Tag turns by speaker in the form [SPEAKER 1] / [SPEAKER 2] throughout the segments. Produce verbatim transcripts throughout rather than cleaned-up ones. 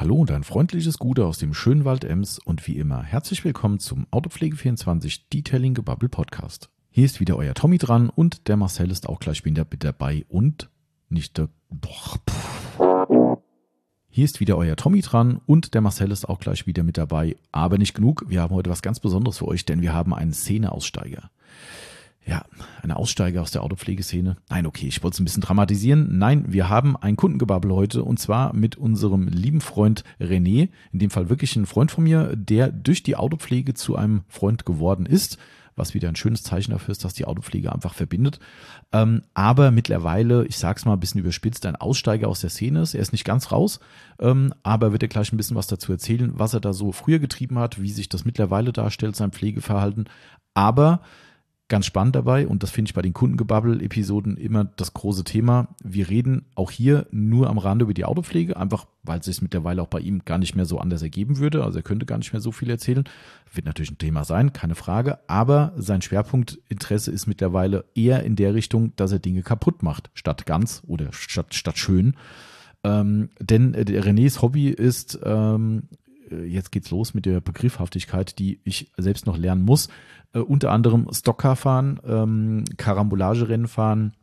[SPEAKER 1] Hallo und ein freundliches Gute aus dem schönen Wald Ems und wie immer herzlich willkommen zum Autopflege vierundzwanzig Detailing Gebabbel Podcast. Hier ist wieder euer Tommy dran und der Marcel ist auch gleich wieder mit dabei und nicht der... Boah, Hier ist wieder euer Tommy dran und der Marcel ist auch gleich wieder mit dabei. Aber nicht genug, wir haben heute was ganz Besonderes für euch, denn wir haben einen Szeneaussteiger. Ja, eine Aussteiger aus der Autopflegeszene. Nein, okay, ich wollte es ein bisschen dramatisieren. Nein, wir haben ein Kundengebabbel heute und zwar mit unserem lieben Freund René, in dem Fall wirklich ein Freund von mir, der durch die Autopflege zu einem Freund geworden ist, was wieder ein schönes Zeichen dafür ist, dass die Autopflege einfach verbindet. Ähm, aber mittlerweile, ich sag's mal ein bisschen überspitzt, ein Aussteiger aus der Szene ist. Er ist nicht ganz raus, ähm, aber wird er gleich ein bisschen was dazu erzählen, was er da so früher getrieben hat, wie sich das mittlerweile darstellt, sein Pflegeverhalten. Aber ganz spannend dabei, und das finde ich bei den Kundengebabbel-Episoden immer das große Thema. Wir reden auch hier nur am Rande über die Autopflege, einfach weil es sich mittlerweile auch bei ihm gar nicht mehr so anders ergeben würde. Also er könnte gar nicht mehr so viel erzählen. Wird natürlich ein Thema sein, keine Frage. Aber sein Schwerpunktinteresse ist mittlerweile eher in der Richtung, dass er Dinge kaputt macht, statt ganz oder statt, statt schön. Ähm, denn äh, Renés Hobby ist... Ähm, Jetzt geht's los mit der Begriffhaftigkeit, die ich selbst noch lernen muss. Äh, unter anderem Stockcar fahren, ähm, Karambolagerennen fahren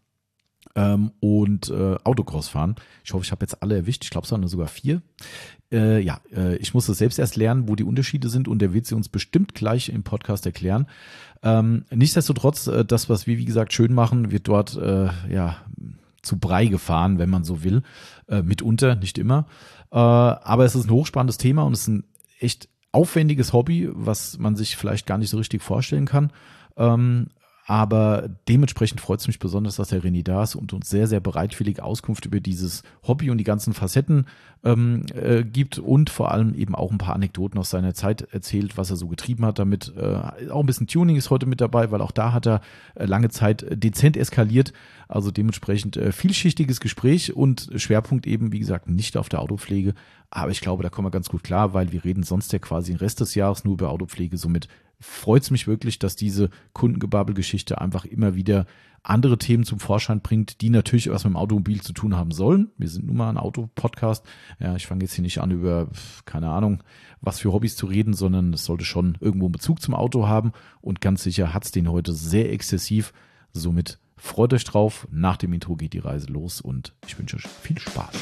[SPEAKER 1] ähm, und äh, Autocross fahren. Ich hoffe, ich habe jetzt alle erwischt. Ich glaube, es waren sogar vier. Äh, ja, äh, ich muss das selbst erst lernen, wo die Unterschiede sind und der wird sie uns bestimmt gleich im Podcast erklären. Ähm, nichtsdestotrotz, äh, das, was wir wie gesagt schön machen, wird dort äh, ja zu Brei gefahren, wenn man so will. Äh, mitunter, nicht immer. Äh, aber es ist ein hochspannendes Thema und es ist ein echt aufwendiges Hobby, was man sich vielleicht gar nicht so richtig vorstellen kann. Ähm, aber dementsprechend freut es mich besonders, dass der René da ist und uns sehr, sehr bereitwillig Auskunft über dieses Hobby und die ganzen Facetten ähm, äh, gibt und vor allem eben auch ein paar Anekdoten aus seiner Zeit erzählt, was er so getrieben hat damit. Äh, auch ein bisschen Tuning ist heute mit dabei, weil auch da hat er äh, lange Zeit dezent eskaliert. Also dementsprechend äh, vielschichtiges Gespräch und Schwerpunkt eben, wie gesagt, nicht auf der Autopflege. Aber ich glaube, da kommen wir ganz gut klar, weil wir reden sonst ja quasi den Rest des Jahres nur über Autopflege. Somit freut es mich wirklich, dass diese Kundengebabbel-Geschichte einfach immer wieder andere Themen zum Vorschein bringt, die natürlich was mit dem Automobil zu tun haben sollen. Wir sind nun mal ein Auto-Podcast. Ja, ich fange jetzt hier nicht an, über, keine Ahnung, was für Hobbys zu reden, sondern es sollte schon irgendwo einen Bezug zum Auto haben. Und ganz sicher hat es den heute sehr exzessiv. Somit freut euch drauf. Nach dem Intro geht die Reise los und ich wünsche euch viel Spaß.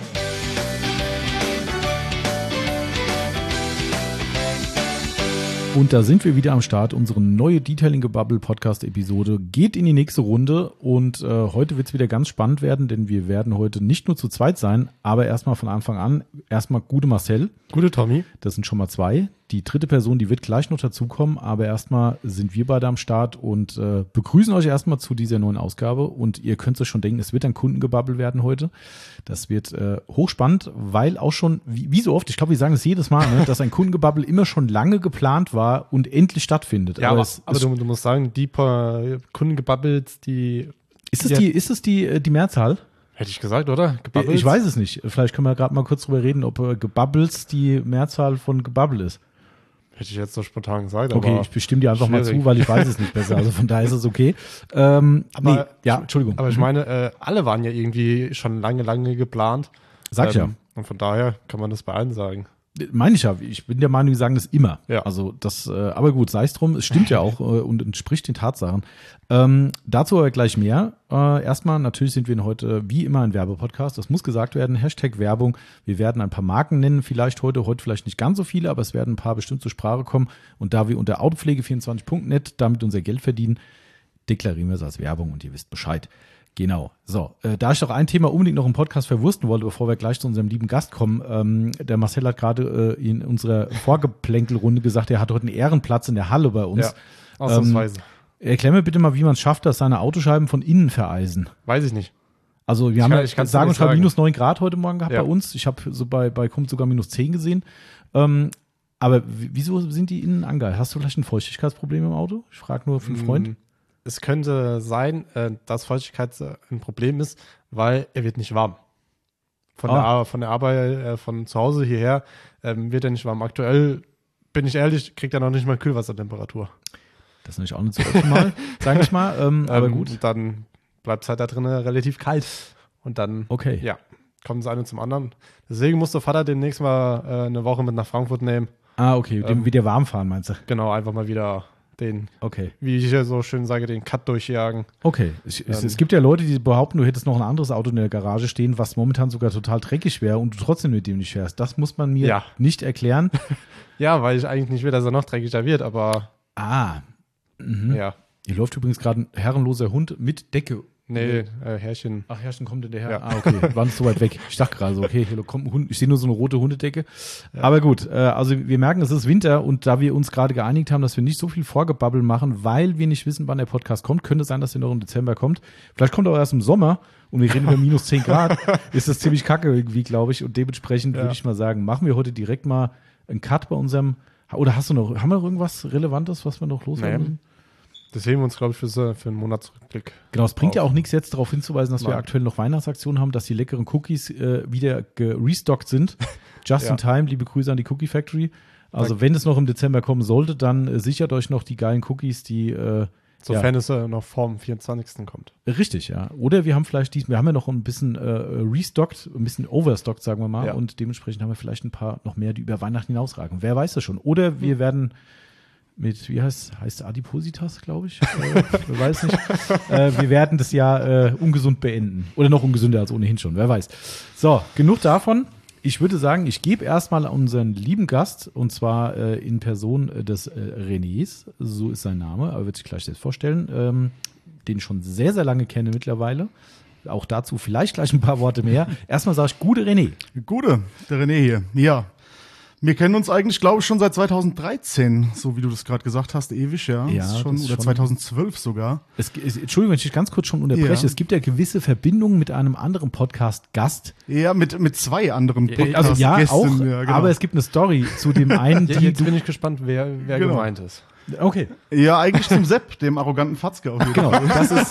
[SPEAKER 1] Und da sind wir wieder am Start. Unsere neue Detailing-Gebabbel-Podcast-Episode geht in die nächste Runde. Und äh, heute wird es wieder ganz spannend werden, denn wir werden heute nicht nur zu zweit sein, aber erstmal von Anfang an, erstmal gute Marcel.
[SPEAKER 2] Gute Tommy.
[SPEAKER 1] Das sind schon mal zwei. Die dritte Person, die wird gleich noch dazukommen, aber erstmal sind wir beide am Start und äh, begrüßen euch erstmal zu dieser neuen Ausgabe. Und ihr könnt es schon denken, es wird ein Kundengebabbel werden heute. Das wird äh, hochspannend, weil auch schon, wie, wie so oft, ich glaube, wir sagen es jedes Mal, ne, dass ein Kundengebabbel immer schon lange geplant war und endlich stattfindet.
[SPEAKER 2] Ja,
[SPEAKER 1] aber,
[SPEAKER 2] aber,
[SPEAKER 1] es,
[SPEAKER 2] aber
[SPEAKER 1] es,
[SPEAKER 2] du, du musst sagen, die paar Kundengebabbels, die...
[SPEAKER 1] Ist es die, ist es die, die Mehrzahl?
[SPEAKER 2] Hätte ich gesagt, oder?
[SPEAKER 1] Gebabbels? Ich weiß es nicht. Vielleicht können wir gerade mal kurz drüber reden, ob äh, Gebabbels die Mehrzahl von Gebabbel ist.
[SPEAKER 2] Hätte ich jetzt so spontan gesagt.
[SPEAKER 1] Okay,
[SPEAKER 2] aber
[SPEAKER 1] ich bestimme dir einfach
[SPEAKER 2] schwierig.
[SPEAKER 1] mal zu, weil ich weiß es nicht besser. Also von daher ist es okay. Ähm,
[SPEAKER 2] aber,
[SPEAKER 1] nee, ja, Entschuldigung.
[SPEAKER 2] Aber ich meine, äh, alle waren ja irgendwie schon lange, lange geplant.
[SPEAKER 1] Sag ich ähm, ja.
[SPEAKER 2] Und von daher kann man das bei allen sagen.
[SPEAKER 1] Meine ich ja. Ich bin der Meinung, die sagen das immer.
[SPEAKER 2] Ja.
[SPEAKER 1] Also das, äh, aber gut, sei es drum. Es stimmt ja auch äh, und entspricht den Tatsachen. Ähm, dazu aber gleich mehr. Äh, erstmal, natürlich sind wir heute wie immer ein Werbepodcast. Das muss gesagt werden. Hashtag Werbung. Wir werden ein paar Marken nennen, vielleicht heute, heute vielleicht nicht ganz so viele, aber es werden ein paar bestimmt zur Sprache kommen. Und da wir unter autopflege vierundzwanzig punkt net damit unser Geld verdienen, deklarieren wir es als Werbung und ihr wisst Bescheid. Genau. So, äh, da ich doch ein Thema unbedingt noch im Podcast verwursten wollte, bevor wir gleich zu unserem lieben Gast kommen. Ähm, der Marcel hat gerade äh, in unserer Vorgeplänkelrunde gesagt, er hat heute einen Ehrenplatz in der Halle bei uns.
[SPEAKER 2] Ja, ausnahmsweise.
[SPEAKER 1] Ähm, erklär mir bitte mal, wie man es schafft, dass seine Autoscheiben von innen vereisen.
[SPEAKER 2] Weiß ich nicht.
[SPEAKER 1] Also wir
[SPEAKER 2] ich
[SPEAKER 1] haben
[SPEAKER 2] kann,
[SPEAKER 1] ja,
[SPEAKER 2] ich
[SPEAKER 1] sagen und schreiben, minus neun
[SPEAKER 2] sagen.
[SPEAKER 1] Grad heute Morgen gehabt
[SPEAKER 2] Ja.
[SPEAKER 1] bei uns. Ich habe so bei, bei Kumpel sogar minus zehn gesehen. Ähm, aber w- wieso sind die innen angeil? Hast du vielleicht ein Feuchtigkeitsproblem im Auto? Ich frage nur für einen Freund.
[SPEAKER 2] Mm, Es könnte sein, äh, dass Feuchtigkeit ein Problem ist, weil er wird nicht warm. Von,
[SPEAKER 1] Ah.
[SPEAKER 2] der, Ar- von der Arbeit, äh, von zu Hause hierher ähm, wird er nicht warm. Aktuell, bin ich ehrlich, kriegt er noch nicht mal Kühlwassertemperatur.
[SPEAKER 1] Das ist natürlich auch nicht so optimal, sage ich mal. Ähm, aber
[SPEAKER 2] ähm,
[SPEAKER 1] gut.
[SPEAKER 2] Und dann bleibt es halt da drin relativ kalt. Und dann,
[SPEAKER 1] Okay.
[SPEAKER 2] ja, kommt das eine zum anderen. Deswegen muss der Vater demnächst mal äh, eine Woche mit nach Frankfurt nehmen.
[SPEAKER 1] Ah, okay,
[SPEAKER 2] Ähm,
[SPEAKER 1] dem wieder warm fahren, meinst du?
[SPEAKER 2] Genau, einfach mal wieder den,
[SPEAKER 1] Okay.
[SPEAKER 2] wie ich ja so schön sage, den Cut durchjagen.
[SPEAKER 1] Okay. Es, es,
[SPEAKER 2] Ähm.
[SPEAKER 1] es gibt ja Leute, die behaupten, du hättest noch ein anderes Auto in der Garage stehen, was momentan sogar total dreckig wäre und du trotzdem mit dem nicht fährst. Das muss man mir
[SPEAKER 2] Ja.
[SPEAKER 1] nicht erklären.
[SPEAKER 2] Ja, weil ich eigentlich nicht will, dass er noch dreckiger wird, aber
[SPEAKER 1] Ah. Mhm.
[SPEAKER 2] ja.
[SPEAKER 1] Hier läuft übrigens gerade ein herrenloser Hund mit Decke.
[SPEAKER 2] Nee, äh, Herrchen.
[SPEAKER 1] Ach, Herrchen kommt hinterher.
[SPEAKER 2] Ja.
[SPEAKER 1] Ah, okay. War nicht so weit weg. Ich dachte gerade so, okay, hier kommt ein Hund. Ich sehe nur so eine rote Hundedecke. Aber gut, äh, also wir merken, es ist Winter und da wir uns gerade geeinigt haben, dass wir nicht so viel Vorgebabbel machen, weil wir nicht wissen, wann der Podcast kommt, könnte es sein, dass er noch im Dezember kommt. Vielleicht kommt er auch erst im Sommer und wir reden über minus zehn Grad. Ist das ziemlich kacke irgendwie, glaube ich. Und dementsprechend
[SPEAKER 2] Ja.
[SPEAKER 1] würde ich mal sagen, machen wir heute direkt mal einen Cut bei unserem. Oder hast du noch, haben wir noch irgendwas Relevantes, was wir noch loswerden
[SPEAKER 2] Nee.
[SPEAKER 1] müssen?
[SPEAKER 2] Das heben wir uns, glaube ich, für, so- für einen Monatsrückblick.
[SPEAKER 1] Genau, es bringt ja
[SPEAKER 2] auf.
[SPEAKER 1] auch nichts jetzt darauf hinzuweisen, dass wir
[SPEAKER 2] Nein.
[SPEAKER 1] aktuell noch Weihnachtsaktionen haben, dass die leckeren Cookies äh, wieder gerestockt sind. Just
[SPEAKER 2] Ja.
[SPEAKER 1] in time, liebe Grüße an die Cookie Factory. Also
[SPEAKER 2] Danke.
[SPEAKER 1] wenn es noch im Dezember kommen sollte, dann äh, sichert euch noch die geilen Cookies, die äh,
[SPEAKER 2] Sofern es äh, noch vorm vierundzwanzigsten kommt.
[SPEAKER 1] richtig, ja. Oder wir haben vielleicht dies, wir haben ja noch ein bisschen äh, restockt, ein bisschen overstockt, sagen wir mal,
[SPEAKER 2] Ja.
[SPEAKER 1] und dementsprechend haben wir vielleicht ein paar noch mehr, die über Weihnachten hinausragen. Wer weiß das schon. Oder wir werden mit, wie heißt, heißt Adipositas, glaube ich. äh, wer weiß nicht. Äh, wir werden das Jahr äh, ungesund beenden. Oder noch ungesünder als ohnehin schon, wer weiß. So, genug davon. Ich würde sagen, ich gebe erstmal unseren lieben Gast, und zwar äh, in Person äh, des äh, Renés, so ist sein Name, aber wird sich gleich selbst vorstellen, ähm, den ich schon sehr, sehr lange kenne mittlerweile. Auch dazu vielleicht gleich ein paar Worte mehr. Erstmal sage ich, gute René.
[SPEAKER 3] Gute, der René hier. Ja, wir kennen uns eigentlich, glaube ich, schon seit zweitausenddreizehn, so wie du das gerade gesagt hast, ewig, ja.
[SPEAKER 1] Ja,
[SPEAKER 3] Das ist schon,
[SPEAKER 1] das ist
[SPEAKER 3] oder
[SPEAKER 1] schon-
[SPEAKER 3] zweitausendzwölf sogar.
[SPEAKER 1] Es, es, Entschuldigung, wenn ich dich ganz kurz schon unterbreche.
[SPEAKER 3] Ja.
[SPEAKER 1] Es gibt ja gewisse Verbindungen mit einem anderen Podcast-Gast.
[SPEAKER 3] Ja, mit, mit zwei anderen Podcast
[SPEAKER 1] Also ja, auch,
[SPEAKER 3] ja, genau.
[SPEAKER 1] aber es gibt eine Story zu dem einen,
[SPEAKER 2] Je-
[SPEAKER 1] die
[SPEAKER 2] Jetzt
[SPEAKER 1] du...
[SPEAKER 2] bin ich gespannt, wer, wer
[SPEAKER 3] Genau.
[SPEAKER 2] gemeint ist.
[SPEAKER 1] Okay,
[SPEAKER 3] Ja, eigentlich zum Sepp, dem arroganten Fatzke auf jeden
[SPEAKER 1] genau.
[SPEAKER 3] Fall.
[SPEAKER 1] Das ist,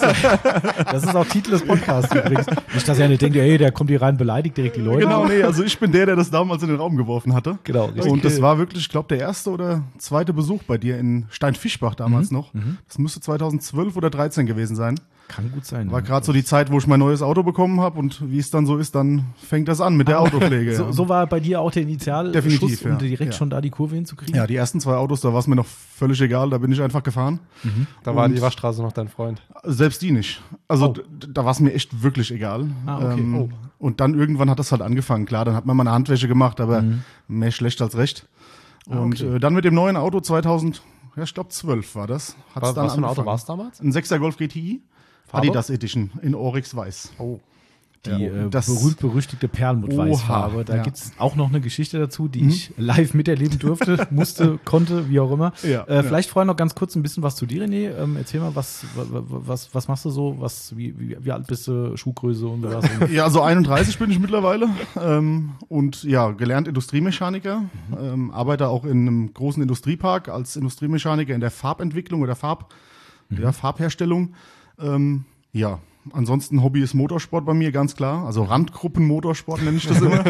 [SPEAKER 1] das ist auch Titel des Podcasts übrigens. Nicht, dass ihr nicht denkt, hey, der kommt hier rein, beleidigt direkt die Leute.
[SPEAKER 3] Genau, nee, also ich bin der, der das damals in den Raum geworfen hatte.
[SPEAKER 1] Genau, richtig.
[SPEAKER 3] Und das war wirklich, ich glaube, der erste oder zweite Besuch bei dir in Steinfischbach damals
[SPEAKER 1] Mhm,
[SPEAKER 3] noch. Das müsste zweitausendzwölf oder dreizehn gewesen sein.
[SPEAKER 1] Kann gut sein.
[SPEAKER 3] War
[SPEAKER 1] ja.
[SPEAKER 3] gerade so die Zeit, wo ich mein neues Auto bekommen habe und wie es dann so ist, dann fängt das an mit der Autopflege.
[SPEAKER 1] So,
[SPEAKER 3] ja.
[SPEAKER 1] so war bei dir auch der Initialschuss,
[SPEAKER 3] Definitiv,
[SPEAKER 1] um
[SPEAKER 3] ja.
[SPEAKER 1] direkt
[SPEAKER 3] Ja.
[SPEAKER 1] schon da die Kurve hinzukriegen?
[SPEAKER 3] Ja, die ersten zwei Autos, da war es mir noch völlig egal, da bin ich einfach gefahren.
[SPEAKER 2] Da war
[SPEAKER 3] Und-
[SPEAKER 2] die Waschstraße noch dein Freund.
[SPEAKER 3] Selbst die nicht. Also
[SPEAKER 1] Oh.
[SPEAKER 3] d- da war es mir echt wirklich egal.
[SPEAKER 1] Ah, okay.
[SPEAKER 3] Ähm,
[SPEAKER 1] Oh.
[SPEAKER 3] Und dann irgendwann hat das halt angefangen. Klar, dann hat man mal eine Handwäsche gemacht, aber mehr schlecht als recht.
[SPEAKER 1] Ah,
[SPEAKER 3] Und
[SPEAKER 1] okay.
[SPEAKER 3] äh, dann mit dem neuen Auto zweitausend, ja, ich glaube zwölf war das. Hat's
[SPEAKER 2] Was,
[SPEAKER 3] dann
[SPEAKER 2] was für ein Auto
[SPEAKER 3] angefangen.
[SPEAKER 2] war es damals?
[SPEAKER 3] Ein sechser Golf G T I.
[SPEAKER 2] Farbe?
[SPEAKER 3] Adidas Edition in Oryx Weiß.
[SPEAKER 2] Oh.
[SPEAKER 1] Die
[SPEAKER 3] Ja,
[SPEAKER 1] äh,
[SPEAKER 3] das-
[SPEAKER 1] berühmt-berüchtigte Perlmutt-Weißfarbe.
[SPEAKER 3] Oha,
[SPEAKER 1] Da
[SPEAKER 3] ja.
[SPEAKER 1] gibt's auch noch eine Geschichte dazu, die ich live miterleben durfte, musste, konnte, wie auch immer.
[SPEAKER 3] Ja,
[SPEAKER 1] äh,
[SPEAKER 3] ja.
[SPEAKER 1] vielleicht vorher noch ganz kurz ein bisschen was zu dir, René. Ähm, erzähl mal, was, wa- wa- was, was machst du so? Was, wie, wie, wie alt bist du? Schuhgröße und sowas? Und
[SPEAKER 3] Ja, so einunddreißig bin ich mittlerweile ähm, und ja, gelernt Industriemechaniker, ähm, arbeite auch in einem großen Industriepark als Industriemechaniker in der Farbentwicklung oder Farb, ja, Farbherstellung. Ähm, ja, ansonsten Hobby ist Motorsport bei mir, ganz klar. Also Randgruppen-Motorsport nenne ich das immer.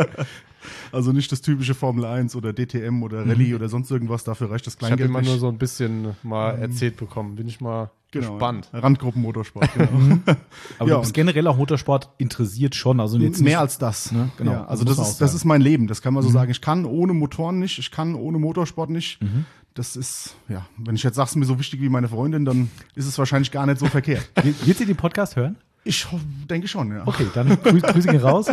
[SPEAKER 3] Also nicht das typische Formel eins oder D T M oder Rallye oder sonst irgendwas, dafür reicht das
[SPEAKER 2] Ich habe
[SPEAKER 3] Kleingeld
[SPEAKER 2] immer
[SPEAKER 3] nicht.
[SPEAKER 2] nur so ein bisschen mal erzählt bekommen. Bin ich mal
[SPEAKER 3] Genau,
[SPEAKER 2] gespannt.
[SPEAKER 3] ja. Randgruppenmotorsport, genau.
[SPEAKER 1] aber
[SPEAKER 3] Ja,
[SPEAKER 1] du bist
[SPEAKER 3] und-
[SPEAKER 1] generell auch Motorsport interessiert schon. Also jetzt nicht,
[SPEAKER 3] Mehr als das.
[SPEAKER 1] Ne? Genau.
[SPEAKER 3] Ja, also
[SPEAKER 1] Muss
[SPEAKER 3] das
[SPEAKER 1] man auch
[SPEAKER 3] ist, das
[SPEAKER 1] sagen.
[SPEAKER 3] ist mein Leben, das kann man so sagen. Ich kann ohne Motoren nicht, ich kann ohne Motorsport nicht.
[SPEAKER 1] Mhm.
[SPEAKER 3] Das ist, ja, wenn ich jetzt sage, es ist mir so wichtig wie meine Freundin, dann ist es wahrscheinlich gar nicht so verkehrt.
[SPEAKER 1] Wird wird sie den Podcast hören?
[SPEAKER 3] Ich ho- denke schon, ja.
[SPEAKER 1] Okay, dann grü Grüße gehen raus.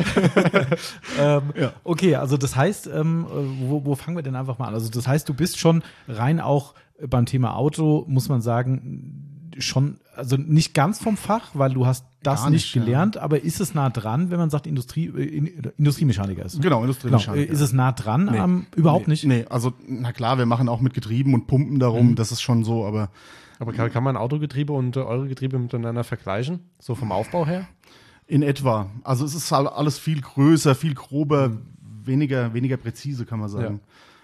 [SPEAKER 1] ähm,
[SPEAKER 3] Ja.
[SPEAKER 1] Okay, also das heißt, ähm, wo, wo fangen wir denn einfach mal an? Also das heißt, du bist schon rein auch beim Thema Auto, muss man sagen, schon, also nicht ganz vom Fach, weil du hast das
[SPEAKER 3] Gar
[SPEAKER 1] nicht,
[SPEAKER 3] nicht, ja.
[SPEAKER 1] gelernt, aber ist es nah dran, wenn man sagt, Industrie, äh, in, Industriemechaniker ist?
[SPEAKER 3] Genau,
[SPEAKER 1] Genau.
[SPEAKER 3] Industriemechaniker.
[SPEAKER 1] Äh, Ist es nah dran?
[SPEAKER 3] Nee.
[SPEAKER 1] am, überhaupt
[SPEAKER 3] nee,
[SPEAKER 1] nicht?
[SPEAKER 3] Nee, also, na klar, wir machen auch mit Getrieben und Pumpen darum,
[SPEAKER 1] Mhm.
[SPEAKER 3] das ist schon so, aber
[SPEAKER 2] Aber kann, kann man Autogetriebe und äh, eure Getriebe miteinander vergleichen? So vom Aufbau her?
[SPEAKER 3] in etwa. Also es ist halt alles viel größer, viel grober, weniger, weniger präzise, kann man sagen. Ja.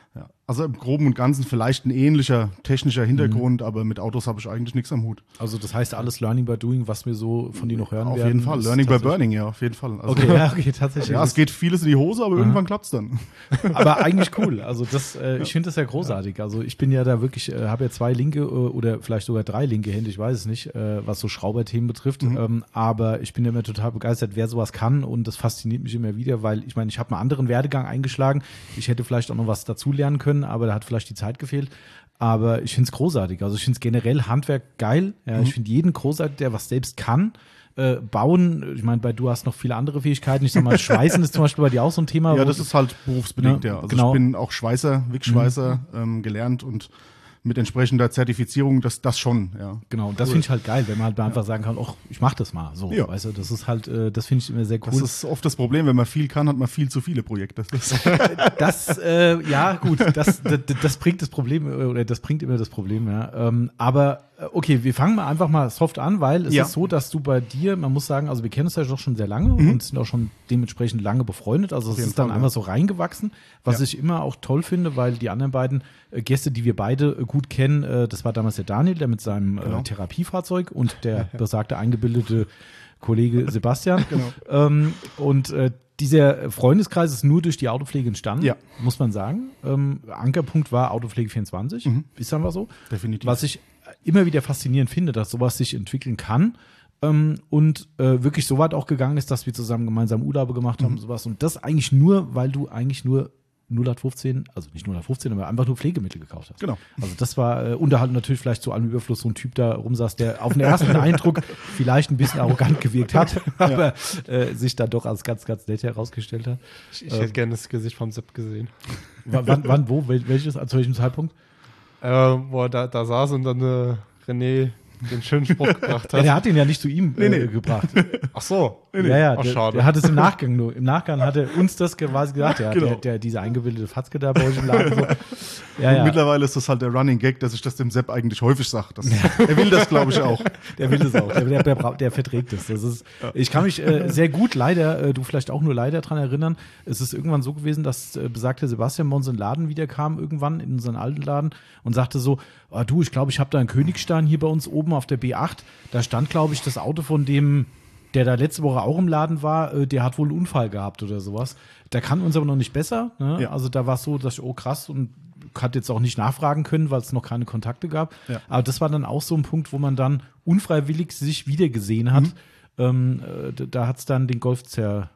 [SPEAKER 3] Also im Groben und Ganzen vielleicht ein ähnlicher technischer Hintergrund, mhm. aber mit Autos habe ich eigentlich nichts am Hut.
[SPEAKER 1] Also das heißt alles Learning by Doing, was wir so von dir noch hören
[SPEAKER 3] auf
[SPEAKER 1] werden?
[SPEAKER 3] Auf jeden Fall, Learning by Burning, ja, auf jeden Fall. Also,
[SPEAKER 1] okay, ja, okay, tatsächlich.
[SPEAKER 3] Ja, es geht vieles in die Hose, aber Aha. irgendwann klappt es dann.
[SPEAKER 1] Aber eigentlich cool, also das, äh, ich finde das ja großartig. Also ich bin ja da wirklich, äh, habe ja zwei linke äh, oder vielleicht sogar drei linke Hände, ich weiß es nicht, äh, was so Schrauberthemen betrifft, mhm. ähm, aber ich bin ja immer total begeistert, wer sowas kann und das fasziniert mich immer wieder, weil ich meine, ich habe einen anderen Werdegang eingeschlagen, ich hätte vielleicht auch noch was dazu lernen können, aber da hat vielleicht die Zeit gefehlt. Aber ich finde es großartig. Also ich finde es generell Handwerk geil. Ja, mhm. Ich finde jeden großartig, der was selbst kann. Äh, bauen, ich meine, bei du hast noch viele andere Fähigkeiten. Ich sag mal, Schweißen ist zum Beispiel bei dir auch so ein Thema.
[SPEAKER 3] Ja, das ist halt berufsbedingt, ja. ja. Also genau. Ich bin auch Schweißer, Wickschweißer mhm. ähm, gelernt und mit entsprechender Zertifizierung, das, das schon, ja.
[SPEAKER 1] Genau, und das cool. finde ich halt geil, wenn man halt einfach ja. sagen kann, ach, ich mach das mal, so, ja. weißt du, das ist halt, äh, das finde ich immer sehr cool.
[SPEAKER 3] Das ist oft das Problem, wenn man viel kann, hat man viel zu viele Projekte. Das,
[SPEAKER 1] das äh, ja, gut, das, das, das bringt das Problem, oder das bringt immer das Problem, ja, ähm, aber okay, wir fangen mal einfach mal soft an, weil es ja. ist so, dass du bei dir, man muss sagen, also wir kennen uns ja doch schon sehr lange mhm. und sind auch schon dementsprechend lange befreundet, also es ist dann Fall, einfach ja. so reingewachsen, was ja. ich immer auch toll finde, weil die anderen beiden äh, Gäste, die wir beide äh, gut kennen, äh, das war damals der Daniel, der mit seinem genau. äh, Therapiefahrzeug und der besagte eingebildete Kollege Sebastian genau. ähm, und äh, dieser Freundeskreis ist nur durch die Autopflege entstanden, ja. muss man sagen. Ähm, Ankerpunkt war Autopflege vierundzwanzig, mhm. ist einfach so.
[SPEAKER 3] Definitiv.
[SPEAKER 1] Was ich immer wieder faszinierend finde, dass sowas sich entwickeln kann ähm, und äh, wirklich so weit auch gegangen ist, dass wir zusammen gemeinsam Urlaube gemacht haben mhm. und sowas. Und das eigentlich nur, weil du eigentlich nur null acht fünfzehn, also nicht null acht fünfzehn, aber einfach nur Pflegemittel gekauft hast.
[SPEAKER 3] Genau.
[SPEAKER 1] Also das war äh, unterhalb natürlich vielleicht zu allem Überfluss so ein Typ da rumsaß, der auf den ersten Eindruck vielleicht ein bisschen arrogant gewirkt hat, aber ja. äh, sich dann doch als ganz, ganz nett herausgestellt hat.
[SPEAKER 2] Ich, ich ähm, hätte gerne das Gesicht vom Sepp gesehen.
[SPEAKER 1] Wann, wann wo, welches, zu welchem Zeitpunkt?
[SPEAKER 2] Äh, wo er da, da saß und dann äh, René den schönen Spruch gebracht hat.
[SPEAKER 1] Ja, der hat ihn ja nicht zu ihm äh, nee, nee. gebracht.
[SPEAKER 2] Ach so.
[SPEAKER 1] Nee, nee. Ja, ja, Ach, der, schade. Der hat es im Nachgang nur. Im Nachgang hat er uns das quasi gesagt. Ja, genau. der, der, diese eingebildete Fatzke da bei euch im Laden. So.
[SPEAKER 3] Ja, ja. Mittlerweile ist das halt der Running Gag, dass ich das dem Sepp eigentlich häufig sage. Ja. Er will das, glaube ich, auch.
[SPEAKER 1] Der will das auch. Der, der, der, der verträgt das. das ist, ja. Ich kann mich äh, sehr gut leider, äh, du vielleicht auch nur leider dran erinnern, es ist irgendwann so gewesen, dass äh, besagter Sebastian bei uns in den Laden wieder kam, irgendwann in unseren alten Laden und sagte so, oh, du, ich glaube, ich habe da einen Königstein hier bei uns oben auf der B acht. Da stand, glaube ich, das Auto von dem, der da letzte Woche auch im Laden war, äh, der hat wohl einen Unfall gehabt oder sowas. Der kann uns aber noch nicht besser. Ne? Ja. Also da war es so, dass ich, oh krass, und hat jetzt auch nicht nachfragen können, weil es noch keine Kontakte gab. Ja. Aber das war dann auch so ein Punkt, wo man dann unfreiwillig sich wiedergesehen hat. Mhm. Ähm, äh, da hat es dann den Golf zer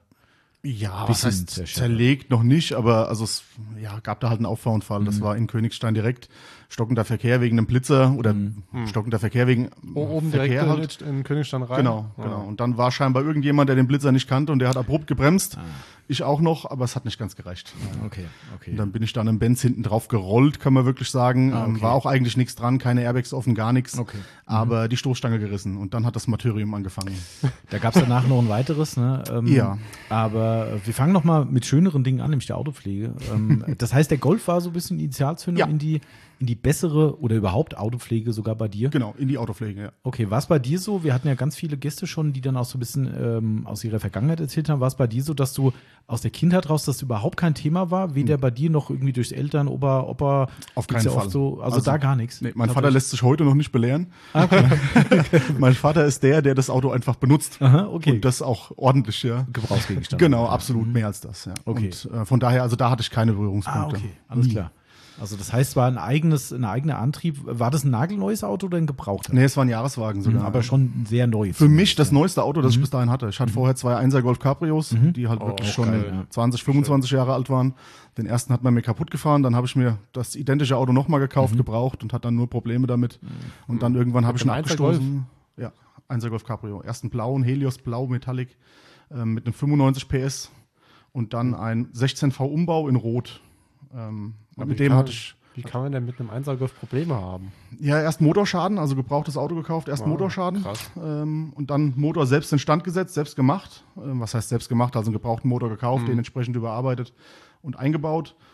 [SPEAKER 3] Ja, was heißt zerlegt noch nicht, aber also es ja, gab da halt einen Auffahrunfall. Mhm. Das war in Königstein direkt. Stockender Verkehr wegen einem Blitzer oder mhm. stockender Verkehr wegen
[SPEAKER 2] oh, oben
[SPEAKER 3] Verkehr
[SPEAKER 2] direkt halt. in Königstein rein.
[SPEAKER 3] Genau, ja. genau. Und dann war scheinbar irgendjemand, der den Blitzer nicht kannte und der hat abrupt gebremst. Ah. Ich auch noch, aber es hat nicht ganz gereicht.
[SPEAKER 1] Ah, okay, okay.
[SPEAKER 3] Und dann bin ich dann im Benz hinten drauf gerollt, kann man wirklich sagen. Ah, okay. War auch eigentlich nichts dran, keine Airbags offen, gar nichts.
[SPEAKER 1] Okay.
[SPEAKER 3] Aber mhm. die Stoßstange gerissen und dann hat das Martyrium angefangen.
[SPEAKER 1] Da gab es danach noch ein weiteres, ne? Ähm,
[SPEAKER 3] ja.
[SPEAKER 1] Aber wir fangen noch mal mit schöneren Dingen an, nämlich der Autopflege. ähm, das heißt, der Golf war so ein bisschen Initialzündung ja. in die in die bessere oder überhaupt Autopflege sogar bei dir?
[SPEAKER 3] Genau, in die Autopflege, ja.
[SPEAKER 1] Okay, war es bei dir so, wir hatten ja ganz viele Gäste schon, die dann auch so ein bisschen ähm, aus ihrer Vergangenheit erzählt haben, war es bei dir so, dass du aus der Kindheit raus, dass das überhaupt kein Thema war, weder hm. bei dir noch irgendwie durchs Eltern, Opa, Opa?
[SPEAKER 3] Auf keinen
[SPEAKER 1] ja
[SPEAKER 3] Fall.
[SPEAKER 1] So, also, also da gar nichts?
[SPEAKER 3] Nee, mein Vater lässt sich heute noch nicht belehren. Okay. Mein Vater ist der, der das Auto einfach benutzt.
[SPEAKER 1] Aha, okay.
[SPEAKER 3] Und das auch ordentlich, ja.
[SPEAKER 1] Gebrauchsgegenstand.
[SPEAKER 3] Genau, absolut, mhm. mehr als das, ja.
[SPEAKER 1] Okay.
[SPEAKER 3] Und äh, von daher, also da hatte ich keine Berührungspunkte.
[SPEAKER 1] Ah, okay, alles mhm. klar. Also das heißt, es war ein eigenes, ein eigener Antrieb. War das ein nagelneues Auto oder ein gebrauchter?
[SPEAKER 3] Nee, es war ein Jahreswagen sogar.
[SPEAKER 1] Mhm, aber schon sehr neu.
[SPEAKER 3] Für mich das neueste Auto, das mhm. ich bis dahin hatte. Ich hatte mhm. vorher zwei Einser Golf Cabrios, mhm. die halt
[SPEAKER 1] oh,
[SPEAKER 3] wirklich
[SPEAKER 1] okay,
[SPEAKER 3] schon
[SPEAKER 1] ja.
[SPEAKER 3] zwanzig, fünfundzwanzig Schön. Jahre alt waren. Den ersten hat man mir kaputt gefahren, dann habe ich mir das identische Auto nochmal gekauft, mhm. gebraucht und hatte dann nur Probleme damit. Mhm. Und dann irgendwann habe ich ihn abgestoßen. Ja, Einser Golf Cabrio. Erst einen blauen, Helios Blau Metallic äh, mit einem fünfundneunzig P S und dann ein sechzehn V Umbau in Rot. Ähm, mit dem hatte ich
[SPEAKER 2] Wie kann man denn mit einem Einser-Golf Probleme haben?
[SPEAKER 3] Ja, erst Motorschaden, also gebrauchtes Auto gekauft, erst wow, Motorschaden ähm, und dann Motor selbst instand gesetzt, selbst gemacht. Ähm, was heißt selbst gemacht? Also einen gebrauchten Motor gekauft, mhm. den entsprechend überarbeitet und eingebaut.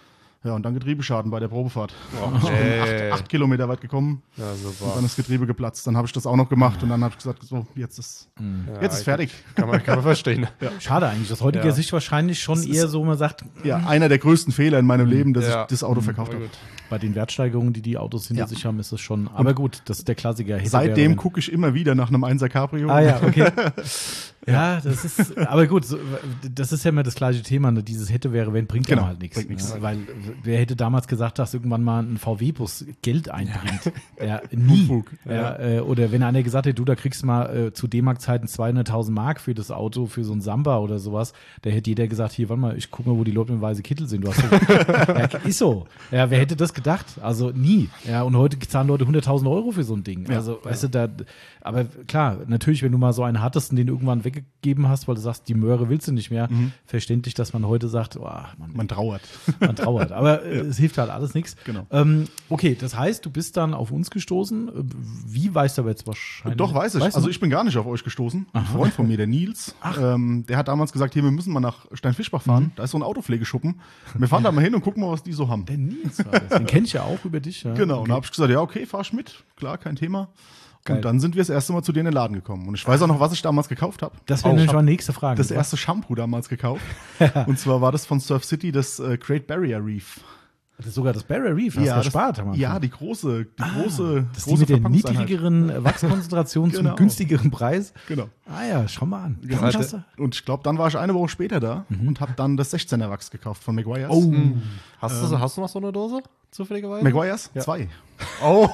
[SPEAKER 3] Ja, und dann Getriebeschaden bei der Probefahrt.
[SPEAKER 2] Oh,
[SPEAKER 3] Ich bin
[SPEAKER 2] ey.
[SPEAKER 3] acht, acht Kilometer weit gekommen
[SPEAKER 2] Ja,
[SPEAKER 3] und
[SPEAKER 2] super.
[SPEAKER 3] dann ist das Getriebe geplatzt. Dann habe ich das auch noch gemacht und dann habe ich gesagt, so, jetzt ist,
[SPEAKER 2] Ja,
[SPEAKER 3] jetzt ist fertig.
[SPEAKER 2] Kann man, kann man verstehen.
[SPEAKER 1] Schade eigentlich. Aus heutiger
[SPEAKER 2] Ja.
[SPEAKER 1] Sicht wahrscheinlich schon
[SPEAKER 3] Es
[SPEAKER 1] eher
[SPEAKER 3] ist-
[SPEAKER 1] so, man sagt,
[SPEAKER 3] Ja, einer der größten Fehler in meinem Leben, dass
[SPEAKER 2] Ja.
[SPEAKER 3] ich das Auto verkauft
[SPEAKER 2] Aber
[SPEAKER 3] habe.
[SPEAKER 2] gut.
[SPEAKER 1] bei den Wertsteigerungen, die die Autos hinter
[SPEAKER 3] Ja.
[SPEAKER 1] sich haben, ist es schon. Aber gut, das ist der Klassiker. Hätte, wäre,
[SPEAKER 3] Seitdem
[SPEAKER 1] wenn.
[SPEAKER 3] gucke ich immer wieder nach einem Einser Cabrio.
[SPEAKER 1] Ah ja, okay. Ja, das ist, aber gut, so, das ist ja immer das gleiche Thema, ne? Dieses hätte, wäre, wenn, bringt
[SPEAKER 3] Genau,
[SPEAKER 1] ja halt nichts.
[SPEAKER 3] bringt nichts.
[SPEAKER 1] Ne? Weil, wer hätte damals gesagt, dass irgendwann mal ein V W-Bus Geld einbringt? Ja, nie.
[SPEAKER 3] Unfug.
[SPEAKER 1] Ja, äh, oder wenn einer gesagt hätte, du, da kriegst du mal äh, zu D-Mark-Zeiten zweihunderttausend Mark für das Auto, für so ein Samba oder sowas, da hätte jeder gesagt, hier, warte mal, ich guck mal, wo die Leute mit weiße Kittel sind. Du hast so, ja, ist so. Ja, wer hätte das gedacht? Also nie. Ja, und heute zahlen Leute hunderttausend Euro für so ein Ding.
[SPEAKER 3] Ja.
[SPEAKER 1] Also, weißt du, da, aber klar, natürlich, wenn du mal so einen hattest und den irgendwann weggegeben hast, weil du sagst, die Möhre willst du nicht mehr, verständlich, dass man heute sagt, oh, man,
[SPEAKER 3] Man trauert.
[SPEAKER 1] man trauert. Aber äh, es hilft halt alles nichts.
[SPEAKER 3] Genau.
[SPEAKER 1] Ähm, okay, das heißt, du bist dann auf uns gestoßen. Äh, Wie weißt du aber jetzt wahrscheinlich?
[SPEAKER 3] Doch, weiß ich.
[SPEAKER 1] Weißt du?
[SPEAKER 3] Also ich bin gar nicht auf euch gestoßen. Ein Freund von mir, der Nils, ähm, der hat damals gesagt, hier, wir müssen mal nach Steinfischbach fahren. Da ist so ein Autopflegeschuppen. Wir fahren da mal hin und gucken mal, was die so haben.
[SPEAKER 1] Der Nils war das. Den kenn ich ja auch über dich. Ja.
[SPEAKER 3] Genau, und da habe ich gesagt, ja, okay, fahr ich mit. Klar, kein Thema.
[SPEAKER 1] Geil.
[SPEAKER 3] Und dann sind wir das erste Mal zu denen in den Laden gekommen. Und ich weiß auch noch, was ich damals gekauft habe.
[SPEAKER 1] Das wäre
[SPEAKER 3] Auch-
[SPEAKER 1] nämlich
[SPEAKER 3] ich hab
[SPEAKER 1] meine nächste Frage.
[SPEAKER 3] das erste Shampoo damals gekauft. Und zwar war das von Surf City, das äh, Great Barrier Reef.
[SPEAKER 1] Das ist sogar das Barrier Reef. Hast du
[SPEAKER 3] das,
[SPEAKER 1] gespart, haben wir.
[SPEAKER 3] ja, die große, die große,
[SPEAKER 1] Das ist die
[SPEAKER 3] große
[SPEAKER 1] mit der
[SPEAKER 3] Verpackungseinheit.
[SPEAKER 1] niedrigeren äh, Wachskonzentration zum
[SPEAKER 3] Genau.
[SPEAKER 1] günstigeren Preis.
[SPEAKER 3] Genau.
[SPEAKER 1] Ah ja, schau mal an.
[SPEAKER 3] Genau.
[SPEAKER 1] Klasse.
[SPEAKER 3] Und ich glaube, dann war ich eine Woche später da und habe dann das sechzehner Wachs gekauft von Maguire's.
[SPEAKER 1] Oh,
[SPEAKER 2] Hast, du, hast du noch so eine Dose? Zufälligerweise?
[SPEAKER 3] Maguire's? Zwei.
[SPEAKER 2] Oh,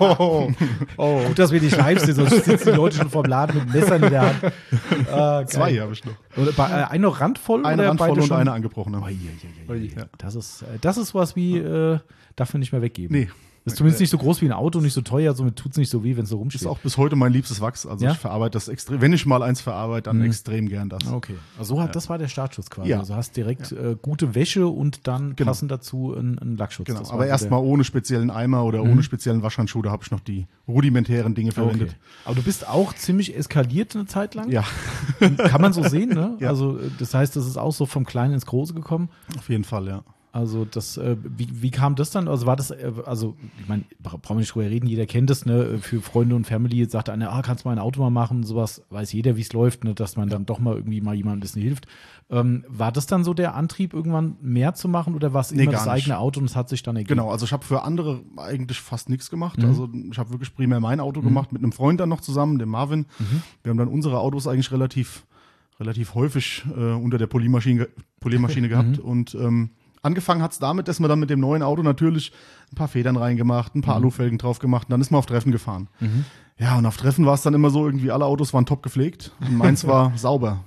[SPEAKER 2] oh.
[SPEAKER 1] gut, dass wir nicht live sind, sonst sitzen die Leute schon vor dem Laden mit Messern in der Hand. Ah, geil.
[SPEAKER 3] Zwei habe ich noch.
[SPEAKER 1] Oder bei, äh, eine noch randvoll
[SPEAKER 3] Eine
[SPEAKER 1] oder
[SPEAKER 3] Randvolle
[SPEAKER 1] beide
[SPEAKER 3] und
[SPEAKER 1] schon?
[SPEAKER 3] eine angebrochene.
[SPEAKER 1] Ui, ui, ui, ui.
[SPEAKER 2] Ui.
[SPEAKER 1] Ja. Das ist, äh, das ist was wie, äh, darf man nicht mehr weggeben.
[SPEAKER 3] Nee.
[SPEAKER 1] Das ist zumindest nicht so groß wie ein Auto, nicht so teuer, somit tut es nicht so weh, wenn es so rumsteht.
[SPEAKER 3] Ist auch bis heute mein liebstes Wachs. Also
[SPEAKER 1] Ja?
[SPEAKER 3] ich verarbeite das extrem. Wenn ich mal eins verarbeite, dann extrem gern das.
[SPEAKER 1] Okay. Also so hat, das war der Startschuss quasi.
[SPEAKER 3] Ja.
[SPEAKER 1] Also hast direkt äh, gute Wäsche und dann
[SPEAKER 3] Genau.
[SPEAKER 1] passend dazu einen, einen Lackschutz.
[SPEAKER 3] Genau.
[SPEAKER 1] Das war
[SPEAKER 3] Aber
[SPEAKER 1] so
[SPEAKER 3] erstmal ohne speziellen Eimer oder ohne speziellen Waschhandschuh, da habe ich noch die rudimentären Dinge
[SPEAKER 1] der- okay.
[SPEAKER 3] verwendet.
[SPEAKER 1] Aber du bist auch ziemlich eskaliert eine Zeit lang.
[SPEAKER 3] Ja,
[SPEAKER 1] Kann man so sehen, ne?
[SPEAKER 3] Ja.
[SPEAKER 1] Also äh, das heißt, das ist auch so vom Kleinen ins Große gekommen.
[SPEAKER 3] auf jeden Fall, ja.
[SPEAKER 1] Also das, äh, wie, wie kam das dann? Also war das, äh, also ich meine, bra- brauchen wir nicht drüber reden, jeder kennt das, ne? Für Freunde und Family sagt einer, ah, kannst du mal ein Auto mal machen, sowas weiß jeder, wie es läuft, ne? Dass man dann doch mal irgendwie mal jemandem ein bisschen hilft. Ähm, war das dann so der Antrieb, irgendwann mehr zu machen oder war es
[SPEAKER 3] Nee,
[SPEAKER 1] immer
[SPEAKER 3] gar
[SPEAKER 1] das
[SPEAKER 3] nicht.
[SPEAKER 1] eigene Auto und es hat sich dann ergeben?
[SPEAKER 3] Genau, also ich habe für andere eigentlich fast nichts gemacht.
[SPEAKER 1] Mhm.
[SPEAKER 3] Also ich habe wirklich primär mein Auto gemacht, mit einem Freund dann noch zusammen, dem Marvin.
[SPEAKER 1] Mhm.
[SPEAKER 3] Wir haben dann unsere Autos eigentlich relativ, relativ häufig äh, unter der Poliermaschine, Poliermaschine gehabt. Und ähm, angefangen hat es damit, dass man dann mit dem neuen Auto natürlich ein paar Federn reingemacht, ein paar Alufelgen drauf gemacht und dann ist man auf Treffen gefahren. Ja, und auf Treffen war es dann immer so, irgendwie alle Autos waren top gepflegt und meins war sauber.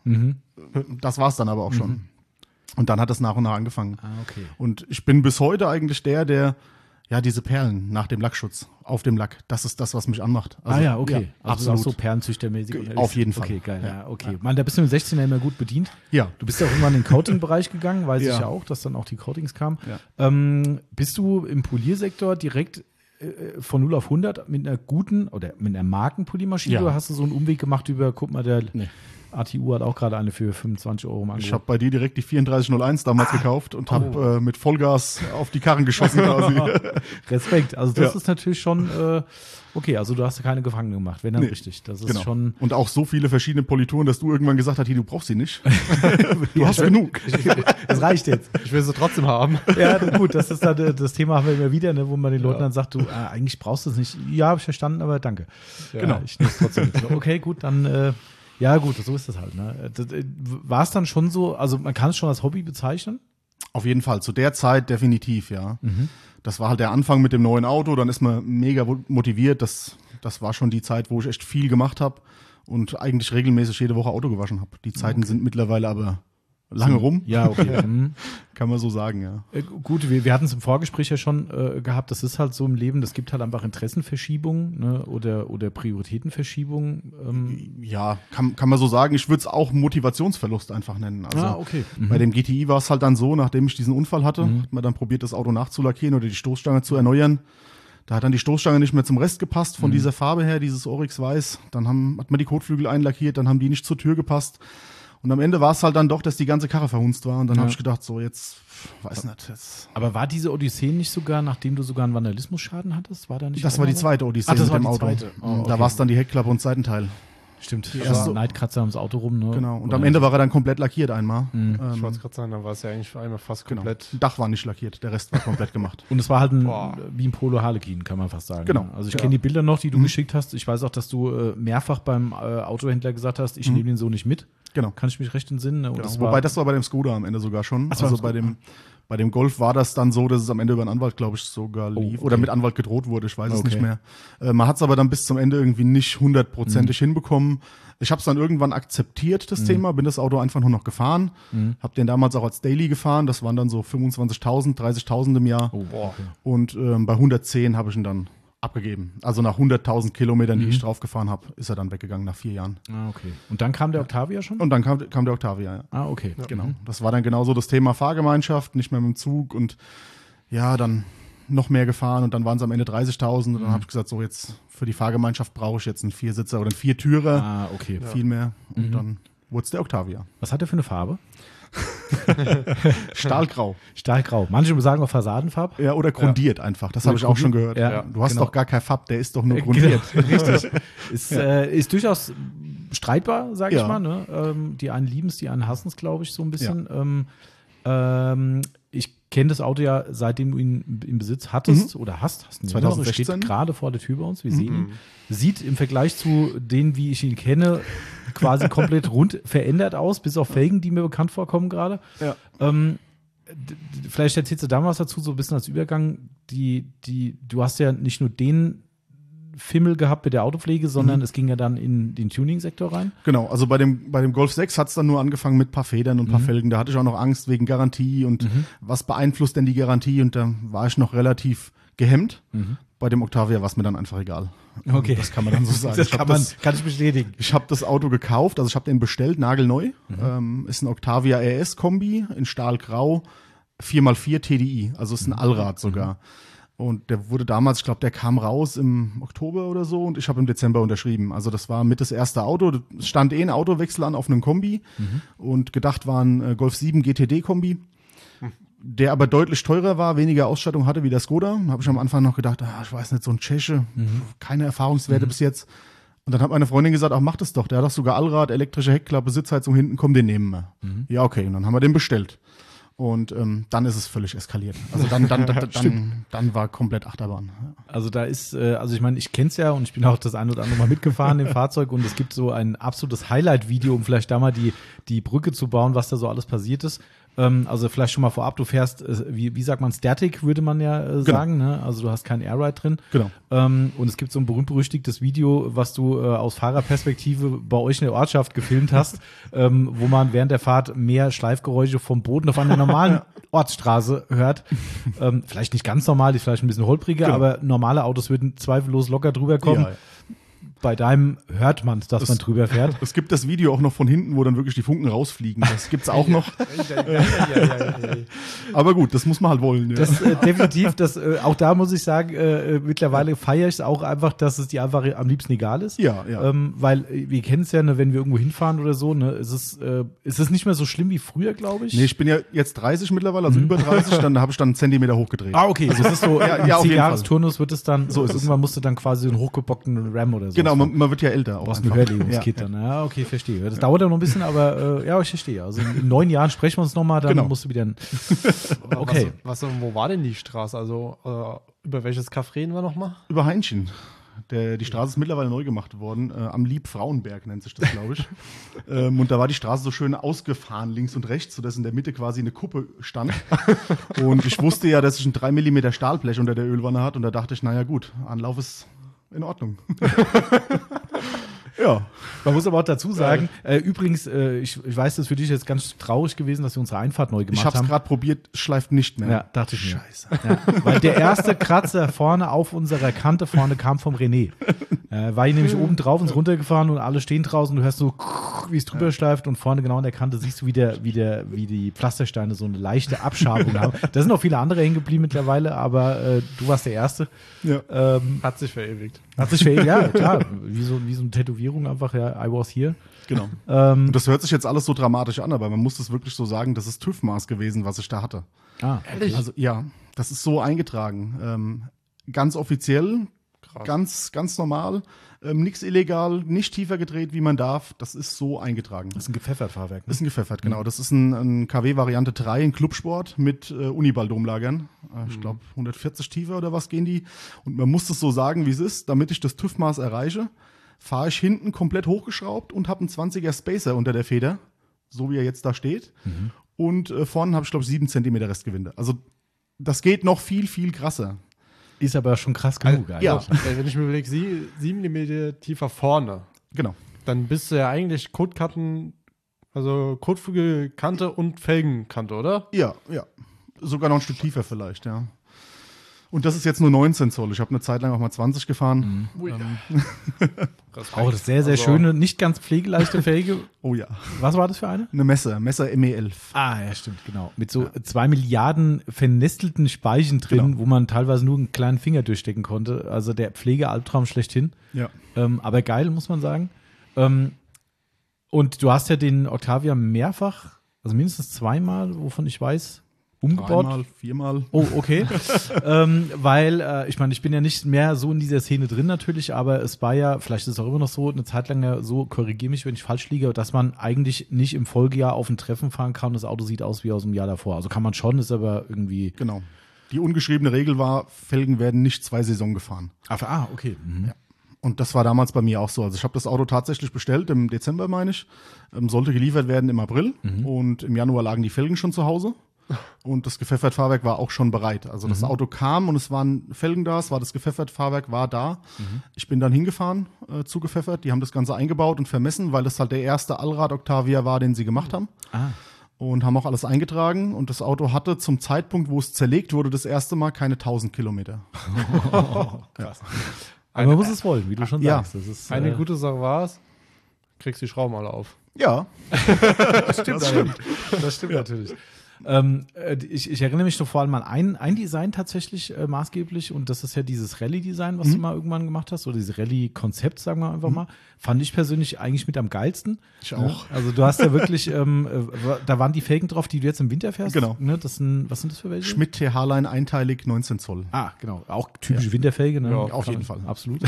[SPEAKER 3] Das war es dann aber auch schon. Und dann hat das nach und nach angefangen.
[SPEAKER 1] Ah, okay.
[SPEAKER 3] Und ich bin bis heute eigentlich der, der ja diese Perlen nach dem Lackschutz auf dem Lack, das ist das, was mich anmacht. Also,
[SPEAKER 1] ah ja, okay. also
[SPEAKER 3] absolut.
[SPEAKER 1] auch so Perlenzüchtermäßig.
[SPEAKER 3] Ge-
[SPEAKER 1] unterwegs.
[SPEAKER 3] auf jeden Fall.
[SPEAKER 1] Okay, geil. Ja,
[SPEAKER 3] Ja.
[SPEAKER 1] okay. Man, da bist du im sechzehner immer gut bedient.
[SPEAKER 3] Ja.
[SPEAKER 1] Du bist ja auch irgendwann in den Coating-Bereich gegangen, weiß
[SPEAKER 3] Ja.
[SPEAKER 1] ich ja auch, dass dann auch die Coatings kamen.
[SPEAKER 3] Ja.
[SPEAKER 1] Ähm, bist du im Poliersektor direkt äh, von null auf hundert mit einer guten oder mit einer Markenpoliermaschine
[SPEAKER 3] Ja.
[SPEAKER 1] oder hast du so einen Umweg gemacht über, guck mal, der
[SPEAKER 3] Nee.
[SPEAKER 1] A T U hat auch gerade eine für fünfundzwanzig Euro im
[SPEAKER 3] Ich
[SPEAKER 1] Angebot.
[SPEAKER 3] habe bei dir direkt die vierunddreißig null eins damals gekauft und habe äh, mit Vollgas auf die Karren geschossen quasi.
[SPEAKER 1] Respekt. Also das
[SPEAKER 3] Ja.
[SPEAKER 1] ist natürlich schon, äh, okay, also du hast keine Gefangene gemacht, wenn dann
[SPEAKER 3] Nee.
[SPEAKER 1] richtig. Das ist
[SPEAKER 3] Genau.
[SPEAKER 1] schon,
[SPEAKER 3] Und auch so viele verschiedene Polituren, dass du irgendwann gesagt hast, hier, du brauchst sie nicht. Du hast genug.
[SPEAKER 1] das reicht jetzt.
[SPEAKER 2] Ich will sie trotzdem haben.
[SPEAKER 1] Ja, gut, das ist dann, äh, das Thema haben wir immer wieder, ne, wo man den Leuten dann sagt, du, äh, eigentlich brauchst du es nicht. Ja, habe ich verstanden, aber danke. Ja,
[SPEAKER 3] Genau.
[SPEAKER 1] Ich nehme es trotzdem mit. Okay, gut, dann, äh, ja gut, so ist das halt. Ne? Das, äh, war es dann schon so, also man kann es schon als Hobby bezeichnen?
[SPEAKER 3] Auf jeden Fall, zu der Zeit definitiv, ja. Das war halt der Anfang mit dem neuen Auto, dann ist man mega motiviert. Das, das war schon die Zeit, wo ich echt viel gemacht habe und eigentlich regelmäßig jede Woche Auto gewaschen habe. Die Zeiten sind mittlerweile aber lange rum,
[SPEAKER 1] Ja, okay. Mhm.
[SPEAKER 3] kann man so sagen, ja.
[SPEAKER 1] Äh, gut, wir, wir hatten es im Vorgespräch ja schon äh, gehabt, das ist halt so im Leben, das gibt halt einfach Interessenverschiebungen, ne, oder, oder Prioritätenverschiebungen. Ähm.
[SPEAKER 3] Ja, kann, kann man so sagen. Ich würde es auch Motivationsverlust einfach nennen. Also
[SPEAKER 1] Ah, okay.
[SPEAKER 3] bei dem G T I war es halt dann so, nachdem ich diesen Unfall hatte,
[SPEAKER 1] Mhm.
[SPEAKER 3] hat man dann probiert, das Auto nachzulackieren oder die Stoßstange zu erneuern. Da hat dann die Stoßstange nicht mehr zum Rest gepasst von
[SPEAKER 1] Mhm.
[SPEAKER 3] dieser Farbe her, dieses Oryx Weiß. Dann haben, hat man die Kotflügel einlackiert, dann haben die nicht zur Tür gepasst. Und am Ende war es halt dann doch, dass die ganze Karre verhunzt war. Und dann
[SPEAKER 1] Ja.
[SPEAKER 3] habe ich gedacht, so jetzt, weiß nicht, jetzt.
[SPEAKER 1] Aber war diese Odyssee nicht sogar, nachdem du sogar einen Vandalismusschaden hattest? War da nicht
[SPEAKER 3] Das
[SPEAKER 1] auch
[SPEAKER 3] war die
[SPEAKER 1] mal was?
[SPEAKER 3] zweite Odyssee
[SPEAKER 1] Ach, das
[SPEAKER 3] mit
[SPEAKER 1] war
[SPEAKER 3] dem
[SPEAKER 1] die
[SPEAKER 3] Auto.
[SPEAKER 1] zweite. Oh, okay.
[SPEAKER 3] Da war es dann die Heckklappe und Seitenteil.
[SPEAKER 1] Stimmt, die
[SPEAKER 3] erste-
[SPEAKER 1] erste Neidkratzer ums Auto rum. Ne?
[SPEAKER 3] Genau. Und
[SPEAKER 1] Oder-
[SPEAKER 3] am Ende war er dann komplett lackiert einmal.
[SPEAKER 1] Mhm.
[SPEAKER 3] Ähm,
[SPEAKER 2] Ich wollte es gerade sagen, dann war es ja eigentlich für einmal fast
[SPEAKER 3] genau.
[SPEAKER 2] komplett.
[SPEAKER 3] Dach war nicht lackiert, der Rest war komplett gemacht.
[SPEAKER 1] Und es war halt ein,
[SPEAKER 2] Boah.
[SPEAKER 1] wie ein Polo Harlequin, kann man fast sagen.
[SPEAKER 3] Genau.
[SPEAKER 1] Also ich
[SPEAKER 3] Ja.
[SPEAKER 1] kenne die Bilder noch, die du
[SPEAKER 3] Mhm.
[SPEAKER 1] geschickt hast. Ich weiß auch, dass du äh, mehrfach beim äh, Autohändler gesagt hast, ich
[SPEAKER 3] Mhm.
[SPEAKER 1] nehme den so nicht mit.
[SPEAKER 3] Genau.
[SPEAKER 1] Kann ich mich recht entsinnen. Und
[SPEAKER 3] Genau.
[SPEAKER 1] das
[SPEAKER 3] Wobei
[SPEAKER 1] war,
[SPEAKER 3] das war bei dem Skoda am Ende sogar schon.
[SPEAKER 1] Ach, das war
[SPEAKER 3] also
[SPEAKER 1] beim
[SPEAKER 3] bei
[SPEAKER 1] Skoda.
[SPEAKER 3] dem, bei dem Golf war das dann so, dass es am Ende über einen Anwalt, glaube ich, sogar lief.
[SPEAKER 1] okay.
[SPEAKER 3] Oder mit Anwalt gedroht wurde, ich weiß es
[SPEAKER 1] Okay.
[SPEAKER 3] nicht mehr. Äh, man hat es aber dann bis zum Ende irgendwie nicht hundertprozentig
[SPEAKER 1] Mhm.
[SPEAKER 3] hinbekommen. Ich habe es dann irgendwann akzeptiert, das Thema, bin das Auto einfach nur noch gefahren.
[SPEAKER 1] Mhm.
[SPEAKER 3] Habe den damals auch als Daily gefahren. Das waren dann so fünfundzwanzigtausend, dreißigtausend im Jahr.
[SPEAKER 1] Oh,
[SPEAKER 2] Boah.
[SPEAKER 1] okay.
[SPEAKER 3] Und ähm, bei hundertzehn habe ich ihn dann abgegeben. Also nach hunderttausend Kilometern, die
[SPEAKER 1] Mhm.
[SPEAKER 3] ich drauf gefahren habe, ist er dann weggegangen nach vier Jahren.
[SPEAKER 1] Ah, okay. Und dann kam der Octavia schon?
[SPEAKER 3] Und dann kam, kam der Octavia, ja.
[SPEAKER 1] Ah, okay.
[SPEAKER 3] Genau.
[SPEAKER 1] Mhm.
[SPEAKER 3] Das war dann genauso das Thema Fahrgemeinschaft, nicht mehr mit dem Zug und ja, dann noch mehr gefahren und dann waren es am Ende dreißigtausend und dann
[SPEAKER 1] Mhm.
[SPEAKER 3] habe ich gesagt, so jetzt für die Fahrgemeinschaft brauche ich jetzt einen Viersitzer oder einen Viertürer,
[SPEAKER 1] Ah, okay.
[SPEAKER 3] viel mehr und
[SPEAKER 1] Mhm.
[SPEAKER 3] dann wurde es der Octavia.
[SPEAKER 1] Was hat der für eine Farbe?
[SPEAKER 3] Stahlgrau.
[SPEAKER 1] Stahlgrau. Manche sagen auch Fassadenfarb.
[SPEAKER 3] Ja, oder grundiert einfach, das habe ich auch schon gehört.
[SPEAKER 1] Ja,
[SPEAKER 3] du hast
[SPEAKER 1] genau.
[SPEAKER 3] doch gar kein Fab, der ist doch nur
[SPEAKER 1] Äh,
[SPEAKER 3] grundiert.
[SPEAKER 1] Genau, richtig. Ist, äh, ist durchaus streitbar, sage ich
[SPEAKER 3] Ja.
[SPEAKER 1] mal. Ne? Ähm, die einen lieben es, die einen hassen es, glaube ich, so ein bisschen. Ähm, ähm, ich kenne das Auto ja, seitdem du ihn im Besitz hattest oder hast. hast ihn ja noch. Er
[SPEAKER 3] zweitausendsechzehn.
[SPEAKER 1] steht gerade vor der Tür bei uns. Wir sehen ihn. Sieht im Vergleich zu denen, wie ich ihn kenne, quasi komplett rund verändert aus, bis auf Felgen, die mir bekannt vorkommen gerade.
[SPEAKER 3] Ja.
[SPEAKER 1] Ähm, d- d- vielleicht erzählst du da mal was dazu, so ein bisschen als Übergang. Die, die, du hast ja nicht nur den Fimmel gehabt mit der Autopflege, sondern
[SPEAKER 3] Mhm.
[SPEAKER 1] es ging ja dann in den Tuning-Sektor rein.
[SPEAKER 3] Genau, also bei dem, bei dem Golf sechs hat es dann nur angefangen mit ein paar Federn und ein paar
[SPEAKER 1] Mhm.
[SPEAKER 3] Felgen. Da hatte ich auch noch Angst wegen Garantie und
[SPEAKER 1] Mhm.
[SPEAKER 3] was beeinflusst denn die Garantie? Und da war ich noch relativ gehemmt.
[SPEAKER 1] Mhm.
[SPEAKER 3] Bei dem Octavia war es mir dann einfach egal.
[SPEAKER 1] Okay.
[SPEAKER 3] Das kann man dann so sagen.
[SPEAKER 1] Das
[SPEAKER 3] ich
[SPEAKER 1] kann,
[SPEAKER 3] habe
[SPEAKER 1] man,
[SPEAKER 3] das,
[SPEAKER 1] kann ich bestätigen.
[SPEAKER 3] ich hab das Auto gekauft, also ich habe den bestellt, nagelneu.
[SPEAKER 1] Mhm.
[SPEAKER 3] Ähm, ist ein Octavia R S-Kombi in Stahlgrau, vier mal vier T D I, also ist ein Allrad sogar. Und der wurde damals, ich glaube, der kam raus im Oktober oder so und ich habe im Dezember unterschrieben. Also das war mit das erste Auto. Es stand eh ein Autowechsel an auf einem Kombi und gedacht war ein äh, Golf sieben G T D-Kombi, der aber deutlich teurer war, weniger Ausstattung hatte wie der Skoda. Da habe ich am Anfang noch gedacht, ah, ich weiß nicht, so ein Tscheche, keine Erfahrungswerte bis jetzt. Und dann hat meine Freundin gesagt, ach, mach das doch. Der hat doch sogar Allrad, elektrische Heckklappe, Sitzheizung hinten, komm, den nehmen wir. Ja, okay. Und dann haben wir den bestellt. Und ähm, dann ist es völlig eskaliert. Also dann, dann, dann, dann, dann war komplett Achterbahn. Ja.
[SPEAKER 1] Also da ist, äh, also ich meine, ich kenne es ja und ich bin auch das ein oder andere Mal mitgefahren im Fahrzeug und es gibt so ein absolutes Highlight-Video, um vielleicht da mal die, die Brücke zu bauen, was da so alles passiert ist. Ähm, also vielleicht schon mal vorab, du fährst, äh, wie, wie sagt man, Static würde man ja äh, sagen, ne? Also du hast kein Airride drin.
[SPEAKER 3] Genau.
[SPEAKER 1] Ähm, und es gibt so ein berühmt-berüchtigtes Video, was du äh, aus Fahrerperspektive bei euch in der Ortschaft gefilmt hast, ähm, wo man während der Fahrt mehr Schleifgeräusche vom Boden auf einer normalen Ortsstraße hört. Ähm, vielleicht nicht ganz normal, die ist vielleicht ein bisschen holpriger,
[SPEAKER 3] Genau.
[SPEAKER 1] aber normale Autos würden zweifellos locker drüber kommen.
[SPEAKER 3] Ja, ja.
[SPEAKER 1] Bei deinem hört man, dass man drüber fährt.
[SPEAKER 3] Es gibt das Video auch noch von hinten, wo dann wirklich die Funken rausfliegen. Das gibt's auch noch. Aber gut, das muss man halt wollen. Ja.
[SPEAKER 1] Das äh, definitiv, das, äh, auch da muss ich sagen, äh, mittlerweile feiere ich es auch einfach, dass es dir einfach am liebsten egal ist.
[SPEAKER 3] Ja, ja.
[SPEAKER 1] Ähm, weil äh, wir kennen es ja, ne, wenn wir irgendwo hinfahren oder so, ne, ist es, äh, ist es nicht mehr so schlimm wie früher, glaube ich.
[SPEAKER 3] Nee, ich bin ja jetzt dreißig mittlerweile, also über dreißig, dann habe ich dann einen Zentimeter hochgedreht.
[SPEAKER 1] Ah, okay. Also es ist so,
[SPEAKER 3] Ja,
[SPEAKER 1] im
[SPEAKER 3] ja, auf jeden
[SPEAKER 1] Zehn-Jahres-Turnus wird es dann,
[SPEAKER 3] So ist es.
[SPEAKER 1] irgendwann musst du dann quasi einen hochgebockten RAM oder so.
[SPEAKER 3] Genau, man, man wird ja älter. Auch
[SPEAKER 1] Du brauchst ein
[SPEAKER 3] einfach.
[SPEAKER 1] Hörlegungskit dann. Ja, okay, verstehe. Das dauert ja noch ein bisschen, aber äh, ja, ich verstehe. Also in, in neun Jahren sprechen wir uns nochmal, dann
[SPEAKER 3] Genau.
[SPEAKER 1] musst du wieder ein, okay.
[SPEAKER 2] Was, was, wo war denn die Straße? Also äh, über welches Kaff reden wir nochmal?
[SPEAKER 3] Über Heinchen. Der, die Straße ist mittlerweile neu gemacht worden. Äh, am Lieb-Frauenberg nennt sich das, glaube ich. ähm, und da war die Straße so schön ausgefahren, links und rechts, sodass in der Mitte quasi eine Kuppe stand. Und ich wusste ja, dass ich ein drei Millimeter Stahlblech unter der Ölwanne hat. Und da dachte ich, naja gut, Anlauf ist in Ordnung. Ja.
[SPEAKER 1] Man muss aber auch dazu sagen, äh, übrigens, äh, ich, ich weiß, das ist für dich jetzt ganz traurig gewesen, dass wir unsere Einfahrt neu gemacht
[SPEAKER 3] Ich habe es
[SPEAKER 1] haben.
[SPEAKER 3] gerade probiert, schleift nicht mehr.
[SPEAKER 1] Ja, dachte ich mir.
[SPEAKER 3] Scheiße.
[SPEAKER 1] Ja, weil der erste Kratzer vorne auf unserer Kante vorne kam vom René. Äh, war ich nämlich oben drauf und runtergefahren und alle stehen draußen, du hörst so, wie es drüber schleift und vorne genau an der Kante siehst du, wie, der, wie, der, wie die Pflastersteine so eine leichte Abschabung haben. Da sind auch viele andere hängen geblieben mittlerweile, aber äh, du warst der Erste.
[SPEAKER 3] Ja.
[SPEAKER 1] Ähm,
[SPEAKER 2] Hat sich verewigt.
[SPEAKER 1] hat sich verewigt, ja, klar, wie so, wie so eine Tätowierung einfach, ja, I was here.
[SPEAKER 3] Genau.
[SPEAKER 1] Ähm,
[SPEAKER 3] Und das hört sich jetzt alles so dramatisch an, aber man muss das wirklich so sagen, das ist TÜV-Maß gewesen, was ich da hatte.
[SPEAKER 1] ah,
[SPEAKER 2] Ehrlich?
[SPEAKER 3] Also ja, das ist so eingetragen. Ähm, ganz offiziell,
[SPEAKER 2] Krass.
[SPEAKER 3] ganz, ganz normal, ähm, nichts illegal, nicht tiefer gedreht, wie man darf. Das ist so eingetragen.
[SPEAKER 1] das ist ein gepfeffert Fahrwerk. Ne?
[SPEAKER 3] Ist ein gepfeffert, genau. Das ist ein, ein K W-Variante drei, ein Clubsport mit äh, Uniball-Domlagern. Äh, ich glaube, hundertvierzig tiefer oder was gehen die. Und man muss es so sagen, wie es ist. Damit ich das TÜV-Maß erreiche, fahre ich hinten komplett hochgeschraubt und habe einen zwanziger Spacer unter der Feder, so wie er jetzt da steht.
[SPEAKER 1] Mhm.
[SPEAKER 3] Und äh, vorne habe ich, glaube ich, sieben Zentimeter Restgewinde. Also das geht noch viel, viel krasser.
[SPEAKER 1] Ist aber schon krass genug.
[SPEAKER 3] ja.
[SPEAKER 1] eigentlich.
[SPEAKER 2] Ey, wenn ich mir überlege, sie, sieben Millimeter tiefer vorne,
[SPEAKER 3] Genau.
[SPEAKER 2] dann bist du ja eigentlich Kotkanten, also kotfrühe Kante und Felgenkante, oder?
[SPEAKER 3] Ja, ja. Sogar noch ein Stück tiefer vielleicht, ja. Und das ist jetzt nur neunzehn Zoll. Ich habe eine Zeit lang auch mal zwanzig gefahren. Ähm,
[SPEAKER 1] Auch das sehr, sehr
[SPEAKER 2] Also-
[SPEAKER 1] schöne, nicht ganz pflegeleichte Felge.
[SPEAKER 3] oh ja.
[SPEAKER 1] Was war das für eine?
[SPEAKER 3] Eine Messer, Messer M E elf.
[SPEAKER 1] Ah, ja, stimmt, genau. Mit so zwei Milliarden vernestelten Speichen drin,
[SPEAKER 3] Genau.
[SPEAKER 1] wo man teilweise nur einen kleinen Finger durchstecken konnte. Also der Pflegealbtraum schlechthin.
[SPEAKER 3] Ja.
[SPEAKER 1] Ähm, aber geil, muss man sagen. Ähm, und du hast ja den Octavia mehrfach, also mindestens zweimal, wovon ich weiß, umgebaut.
[SPEAKER 3] Dreimal, viermal.
[SPEAKER 1] Oh, okay. ähm, weil, äh, ich meine, ich bin ja nicht mehr so in dieser Szene drin natürlich, aber es war ja, vielleicht ist es auch immer noch so, eine Zeit lang ja so, korrigiere mich, wenn ich falsch liege, dass man eigentlich nicht im Folgejahr auf ein Treffen fahren kann und das Auto sieht aus wie aus dem Jahr davor. Also kann man schon, ist aber irgendwie.
[SPEAKER 3] Genau. Die ungeschriebene Regel war, Felgen werden nicht zwei Saison gefahren.
[SPEAKER 1] Ah, okay. Mhm.
[SPEAKER 3] Und das war damals bei mir auch so. Also ich habe das Auto tatsächlich bestellt, im Dezember meine ich. Ähm, sollte geliefert werden im April. Und im Januar lagen die Felgen schon zu Hause. Und das gepfeffert Fahrwerk war auch schon bereit. Also das Auto kam und es waren Felgen da, es war das gepfeffert Fahrwerk war da. Ich bin dann hingefahren, äh, zu gepfeffert. Die haben das Ganze eingebaut und vermessen, weil das halt der erste Allrad Octavia war, den sie gemacht haben.
[SPEAKER 1] Ah.
[SPEAKER 3] Und haben auch alles eingetragen. Und das Auto hatte zum Zeitpunkt, wo es zerlegt wurde, das erste Mal keine tausend Kilometer.
[SPEAKER 1] Krass. Aber man muss es wollen, wie du schon
[SPEAKER 3] Ja.
[SPEAKER 1] sagst. Das ist,
[SPEAKER 2] Eine
[SPEAKER 1] äh,
[SPEAKER 2] gute Sache war es, kriegst die Schrauben alle auf.
[SPEAKER 3] Ja,
[SPEAKER 1] Das stimmt, das stimmt. Das stimmt natürlich. Ähm, äh, ich, ich erinnere mich noch vor allem an ein, ein Design tatsächlich äh, maßgeblich und das ist ja dieses Rallye-Design, was du mal irgendwann gemacht hast oder dieses Rallye-Konzept, sagen wir einfach mal. Fand ich persönlich eigentlich mit am geilsten.
[SPEAKER 3] Ich auch.
[SPEAKER 1] Ja, also du hast ja wirklich, ähm, äh, da waren die Felgen drauf, die du jetzt im Winter fährst.
[SPEAKER 3] Genau.
[SPEAKER 1] Ne, das sind, was sind das für welche?
[SPEAKER 3] Schmidt T H-Line einteilig neunzehn Zoll.
[SPEAKER 1] Ah, genau. Auch typische Winterfelge. Ne?
[SPEAKER 2] Ja,
[SPEAKER 3] auf
[SPEAKER 1] Kann
[SPEAKER 3] jeden
[SPEAKER 1] man-
[SPEAKER 3] Fall.
[SPEAKER 1] Absolut.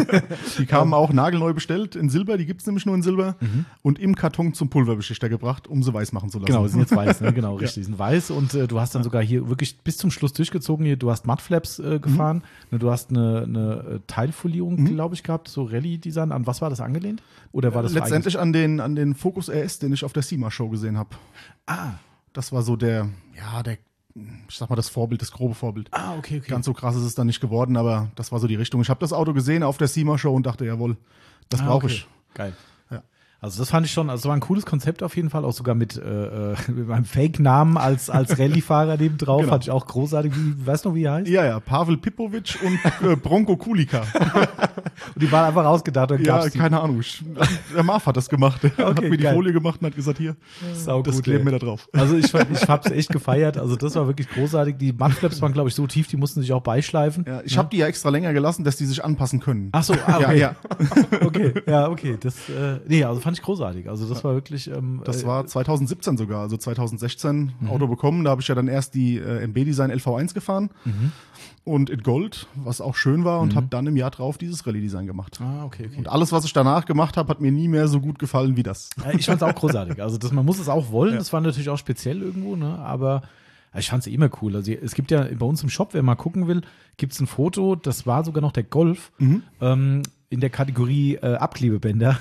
[SPEAKER 3] Die kamen auch nagelneu bestellt in Silber, die gibt's nämlich nur in Silber. Und im Karton zum Pulverbeschichter gebracht, um sie weiß machen zu lassen.
[SPEAKER 1] Genau, die sind jetzt weiß, ne? Genau, richtig. Die sind weiß und äh, du hast dann sogar hier wirklich bis zum Schluss durchgezogen. Hier, du hast Mudflaps äh, gefahren, ne, du hast eine, eine äh, Teilfolierung, glaube ich, gehabt, so Rallye-Design. An was war das angelehnt? Oder war das
[SPEAKER 3] Letztendlich an den, an den Focus R S, den ich auf der SEMA-Show gesehen habe.
[SPEAKER 1] Ah,
[SPEAKER 3] Das war so der, ja, der, ich sag mal, das Vorbild, das grobe Vorbild.
[SPEAKER 1] ah, okay, okay.
[SPEAKER 3] Ganz so krass ist es dann nicht geworden, aber das war so die Richtung. Ich habe das Auto gesehen auf der SEMA-Show und dachte, jawohl, das
[SPEAKER 1] Ah,
[SPEAKER 3] brauche
[SPEAKER 1] okay.
[SPEAKER 3] ich.
[SPEAKER 1] Geil.
[SPEAKER 3] Ja.
[SPEAKER 1] Also das fand ich schon, also es war ein cooles Konzept auf jeden Fall, auch sogar mit, äh, mit meinem Fake-Namen als, als Rallye-Fahrer neben drauf,
[SPEAKER 3] Genau.
[SPEAKER 1] fand ich auch großartig. Wie, weißt du noch, wie er heißt?
[SPEAKER 3] Ja, ja, Pavel Pipovic und äh, Bronco Kulika.
[SPEAKER 1] Und die waren einfach rausgedacht und
[SPEAKER 3] Ja,
[SPEAKER 1] gab's die.
[SPEAKER 3] keine Ahnung. Ich, der Marv hat das gemacht. Er hat
[SPEAKER 1] Okay,
[SPEAKER 3] mir die
[SPEAKER 1] geil.
[SPEAKER 3] Folie gemacht und hat gesagt, hier,
[SPEAKER 1] Sau
[SPEAKER 3] das
[SPEAKER 1] gut,
[SPEAKER 3] kleben
[SPEAKER 1] ey.
[SPEAKER 3] wir da drauf.
[SPEAKER 1] Also ich, fand- ich hab's echt gefeiert. Also das war wirklich großartig. Die Mudflaps waren, glaube ich, so tief, die mussten sich auch beischleifen.
[SPEAKER 3] Ja, ich habe die ja extra länger gelassen, dass die sich anpassen können.
[SPEAKER 1] Ach so, ah, okay.
[SPEAKER 3] Ja, ja.
[SPEAKER 1] Okay, ja, okay. Das, äh, nee, also fand ich großartig. Also das war wirklich. Ähm,
[SPEAKER 3] Das
[SPEAKER 1] äh,
[SPEAKER 3] war zwanzig siebzehn sogar, also zwanzig sechzehn
[SPEAKER 1] Mhm.
[SPEAKER 3] Auto bekommen. Da habe ich ja dann erst die äh, M B-Design L V eins gefahren
[SPEAKER 1] Mhm.
[SPEAKER 3] und in Gold, was auch schön war, und habe dann im Jahr drauf dieses Rallye-Design gemacht.
[SPEAKER 1] Ah, okay, okay.
[SPEAKER 3] Und alles, was ich danach gemacht habe, hat mir nie mehr so gut gefallen wie das.
[SPEAKER 1] Ja, ich fand's auch großartig. Also das, man muss es auch wollen. Das war natürlich auch speziell irgendwo, ne? Aber ja, ich fand's immer cool. Also es gibt ja bei uns im Shop, wer mal gucken will, gibt's ein Foto. Das war sogar noch der Golf ähm, in der Kategorie äh, Abklebebänder.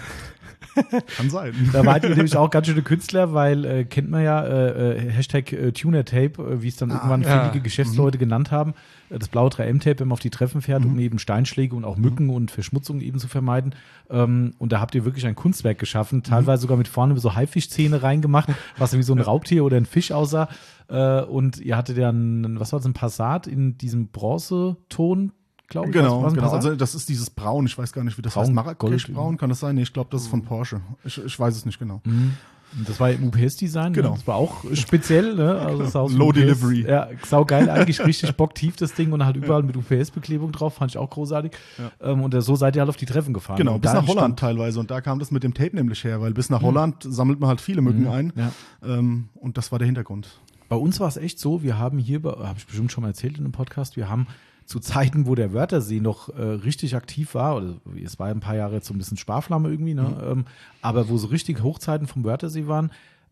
[SPEAKER 3] Kann sein.
[SPEAKER 1] Da wart ihr nämlich auch ganz schöne Künstler, weil äh, kennt man ja äh, äh, Hashtag äh, Tuner-Tape, äh, wie es dann irgendwann
[SPEAKER 2] ja.
[SPEAKER 1] findige Geschäftsleute genannt haben. Äh, das blaue drei M-Tape, wenn man auf die Treffen fährt, um eben Steinschläge und auch Mücken und Verschmutzung eben zu vermeiden. Ähm, und da habt ihr wirklich ein Kunstwerk geschaffen, teilweise sogar mit vorne so Haifischzähne reingemacht, was wie so ein Raubtier oder ein Fisch aussah. Äh, und ihr hattet ja ein, was war das, ein Passat in diesem Bronzeton, glaube ich.
[SPEAKER 3] Genau,
[SPEAKER 1] was, was ein
[SPEAKER 3] genau.
[SPEAKER 1] Passat?
[SPEAKER 3] Also das ist dieses Braun, ich weiß gar nicht, wie das
[SPEAKER 1] Braun,
[SPEAKER 3] heißt. Marrakesch
[SPEAKER 1] Gold.
[SPEAKER 3] Braun, kann das sein? Nee, ich glaube, das ist von Porsche. Ich, ich weiß es nicht genau.
[SPEAKER 1] Und das war im U P S-Design,
[SPEAKER 3] Genau.
[SPEAKER 1] ne? Das war auch speziell, ne? Also das Haus
[SPEAKER 3] Low
[SPEAKER 1] U P S,
[SPEAKER 3] Delivery.
[SPEAKER 1] Ja, saugeil eigentlich, richtig bocktief das Ding und halt überall mit U P S-Beklebung drauf, fand ich auch großartig.
[SPEAKER 3] Ja.
[SPEAKER 1] Ähm, und so seid ihr halt auf die Treffen gefahren.
[SPEAKER 3] Genau,
[SPEAKER 1] und
[SPEAKER 3] bis
[SPEAKER 1] da
[SPEAKER 3] nach Holland
[SPEAKER 1] entstand-
[SPEAKER 3] teilweise. Und da kam das mit dem Tape nämlich her, weil bis nach Holland sammelt man halt viele Mücken ein.
[SPEAKER 1] Ja.
[SPEAKER 3] Ähm, und das war der Hintergrund.
[SPEAKER 1] Bei uns war es echt so, wir haben hier, habe ich bestimmt schon mal erzählt in einem Podcast, wir haben zu Zeiten, wo der Wörthersee noch äh, richtig aktiv war, oder es war ein paar Jahre jetzt so ein bisschen Sparflamme irgendwie, ne? Mhm. Ähm, aber wo so richtig Hochzeiten vom Wörthersee waren,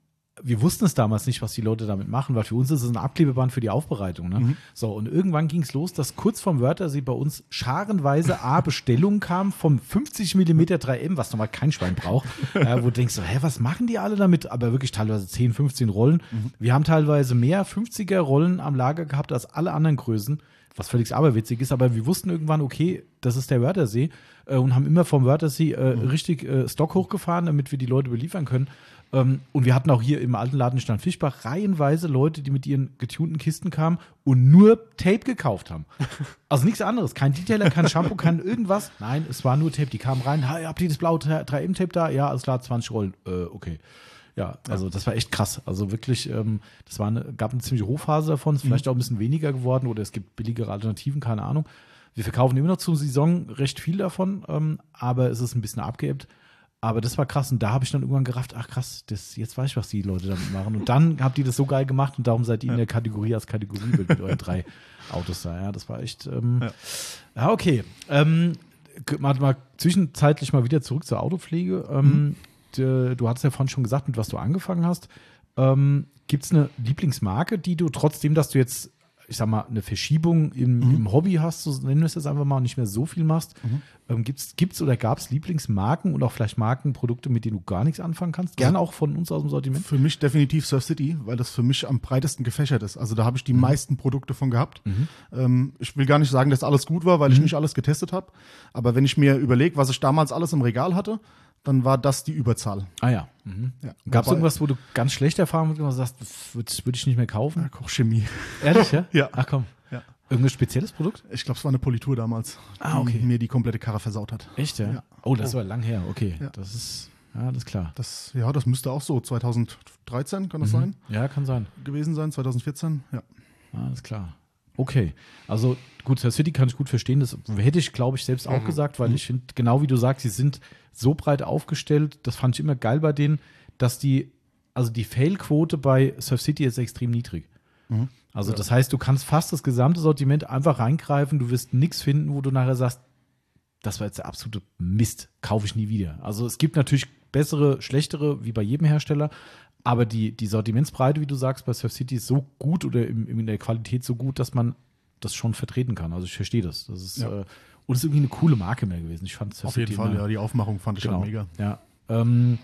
[SPEAKER 1] wir wussten es damals nicht, was die Leute damit machen, weil für uns ist es ein Abklebeband für die Aufbereitung. Ne? Mhm. So, und irgendwann ging es los, dass kurz vom Wörthersee bei uns scharenweise A Bestellungen kamen vom fünfzig Millimeter drei M, was nochmal kein Schwein braucht, äh, wo du denkst so, hä, was machen die alle damit? Aber wirklich teilweise zehn, fünfzehn Rollen. Mhm. Wir haben teilweise mehr fünfziger Rollen am Lager gehabt als alle anderen Größen, was völlig aberwitzig ist, aber wir wussten irgendwann, okay, das ist der Wörthersee äh, und haben immer vom Wörthersee äh, mhm. richtig äh, Stock hochgefahren, damit wir die Leute beliefern können. Um, und wir hatten auch hier im alten Ladenstand Fischbach reihenweise Leute, die mit ihren getunten Kisten kamen und nur Tape gekauft haben. Also nichts anderes. Kein Detailer, kein Shampoo, kein irgendwas. Nein, es war nur Tape. Die kamen rein. Hey, habt ihr das blaue drei M Tape da? Ja, alles klar, zwanzig Rollen. Äh, okay. Ja, also das war echt krass. Also wirklich, ähm, das war eine, gab eine ziemliche Hochphase davon. Ist vielleicht mhm. auch ein bisschen weniger geworden oder es gibt billigere Alternativen, keine Ahnung. Wir verkaufen immer noch zur Saison recht viel davon, ähm, aber es ist ein bisschen abgeebbt. Aber das war krass und da habe ich dann irgendwann gerafft, ach krass, das, jetzt weiß ich, was die Leute damit machen. Und dann habt ihr das so geil gemacht und darum seid ihr ja. in der Kategorie als Kategorie mit, mit euren drei Autos da. Ja, das war echt, ähm, ja. ja, okay. Ähm, mal, mal zwischenzeitlich mal wieder zurück zur Autopflege. Ähm, mhm. de, du hattest ja vorhin schon gesagt, mit was du angefangen hast. Ähm, gibt es eine Lieblingsmarke, die du trotzdem, dass du jetzt, ich sag mal, eine Verschiebung im, mhm. im Hobby hast, so nennen wir es jetzt einfach mal, und nicht mehr so viel machst. Mhm. Ähm, gibt's, gibt's oder gab es Lieblingsmarken und auch vielleicht Markenprodukte, mit denen du gar nichts anfangen kannst? Gerne auch von uns aus dem Sortiment?
[SPEAKER 3] Für mich definitiv Surf City, weil das für mich am breitesten gefächert ist. Also da habe ich die mhm. meisten Produkte von gehabt. Mhm. Ähm, ich will gar nicht sagen, dass alles gut war, weil mhm. ich nicht alles getestet habe. Aber wenn ich mir überlege, was ich damals alles im Regal hatte, dann war das die Überzahl.
[SPEAKER 1] Ah ja. Mhm. ja. Gab es irgendwas, wo du ganz schlechte Erfahrungen mit gemacht hast, das würde würd ich nicht mehr kaufen?
[SPEAKER 3] Ja, Kochchemie.
[SPEAKER 1] Ehrlich, ja?
[SPEAKER 3] Ja.
[SPEAKER 1] Ach komm.
[SPEAKER 3] Ja.
[SPEAKER 1] Irgendein spezielles Produkt?
[SPEAKER 3] Ich glaube, es war eine Politur damals,
[SPEAKER 1] ah, okay.
[SPEAKER 3] die mir die komplette Karre versaut hat.
[SPEAKER 1] Echt, ja? ja. Oh, das oh. war lang her. Okay, ja. das ist, ja, das ist klar.
[SPEAKER 3] Das, ja, das müsste auch so zwanzig dreizehn, kann das
[SPEAKER 1] mhm.
[SPEAKER 3] sein?
[SPEAKER 1] Ja, kann sein.
[SPEAKER 3] Gewesen sein, zwanzig vierzehn, ja.
[SPEAKER 1] Ah, alles klar. Okay, also gut, Surf City kann ich gut verstehen. Das hätte ich, glaube ich, selbst auch mhm. gesagt, weil mhm. ich finde, genau wie du sagst, sie sind so breit aufgestellt. Das fand ich immer geil bei denen, dass die, also die Fail-Quote bei Surf City ist extrem niedrig. Mhm. Also ja. das heißt, du kannst fast das gesamte Sortiment einfach reingreifen. Du wirst nichts finden, wo du nachher sagst, das war jetzt der absolute Mist, kaufe ich nie wieder. Also es gibt natürlich bessere, schlechtere, wie bei jedem Hersteller. Aber die, die Sortimentsbreite, wie du sagst, bei Surf City ist so gut oder im, in der Qualität so gut, dass man das schon vertreten kann. Also ich verstehe das. Das ist, ja. äh, und es ist irgendwie eine coole Marke mehr gewesen. Ich fand Surf
[SPEAKER 3] Auf jeden
[SPEAKER 1] City
[SPEAKER 3] Fall,
[SPEAKER 1] immer,
[SPEAKER 3] ja. Die Aufmachung fand ich
[SPEAKER 1] genau,
[SPEAKER 3] schon mega.
[SPEAKER 1] Ja. Ähm,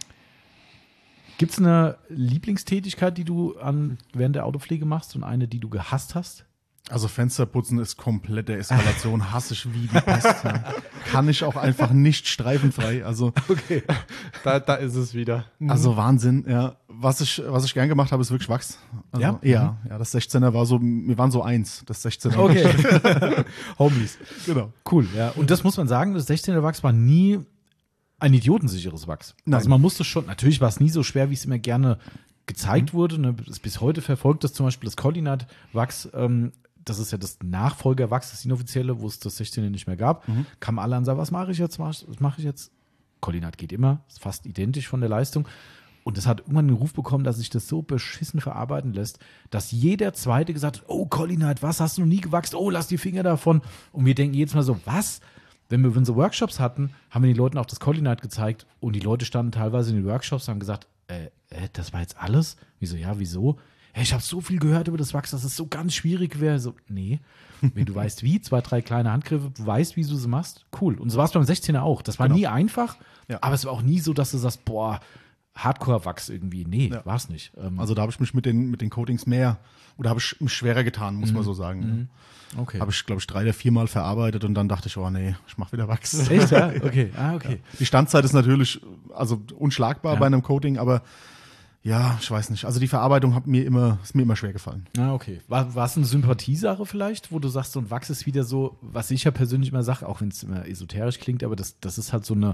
[SPEAKER 1] Gibt es eine Lieblingstätigkeit, die du an, während der Autopflege machst und eine, die du gehasst hast?
[SPEAKER 3] Also Fensterputzen ist komplette Eskalation, hasse ich wie die Pest. Ja. Kann ich auch einfach nicht streifenfrei. Also,
[SPEAKER 2] okay, da, da ist es wieder.
[SPEAKER 3] Also Wahnsinn, ja. Was ich, was ich gern gemacht habe, ist wirklich Wachs. Also,
[SPEAKER 1] ja?
[SPEAKER 3] Ja, ja, das sechzehner war so, wir waren so eins, das sechzehner.
[SPEAKER 1] Okay. Homies.
[SPEAKER 3] Genau.
[SPEAKER 1] Cool, ja. Und das muss man sagen, das sechzehner Wachs war nie ein idiotensicheres Wachs.
[SPEAKER 3] Nein.
[SPEAKER 1] Also man musste schon, natürlich war es nie so schwer, wie es immer gerne gezeigt mhm. wurde. Ne? Bis heute verfolgt das zum Beispiel das Collinat-Wachs. Ähm, das ist ja das Nachfolgerwachs, das inoffizielle, wo es das sechzehner nicht mehr gab. Mhm. Kamen alle an und sagen, was mache ich jetzt? Was mache ich jetzt? Collinat geht immer, ist fast identisch von der Leistung. Und das hat irgendwann den Ruf bekommen, dass sich das so beschissen verarbeiten lässt, dass jeder Zweite gesagt hat, oh Collinat, was, hast du noch nie gewachst? Oh, lass die Finger davon. Und wir denken jedes Mal so, was? Wenn wir unsere Workshops hatten, haben wir den Leuten auch das Collinat gezeigt und die Leute standen teilweise in den Workshops und haben gesagt, äh, äh, das war jetzt alles? Wieso, ja, wieso? Hey, ich habe so viel gehört über das Wachs, dass es so ganz schwierig wäre. So, nee, wenn du weißt wie, zwei, drei kleine Handgriffe, du weißt, wie du sie machst, cool. Und so war es beim sechzehner auch. Das war genau. nie einfach,
[SPEAKER 3] ja.
[SPEAKER 1] aber es war auch nie so, dass du sagst, boah, Hardcore-Wachs irgendwie. Nee, ja. war es nicht. Ähm,
[SPEAKER 3] also da habe ich mich mit den, mit den Coatings mehr, oder habe ich mich schwerer getan, muss
[SPEAKER 1] mhm.
[SPEAKER 3] man so sagen.
[SPEAKER 1] Mhm. Okay.
[SPEAKER 3] Habe ich, glaube ich, drei oder viermal verarbeitet und dann dachte ich, oh nee, ich mache wieder Wachs.
[SPEAKER 1] Echt, ja? Okay, ah, okay.
[SPEAKER 3] Ja. Die Standzeit ist natürlich also unschlagbar
[SPEAKER 1] ja.
[SPEAKER 3] bei einem Coating, aber ja, ich weiß nicht. Also die Verarbeitung hat mir immer, ist mir immer schwer gefallen.
[SPEAKER 1] Ah, okay. War, war es eine Sympathiesache vielleicht, wo du sagst, so ein Wachs ist wieder so, was ich ja persönlich immer sage, auch wenn es immer esoterisch klingt, aber das, das ist halt so eine,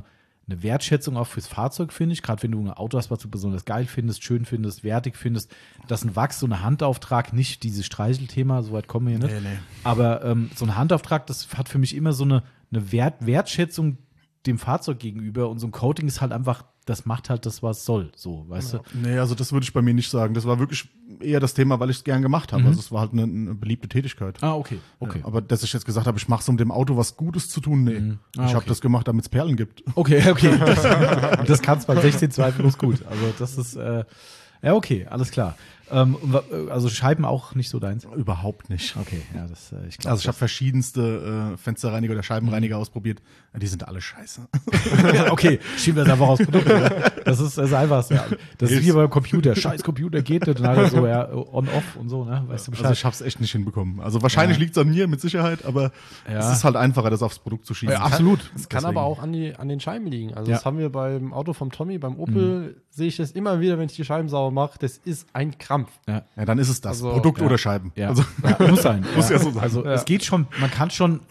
[SPEAKER 1] eine Wertschätzung auch fürs Fahrzeug, finde ich. Gerade wenn du ein Auto hast, was du besonders geil findest, schön findest, wertig findest, dass ein Wachs, so ein Handauftrag, nicht dieses Streichelthema, soweit kommen wir hier nicht.
[SPEAKER 3] Nee, nee.
[SPEAKER 1] Aber ähm, so ein Handauftrag, das hat für mich immer so eine, eine Wert, Wertschätzung dem Fahrzeug gegenüber. Und so ein Coating ist halt einfach, das macht halt das, was es soll. So, weißt
[SPEAKER 3] Ja.
[SPEAKER 1] du?
[SPEAKER 3] Nee, also das würde ich bei mir nicht sagen. Das war wirklich eher das Thema, weil ich es gern gemacht habe.
[SPEAKER 1] Mhm.
[SPEAKER 3] Also es war halt eine, eine beliebte Tätigkeit.
[SPEAKER 1] Ah, okay. okay.
[SPEAKER 3] Ja, aber dass ich jetzt gesagt habe, ich mache es, um dem Auto was Gutes zu tun, nee.
[SPEAKER 1] Mhm. Ah,
[SPEAKER 3] ich habe
[SPEAKER 1] okay.
[SPEAKER 3] das gemacht, damit es Perlen gibt.
[SPEAKER 1] Okay, okay. Das, das kannst du bei sechzehn zweifellos gut. Also das ist, äh, ja, okay, alles klar. Ähm, also Scheiben auch nicht so deins?
[SPEAKER 3] Überhaupt nicht.
[SPEAKER 1] Okay, ja, das, äh, ich glaube.
[SPEAKER 3] Also ich habe verschiedenste äh, Fensterreiniger oder Scheibenreiniger ausprobiert. Ja, die sind alle scheiße.
[SPEAKER 1] Okay, schieben wir das einfach aus Produkt. Oder? Das ist das Einfachste. Ja. Das ist wie beim Computer. Scheiß Computer geht nicht. Und dann so, ja, on-off und so, ne? Weißt du Bescheid?
[SPEAKER 3] Also ich habe es echt nicht hinbekommen. Also wahrscheinlich
[SPEAKER 1] Ja.
[SPEAKER 3] liegt es an mir, mit Sicherheit, aber
[SPEAKER 1] Ja.
[SPEAKER 3] es ist halt einfacher, das aufs Produkt zu schieben.
[SPEAKER 1] Ja, absolut.
[SPEAKER 2] Es kann
[SPEAKER 1] Deswegen.
[SPEAKER 2] aber auch an, die, an den Scheiben liegen. Also
[SPEAKER 1] Ja.
[SPEAKER 2] das haben wir beim Auto vom Tommy, beim Opel, sehe ich das immer wieder, wenn ich die Scheiben sauber mache. Das ist ein Krampf.
[SPEAKER 1] Ja.
[SPEAKER 3] Ja, dann ist es das.
[SPEAKER 2] Also,
[SPEAKER 3] Produkt
[SPEAKER 1] ja.
[SPEAKER 3] oder Scheiben.
[SPEAKER 1] Ja.
[SPEAKER 3] Also,
[SPEAKER 1] Ja, muss sein.
[SPEAKER 3] Muss ja so sein.
[SPEAKER 1] Also
[SPEAKER 2] Ja.
[SPEAKER 1] es geht schon, man kann schon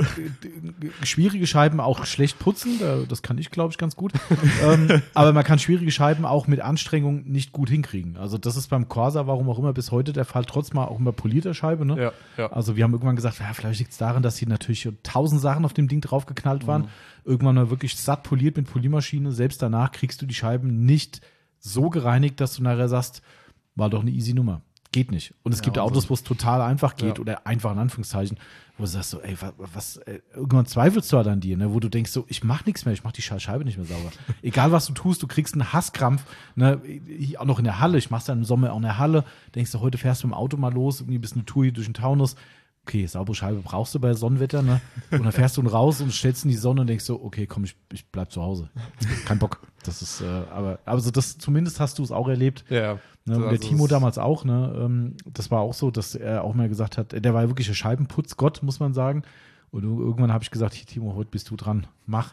[SPEAKER 1] äh, schwierige Scheiben auch schlecht putzen, da- das kann ich, glaube ich, ganz gut. ähm, aber man kann schwierige Scheiben auch mit Anstrengung nicht gut hinkriegen. Also das ist beim Corsa, warum auch immer, bis heute der Fall, trotz mal auch immer polierter Scheibe. Ne?
[SPEAKER 2] Ja, ja.
[SPEAKER 1] Also wir haben irgendwann gesagt, ja, vielleicht liegt es daran, dass hier natürlich tausend Sachen auf dem Ding draufgeknallt waren.
[SPEAKER 2] Mhm.
[SPEAKER 1] Irgendwann mal wirklich satt poliert mit Poliermaschine. Selbst danach kriegst du die Scheiben nicht so gereinigt, dass du nachher sagst, war doch eine easy Nummer. Geht nicht. Und es
[SPEAKER 3] Ja,
[SPEAKER 1] gibt
[SPEAKER 3] also-
[SPEAKER 1] Autos, wo es total einfach geht
[SPEAKER 2] Ja.
[SPEAKER 1] oder einfach in Anführungszeichen, wo du sagst so, ey, was, was äh, irgendwann zweifelst du halt an dir, ne? Wo du denkst so, ich mach nichts mehr, ich mach die Scheiß Scheibe nicht mehr sauber. Egal was du tust, du kriegst einen Hasskrampf, ne? Hier auch noch in der Halle, ich mach's dann im Sommer auch in der Halle, denkst du, heute fährst du mit dem Auto mal los, irgendwie bist eine Tour hier durch den Taunus. Okay, saubere Scheibe brauchst du bei Sonnenwetter, ne? Und dann fährst du raus und stellst in die Sonne und denkst so, okay, komm, ich, ich bleib zu Hause. Kein Bock. Das ist, äh, aber, also das, zumindest hast du es auch erlebt.
[SPEAKER 2] Ja.
[SPEAKER 1] Ne, und
[SPEAKER 2] Also
[SPEAKER 1] der Timo
[SPEAKER 2] es-
[SPEAKER 1] damals auch, ne? Ähm, das war auch so, dass er auch mal gesagt hat, der war ja wirklich ein Scheibenputzgott, muss man sagen. Und irgendwann habe ich gesagt, hier, Timo, heute bist du dran, mach.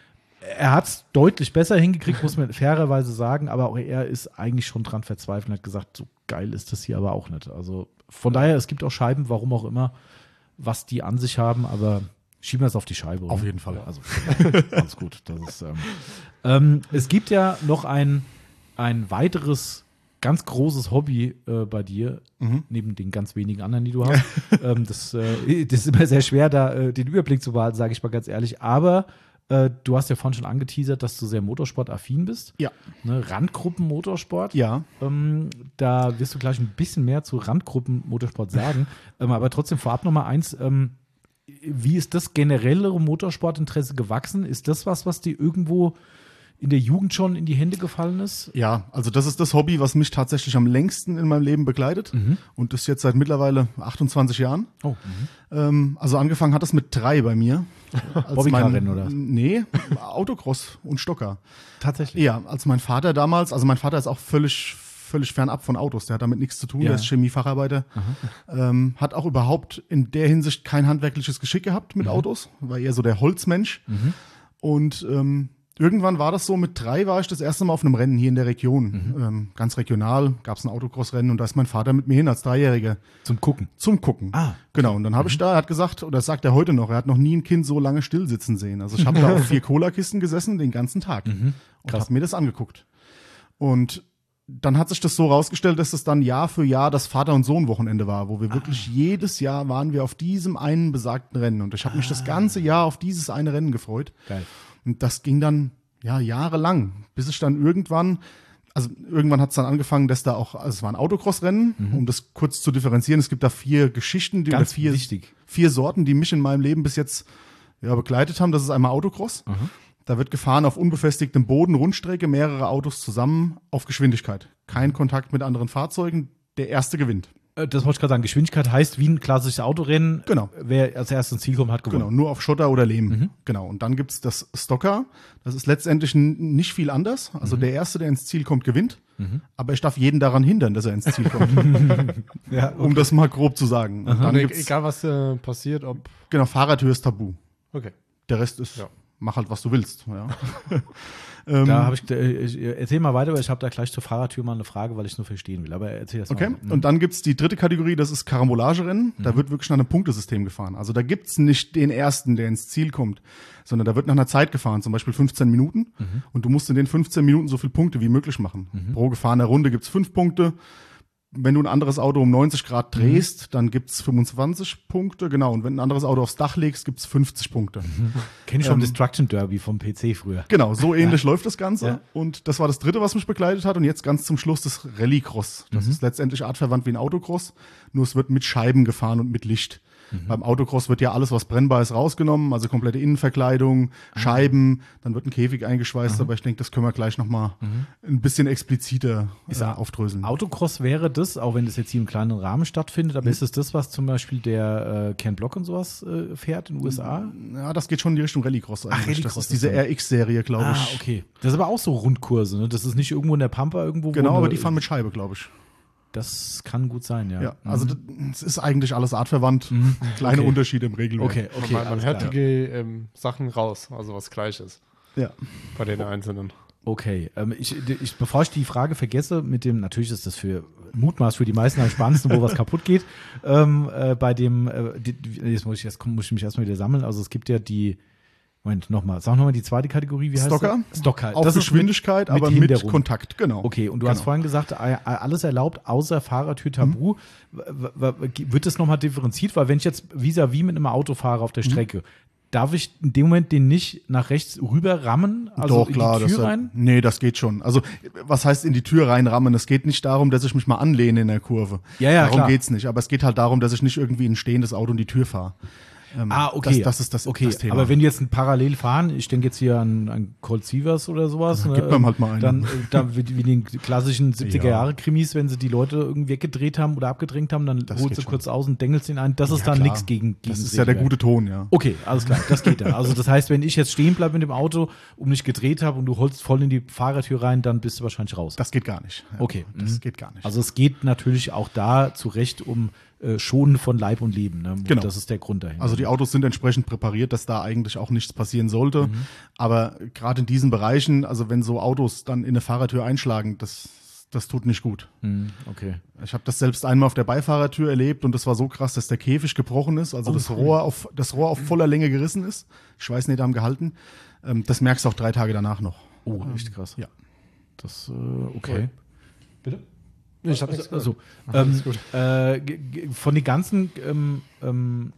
[SPEAKER 1] Er hat es deutlich besser hingekriegt, muss man fairerweise sagen, aber auch er ist eigentlich schon dran verzweifelt und hat gesagt, so geil ist das hier aber auch nicht. Also von daher, es gibt auch Scheiben, warum auch immer, was die an sich haben, aber schieben wir es auf die Scheibe. Oder?
[SPEAKER 3] Auf jeden Fall.
[SPEAKER 1] Also, alles gut. Das ist, ähm, ähm, es gibt ja noch ein, ein weiteres ganz großes Hobby äh, bei dir,
[SPEAKER 3] Mhm.
[SPEAKER 1] neben den ganz wenigen anderen, die du hast. ähm, das, äh, das ist immer sehr schwer, da äh, den Überblick zu behalten, sage ich mal ganz ehrlich. Aber äh, du hast ja vorhin schon angeteasert, dass du sehr motorsportaffin bist.
[SPEAKER 3] Ja.
[SPEAKER 1] Ne? Randgruppen-Motorsport.
[SPEAKER 3] Ja.
[SPEAKER 1] Ähm, da wirst du gleich ein bisschen mehr zu Randgruppen-Motorsport sagen. ähm, aber trotzdem vorab noch mal eins. Ähm, wie ist das generelle Motorsportinteresse gewachsen? Ist das was, was dir irgendwo in der Jugend schon in die Hände gefallen ist?
[SPEAKER 3] Ja, also das ist das Hobby, was mich tatsächlich am längsten in meinem Leben begleitet. Und das jetzt seit mittlerweile achtundzwanzig Jahren.
[SPEAKER 1] Oh,
[SPEAKER 3] Ähm, also angefangen hat es mit drei bei mir. Als
[SPEAKER 1] Bobbycar-Rennen oder was?
[SPEAKER 3] Nee, Autocross und Stocker.
[SPEAKER 1] tatsächlich.
[SPEAKER 3] Ja, als mein Vater damals, also mein Vater ist auch völlig, völlig fernab von Autos, der hat damit nichts zu tun,
[SPEAKER 1] Ja.
[SPEAKER 3] der ist Chemiefacharbeiter, ähm, hat auch überhaupt in der Hinsicht kein handwerkliches Geschick gehabt mit Autos, war eher so der Holzmensch. Und ähm, irgendwann war das so, mit drei war ich das erste Mal auf einem Rennen hier in der Region, ähm, ganz regional, gab es ein Autocross-Rennen und da ist mein Vater mit mir hin als Dreijähriger
[SPEAKER 1] Zum Gucken.
[SPEAKER 3] zum Gucken.
[SPEAKER 1] Ah,
[SPEAKER 3] Genau, und dann habe ich da, er hat gesagt, oder das sagt er heute noch, er hat noch nie ein Kind so lange still sitzen sehen. Also ich habe da auf vier Cola-Kisten gesessen den ganzen Tag und
[SPEAKER 1] Krass.
[SPEAKER 3] habe mir das angeguckt. Und dann hat sich das so rausgestellt, dass es dann Jahr für Jahr das Vater- und Sohn-Wochenende war, wo wir wirklich jedes Jahr waren wir auf diesem einen besagten Rennen. Und ich habe mich das ganze Jahr auf dieses eine Rennen gefreut.
[SPEAKER 1] Geil.
[SPEAKER 3] Und das ging dann ja jahrelang, bis ich dann irgendwann, also irgendwann hat es dann angefangen, dass da auch, also es war ein Autocross-Rennen, um das kurz zu differenzieren. Es gibt da vier Geschichten, die,
[SPEAKER 1] Ganz
[SPEAKER 3] oder vier,
[SPEAKER 1] wichtig.
[SPEAKER 3] vier Sorten, die mich in meinem Leben bis jetzt ja, begleitet haben. Das ist einmal Autocross. Da wird gefahren auf unbefestigtem Boden, Rundstrecke, mehrere Autos zusammen auf Geschwindigkeit. Kein Kontakt mit anderen Fahrzeugen. Der erste gewinnt.
[SPEAKER 1] Äh, Das wollte ich gerade sagen. Geschwindigkeit heißt wie ein klassisches Autorennen.
[SPEAKER 3] Genau.
[SPEAKER 1] Wer als erstes ins Ziel kommt, hat gewonnen.
[SPEAKER 3] Genau, nur auf Schotter oder Lehm. Genau. Und dann gibt's das Stocker. Das ist letztendlich n- nicht viel anders. Also der Erste, der ins Ziel kommt, gewinnt. Aber ich darf jeden daran hindern, dass er ins Ziel kommt.
[SPEAKER 1] Ja,
[SPEAKER 3] Um das mal grob zu sagen. Und dann
[SPEAKER 2] Und e-
[SPEAKER 3] gibt's,
[SPEAKER 2] egal, was äh, passiert, ob.
[SPEAKER 3] genau, Fahrradtür ist tabu.
[SPEAKER 2] Okay.
[SPEAKER 3] Der Rest ist
[SPEAKER 2] Ja.
[SPEAKER 3] mach halt, was du willst. Ja.
[SPEAKER 1] Da habe ich, ich, erzähl mal weiter, weil ich habe da gleich zur Fahrradtür mal eine Frage, weil ich es nur verstehen will. Aber erzähl das
[SPEAKER 3] Okay,
[SPEAKER 1] mal.
[SPEAKER 3] und dann gibt's die dritte Kategorie, das ist Karambolagerennen. Mhm. Da wird wirklich nach einem Punktesystem gefahren. Also da gibt's nicht den Ersten, der ins Ziel kommt, sondern da wird nach einer Zeit gefahren, zum Beispiel fünfzehn Minuten. Mhm. Und du musst in den fünfzehn Minuten so viele Punkte wie möglich machen. Mhm. Pro gefahrener Runde gibt's fünf Punkte. Wenn du ein anderes Auto um neunzig Grad drehst, mhm. dann gibt's fünfundzwanzig Punkte, genau. Und wenn du ein anderes Auto aufs Dach legst, gibt's fünfzig Punkte.
[SPEAKER 1] Mhm. Kenn ich vom ähm, Destruction Derby vom P C früher.
[SPEAKER 3] Genau, so ähnlich ja. läuft das Ganze.
[SPEAKER 1] Ja.
[SPEAKER 3] Und das war das dritte, was mich begleitet hat. Und jetzt ganz zum Schluss das Rallycross. Das mhm. ist letztendlich artverwandt wie ein Autocross, nur es wird mit Scheiben gefahren und mit Licht. Mhm. Beim Autocross wird ja alles, was brennbar ist, rausgenommen, also komplette Innenverkleidung, ah. Scheiben, dann wird ein Käfig eingeschweißt, mhm. aber ich denke, das können wir gleich nochmal mhm. ein bisschen expliziter äh, aufdröseln.
[SPEAKER 1] Autocross wäre das, auch wenn das jetzt hier im kleinen Rahmen stattfindet, aber mhm. ist es das, was zum Beispiel der äh, Ken Block und sowas äh, fährt in den U S A?
[SPEAKER 3] Ja, das geht schon in die Richtung Rallycross eigentlich.
[SPEAKER 1] Ach, Rallycross
[SPEAKER 3] das ist diese R X-Serie, glaube ich.
[SPEAKER 1] Ah, okay. Das ist aber auch so Rundkurse, ne? Das ist nicht irgendwo in der Pampa irgendwo.
[SPEAKER 3] Genau,
[SPEAKER 1] wo
[SPEAKER 3] aber
[SPEAKER 1] eine,
[SPEAKER 3] die fahren mit Scheibe, glaube ich.
[SPEAKER 1] Das kann gut sein, ja.
[SPEAKER 3] Ja, also mhm. es ist eigentlich alles artverwandt. Mhm. Kleine okay. Unterschiede im Regelwerk.
[SPEAKER 1] Okay, okay.
[SPEAKER 2] Man, man hört die ähm, Sachen raus, also was Gleiches.
[SPEAKER 3] Ja.
[SPEAKER 2] Bei den Einzelnen.
[SPEAKER 1] Okay, ähm, ich, ich, bevor ich die Frage vergesse, mit dem, natürlich ist das für Mutmaß für die meisten am spannendsten, wo was kaputt geht. Ähm, äh, bei dem, äh, die, jetzt muss ich, jetzt muss ich mich erstmal wieder sammeln. Also es gibt ja die, Moment, nochmal, sag nochmal die zweite Kategorie, wie heißt
[SPEAKER 3] Stocker?
[SPEAKER 1] das? Stocker.
[SPEAKER 3] Auf
[SPEAKER 1] das
[SPEAKER 3] Geschwindigkeit,
[SPEAKER 1] ist mit,
[SPEAKER 3] aber
[SPEAKER 1] mit,
[SPEAKER 3] mit Kontakt, genau.
[SPEAKER 1] Okay, und du
[SPEAKER 3] genau.
[SPEAKER 1] hast vorhin gesagt, alles erlaubt, außer Fahrertür tabu. Mhm. Wird das nochmal differenziert? Weil wenn ich jetzt vis-à-vis mit einem Auto fahre auf der Strecke, mhm. darf ich in dem Moment den nicht nach rechts rüber rammen? Also
[SPEAKER 3] Doch, klar,
[SPEAKER 1] in die Tür
[SPEAKER 3] das,
[SPEAKER 1] rein?
[SPEAKER 3] Nee, das geht schon. Also, was heißt in die Tür reinrammen? Es geht nicht darum, dass ich mich mal anlehne in der Kurve.
[SPEAKER 1] Ja, ja,
[SPEAKER 3] darum
[SPEAKER 1] klar.
[SPEAKER 3] geht's nicht. Aber es geht halt darum, dass ich nicht irgendwie ein stehendes Auto in die Tür fahre. Ähm,
[SPEAKER 1] ah, okay.
[SPEAKER 3] Das, das ist das,
[SPEAKER 1] okay.
[SPEAKER 3] das Thema.
[SPEAKER 1] Aber wenn die jetzt ein parallel fahren, ich denke jetzt hier an, an Colt Sievers oder sowas,
[SPEAKER 3] dann
[SPEAKER 1] ne,
[SPEAKER 3] gibt man halt mal einen.
[SPEAKER 1] Dann, äh, dann wie, wie den klassischen siebziger-Jahre-Krimis, wenn sie die Leute irgendwie weggedreht haben oder abgedrängt haben, dann
[SPEAKER 3] das
[SPEAKER 1] holst du
[SPEAKER 3] schon.
[SPEAKER 1] kurz aus und dengelst ihn ein. Das ist ja, dann nichts gegen, gegen
[SPEAKER 3] Das ist ja der gute Ton, ja.
[SPEAKER 1] Okay, alles klar, das geht ja. Also das heißt, wenn ich jetzt stehen bleibe mit dem Auto und mich gedreht habe und du holst voll in die Fahrertür rein, dann bist du wahrscheinlich raus.
[SPEAKER 3] Das geht gar nicht. Ja.
[SPEAKER 1] Okay.
[SPEAKER 3] Das
[SPEAKER 1] mhm.
[SPEAKER 3] geht gar nicht.
[SPEAKER 1] Also es geht natürlich auch da zu Recht um äh, Schonen von Leib und Leben. Ne?
[SPEAKER 3] Genau.
[SPEAKER 1] Das ist der Grund dahinter.
[SPEAKER 3] Also die Autos sind entsprechend präpariert, dass da eigentlich auch nichts passieren sollte.
[SPEAKER 1] Mhm.
[SPEAKER 3] Aber gerade in diesen Bereichen, also wenn so Autos dann in eine Fahrertür einschlagen, das, das tut nicht gut.
[SPEAKER 1] Mhm. Okay.
[SPEAKER 3] Ich habe das selbst einmal auf der Beifahrertür erlebt und das war so krass, dass der Käfig gebrochen ist, also
[SPEAKER 1] oh,
[SPEAKER 3] das
[SPEAKER 1] cool.
[SPEAKER 3] Rohr auf das Rohr auf voller Länge gerissen ist. Schweißnähte haben gehalten. Ähm, das merkst du auch drei Tage danach noch.
[SPEAKER 1] Oh, echt krass.
[SPEAKER 3] Ja.
[SPEAKER 1] Das, äh, okay. Bitte?
[SPEAKER 2] Ich hab
[SPEAKER 1] also, also ähm, äh, von den ganzen ähm, ähm,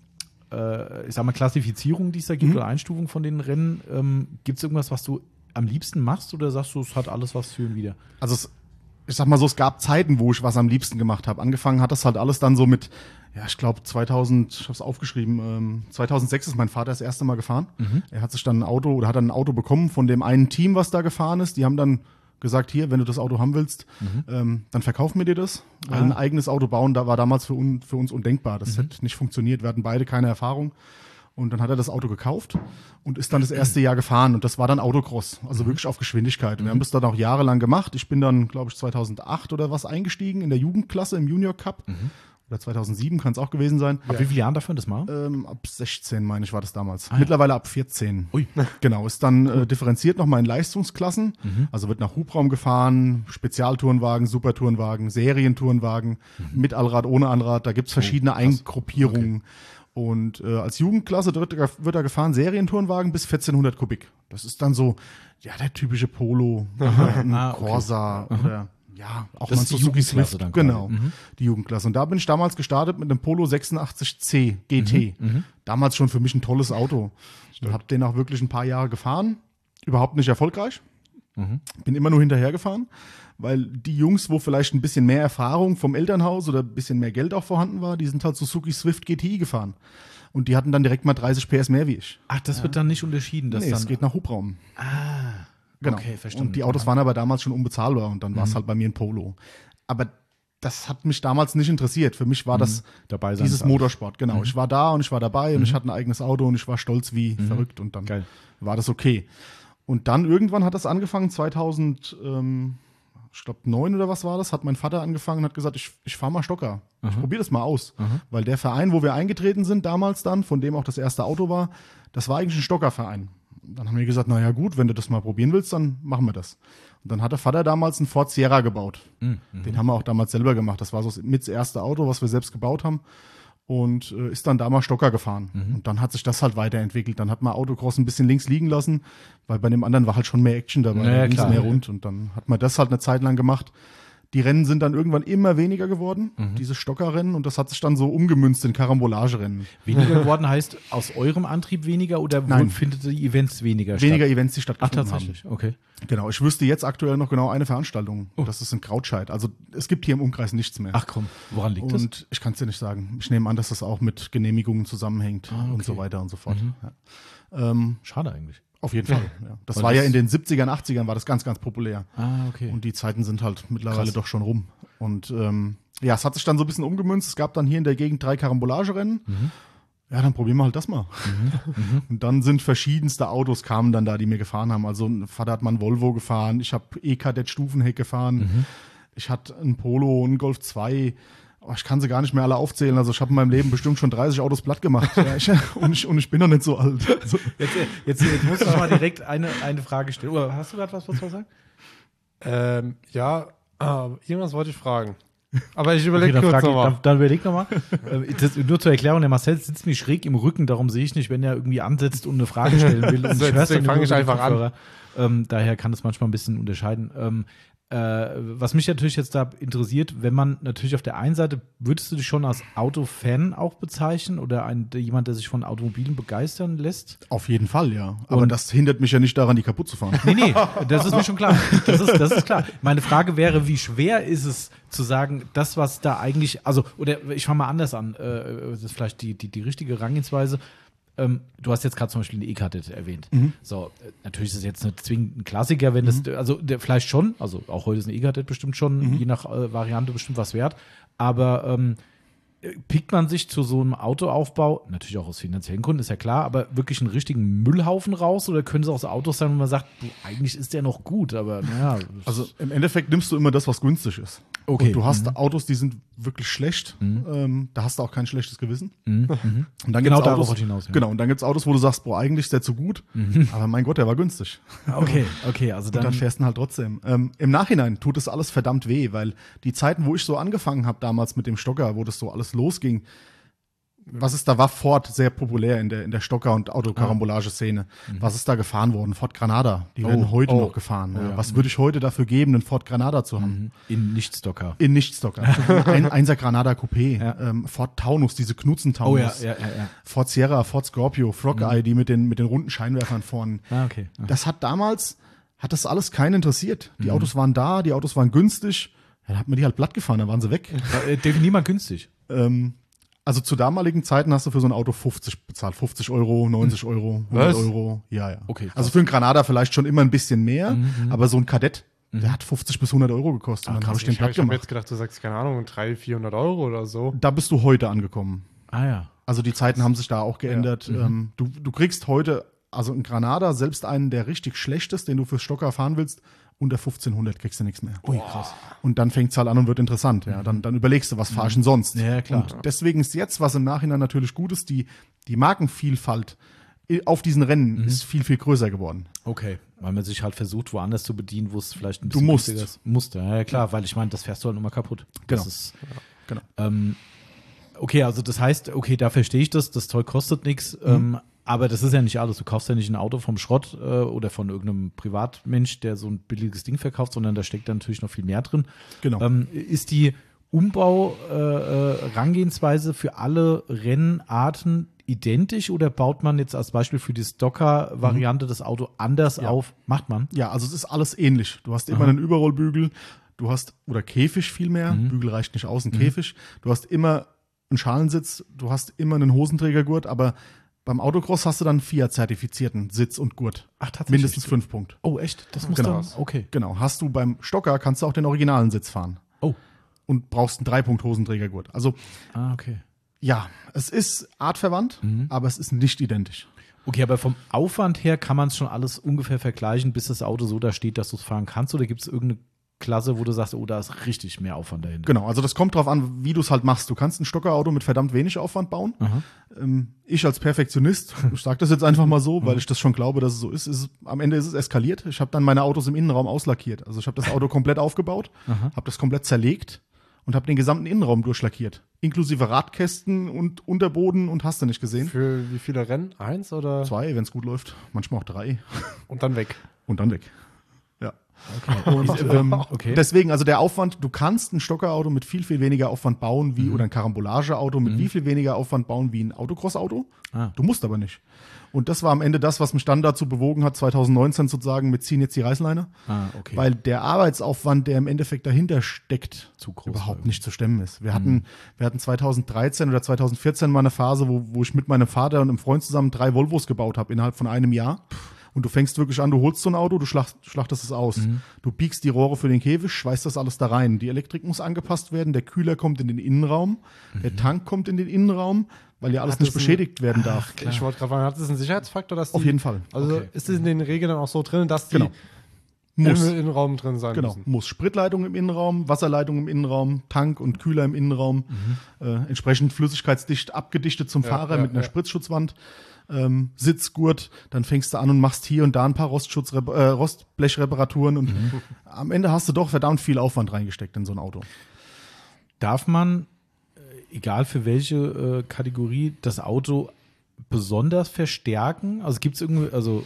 [SPEAKER 1] äh, ich sag mal, Klassifizierungen, die es da gibt, mhm. oder Einstufungen von den Rennen, ähm, gibt es irgendwas, was du am liebsten machst oder sagst du, es hat alles was für und wieder?
[SPEAKER 3] Also es, ich sag mal so, es gab Zeiten, wo ich was am liebsten gemacht habe. Angefangen hat das halt alles dann so mit, ja, ich glaube zweitausend, ich habe es aufgeschrieben, ähm, zweitausendsechs ist mein Vater das erste Mal gefahren. Mhm. Er hat sich dann ein Auto oder hat dann ein Auto bekommen von dem einen Team, was da gefahren ist. Die haben dann gesagt, hier, wenn du das Auto haben willst, mhm. ähm, dann verkaufen wir dir das. Weil ah. ein eigenes Auto bauen, da war damals für, un, für uns undenkbar. Das mhm. hätte nicht funktioniert. Wir hatten beide keine Erfahrung. Und dann hat er das Auto gekauft und ist dann das erste Jahr gefahren. Und das war dann Autocross, also wirklich auf Geschwindigkeit. Und wir haben das dann auch jahrelang gemacht. Ich bin dann, glaube ich, zweitausendacht oder was eingestiegen in der Jugendklasse im Junior Cup. Mhm. Oder zweitausendsieben kann es auch gewesen sein.
[SPEAKER 1] Ab ja. wie viele Jahren dafür das mal?
[SPEAKER 3] Ähm, ab sechzehn, meine ich, war das damals.
[SPEAKER 1] Ah,
[SPEAKER 3] Mittlerweile ab vierzehn.
[SPEAKER 1] Ui.
[SPEAKER 3] Genau, ist dann äh, differenziert nochmal in Leistungsklassen. Mhm. Also wird nach Hubraum gefahren, Spezialtourenwagen, Supertourenwagen, Serientourenwagen, mhm. mit Allrad, ohne Allrad. Da gibt's verschiedene oh, Eingruppierungen. Okay. Und äh, als Jugendklasse wird, wird da gefahren Serientourenwagen bis vierzehnhundert Kubik. Das ist dann so, ja, der typische Polo, ein ah, Corsa okay. oder ja, auch
[SPEAKER 1] das
[SPEAKER 3] mal
[SPEAKER 1] ist die
[SPEAKER 3] Suzuki
[SPEAKER 1] Jugendklasse
[SPEAKER 3] Swift.
[SPEAKER 1] dann
[SPEAKER 3] Genau,
[SPEAKER 1] mhm.
[SPEAKER 3] die Jugendklasse. Und da bin ich damals gestartet mit einem Polo sechsundachtzig C G T. Mhm. Mhm. Damals schon für mich ein tolles Auto. Ich habe den auch wirklich ein paar Jahre gefahren. Überhaupt nicht erfolgreich. Mhm. Bin immer nur hinterhergefahren, weil die Jungs, wo vielleicht ein bisschen mehr Erfahrung vom Elternhaus oder ein bisschen mehr Geld auch vorhanden war, die sind halt Suzuki Swift G T I gefahren. Und die hatten dann direkt mal dreißig P S mehr wie ich.
[SPEAKER 1] Ach, das ja. wird dann nicht unterschieden? Das
[SPEAKER 3] nee,
[SPEAKER 1] dann
[SPEAKER 3] es geht nach Hubraum.
[SPEAKER 1] Ah,
[SPEAKER 3] genau.
[SPEAKER 1] Okay, verstanden.
[SPEAKER 3] Und die Autos waren aber damals schon unbezahlbar und dann mhm. war es halt bei mir ein Polo. Aber das hat mich damals nicht interessiert. Für mich war das
[SPEAKER 1] dabei sein
[SPEAKER 3] dieses Motorsport. Genau, mhm. ich war da und ich war dabei und
[SPEAKER 1] mhm.
[SPEAKER 3] ich hatte ein eigenes Auto und ich war stolz wie
[SPEAKER 1] mhm.
[SPEAKER 3] verrückt und dann
[SPEAKER 1] Geil.
[SPEAKER 3] war das okay. Und dann irgendwann hat das angefangen, zweitausend, ähm, ich glaube neun oder was war das, hat mein Vater angefangen und hat gesagt, ich, ich fahre mal Stocker. Mhm. Ich probiere das mal aus. Mhm. Weil der Verein, wo wir eingetreten sind damals dann, von dem auch das erste Auto war, das war eigentlich ein Stockerverein. dann haben wir gesagt, naja gut, wenn du das mal probieren willst, dann machen wir das. Und dann hat der Vater damals einen Ford Sierra gebaut.
[SPEAKER 1] Mhm.
[SPEAKER 3] Den haben wir auch damals selber gemacht. Das war so mit das erste Auto, was wir selbst gebaut haben. Und äh, ist dann da mal Stocker gefahren.
[SPEAKER 1] Mhm.
[SPEAKER 3] Und dann hat sich das halt weiterentwickelt. Dann hat man Autocross ein bisschen links liegen lassen, weil bei dem anderen war halt schon mehr Action dabei,
[SPEAKER 1] Naja,
[SPEAKER 3] da ging's
[SPEAKER 1] klar.
[SPEAKER 3] mehr rund. Und dann hat man das halt eine Zeit lang gemacht. Die Rennen sind dann irgendwann immer weniger geworden,
[SPEAKER 1] Mhm.
[SPEAKER 3] diese Stockerrennen. Und das hat sich dann so umgemünzt in Karambolagerennen.
[SPEAKER 1] Weniger geworden heißt aus eurem Antrieb weniger oder wo
[SPEAKER 3] Nein.
[SPEAKER 1] findet die Events weniger,
[SPEAKER 3] Weniger
[SPEAKER 1] statt?
[SPEAKER 3] Events, die
[SPEAKER 1] Ach,
[SPEAKER 3] stattgefunden
[SPEAKER 1] tatsächlich, okay.
[SPEAKER 3] haben. Genau, ich wüsste jetzt aktuell noch genau eine Veranstaltung. Das ist in Krautscheid. Also es gibt hier im Umkreis nichts mehr.
[SPEAKER 1] Ach komm, woran liegt das?
[SPEAKER 3] Und ich kann es dir nicht sagen. Ich nehme an, dass das auch mit Genehmigungen zusammenhängt
[SPEAKER 1] Ah, okay.
[SPEAKER 3] und so weiter und so fort. Ja. Ähm,
[SPEAKER 1] Schade eigentlich.
[SPEAKER 3] auf jeden Fall. Ja. Das
[SPEAKER 1] Weil
[SPEAKER 3] war ja
[SPEAKER 1] das-
[SPEAKER 3] in den siebzigern, achtzigern war das ganz, ganz populär.
[SPEAKER 1] Ah, okay.
[SPEAKER 3] Und die Zeiten sind halt mittlerweile
[SPEAKER 1] Krass.
[SPEAKER 3] doch schon rum. Und ähm, ja, es hat sich dann so ein bisschen umgemünzt. Es gab dann hier in der Gegend drei Karambolagerennen.
[SPEAKER 1] Mhm.
[SPEAKER 3] Ja, dann probieren wir halt das mal. Und dann sind verschiedenste Autos kamen dann da, die mir gefahren haben. Also ein Vater hat mal einen Volvo gefahren, ich habe E-Kadett Stufenheck gefahren,
[SPEAKER 1] Mhm.
[SPEAKER 3] ich hatte einen Polo, einen Golf zwei. Oh, ich kann sie gar nicht mehr alle aufzählen. Also ich habe in meinem Leben bestimmt schon dreißig Autos platt gemacht. Ja, ich, und, ich, und ich bin noch nicht so alt. Also,
[SPEAKER 1] Jetzt, jetzt, jetzt musst du schon mal direkt eine, eine Frage stellen. Oder hast du gerade was, was du sagen?
[SPEAKER 2] Ähm, ja, ah, irgendwas wollte ich fragen. Aber ich
[SPEAKER 1] Okay,
[SPEAKER 2] überlege
[SPEAKER 1] dann,
[SPEAKER 2] kurz
[SPEAKER 1] frag ich,
[SPEAKER 2] nochmal.
[SPEAKER 1] dann, dann überleg nochmal. Nur zur Erklärung, der Marcel sitzt mir schräg im Rücken, darum sehe ich nicht, wenn er irgendwie ansetzt und eine Frage stellen will. Und
[SPEAKER 2] So,
[SPEAKER 1] ich hör's
[SPEAKER 2] deswegen
[SPEAKER 1] dann
[SPEAKER 2] fange
[SPEAKER 1] nur
[SPEAKER 2] ich
[SPEAKER 1] über die
[SPEAKER 2] einfach an.
[SPEAKER 1] Kopfhörer. Ähm, daher kann es manchmal ein bisschen unterscheiden. Ähm, äh, was mich natürlich jetzt da interessiert, wenn man natürlich auf der einen Seite, würdest du dich schon als Autofan auch bezeichnen oder ein, jemand, der sich von Automobilen begeistern lässt?
[SPEAKER 3] auf jeden Fall, ja. Aber
[SPEAKER 1] Und-
[SPEAKER 3] das hindert mich ja nicht daran, die kaputt zu fahren.
[SPEAKER 1] Nee, nee, das ist mir schon klar. Das ist, das ist klar. Meine Frage wäre, wie schwer ist es zu sagen, das, was da eigentlich, also, oder ich fange mal anders an, äh, das ist vielleicht die, die, die richtige Herangehensweise. Ähm, du hast jetzt gerade zum Beispiel eine E-Karte erwähnt. So, äh, natürlich ist es jetzt nicht zwingend ein Klassiker, wenn das, also der, vielleicht schon, also auch heute ist eine E-Karte bestimmt schon, je nach äh, Variante bestimmt was wert, aber ähm, pickt man sich zu so einem Autoaufbau, natürlich auch aus finanziellen Gründen, ist ja klar, aber wirklich einen richtigen Müllhaufen raus oder können es auch so Autos sein, wo man sagt, du, eigentlich ist der noch gut, aber naja.
[SPEAKER 3] Also im Endeffekt nimmst du immer das, was günstig ist.
[SPEAKER 1] Okay.
[SPEAKER 3] Und du hast Autos, die sind wirklich schlecht. Ähm, da hast du auch kein schlechtes Gewissen.
[SPEAKER 1] Mhm.
[SPEAKER 3] Und dann
[SPEAKER 1] Genau
[SPEAKER 3] gibt's
[SPEAKER 1] darauf
[SPEAKER 3] Autos,
[SPEAKER 1] wollte ich hinaus, ja.
[SPEAKER 3] Genau, und dann gibt es Autos, wo du sagst, boah, eigentlich ist der zu gut. Aber mein Gott, der war günstig.
[SPEAKER 1] Okay, okay, also
[SPEAKER 3] Und dann
[SPEAKER 1] dann,
[SPEAKER 3] fährst du ihn halt trotzdem. Ähm, Im Nachhinein tut das alles verdammt weh, weil die Zeiten, wo ich so angefangen habe damals mit dem Stocker, wo das so alles losging, was ist da, war Ford sehr populär in der, in der Stocker- und Autokarambolage-Szene. Was ist da gefahren worden? Ford Granada. Die werden heute
[SPEAKER 2] oh.
[SPEAKER 3] noch gefahren.
[SPEAKER 1] Oh,
[SPEAKER 3] ja.
[SPEAKER 1] ja.
[SPEAKER 3] Was würde ich heute dafür geben, einen Ford Granada zu haben?
[SPEAKER 1] in Nicht-Stocker.
[SPEAKER 3] In Nicht-Stocker. Ein Einser Granada Coupé.
[SPEAKER 1] Ja.
[SPEAKER 3] Ähm, Ford Taunus, diese Knutzen-Taunus.
[SPEAKER 1] Oh ja, ja, ja, ja.
[SPEAKER 3] Ford Sierra, Ford Scorpio, Frog Eye, die mit den, mit den runden Scheinwerfern vorne.
[SPEAKER 1] Ah, okay. Ja.
[SPEAKER 3] Das hat damals, hat das alles keinen interessiert. Die Autos waren da, die Autos waren günstig. Ja, da hat man die halt platt gefahren, dann waren sie weg.
[SPEAKER 1] Äh, definier mal günstig.
[SPEAKER 3] ähm, also zu damaligen Zeiten hast du für so ein Auto fünfzig bezahlt. fünfzig Euro, neunzig Euro, hundert
[SPEAKER 2] Was?
[SPEAKER 3] Euro. Ja, ja.
[SPEAKER 1] Okay, krass.
[SPEAKER 3] Also für einen Granada vielleicht schon immer ein bisschen mehr, aber so ein Kadett, der hat fünfzig bis hundert Euro gekostet. Und dann
[SPEAKER 1] krass.
[SPEAKER 3] habe ich den
[SPEAKER 2] Ich,
[SPEAKER 3] platt
[SPEAKER 2] ich habe
[SPEAKER 3] gemacht.
[SPEAKER 2] jetzt gedacht, du sagst, keine Ahnung, dreihundert, vierhundert Euro oder so.
[SPEAKER 3] Da bist du heute angekommen.
[SPEAKER 1] Ah ja.
[SPEAKER 3] Also die Zeiten haben sich da auch geändert. Ähm, du, du kriegst heute, also ein Granada, selbst einen, der richtig schlecht ist, den du fürs Stocker fahren willst, unter fünfzehnhundert kriegst du nichts mehr.
[SPEAKER 1] Ui, krass.
[SPEAKER 3] Und dann fängt's halt an und wird interessant. Ja, dann, dann überlegst du, was fahr ich denn sonst?
[SPEAKER 1] Ja, klar.
[SPEAKER 3] Und deswegen ist jetzt, was im Nachhinein natürlich gut ist, die, die Markenvielfalt i- auf diesen Rennen ist viel, viel größer geworden.
[SPEAKER 1] Okay, weil man sich halt versucht, woanders zu bedienen, wo es vielleicht ein
[SPEAKER 3] Du
[SPEAKER 1] bisschen
[SPEAKER 3] musst.
[SPEAKER 1] günstiger ist. Musst, ja, ja klar, weil ich meine, das fährst du halt immer kaputt.
[SPEAKER 3] Genau.
[SPEAKER 1] Das ist,
[SPEAKER 3] Genau.
[SPEAKER 1] ähm, okay, also das heißt, okay, da verstehe ich das, das Zeug kostet nichts, ähm, aber das ist ja nicht alles. Du kaufst ja nicht ein Auto vom Schrott äh, oder von irgendeinem Privatmensch, der so ein billiges Ding verkauft, sondern da steckt da natürlich noch viel mehr drin.
[SPEAKER 3] Genau.
[SPEAKER 1] Ähm, ist die Umbau-Herangehensweise für alle Rennarten identisch oder baut man jetzt als Beispiel für die Stocker-Variante das Auto anders
[SPEAKER 3] Ja.
[SPEAKER 1] auf? Macht man?
[SPEAKER 3] Ja, also es ist alles ähnlich. Du hast immer einen Überrollbügel, du hast, oder Käfig vielmehr, Bügel reicht nicht aus, ein Käfig. Du hast immer einen Schalensitz, du hast immer einen Hosenträgergurt, aber beim Autocross hast du dann Fiat-zertifizierten Sitz und Gurt.
[SPEAKER 1] Ach, tatsächlich.
[SPEAKER 3] Mindestens fünf Punkte.
[SPEAKER 1] Oh, echt? Das muss
[SPEAKER 3] Genau.
[SPEAKER 1] dann. Okay.
[SPEAKER 3] Genau. Hast du beim Stocker, kannst du auch den originalen Sitz fahren.
[SPEAKER 1] Oh.
[SPEAKER 3] Und brauchst einen Drei-Punkt-Hosenträgergurt. Also,
[SPEAKER 1] Ah, okay.
[SPEAKER 3] ja, es ist artverwandt, aber es ist nicht identisch.
[SPEAKER 1] Okay, aber vom Aufwand her kann man es schon alles ungefähr vergleichen, bis das Auto so da steht, dass du es fahren kannst, oder gibt es irgendeine Klasse, wo du sagst, oh, da ist richtig mehr Aufwand dahinter.
[SPEAKER 3] Genau, also das kommt drauf an, wie du es halt machst. Du kannst ein Stockerauto mit verdammt wenig Aufwand bauen. Ähm, ich als Perfektionist, ich sage das jetzt einfach mal so, weil ich das schon glaube, dass es so ist, ist es, am Ende ist es eskaliert. Ich habe dann meine Autos im Innenraum auslackiert. Also ich habe das Auto komplett aufgebaut, habe das komplett zerlegt und habe den gesamten Innenraum durchlackiert. Inklusive Radkästen und Unterboden und hast du nicht gesehen.
[SPEAKER 2] Für wie viele Rennen? Eins oder?
[SPEAKER 3] Zwei, wenn es gut läuft. Manchmal auch drei.
[SPEAKER 2] Und dann weg.
[SPEAKER 3] Und dann weg. Ja.
[SPEAKER 1] Okay.
[SPEAKER 3] Und, ähm,
[SPEAKER 1] Okay.
[SPEAKER 3] Deswegen, also der Aufwand, du kannst ein Stockerauto mit viel, viel weniger Aufwand bauen wie, oder ein Karambolageauto mit wie viel weniger Aufwand bauen wie ein Autocross-Auto.
[SPEAKER 1] Ah.
[SPEAKER 3] Du musst aber nicht. Und das war am Ende das, was mich dann dazu bewogen hat, zwanzig neunzehn zu sagen, wir ziehen jetzt die Reißleine.
[SPEAKER 1] Ah, okay.
[SPEAKER 3] Weil der Arbeitsaufwand, der im Endeffekt dahinter steckt,
[SPEAKER 1] Zu groß
[SPEAKER 3] überhaupt
[SPEAKER 1] war.
[SPEAKER 3] nicht zu stemmen ist. Wir hatten, wir hatten zwanzig dreizehn oder zwanzig vierzehn mal eine Phase, wo, wo ich mit meinem Vater und einem Freund zusammen drei Volvos gebaut habe innerhalb von einem Jahr. Und du fängst wirklich an, du holst so ein Auto, du schlacht, schlachtest es aus.
[SPEAKER 1] Mhm.
[SPEAKER 3] Du biegst die Rohre für den Käfig, schweißt das alles da rein. Die Elektrik muss angepasst werden, der Kühler kommt in den Innenraum,
[SPEAKER 1] Mhm.
[SPEAKER 3] der Tank kommt in den Innenraum, weil ja alles
[SPEAKER 2] Hat
[SPEAKER 3] nicht
[SPEAKER 2] das ein-
[SPEAKER 3] beschädigt werden darf.
[SPEAKER 2] Ich wollte gerade fragen, hat das einen Sicherheitsfaktor? Dass die,
[SPEAKER 3] Auf jeden Fall.
[SPEAKER 2] Also
[SPEAKER 1] Okay.
[SPEAKER 2] ist es in den Regeln dann auch so drin, dass die
[SPEAKER 3] Genau. Muss.
[SPEAKER 2] im Innenraum drin sein
[SPEAKER 3] Genau,
[SPEAKER 2] müssen?
[SPEAKER 3] muss Spritleitung im Innenraum, Wasserleitung im Innenraum, Tank und Kühler im Innenraum, äh, entsprechend flüssigkeitsdicht abgedichtet zum
[SPEAKER 2] Ja,
[SPEAKER 3] Fahrer
[SPEAKER 2] ja,
[SPEAKER 3] mit einer
[SPEAKER 2] ja.
[SPEAKER 3] Spritzschutzwand, ähm, Sitzgurt, dann fängst du an und machst hier und da ein paar Rostschutz, äh, Rostblechreparaturen und am Ende hast du doch verdammt viel Aufwand reingesteckt in so ein Auto.
[SPEAKER 1] Darf man, äh, egal für welche äh, Kategorie, das Auto besonders verstärken? Also gibt es irgendwie, also,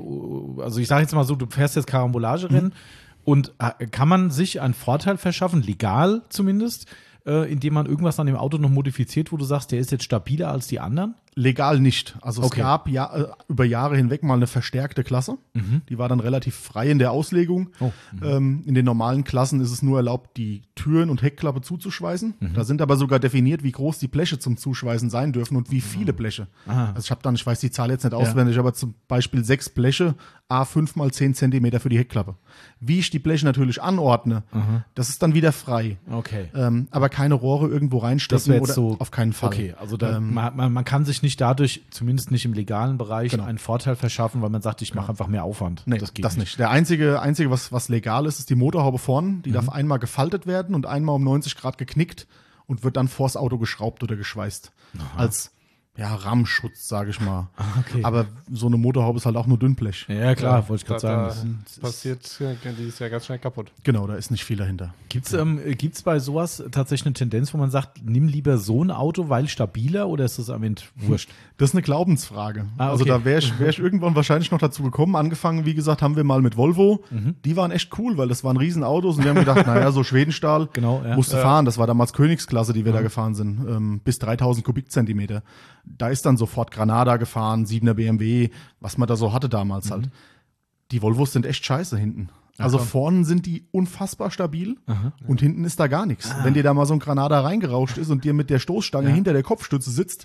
[SPEAKER 1] äh, also ich sage jetzt mal so, du fährst jetzt Karambolagerennen und äh, kann man sich einen Vorteil verschaffen, legal zumindest, äh, indem man irgendwas an dem Auto noch modifiziert, wo du sagst, der ist jetzt stabiler als die anderen?
[SPEAKER 3] Legal nicht. Also es
[SPEAKER 1] Okay.
[SPEAKER 3] gab ja, äh, über Jahre hinweg mal eine verstärkte Klasse. Die war dann relativ frei in der Auslegung.
[SPEAKER 1] Oh,
[SPEAKER 3] Ähm, in den normalen Klassen ist es nur erlaubt, die Türen und Heckklappe zuzuschweißen. Da sind aber sogar definiert, wie groß die Bleche zum Zuschweißen sein dürfen und wie viele Bleche.
[SPEAKER 1] Aha.
[SPEAKER 3] Also ich habe dann, ich weiß die Zahl jetzt nicht auswendig, aber zum Beispiel sechs Bleche, a fünf mal zehn Zentimeter für die Heckklappe. Wie ich die Bleche natürlich anordne, das ist dann wieder frei.
[SPEAKER 1] Okay.
[SPEAKER 3] Ähm, aber keine Rohre irgendwo
[SPEAKER 1] Das
[SPEAKER 3] reinstecken
[SPEAKER 1] wäre
[SPEAKER 3] oder
[SPEAKER 1] jetzt so.
[SPEAKER 3] auf keinen Fall.
[SPEAKER 1] Okay, also da,
[SPEAKER 3] Ähm,
[SPEAKER 1] man, man, man kann sich nicht dadurch, zumindest nicht im legalen Bereich,
[SPEAKER 3] Genau.
[SPEAKER 1] einen Vorteil verschaffen, weil man sagt, ich mache einfach mehr Aufwand.
[SPEAKER 3] Nee,
[SPEAKER 1] das
[SPEAKER 3] das,
[SPEAKER 1] geht
[SPEAKER 3] nicht. Der einzige, einzige was, was legal ist, ist die Motorhaube vorne. Die darf einmal gefaltet werden und einmal um neunzig Grad geknickt und wird dann vors Auto geschraubt oder geschweißt. Als ja, Rahmenschutz, sage ich mal.
[SPEAKER 1] okay.
[SPEAKER 3] Aber so eine Motorhaube ist halt auch nur Dünnblech.
[SPEAKER 1] Ja, klar,
[SPEAKER 2] Ja,
[SPEAKER 1] wollte ich gerade
[SPEAKER 2] da-
[SPEAKER 1] sagen.
[SPEAKER 2] da passiert, ja, die ist ja ganz schnell kaputt.
[SPEAKER 3] Genau, da ist nicht viel dahinter.
[SPEAKER 1] Gibt es ähm, gibt's bei sowas tatsächlich eine Tendenz, wo man sagt, nimm lieber so ein Auto, weil stabiler, oder ist das am Ende wurscht?
[SPEAKER 3] Das ist eine Glaubensfrage.
[SPEAKER 1] Ah,
[SPEAKER 3] Also
[SPEAKER 1] okay.
[SPEAKER 3] da wäre ich, wär ich irgendwann wahrscheinlich noch dazu gekommen. Angefangen, wie gesagt, haben wir mal mit Volvo.
[SPEAKER 1] Mhm.
[SPEAKER 3] Die waren echt cool, weil das waren Riesenautos und wir haben gedacht, naja, so Schwedenstahl
[SPEAKER 1] Genau, ja.
[SPEAKER 3] musste fahren. Das war damals Königsklasse, die wir da gefahren sind, ähm, bis dreitausend Kubikzentimeter. Da ist dann sofort Granada gefahren, siebener B M W, was man da so hatte damals
[SPEAKER 1] Mhm.
[SPEAKER 3] halt. Die Volvos sind echt scheiße hinten. Also vorne sind die unfassbar stabil und hinten ist da gar nichts.
[SPEAKER 1] Ah.
[SPEAKER 3] Wenn dir da mal so ein Granada reingerauscht ist und dir mit der Stoßstange hinter der Kopfstütze sitzt,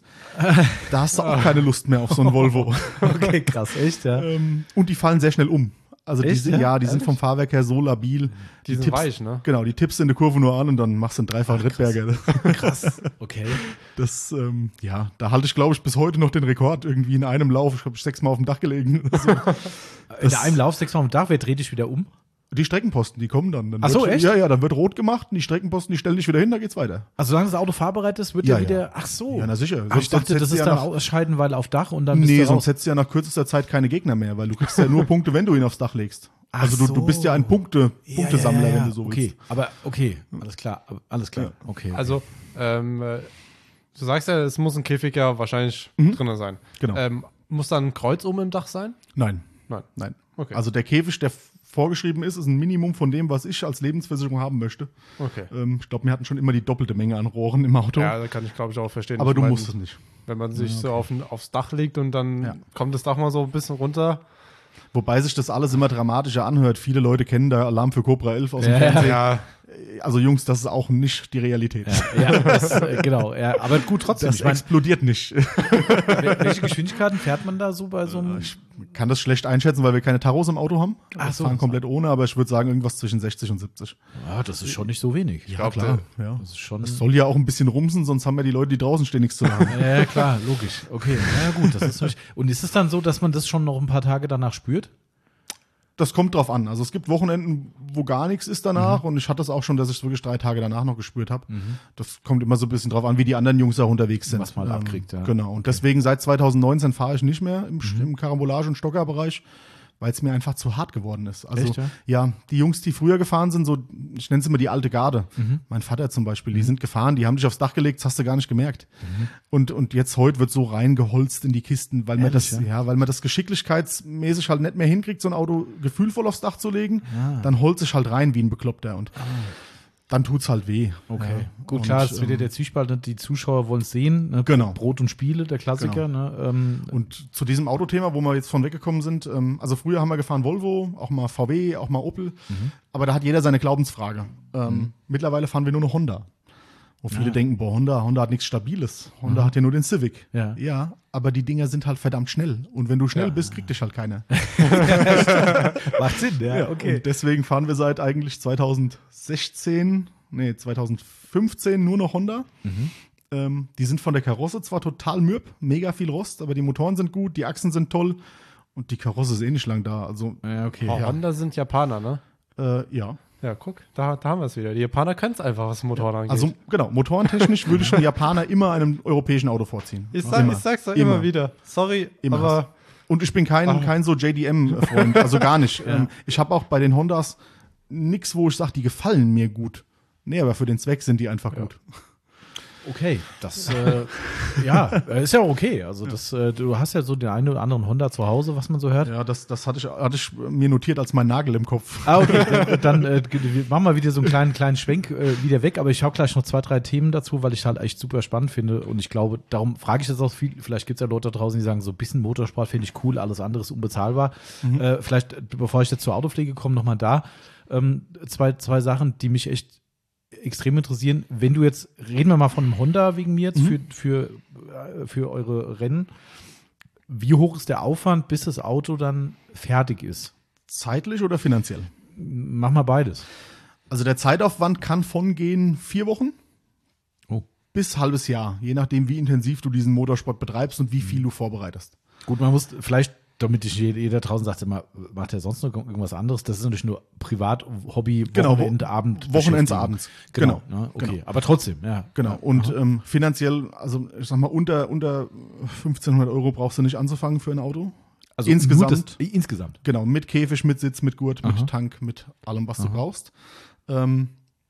[SPEAKER 3] da hast du auch keine Lust mehr auf so ein Volvo.
[SPEAKER 1] Okay, krass, echt, ja.
[SPEAKER 3] Ähm, und die fallen sehr schnell um. Also die
[SPEAKER 1] Echt,
[SPEAKER 3] sind,
[SPEAKER 1] ja?
[SPEAKER 3] ja, die sind vom Fahrwerk her so labil.
[SPEAKER 2] Die sind weich, ne?
[SPEAKER 3] Genau, die tippst in der Kurve nur an und dann machst du einen dreifachen Rittberger.
[SPEAKER 1] Krass. Okay.
[SPEAKER 3] Das, ähm, ja, da halte ich, glaube ich, bis heute noch den Rekord irgendwie in einem Lauf. Ich habe sechsmal auf dem Dach gelegen. oder so.
[SPEAKER 1] In einem Lauf sechsmal am Tag, wer dreht dich wieder um?
[SPEAKER 3] Die Streckenposten, die kommen dann. dann
[SPEAKER 1] Ach so,
[SPEAKER 3] wird,
[SPEAKER 1] echt?
[SPEAKER 3] Ja, ja, dann wird rot gemacht und die Streckenposten, die stellen dich wieder hin, da geht's weiter.
[SPEAKER 1] Also solange das Auto fahrbereit ist, wird
[SPEAKER 3] Ja,
[SPEAKER 1] er
[SPEAKER 3] ja.
[SPEAKER 1] wieder, ach so.
[SPEAKER 3] Ja, na sicher.
[SPEAKER 1] Ach, ich
[SPEAKER 3] Sonst
[SPEAKER 1] dachte,
[SPEAKER 3] hättest
[SPEAKER 1] das
[SPEAKER 3] du
[SPEAKER 1] ist
[SPEAKER 3] ja
[SPEAKER 1] dann
[SPEAKER 3] nach-
[SPEAKER 1] ausscheiden, weil auf Dach und dann bist
[SPEAKER 3] Nee,
[SPEAKER 1] du
[SPEAKER 3] sonst
[SPEAKER 1] raus.
[SPEAKER 3] hättest du ja nach kürzester Zeit keine Gegner mehr, weil du kriegst ja nur Punkte, wenn du ihn aufs Dach legst.
[SPEAKER 1] Ach
[SPEAKER 3] Also du,
[SPEAKER 1] so.
[SPEAKER 3] du bist ja ein Punkte, Punktesammler,
[SPEAKER 1] Ja, ja, ja,
[SPEAKER 3] wenn du so
[SPEAKER 1] okay.
[SPEAKER 3] willst.
[SPEAKER 1] Aber okay, alles klar, alles klar. Okay.
[SPEAKER 2] Also, ähm, äh, du sagst ja, es muss ein Käfig ja wahrscheinlich drin sein.
[SPEAKER 3] Genau.
[SPEAKER 2] Ähm, muss dann ein Kreuz oben im Dach sein?
[SPEAKER 3] Nein,
[SPEAKER 2] Nein.
[SPEAKER 3] nein.
[SPEAKER 2] Okay.
[SPEAKER 3] Also der Käfig, der vorgeschrieben ist, ist ein Minimum von dem, was ich als Lebensversicherung haben möchte.
[SPEAKER 2] Okay.
[SPEAKER 3] Ähm, ich glaube, wir hatten schon immer die doppelte Menge an Rohren im Auto.
[SPEAKER 2] Ja, da kann ich, glaube ich, auch verstehen.
[SPEAKER 3] aber
[SPEAKER 2] Ich
[SPEAKER 3] du
[SPEAKER 2] meine,
[SPEAKER 3] musst es nicht.
[SPEAKER 2] Wenn man sich so auf, aufs Dach legt und dann
[SPEAKER 3] Ja.
[SPEAKER 2] kommt das Dach mal so ein bisschen runter.
[SPEAKER 3] Wobei sich das alles immer dramatischer anhört. Viele Leute kennen da Alarm für Cobra elf aus dem
[SPEAKER 1] Ja,
[SPEAKER 3] Fernsehen.
[SPEAKER 2] Ja,
[SPEAKER 3] Also Jungs, das ist auch nicht die Realität.
[SPEAKER 1] ja, das, äh, genau. Ja, aber gut, trotzdem.
[SPEAKER 3] Das
[SPEAKER 1] Ich meine,
[SPEAKER 3] explodiert nicht.
[SPEAKER 1] welche Geschwindigkeiten fährt man da so bei so einem?
[SPEAKER 3] Ich kann das schlecht einschätzen, weil wir keine Taros im Auto haben.
[SPEAKER 1] Ach
[SPEAKER 3] Wir
[SPEAKER 1] so.
[SPEAKER 3] fahren komplett ohne, aber ich würde sagen, irgendwas zwischen sechzig und siebzig.
[SPEAKER 1] Ja, das ist schon nicht so wenig.
[SPEAKER 3] Ja,
[SPEAKER 2] glaub,
[SPEAKER 3] klar. Ja.
[SPEAKER 1] Das ist schon.
[SPEAKER 3] Das soll ja auch ein bisschen rumsen, sonst haben ja die Leute, die draußen stehen, nichts zu sagen.
[SPEAKER 1] Ja, klar, logisch. Okay, ja gut, das ist natürlich. Und ist es dann so, dass man das schon noch ein paar Tage danach spürt?
[SPEAKER 3] Das kommt drauf an. Also es gibt Wochenenden, wo gar nichts ist danach. Mhm. Und ich hatte das auch schon, dass ich es wirklich drei Tage danach noch gespürt habe. Mhm. Das kommt immer so ein bisschen drauf an, wie die anderen Jungs auch unterwegs sind.
[SPEAKER 1] Was man ähm, abkriegt, ja.
[SPEAKER 3] Genau. Und okay. deswegen seit zwanzig neunzehn fahre ich nicht mehr im, mhm. im Karambolage- und Stockerbereich, weil es mir einfach zu hart geworden ist. Also
[SPEAKER 1] Echt, ja?
[SPEAKER 3] ja, die Jungs, die früher gefahren sind, so, ich nenne es immer die alte Garde. Mhm. Mein Vater zum Beispiel, die mhm. sind gefahren, die haben dich aufs Dach gelegt, das hast du gar nicht gemerkt. Mhm. Und, und jetzt heute wird so reingeholzt in die Kisten, weil man
[SPEAKER 1] Ehrlich,
[SPEAKER 3] das,
[SPEAKER 1] ja?
[SPEAKER 3] ja, weil man das geschicklichkeitsmäßig halt nicht mehr hinkriegt, so ein Auto gefühlvoll aufs Dach zu legen. Ja. Dann holt sich halt rein wie ein Bekloppter und ah. dann tut's halt weh.
[SPEAKER 1] Okay,
[SPEAKER 3] ja.
[SPEAKER 1] gut,
[SPEAKER 3] und,
[SPEAKER 1] klar, es wird ja
[SPEAKER 3] ähm,
[SPEAKER 1] der Zwiespalt, die Zuschauer wollen es sehen. Ne?
[SPEAKER 3] Genau.
[SPEAKER 1] Brot und Spiele, der Klassiker.
[SPEAKER 3] Genau.
[SPEAKER 1] Ne? Ähm,
[SPEAKER 3] und zu diesem Autothema, wo wir jetzt von weggekommen sind, ähm, also früher haben wir gefahren Volvo, auch mal V W, auch mal Opel, mhm. aber da hat jeder seine Glaubensfrage. Ähm, mhm. Mittlerweile fahren wir nur noch Honda. Wo viele ja. denken, boah, Honda, Honda hat nichts Stabiles. Honda mhm. hat ja nur den Civic.
[SPEAKER 1] Ja.
[SPEAKER 3] ja, aber die Dinger sind halt verdammt schnell. Und wenn du schnell ja. bist, kriegt dich halt keiner.
[SPEAKER 1] Macht Sinn, ja,
[SPEAKER 3] ja okay. Und deswegen fahren wir seit eigentlich zwanzig sechzehn, nee, zwanzig fünfzehn nur noch Honda. Mhm. Ähm, die sind von der Karosse zwar total mürb, mega viel Rost, aber die Motoren sind gut, die Achsen sind toll und die Karosse ist eh nicht lang da. Also,
[SPEAKER 1] ja, okay.
[SPEAKER 2] Oh,
[SPEAKER 3] ja.
[SPEAKER 2] Honda sind Japaner, ne?
[SPEAKER 3] Äh, ja.
[SPEAKER 2] Ja, guck, da, da haben wir es wieder. Die Japaner können es einfach, was Motoren angeht.
[SPEAKER 3] Also, genau, motorentechnisch würde ich einen Japaner immer einem europäischen Auto vorziehen.
[SPEAKER 2] Ich, sag, ich sag's doch immer, immer wieder. Sorry,
[SPEAKER 3] immer.
[SPEAKER 2] aber...
[SPEAKER 3] Und ich bin kein, kein so J D M-Freund, also gar nicht. ja. ähm, ich habe auch bei den Hondas nichts, wo ich sage, die gefallen mir gut. Nee, aber für den Zweck sind die einfach ja. gut.
[SPEAKER 1] Okay, das äh, ja, ist ja auch okay. Also das, äh, du hast ja so den einen oder anderen Honda zu Hause, was man so hört.
[SPEAKER 3] Ja, das, das hatte ich, hatte ich mir notiert als mein Nagel im Kopf.
[SPEAKER 1] Ah, okay. Dann äh, machen wir wieder so einen kleinen, kleinen Schwenk äh, wieder weg, aber ich habe gleich noch zwei, drei Themen dazu, weil ich halt echt super spannend finde und ich glaube, darum frage ich jetzt auch viel, vielleicht gibt es ja Leute da draußen, die sagen, so ein bisschen Motorsport finde ich cool, alles andere ist unbezahlbar. Mhm. Äh, vielleicht, bevor ich jetzt zur Autopflege komme, nochmal da. Ähm, zwei, zwei Sachen, die mich echt extrem interessieren. Wenn du jetzt, reden wir mal von einem Honda wegen mir jetzt mhm. für, für, für eure Rennen. Wie hoch ist der Aufwand, bis das Auto dann fertig ist?
[SPEAKER 3] Zeitlich oder finanziell?
[SPEAKER 1] Mach mal beides.
[SPEAKER 3] Also der Zeitaufwand kann von gehen vier Wochen
[SPEAKER 1] oh.
[SPEAKER 3] bis halbes Jahr, je nachdem, wie intensiv du diesen Motorsport betreibst und wie viel du vorbereitest.
[SPEAKER 1] Gut, man muss vielleicht, damit nicht jeder draußen sagt, immer, macht er sonst noch irgendwas anderes? Das ist natürlich nur Privat, Hobby,
[SPEAKER 3] Wochenende,
[SPEAKER 1] Abend.
[SPEAKER 3] Wochenendsabends.
[SPEAKER 1] Genau. genau. Ne? Okay, genau. Aber trotzdem, ja.
[SPEAKER 3] Genau. Und ähm, finanziell, also ich sag mal, unter, unter fünfzehnhundert Euro brauchst du nicht anzufangen für ein Auto.
[SPEAKER 1] Also
[SPEAKER 3] insgesamt.
[SPEAKER 1] Das, insgesamt.
[SPEAKER 3] Genau, mit Käfig, mit Sitz, mit Gurt, mit Aha. Tank, mit allem, was Aha. du brauchst. Ähm,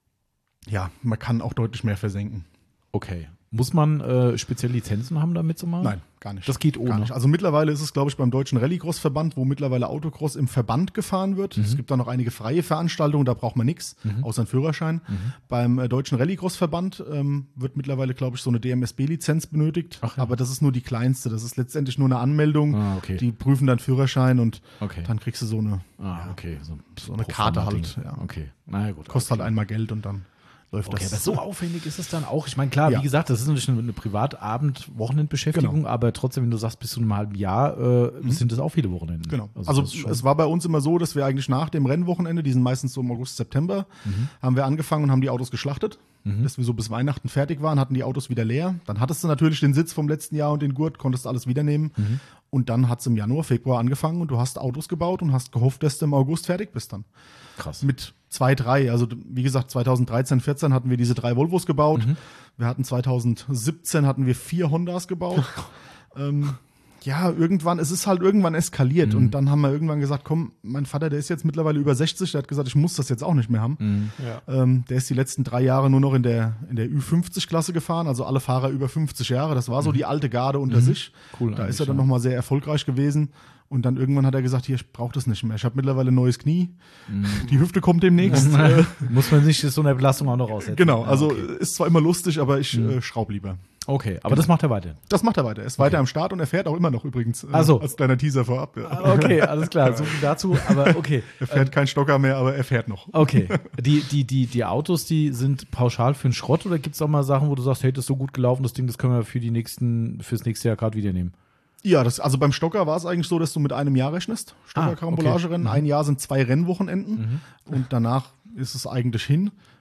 [SPEAKER 3] ja, man kann auch deutlich mehr versenken.
[SPEAKER 1] Okay. Muss man äh, spezielle Lizenzen haben, damit zu machen?
[SPEAKER 3] Nein, gar nicht.
[SPEAKER 1] Das geht ohne.
[SPEAKER 3] Gar nicht. Also mittlerweile ist es, glaube ich, beim Deutschen Rallycross-Verband, wo mittlerweile Autocross im Verband gefahren wird. Mhm. Es gibt da noch einige freie Veranstaltungen, da braucht man nichts, mhm. außer einen Führerschein. Mhm. Beim äh, Deutschen Rallycross-Verband ähm, wird mittlerweile, glaube ich, so eine D M S B-Lizenz benötigt. Ach, ja. Aber das ist nur die kleinste. Das ist letztendlich nur eine Anmeldung.
[SPEAKER 1] Ah, okay.
[SPEAKER 3] Die prüfen dann Führerschein und
[SPEAKER 1] okay.
[SPEAKER 3] dann kriegst du so eine,
[SPEAKER 1] ah, okay. so,
[SPEAKER 3] so eine Karte halt.
[SPEAKER 1] Ja. Okay. Naja, gut.
[SPEAKER 3] Kostet
[SPEAKER 1] okay.
[SPEAKER 3] halt einmal Geld und dann läuft
[SPEAKER 1] okay,
[SPEAKER 3] das.
[SPEAKER 1] aber so aufwendig ist es dann auch. Ich meine, klar, ja. wie gesagt, das ist natürlich eine, eine Privatabend-Wochenendbeschäftigung, genau. aber trotzdem, wenn du sagst, bis zu einem halben Jahr, äh, mhm. sind das auch viele Wochenenden.
[SPEAKER 3] Genau. Also, also es war bei uns immer so, dass wir eigentlich nach dem Rennwochenende, die sind meistens so im August, September, mhm. haben wir angefangen und haben die Autos geschlachtet, mhm. dass wir so bis Weihnachten fertig waren, hatten die Autos wieder leer. Dann hattest du natürlich den Sitz vom letzten Jahr und den Gurt, konntest alles wieder nehmen. Mhm. Und dann hat es im Januar, Februar angefangen und du hast Autos gebaut und hast gehofft, dass du im August fertig bist dann.
[SPEAKER 1] Krass.
[SPEAKER 3] Mit zwei, drei. Also wie gesagt, zwanzig dreizehn, vierzehn hatten wir diese drei Volvos gebaut. Mhm. Wir hatten zwanzig siebzehn hatten wir vier Hondas gebaut. ähm, ja, irgendwann, es ist halt irgendwann eskaliert. Mhm. Und dann haben wir irgendwann gesagt, komm, mein Vater, der ist jetzt mittlerweile über sechzig, der hat gesagt, ich muss das jetzt auch nicht mehr haben.
[SPEAKER 1] Mhm.
[SPEAKER 3] Ja. Ähm, der ist die letzten drei Jahre nur noch in der, in der Ü fünfzig Klasse gefahren, also alle Fahrer über fünfzig Jahre. Das war so mhm. die alte Garde unter
[SPEAKER 1] mhm.
[SPEAKER 3] sich.
[SPEAKER 1] Cool,
[SPEAKER 3] da ist er dann ja. nochmal sehr erfolgreich gewesen. Und dann irgendwann hat er gesagt, hier, ich brauche das nicht mehr. Ich habe mittlerweile ein neues Knie. Mm. Die Hüfte kommt demnächst.
[SPEAKER 1] Muss man sich so eine Belastung auch noch aussetzen.
[SPEAKER 3] Genau, also ja, okay. ist zwar immer lustig, aber ich mm. äh, schraube lieber.
[SPEAKER 1] Okay, aber genau. das macht er weiter.
[SPEAKER 3] Das macht er weiter. Er ist okay. weiter am Start und er fährt auch immer noch übrigens. Äh,
[SPEAKER 1] also.
[SPEAKER 3] Als kleiner Teaser vorab. Ja.
[SPEAKER 1] Okay, alles klar, so viel dazu. Aber okay.
[SPEAKER 3] Er fährt ähm, keinen Stocker mehr, aber er fährt noch.
[SPEAKER 1] Okay. Die, die, die, die Autos, die sind pauschal für den Schrott oder gibt es auch mal Sachen, wo du sagst, hey, das ist so gut gelaufen, das Ding, das können wir für die nächsten, fürs nächste Jahr gerade wieder nehmen?
[SPEAKER 3] Ja, das, also beim Stocker war es eigentlich so, dass du mit einem Jahr rechnest. Stocker-Karambolagerennen.
[SPEAKER 1] Ah, okay.
[SPEAKER 3] Ein Jahr sind zwei Rennwochenenden mhm. und danach ist es eigentlich hin.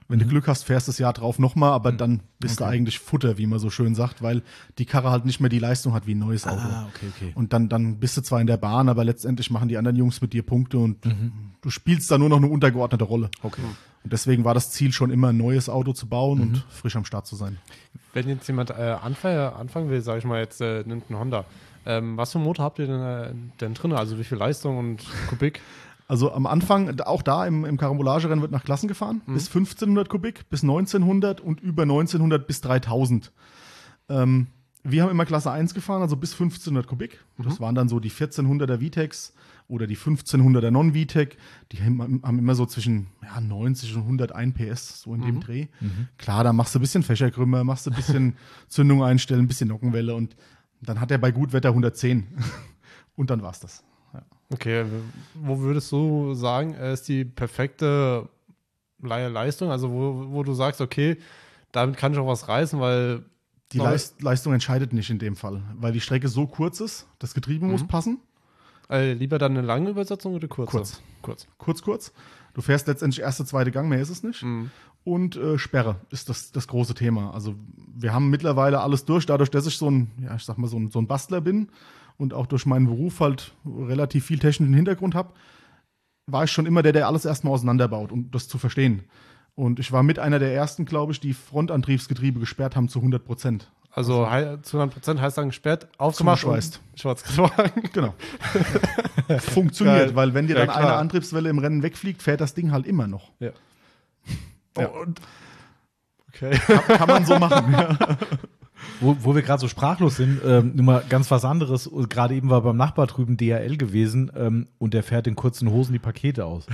[SPEAKER 3] Wenn du Glück hast, fährst du das Jahr drauf nochmal, aber dann bist
[SPEAKER 1] Okay.
[SPEAKER 3] du eigentlich Futter, wie man so schön sagt, weil die Karre halt nicht mehr die Leistung hat wie ein neues Auto.
[SPEAKER 1] Ah, okay, okay.
[SPEAKER 3] Und dann, dann bist du zwar in der Bahn, aber letztendlich machen die anderen Jungs mit dir Punkte und du spielst da nur noch eine untergeordnete Rolle.
[SPEAKER 1] Okay.
[SPEAKER 3] Und deswegen war das Ziel schon immer, ein neues Auto zu bauen und frisch am Start zu sein.
[SPEAKER 2] Wenn jetzt jemand äh, anfangen, anfangen will, sage ich mal, jetzt äh, nimmt ein Honda. Ähm, was für einen Motor habt ihr denn, äh, denn drin? Also wie viel Leistung und Kubik?
[SPEAKER 3] Also am Anfang, auch da im, im Karambolagerennen wird nach Klassen gefahren, bis fünfzehnhundert Kubik, bis neunzehnhundert und über neunzehnhundert bis dreitausend. Ähm, wir haben immer Klasse eins gefahren, also bis fünfzehnhundert Kubik. Das waren dann so die vierzehnhunderter VTECs oder die fünfzehnhunderter Non-VTEC. Die haben, haben immer so zwischen ja, neunzig und hunderteins P S, so in dem Dreh. Klar, da machst du ein bisschen Fächerkrümmer, machst du ein bisschen Zündung einstellen, ein bisschen Nockenwelle und dann hat er bei Gutwetter hundertzehn. Und dann war's das.
[SPEAKER 2] Okay, wo würdest du sagen, äh, ist die perfekte Le- Leistung? Also wo, wo du sagst, okay, damit kann ich auch was reißen, weil
[SPEAKER 3] Die Leist Leistung entscheidet nicht in dem Fall, weil die Strecke so kurz ist, das Getriebe muss passen.
[SPEAKER 2] äh, lieber dann eine lange Übersetzung oder kurze?
[SPEAKER 3] Kurz.
[SPEAKER 2] Kurz.
[SPEAKER 3] Kurz, kurz. Du fährst letztendlich erste, zweite Gang, mehr ist es nicht. Und äh, Sperre ist das, das große Thema. Also wir haben mittlerweile alles durch, dadurch, dass ich so ein, ja, ich sag mal, so ein, so ein Bastler bin und auch durch meinen Beruf halt relativ viel technischen Hintergrund habe, war ich schon immer der, der alles erstmal auseinanderbaut, um das zu verstehen. Und ich war mit einer der ersten, glaube ich, die Frontantriebsgetriebe gesperrt haben zu hundert Prozent.
[SPEAKER 2] Also hei- zu hundert Prozent heißt dann gesperrt, aufgemacht
[SPEAKER 3] Zugeschweißt.
[SPEAKER 2] und schwarz getragen.
[SPEAKER 3] Genau. Funktioniert,
[SPEAKER 2] Geil.
[SPEAKER 3] weil wenn dir
[SPEAKER 2] Ja,
[SPEAKER 3] dann
[SPEAKER 2] klar.
[SPEAKER 3] eine Antriebswelle im Rennen wegfliegt, fährt das Ding halt immer noch.
[SPEAKER 2] Ja.
[SPEAKER 3] Ja.
[SPEAKER 2] Oh, und okay.
[SPEAKER 3] Kann, kann man so machen. Ja.
[SPEAKER 1] Wo, wo wir gerade so sprachlos sind, ähm, nur mal ganz was anderes. Und gerade eben war beim Nachbar drüben D H L gewesen ähm, und der fährt in kurzen Hosen die Pakete aus.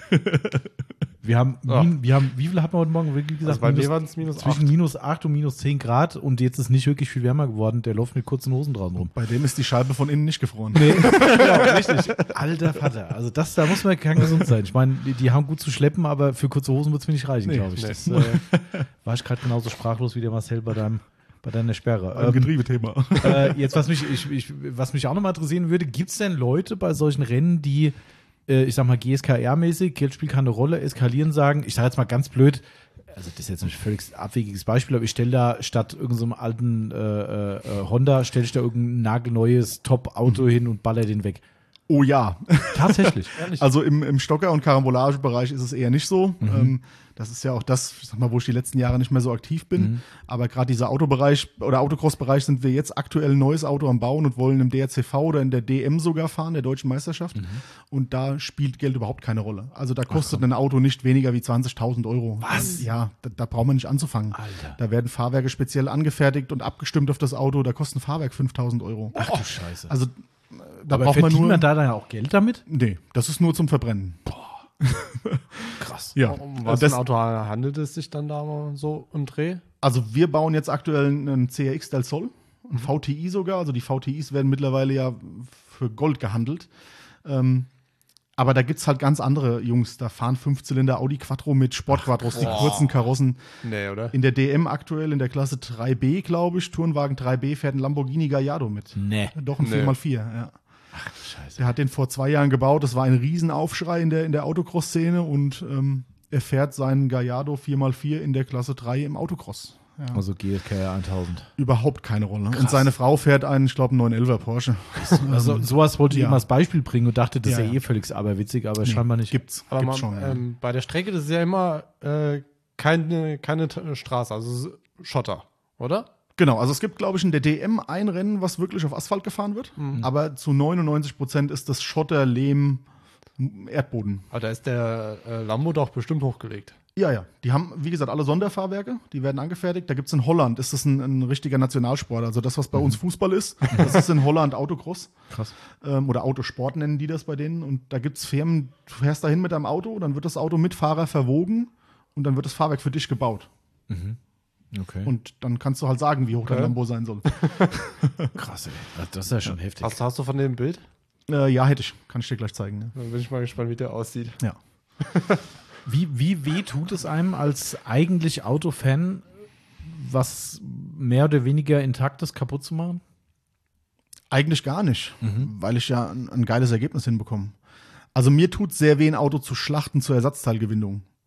[SPEAKER 1] Wir haben,
[SPEAKER 2] Ja.
[SPEAKER 1] min, wir haben, wie viel hatten wir heute Morgen? Wie gesagt,
[SPEAKER 2] Also bei mir
[SPEAKER 1] minus-
[SPEAKER 2] waren es minus
[SPEAKER 1] zwischen
[SPEAKER 2] acht.
[SPEAKER 1] minus acht und minus zehn Grad und jetzt ist nicht wirklich viel wärmer geworden. Der läuft mit kurzen Hosen draußen rum.
[SPEAKER 3] Bei dem ist die Scheibe von innen nicht gefroren.
[SPEAKER 1] Nee, ja, richtig. Alter Vater. Also das, da muss man kein gesund sein. Ich meine, die, die haben gut zu schleppen, aber für kurze Hosen wird es mir nicht reichen,
[SPEAKER 3] Nee,
[SPEAKER 1] glaube ich.
[SPEAKER 2] nee.
[SPEAKER 1] Das äh, war ich gerade genauso sprachlos wie der Marcel bei deinem bei deiner Sperre.
[SPEAKER 3] Ein
[SPEAKER 1] Ähm,
[SPEAKER 3] Getriebethema.
[SPEAKER 1] äh, jetzt, was mich, ich, ich, was mich auch nochmal interessieren würde, gibt es denn Leute bei solchen Rennen, die, äh, ich sag mal, G S K R-mäßig, Geld spielt keine Rolle, eskalieren, sagen, ich sage jetzt mal ganz blöd, also das ist jetzt ein völlig abwegiges Beispiel, aber ich stelle da statt irgendeinem so alten äh, äh, Honda, stelle ich da irgendein nagelneues Top-Auto hin und baller den weg.
[SPEAKER 3] Oh ja.
[SPEAKER 1] Tatsächlich.
[SPEAKER 3] Also im, im Stocker- und Karambolagebereich ist es eher nicht so. Ähm, das ist ja auch das, ich sag mal, wo ich die letzten Jahre nicht mehr so aktiv bin.
[SPEAKER 1] Mhm.
[SPEAKER 3] Aber gerade dieser Autobereich oder Autocross-Bereich sind wir jetzt aktuell ein neues Auto am Bauen und wollen im D R C V oder in der D M sogar fahren, der Deutschen Meisterschaft. Und da spielt Geld überhaupt keine Rolle. Also da kostet ein Auto nicht weniger wie zwanzigtausend Euro.
[SPEAKER 1] Was?
[SPEAKER 3] Ja, da, da braucht man nicht anzufangen.
[SPEAKER 1] Alter.
[SPEAKER 3] Da werden Fahrwerke speziell angefertigt und abgestimmt auf das Auto. Da kostet ein Fahrwerk fünftausend Euro.
[SPEAKER 1] Ach du Scheiße.
[SPEAKER 3] Also da
[SPEAKER 1] aber
[SPEAKER 3] braucht man
[SPEAKER 1] verdient
[SPEAKER 3] nur.
[SPEAKER 1] man da dann auch Geld damit?
[SPEAKER 3] Nee, das ist nur zum Verbrennen.
[SPEAKER 1] Krass.
[SPEAKER 3] Ja,
[SPEAKER 2] Um was
[SPEAKER 3] das,
[SPEAKER 2] für ein Auto handelt es sich dann da mal so im Dreh?
[SPEAKER 3] also wir bauen jetzt aktuell einen C R X Del Sol, ein V T I sogar. Also die V T Is werden mittlerweile ja für Gold gehandelt. Ähm, aber da gibt es halt ganz andere Jungs. Da fahren Fünfzylinder Audi Quattro mit Sportquattros, die
[SPEAKER 2] Boah.
[SPEAKER 3] kurzen Karossen.
[SPEAKER 2] Nee, oder?
[SPEAKER 3] In der D M aktuell, in der Klasse drei B, glaube ich, Turnwagen drei B, fährt ein Lamborghini Gallardo mit.
[SPEAKER 1] Nee.
[SPEAKER 3] Doch ein
[SPEAKER 2] Nee.
[SPEAKER 3] vier mal vier, ja.
[SPEAKER 1] Scheiße.
[SPEAKER 3] Der hat den vor zwei Jahren gebaut. Das war ein Riesenaufschrei in der, in der Autocross-Szene und ähm, er fährt seinen Gallardo vier mal vier in der Klasse drei im Autocross. Ja.
[SPEAKER 1] Also G S K R tausend.
[SPEAKER 3] Überhaupt keine Rolle. Und seine Frau fährt einen, ich glaube, einen neun elfer Porsche.
[SPEAKER 1] Also sowas wollte ich
[SPEAKER 3] Ja.
[SPEAKER 1] eben als Beispiel bringen und dachte, das ist
[SPEAKER 3] Ja,
[SPEAKER 1] ja,
[SPEAKER 3] ja.
[SPEAKER 1] eh völlig aberwitzig, aber scheinbar nicht.
[SPEAKER 3] Gibt's,
[SPEAKER 2] Aber
[SPEAKER 3] gibt's
[SPEAKER 2] man,
[SPEAKER 3] schon. Ja.
[SPEAKER 2] ähm, bei der Strecke, das ist ja immer äh, keine, keine T- Straße, also es ist Schotter, oder?
[SPEAKER 3] Genau, also es gibt, glaube ich, in der D M ein Rennen, was wirklich auf Asphalt gefahren wird. Aber zu neunundneunzig Prozent ist das Schotter, Lehm, Erdboden.
[SPEAKER 2] Aber da ist der äh, Lambo doch bestimmt hochgelegt.
[SPEAKER 3] Ja, ja. Die haben, wie gesagt, alle Sonderfahrwerke, die werden angefertigt. Da gibt's in Holland, ist das ein, ein richtiger Nationalsport. Also das, was bei uns Fußball ist, das ist in Holland Autocross.
[SPEAKER 1] Krass.
[SPEAKER 3] Ähm, oder Autosport nennen die das bei denen. Und da gibt's Firmen, du fährst dahin mit deinem Auto, dann wird das Auto mit Fahrer verwogen und dann wird das Fahrwerk für dich gebaut.
[SPEAKER 1] Okay.
[SPEAKER 3] Und dann kannst du halt sagen, wie hoch dein
[SPEAKER 2] Okay.
[SPEAKER 3] Lambo sein soll.
[SPEAKER 1] krass, ey. Das- Das ist ja schon heftig.
[SPEAKER 2] Hast, hast du von dem ein Bild?
[SPEAKER 3] äh, ja, hätte ich. Kann ich dir gleich zeigen. Ne?
[SPEAKER 2] Dann bin ich mal gespannt, wie der aussieht.
[SPEAKER 3] Ja.
[SPEAKER 1] Wie, wie weh tut es einem als eigentlich Autofan, was mehr oder weniger Intaktes kaputt zu machen?
[SPEAKER 3] Eigentlich gar nicht, weil ich ja ein, ein geiles Ergebnis hinbekomme. Also mir tut sehr weh, ein Auto zu schlachten zur Ersatzteilgewinnung.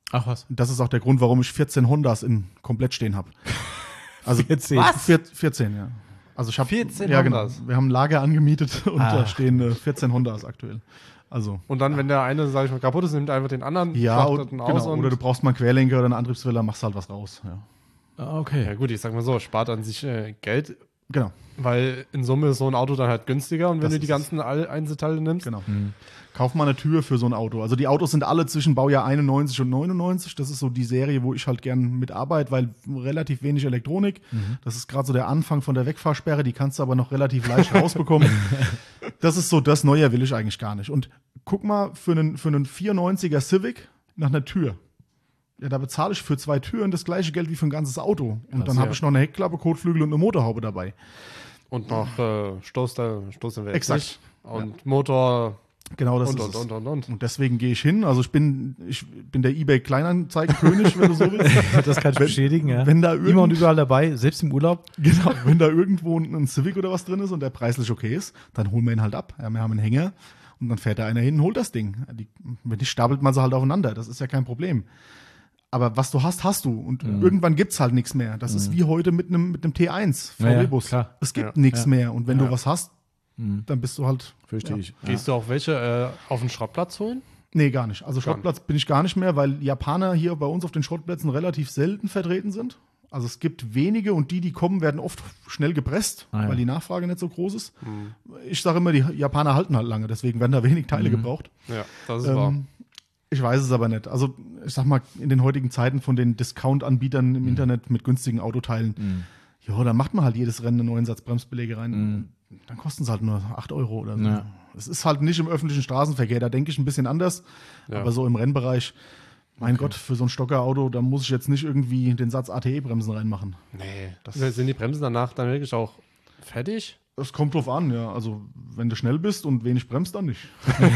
[SPEAKER 1] Ach was.
[SPEAKER 3] Das ist auch der Grund, warum ich vierzehn Hondas in komplett stehen habe. Also
[SPEAKER 1] vierzehn?
[SPEAKER 3] Was? Vier, vierzehn, ja. Also ich habe
[SPEAKER 2] vierzehn
[SPEAKER 3] ja, genau.
[SPEAKER 2] Hondas?
[SPEAKER 3] Wir haben ein Lager angemietet und
[SPEAKER 1] Ah.
[SPEAKER 3] da stehen äh, vierzehn Hondas aktuell. Also
[SPEAKER 2] Und dann, wenn der eine, sag ich mal, kaputt ist, nimmt einfach den anderen,
[SPEAKER 3] ja,
[SPEAKER 2] schlachtet
[SPEAKER 3] und,
[SPEAKER 2] ihn
[SPEAKER 3] genau.
[SPEAKER 2] aus und
[SPEAKER 3] Oder du brauchst mal einen Querlenker oder einen Antriebswelle, machst halt was raus. Ja.
[SPEAKER 1] Ah, okay.
[SPEAKER 2] ja gut, ich sag mal so, spart an sich äh, Geld,
[SPEAKER 3] Genau,
[SPEAKER 2] weil in Summe ist so ein Auto dann halt günstiger und wenn
[SPEAKER 3] Das
[SPEAKER 2] du die
[SPEAKER 3] ist
[SPEAKER 2] ganzen All- Einzelteile nimmst,
[SPEAKER 3] genau.
[SPEAKER 1] Mhm.
[SPEAKER 3] Kauf mal eine Tür für so ein Auto. Also die Autos sind alle zwischen Baujahr einundneunzig und neunundneunzig. Das ist so die Serie, wo ich halt gern mitarbeite, weil relativ wenig Elektronik. Das ist gerade so der Anfang von der Wegfahrsperre, die kannst du aber noch relativ leicht rausbekommen. Das ist so, das Neue will ich eigentlich gar nicht. Und guck mal, für einen, für einen vierundneunziger Civic nach einer Tür. Ja, da bezahle ich für zwei Türen das gleiche Geld wie für ein ganzes Auto. Und dann
[SPEAKER 2] ja.
[SPEAKER 3] habe ich noch eine Heckklappe, Kotflügel und eine Motorhaube dabei.
[SPEAKER 2] und noch äh, Stoß, da, Stoß im Werk
[SPEAKER 3] Exakt.
[SPEAKER 2] nicht. Und Motor
[SPEAKER 3] Genau das
[SPEAKER 2] und,
[SPEAKER 3] ist
[SPEAKER 2] und,
[SPEAKER 3] es.
[SPEAKER 2] und, und, und.
[SPEAKER 3] Und deswegen gehe ich hin. Also ich bin, ich bin der eBay-Kleinanzeigen-König, wenn du so willst.
[SPEAKER 1] Das kann ich bestätigen, ja.
[SPEAKER 3] wenn da
[SPEAKER 1] Immer und
[SPEAKER 3] irgend-
[SPEAKER 1] überall dabei, selbst im Urlaub.
[SPEAKER 3] Genau, wenn da irgendwo ein Civic oder was drin ist und der preislich okay ist, dann holen wir ihn halt ab. Ja, wir haben einen Hänger und dann fährt da einer hin und holt das Ding. Die, wenn nicht, stapelt man sie halt aufeinander. Das ist ja kein Problem. Aber was du hast, hast du. Und
[SPEAKER 1] Mhm.
[SPEAKER 3] irgendwann gibt's halt nichts mehr. Das ist wie heute mit einem mit einem T eins
[SPEAKER 1] Ja, ja,
[SPEAKER 3] V W-Bus.
[SPEAKER 1] klar.
[SPEAKER 3] Es gibt
[SPEAKER 2] Ja.
[SPEAKER 3] nichts
[SPEAKER 1] Ja.
[SPEAKER 3] mehr. Und wenn
[SPEAKER 2] Ja.
[SPEAKER 3] du was hast,
[SPEAKER 1] Mhm.
[SPEAKER 3] dann bist du halt.
[SPEAKER 1] Verstehe
[SPEAKER 3] Ja.
[SPEAKER 1] ich.
[SPEAKER 2] Gehst du auch welche äh, auf den Schrottplatz holen?
[SPEAKER 3] Nee, gar nicht. Also
[SPEAKER 2] Gar
[SPEAKER 3] Schrottplatz bin ich gar nicht mehr, weil Japaner hier bei uns auf den Schrottplätzen relativ selten vertreten sind. Also es gibt wenige und die, die kommen, werden oft schnell gepresst,
[SPEAKER 1] Ah, ja.
[SPEAKER 3] weil die Nachfrage nicht so groß ist. Ich sage immer, die Japaner halten halt lange, deswegen werden da wenig Teile
[SPEAKER 1] Mhm.
[SPEAKER 3] gebraucht.
[SPEAKER 2] Ja, das ist wahr.
[SPEAKER 3] Ähm, ich weiß es aber nicht. Also ich sag mal, in den heutigen Zeiten von den Discount-Anbietern im Internet mit günstigen Autoteilen,
[SPEAKER 1] Mhm.
[SPEAKER 3] ja, da macht man halt jedes Rennen einen neuen Satz Bremsbeläge rein.
[SPEAKER 1] Mhm.
[SPEAKER 3] Dann kosten es halt nur acht Euro oder so.
[SPEAKER 1] Ja.
[SPEAKER 3] Es ist halt nicht im öffentlichen Straßenverkehr, da denke ich ein bisschen anders.
[SPEAKER 2] Ja.
[SPEAKER 3] Aber so im Rennbereich, mein Gott, für so ein Stockerauto, da muss ich jetzt nicht irgendwie den Satz A T E-Bremsen reinmachen.
[SPEAKER 2] Nee,
[SPEAKER 3] Das-
[SPEAKER 2] sind die Bremsen danach dann wirklich auch fertig?
[SPEAKER 3] Das kommt drauf an, ja. Also, wenn du schnell bist und wenig bremst, dann nicht.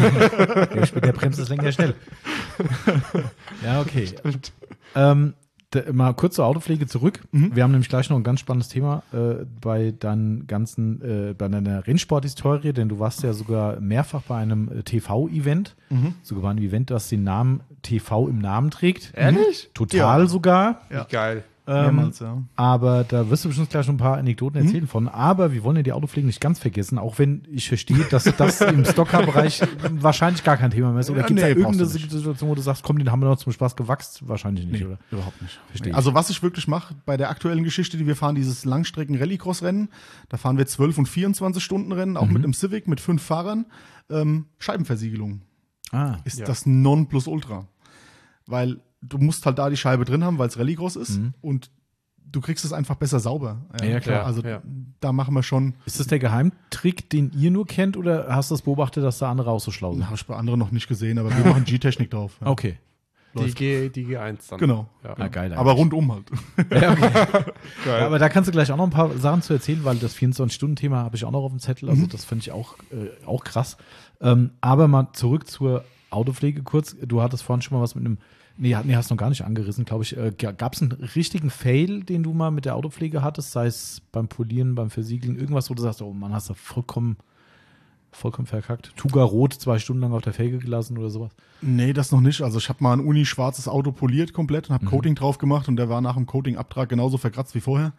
[SPEAKER 1] Der, Sp- der bremst es länger schnell. Ja, okay. Ähm, d- mal kurz zur Autopflege zurück.
[SPEAKER 3] Mhm.
[SPEAKER 1] Wir haben nämlich gleich noch ein ganz spannendes Thema äh, bei deinen ganzen, äh, bei deiner Rennsport-Historie, denn du warst ja sogar mehrfach bei einem äh, T V-Event.
[SPEAKER 3] Mhm.
[SPEAKER 1] Sogar bei einem Event, das den Namen T V im Namen trägt.
[SPEAKER 2] Ehrlich?
[SPEAKER 1] Total
[SPEAKER 3] Ja.
[SPEAKER 1] sogar.
[SPEAKER 3] Ja.
[SPEAKER 2] Wie geil.
[SPEAKER 1] Ähm,
[SPEAKER 3] Mehrmals, ja.
[SPEAKER 1] aber da wirst du bestimmt gleich schon ein paar Anekdoten
[SPEAKER 3] Mhm.
[SPEAKER 1] erzählen von. Aber wir wollen ja die Autopflege nicht ganz vergessen, auch wenn ich verstehe, dass das im Stocker-Bereich wahrscheinlich gar kein Thema mehr ist. Oder
[SPEAKER 3] Ja,
[SPEAKER 1] gibt es
[SPEAKER 3] nee,
[SPEAKER 1] da irgendeine
[SPEAKER 3] brauchst du nicht.
[SPEAKER 1] Situation, wo du sagst, komm, den haben wir noch zum Spaß gewachst? Wahrscheinlich nicht,
[SPEAKER 3] Nee,
[SPEAKER 1] oder?
[SPEAKER 3] überhaupt nicht.
[SPEAKER 1] Verstehe ich.
[SPEAKER 3] Also was ich wirklich mache, bei der aktuellen Geschichte, die wir fahren, dieses Langstrecken-Rallycross-Rennen, da fahren wir zwölf und vierundzwanzig Stunden Rennen, auch
[SPEAKER 1] Mhm.
[SPEAKER 3] mit einem Civic, mit fünf Fahrern. Ähm, Scheibenversiegelung
[SPEAKER 1] Ah,
[SPEAKER 3] ist
[SPEAKER 2] Ja.
[SPEAKER 3] das Nonplusultra. Weil du musst halt da die Scheibe drin haben, weil es Rallycross ist
[SPEAKER 1] Mhm.
[SPEAKER 3] und du kriegst es einfach besser sauber.
[SPEAKER 1] Ja, klar.
[SPEAKER 3] Also
[SPEAKER 2] Ja.
[SPEAKER 3] da machen wir schon,
[SPEAKER 1] ist das der Geheimtrick, den ihr nur kennt, oder hast du das beobachtet, dass da andere auch so schlau sind?
[SPEAKER 3] habe ich bei anderen noch nicht gesehen, aber wir machen G-Technik drauf. Ja.
[SPEAKER 1] Okay.
[SPEAKER 2] Die,
[SPEAKER 3] Läuft.
[SPEAKER 2] G, die G eins dann.
[SPEAKER 3] Genau.
[SPEAKER 2] Ja.
[SPEAKER 1] Ah, geil.
[SPEAKER 3] Aber rundum halt.
[SPEAKER 1] Ja, okay.
[SPEAKER 2] Geil.
[SPEAKER 1] Ja, aber da kannst du gleich auch noch ein paar Sachen zu erzählen, weil das vierundzwanzig-Stunden-Thema habe ich auch noch auf dem Zettel. Also das finde ich auch, äh, auch krass. Ähm, aber mal zurück zur Autopflege kurz. Du hattest vorhin schon mal was mit einem, nee, nee hast noch gar nicht angerissen, glaube ich. Äh, Gab es einen richtigen Fail, den du mal mit der Autopflege hattest, sei es beim Polieren, beim Versiegeln, irgendwas, wo du sagst, oh Mann, hast du vollkommen, vollkommen verkackt. Tuga Rot zwei Stunden lang auf der Felge gelassen oder sowas?
[SPEAKER 3] Nee, das noch nicht. Also ich habe mal ein Uni-schwarzes Auto poliert komplett und habe Coating drauf gemacht und der war nach dem Coating-Abtrag genauso verkratzt wie vorher.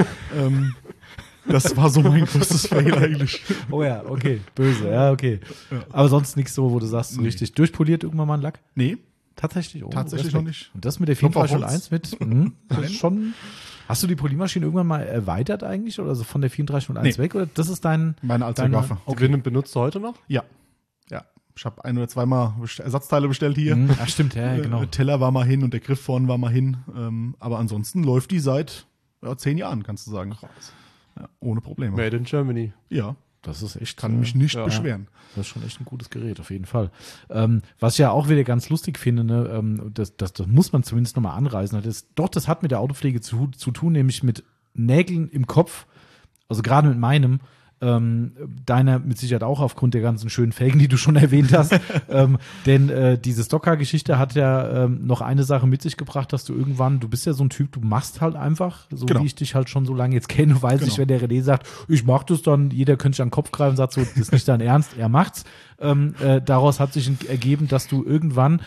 [SPEAKER 3] ähm, das war so mein größtes Fail eigentlich.
[SPEAKER 1] Oh ja, okay, böse, ja, okay. Aber sonst nichts so, wo du sagst, so
[SPEAKER 3] Nee.
[SPEAKER 1] richtig durchpoliert irgendwann mal einen Lack?
[SPEAKER 3] Nee,
[SPEAKER 1] Tatsächlich? Oh,
[SPEAKER 3] Tatsächlich
[SPEAKER 1] Respekt.
[SPEAKER 3] noch nicht.
[SPEAKER 1] Und das mit der
[SPEAKER 3] Klopf auf
[SPEAKER 1] vierunddreißig null eins mit? Mhm, das ist schon. Hast du die Polymaschine irgendwann mal erweitert eigentlich? Oder so von der vierunddreißig null eins
[SPEAKER 3] Nee.
[SPEAKER 1] weg? Oder das ist dein.
[SPEAKER 3] meine Allzweckwaffe.
[SPEAKER 2] Die okay. benutzt du heute noch?
[SPEAKER 3] Ja. Ja. Ich habe ein oder zweimal best- Ersatzteile bestellt hier.
[SPEAKER 1] Mhm. Ach, stimmt, ja, genau.
[SPEAKER 3] Der Teller war mal hin und der Griff vorne war mal hin. Ähm, aber ansonsten läuft die seit ja, zehn Jahren, kannst du sagen. Ja, ohne Probleme.
[SPEAKER 2] Made in Germany.
[SPEAKER 3] Ja,
[SPEAKER 1] Das ist echt.
[SPEAKER 3] kann
[SPEAKER 1] äh,
[SPEAKER 3] mich nicht
[SPEAKER 2] ja.
[SPEAKER 3] beschweren.
[SPEAKER 1] Das ist schon echt ein gutes Gerät, auf jeden Fall. Ähm, was ich ja auch wieder ganz lustig finde, ne, ähm, das, das, das muss man zumindest nochmal anreißen. Das, doch, das hat mit der Autopflege zu, zu tun, nämlich mit Nägeln im Kopf, also gerade mit meinem, ähm, deiner mit Sicherheit auch aufgrund der ganzen schönen Felgen, die du schon erwähnt hast. ähm, denn äh, diese Stocker-Geschichte hat ja ähm, noch eine Sache mit sich gebracht, dass du irgendwann, du bist ja so ein Typ, du machst halt einfach, so
[SPEAKER 3] Genau.
[SPEAKER 1] wie ich dich halt schon so lange jetzt kenne, weiß
[SPEAKER 3] Genau.
[SPEAKER 1] ich, wenn der René sagt, ich mach das dann, jeder könnte sich an den Kopf greifen und sagt so, das ist nicht dein Ernst, er macht's. Ähm, äh, daraus hat sich ergeben, dass du irgendwann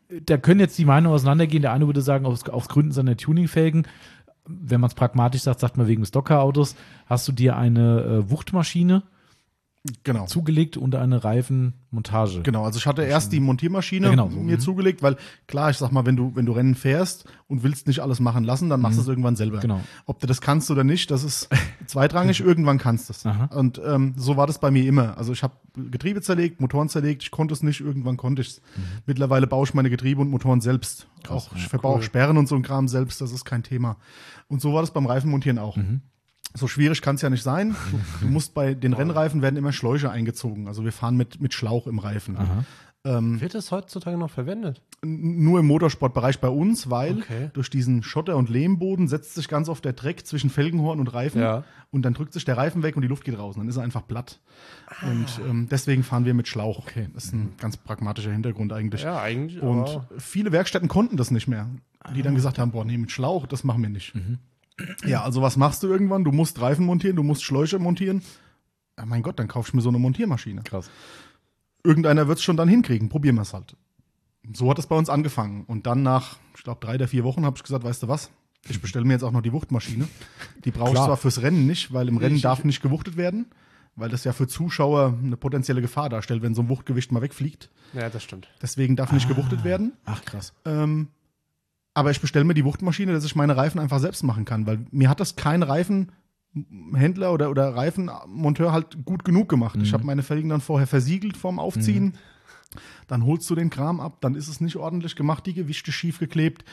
[SPEAKER 1] da können jetzt die Meinungen auseinandergehen. Der eine würde sagen, aus, aus Gründen seiner Tuningfelgen, wenn man es pragmatisch sagt, sagt man wegen des Dockerautos, hast du dir eine äh, Wuchtmaschine
[SPEAKER 3] Genau.
[SPEAKER 1] zugelegt und eine Reifenmontage.
[SPEAKER 3] Genau, also ich hatte erst die Montiermaschine
[SPEAKER 1] Ja, genau so.
[SPEAKER 3] mir
[SPEAKER 1] Mhm.
[SPEAKER 3] zugelegt, weil klar, ich sag mal, wenn du, wenn du Rennen fährst und willst nicht alles machen lassen, dann machst du es irgendwann selber.
[SPEAKER 1] Genau.
[SPEAKER 3] Ob du das kannst oder nicht, das ist zweitrangig, irgendwann kannst du es.
[SPEAKER 1] Aha.
[SPEAKER 3] Und ähm, so war das bei mir immer. Also ich habe Getriebe zerlegt, Motoren zerlegt, ich konnte es nicht, irgendwann konnte ich es.
[SPEAKER 1] Mhm.
[SPEAKER 3] Mittlerweile baue ich meine Getriebe und Motoren selbst.
[SPEAKER 1] Krass,
[SPEAKER 3] auch, ich
[SPEAKER 1] ja,
[SPEAKER 3] verbaue
[SPEAKER 2] cool.
[SPEAKER 3] auch Sperren und so ein Kram selbst, das ist kein Thema. Und so war das beim Reifenmontieren auch.
[SPEAKER 1] Mhm.
[SPEAKER 3] So schwierig kann es ja nicht sein. Du, du musst bei den Rennreifen werden immer Schläuche eingezogen. Also wir fahren mit, mit Schlauch im Reifen.
[SPEAKER 1] Aha.
[SPEAKER 3] Ähm,
[SPEAKER 2] Wird das heutzutage noch verwendet?
[SPEAKER 3] n- nur im Motorsportbereich bei uns, weil
[SPEAKER 2] Okay.
[SPEAKER 3] durch diesen Schotter- und Lehmboden setzt sich ganz oft der Dreck zwischen Felgenhorn und Reifen
[SPEAKER 2] Ja.
[SPEAKER 3] und dann drückt sich der Reifen weg und die Luft geht raus. Und dann ist er einfach platt. Und ähm, deswegen fahren wir mit Schlauch.
[SPEAKER 1] Okay.
[SPEAKER 3] Das ist ein ganz pragmatischer Hintergrund eigentlich.
[SPEAKER 2] Ja, eigentlich.
[SPEAKER 3] Und
[SPEAKER 2] aber
[SPEAKER 3] viele Werkstätten konnten das nicht mehr. Die dann gesagt haben, boah, nee, mit Schlauch, das machen wir nicht. Ja, also was machst du irgendwann? Du musst Reifen montieren, du musst Schläuche montieren. Ja, mein Gott, dann kauf ich mir so eine Montiermaschine.
[SPEAKER 1] Krass.
[SPEAKER 3] Irgendeiner wird es schon dann hinkriegen. Probieren wir es halt. So hat es bei uns angefangen. Und dann nach, ich glaube, drei oder vier Wochen habe ich gesagt, weißt du was? Ich bestelle mir jetzt auch noch die Wuchtmaschine. Die brauche ich
[SPEAKER 1] Klar.
[SPEAKER 3] zwar fürs Rennen nicht, weil im Rennen
[SPEAKER 2] Ich-
[SPEAKER 3] darf nicht gewuchtet werden, weil das ja für Zuschauer eine potenzielle Gefahr darstellt, wenn so ein Wuchtgewicht mal wegfliegt.
[SPEAKER 2] ja, das stimmt.
[SPEAKER 3] Deswegen darf nicht gewuchtet werden.
[SPEAKER 1] Ach, krass.
[SPEAKER 3] Ähm, aber ich bestelle mir die Wuchtmaschine, dass ich meine Reifen einfach selbst machen kann, weil mir hat das kein Reifenhändler oder, oder Reifenmonteur halt gut genug gemacht. Ich habe meine Felgen dann vorher versiegelt vorm Aufziehen. Dann holst du den Kram ab, dann ist es nicht ordentlich gemacht, die Gewichte schief geklebt,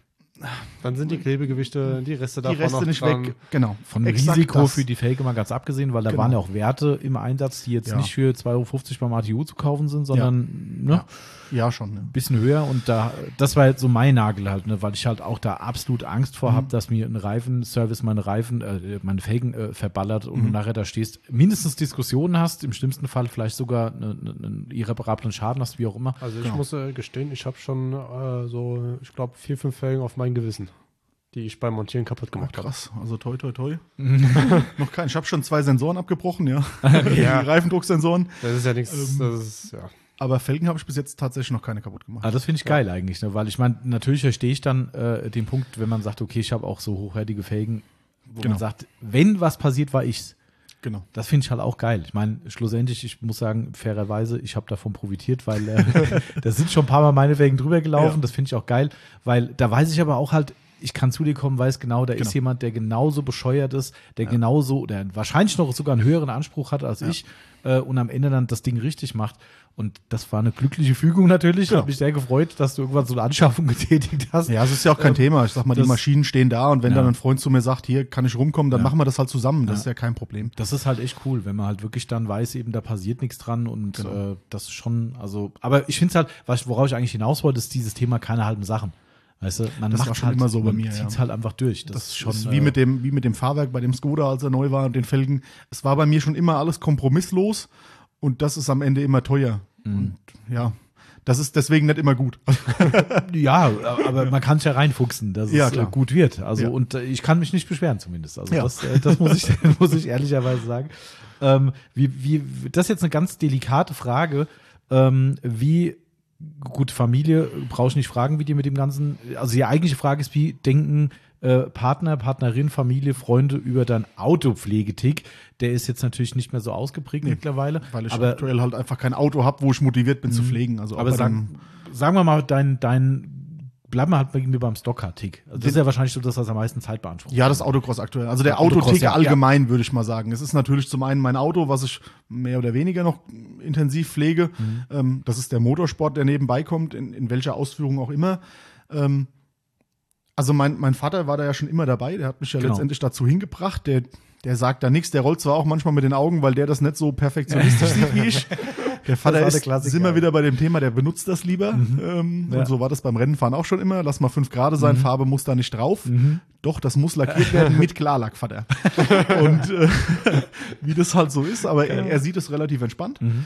[SPEAKER 2] Dann sind die Klebegewichte, die Reste
[SPEAKER 3] die
[SPEAKER 2] davon
[SPEAKER 3] Reste
[SPEAKER 2] noch
[SPEAKER 3] nicht
[SPEAKER 2] dran.
[SPEAKER 3] weg. Genau.
[SPEAKER 1] Von
[SPEAKER 3] Exakt
[SPEAKER 1] Risiko
[SPEAKER 3] das.
[SPEAKER 1] für die Felge mal ganz abgesehen, weil da
[SPEAKER 3] Genau.
[SPEAKER 1] waren ja auch Werte im Einsatz, die jetzt
[SPEAKER 3] Ja.
[SPEAKER 1] nicht für zwei Euro fünfzig beim A T U zu kaufen sind, sondern ne,
[SPEAKER 3] Ja. Ja, schon. Ne?
[SPEAKER 1] ein bisschen höher. Und da, das war jetzt so mein Nagel halt, ne, weil ich halt auch da absolut Angst vor habe, dass mir ein Reifenservice meine Reifen, äh, meine Felgen äh, verballert und du nachher da stehst, mindestens Diskussionen hast, im schlimmsten Fall vielleicht sogar eine, eine, einen irreparablen Schaden hast, wie auch immer.
[SPEAKER 2] Also ich
[SPEAKER 3] Genau.
[SPEAKER 2] muss äh, gestehen, ich habe schon äh, so, ich glaube, vier, fünf Felgen auf mein Gewissen, die ich beim Montieren kaputt
[SPEAKER 3] Oh,
[SPEAKER 2] gemacht habe.
[SPEAKER 3] krass. Also toi, toi, toi. Noch kein. Ich habe schon zwei Sensoren abgebrochen, ja.
[SPEAKER 2] Ja.
[SPEAKER 3] Die Reifendrucksensoren.
[SPEAKER 2] Das ist ja nichts,
[SPEAKER 3] Ähm,
[SPEAKER 2] das ist, ja.
[SPEAKER 3] Aber Felgen habe ich bis jetzt tatsächlich noch keine kaputt gemacht.
[SPEAKER 1] Ah, das finde ich geil eigentlich, ne? Weil ich meine, natürlich verstehe ich dann äh, den Punkt, wenn man sagt, okay, ich habe auch so hochwertige Felgen, wo
[SPEAKER 3] Genau.
[SPEAKER 1] man sagt, wenn was passiert, war ich's.
[SPEAKER 3] Genau.
[SPEAKER 1] Das finde ich halt auch geil. Ich meine, schlussendlich, ich muss sagen, fairerweise, ich habe davon profitiert, weil äh, da sind schon ein paar Mal meine Felgen drüber gelaufen.
[SPEAKER 3] Ja.
[SPEAKER 1] Das finde ich auch geil, weil da weiß ich aber auch halt, ich kann zu dir kommen, weiß genau, da
[SPEAKER 3] Genau.
[SPEAKER 1] ist jemand, der genauso bescheuert ist, der genauso, der wahrscheinlich noch sogar einen höheren Anspruch hat als ich äh, und am Ende dann das Ding richtig macht. Und das war eine glückliche Fügung natürlich.
[SPEAKER 3] Genau.
[SPEAKER 1] Hat mich sehr gefreut, dass du irgendwann so eine Anschaffung getätigt hast.
[SPEAKER 3] Ja, es ist ja auch kein
[SPEAKER 1] Ähm,
[SPEAKER 3] Thema. Ich sag mal, die
[SPEAKER 1] das-
[SPEAKER 3] Maschinen stehen da und wenn
[SPEAKER 1] Ja.
[SPEAKER 3] dann ein Freund zu mir sagt, hier kann ich rumkommen, dann
[SPEAKER 1] Ja.
[SPEAKER 3] machen wir das halt zusammen. Das
[SPEAKER 1] Ja.
[SPEAKER 3] ist ja kein Problem.
[SPEAKER 1] Das ist halt echt cool, wenn man halt wirklich dann weiß, eben da passiert nichts dran und
[SPEAKER 3] Genau.
[SPEAKER 1] äh, das ist schon, also, aber ich finde es halt, was, worauf ich eigentlich hinaus wollte, ist dieses Thema keine halben Sachen. Weißt du, man
[SPEAKER 3] Das
[SPEAKER 1] macht
[SPEAKER 3] war schon
[SPEAKER 1] halt,
[SPEAKER 3] immer so bei
[SPEAKER 1] man
[SPEAKER 3] mir,
[SPEAKER 1] zieht's
[SPEAKER 3] ja.
[SPEAKER 1] halt einfach durch. Das,
[SPEAKER 3] Das
[SPEAKER 1] ist schon
[SPEAKER 3] ist wie
[SPEAKER 1] äh,
[SPEAKER 3] mit dem, wie mit dem Fahrwerk bei dem Skoda, als er neu war und den Felgen. Es war bei mir schon immer alles kompromisslos und das ist am Ende immer teuer.
[SPEAKER 1] Mhm.
[SPEAKER 3] Und ja, das ist deswegen nicht immer gut.
[SPEAKER 1] Ja, aber man kann es ja reinfuchsen, dass
[SPEAKER 3] Ja,
[SPEAKER 1] es äh,
[SPEAKER 3] klar.
[SPEAKER 1] gut wird. Also
[SPEAKER 3] Ja.
[SPEAKER 1] und äh, ich kann mich nicht beschweren zumindest. Also
[SPEAKER 3] Ja.
[SPEAKER 1] das, äh, das muss ich, muss ich ehrlicherweise sagen. Ähm, wie, wie, das ist jetzt eine ganz delikate Frage. Ähm, wie gut, Familie brauche ich nicht fragen, wie die mit dem ganzen. Also die eigentliche Frage ist, wie denken äh, Partner, Partnerin, Familie, Freunde über deinen Autopflegetick? Der ist jetzt natürlich nicht mehr so ausgeprägt mittlerweile.
[SPEAKER 3] Weil ich
[SPEAKER 1] aber
[SPEAKER 3] aktuell halt einfach kein Auto habe, wo ich motiviert bin zu pflegen. Also auch
[SPEAKER 1] aber
[SPEAKER 3] bei
[SPEAKER 1] sagen,
[SPEAKER 3] dem-
[SPEAKER 1] sagen wir mal, dein, dein bleiben wir halt bei mir beim Stocker-Tick. Also das ist
[SPEAKER 3] Den-
[SPEAKER 1] ja wahrscheinlich so das, was am meisten Zeit beansprucht.
[SPEAKER 3] Ja, das Autocross aktuell. Also der
[SPEAKER 1] Autocross,
[SPEAKER 3] Autotick
[SPEAKER 1] ja,
[SPEAKER 3] allgemein, würde ich mal sagen. Es ist natürlich zum einen mein Auto, was ich mehr oder weniger noch intensiv pflege.
[SPEAKER 1] Mhm.
[SPEAKER 3] Ähm, das ist der Motorsport, der nebenbei kommt, in, in welcher Ausführung auch immer. Ähm, also mein, mein Vater war da ja schon immer dabei. Der hat mich ja
[SPEAKER 1] Genau.
[SPEAKER 3] letztendlich dazu hingebracht. Der, der sagt da nichts. Der rollt zwar auch manchmal mit den Augen, weil der das nicht so perfektionistisch sieht wie ich. Der Vater
[SPEAKER 1] war der
[SPEAKER 3] ist,
[SPEAKER 1] Klassiker,
[SPEAKER 3] sind wir
[SPEAKER 1] ja.
[SPEAKER 3] wieder bei dem Thema, der benutzt das lieber. Ähm,
[SPEAKER 1] Ja.
[SPEAKER 3] Und so war das beim Rennenfahren auch schon immer. Lass mal fünf Grad sein, Farbe muss da nicht drauf. Doch, das muss lackiert werden mit Klarlack, Vater. Und äh, wie das halt so ist, aber er, er sieht es relativ entspannt.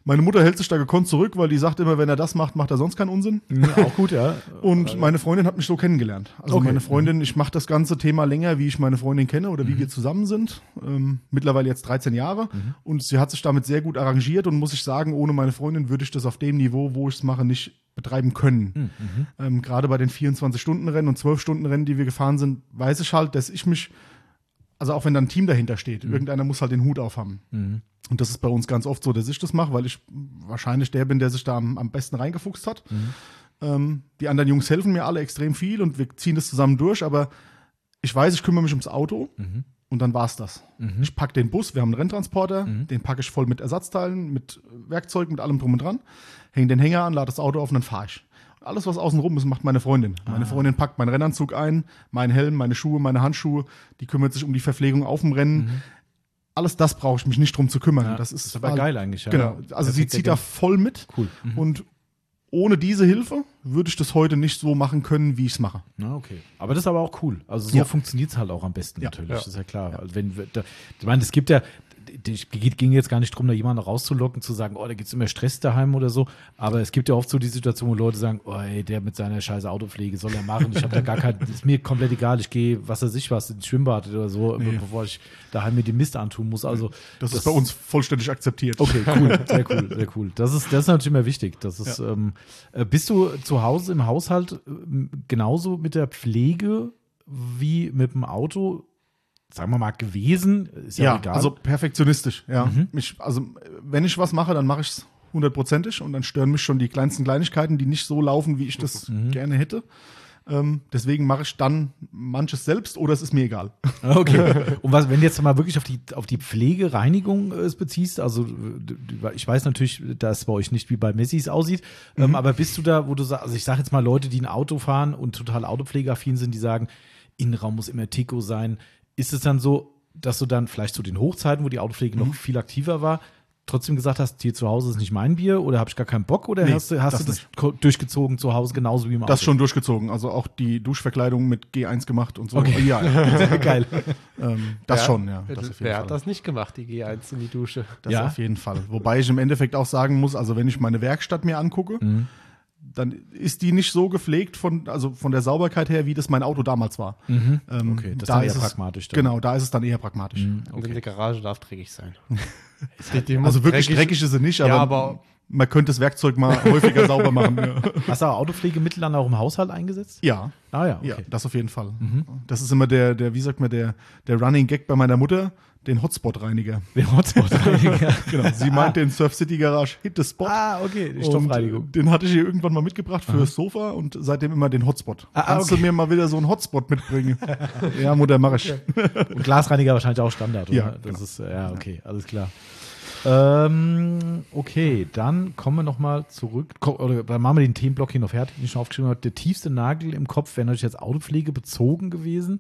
[SPEAKER 3] Meine Mutter hält sich da gekonnt zurück, weil die sagt immer, wenn er das macht, macht er sonst keinen Unsinn.
[SPEAKER 1] Ja, auch gut, ja.
[SPEAKER 3] Und meine Freundin hat mich so kennengelernt. Also
[SPEAKER 1] Okay.
[SPEAKER 3] meine Freundin, ich mache das ganze Thema länger, wie ich meine Freundin kenne oder wie wir zusammen sind. Ähm, mittlerweile jetzt dreizehn Jahre. Und sie hat sich damit sehr gut arrangiert und muss ich sagen, ohne meine Freundin würde ich das auf dem Niveau, wo ich es mache, nicht betreiben können.
[SPEAKER 1] Mhm.
[SPEAKER 3] Ähm, gerade bei den vierundzwanzig-Stunden-Rennen und zwölf-Stunden-Rennen, die wir gefahren sind, weiß ich halt, dass ich mich, also auch wenn da ein Team dahinter steht, irgendeiner muss halt den Hut aufhaben.
[SPEAKER 1] Mhm.
[SPEAKER 3] Und das ist bei uns ganz oft so, dass ich das mache, weil ich wahrscheinlich der bin, der sich da am, am besten reingefuchst hat. Ähm, die anderen Jungs helfen mir alle extrem viel und wir ziehen das zusammen durch, aber ich weiß, ich kümmere mich ums Auto und dann war's das. Ich packe den Bus, wir haben einen Renntransporter, den packe ich voll mit Ersatzteilen, mit Werkzeug, mit allem drum und dran, hänge den Hänger an, lade das Auto auf und dann fahre ich. Alles, was außen rum ist, macht meine Freundin. Meine Freundin packt meinen Rennanzug ein, meinen Helm, meine Schuhe, meine Handschuhe, die kümmert sich um die Verpflegung auf dem Rennen. Alles das brauche ich mich nicht drum zu kümmern.
[SPEAKER 1] Ja,
[SPEAKER 3] das ist,
[SPEAKER 1] das ist aber
[SPEAKER 3] halt-
[SPEAKER 1] geil eigentlich. Ja.
[SPEAKER 3] Genau, also sie
[SPEAKER 1] Perfekt
[SPEAKER 3] zieht da
[SPEAKER 1] ergänzt.
[SPEAKER 3] voll mit.
[SPEAKER 1] Cool. Mhm.
[SPEAKER 3] Und ohne diese Hilfe würde ich das heute nicht so machen können, wie ich es mache.
[SPEAKER 1] Na, okay. Aber das ist aber auch cool. Also so
[SPEAKER 3] Ja.
[SPEAKER 1] funktioniert es halt auch am besten
[SPEAKER 3] Ja.
[SPEAKER 1] natürlich.
[SPEAKER 2] Ja.
[SPEAKER 1] Das ist ja klar. Also wenn, wir- da, ich meine, es gibt ja, es ging jetzt gar nicht darum, da jemanden rauszulocken, zu sagen, oh, da gibt es immer Stress daheim oder so. Aber es gibt ja oft so die Situation, wo Leute sagen, oh, ey, der mit seiner scheiß Autopflege soll er machen. Ich habe da gar kein, ist mir komplett egal. Ich gehe, was weiß ich was, ins Schwimmbad oder so,
[SPEAKER 3] Nee.
[SPEAKER 1] bevor ich daheim mir den Mist antun muss. Also
[SPEAKER 3] Das, ist bei uns vollständig akzeptiert.
[SPEAKER 1] Okay, cool, sehr cool, sehr cool. Das ist, das ist natürlich immer wichtig. Das ist, ähm, äh, bist du zu Hause im Haushalt ähm, genauso mit der Pflege wie mit dem Auto, sagen wir mal, gewesen? Ist ja,
[SPEAKER 3] Ja,
[SPEAKER 1] auch egal.
[SPEAKER 3] also perfektionistisch. Ja.
[SPEAKER 1] Mhm.
[SPEAKER 3] Mich, also wenn ich was mache, dann mache ich es hundertprozentig und dann stören mich schon die kleinsten Kleinigkeiten, die nicht so laufen, wie ich das
[SPEAKER 1] Mhm.
[SPEAKER 3] gerne hätte. Ähm, deswegen mache ich dann manches selbst oder es ist mir egal.
[SPEAKER 1] Okay. Und was, wenn du jetzt mal wirklich auf die, auf die Pflegereinigung äh, es beziehst, also d- d- ich weiß natürlich, dass es bei euch nicht wie bei Messis aussieht, ähm, aber bist du da, wo du sagst, also ich sage jetzt mal Leute, die ein Auto fahren und total autopflegeaffin sind, die sagen, Innenraum muss immer Tico sein. Ist es dann so, dass du dann vielleicht zu den Hochzeiten, wo die Autopflege noch viel aktiver war, trotzdem gesagt hast, hier zu Hause ist nicht mein Bier oder habe ich gar keinen Bock oder
[SPEAKER 3] Nee,
[SPEAKER 1] hast du, hast
[SPEAKER 3] das
[SPEAKER 1] du das
[SPEAKER 3] nicht.
[SPEAKER 1] ko- durchgezogen zu Hause genauso wie im Auto?
[SPEAKER 3] Das schon durchgezogen. Also auch die Duschverkleidung mit G eins gemacht und so.
[SPEAKER 1] Okay.
[SPEAKER 3] Ja, ja.
[SPEAKER 1] Geil.
[SPEAKER 3] ähm, das
[SPEAKER 2] Wer-
[SPEAKER 3] schon, ja. Das auf jeden
[SPEAKER 2] Wer
[SPEAKER 3] Fall.
[SPEAKER 2] hat das nicht gemacht, die G eins in die Dusche?
[SPEAKER 3] Das
[SPEAKER 1] Ja.
[SPEAKER 3] auf jeden Fall. Wobei ich im Endeffekt auch sagen muss, also wenn ich meine Werkstatt mir angucke,
[SPEAKER 1] Mhm.
[SPEAKER 3] dann ist die nicht so gepflegt von, also von der Sauberkeit her, wie das mein Auto damals war. Ähm,
[SPEAKER 1] Okay, das ist dann eher
[SPEAKER 3] ist es,
[SPEAKER 1] pragmatisch dann.
[SPEAKER 3] Genau, da ist es dann eher pragmatisch.
[SPEAKER 2] Und in der Garage darf dreckig sein.
[SPEAKER 3] Also wirklich dreckig, ist sie nicht, aber,
[SPEAKER 2] Ja, aber-
[SPEAKER 3] man könnte das Werkzeug mal häufiger sauber machen. Ja.
[SPEAKER 1] Hast du auch Autopflegemittel dann auch im Haushalt eingesetzt?
[SPEAKER 3] Ja,
[SPEAKER 1] Ah ja, okay.
[SPEAKER 3] ja, das auf jeden Fall. Das ist immer der, der, wie sagt man, der, der Running Gag bei meiner Mutter, den Hotspot-Reiniger.
[SPEAKER 1] Der Hotspot-Reiniger.
[SPEAKER 3] Genau, sie meint den Surf City Garage Hit the Spot.
[SPEAKER 1] Ah, okay, die
[SPEAKER 3] Und
[SPEAKER 1] Stoffreinigung.
[SPEAKER 3] den hatte ich ihr irgendwann mal mitgebracht fürs Sofa und seitdem immer den Hotspot.
[SPEAKER 1] Ah,
[SPEAKER 3] Kannst
[SPEAKER 1] okay.
[SPEAKER 3] du mir mal wieder so einen Hotspot mitbringen? Ja, Mutter, mach ich.
[SPEAKER 1] Und Glasreiniger wahrscheinlich auch Standard, oder?
[SPEAKER 3] Ja,
[SPEAKER 1] Das
[SPEAKER 3] genau.
[SPEAKER 1] ist, äh, ja, okay, alles klar. Ähm, okay, dann kommen wir nochmal zurück. Ko- Oder dann machen wir den Themenblock hier noch fertig, den ich schon aufgeschrieben habe. Der tiefste Nagel im Kopf wäre natürlich jetzt Autopflege bezogen gewesen.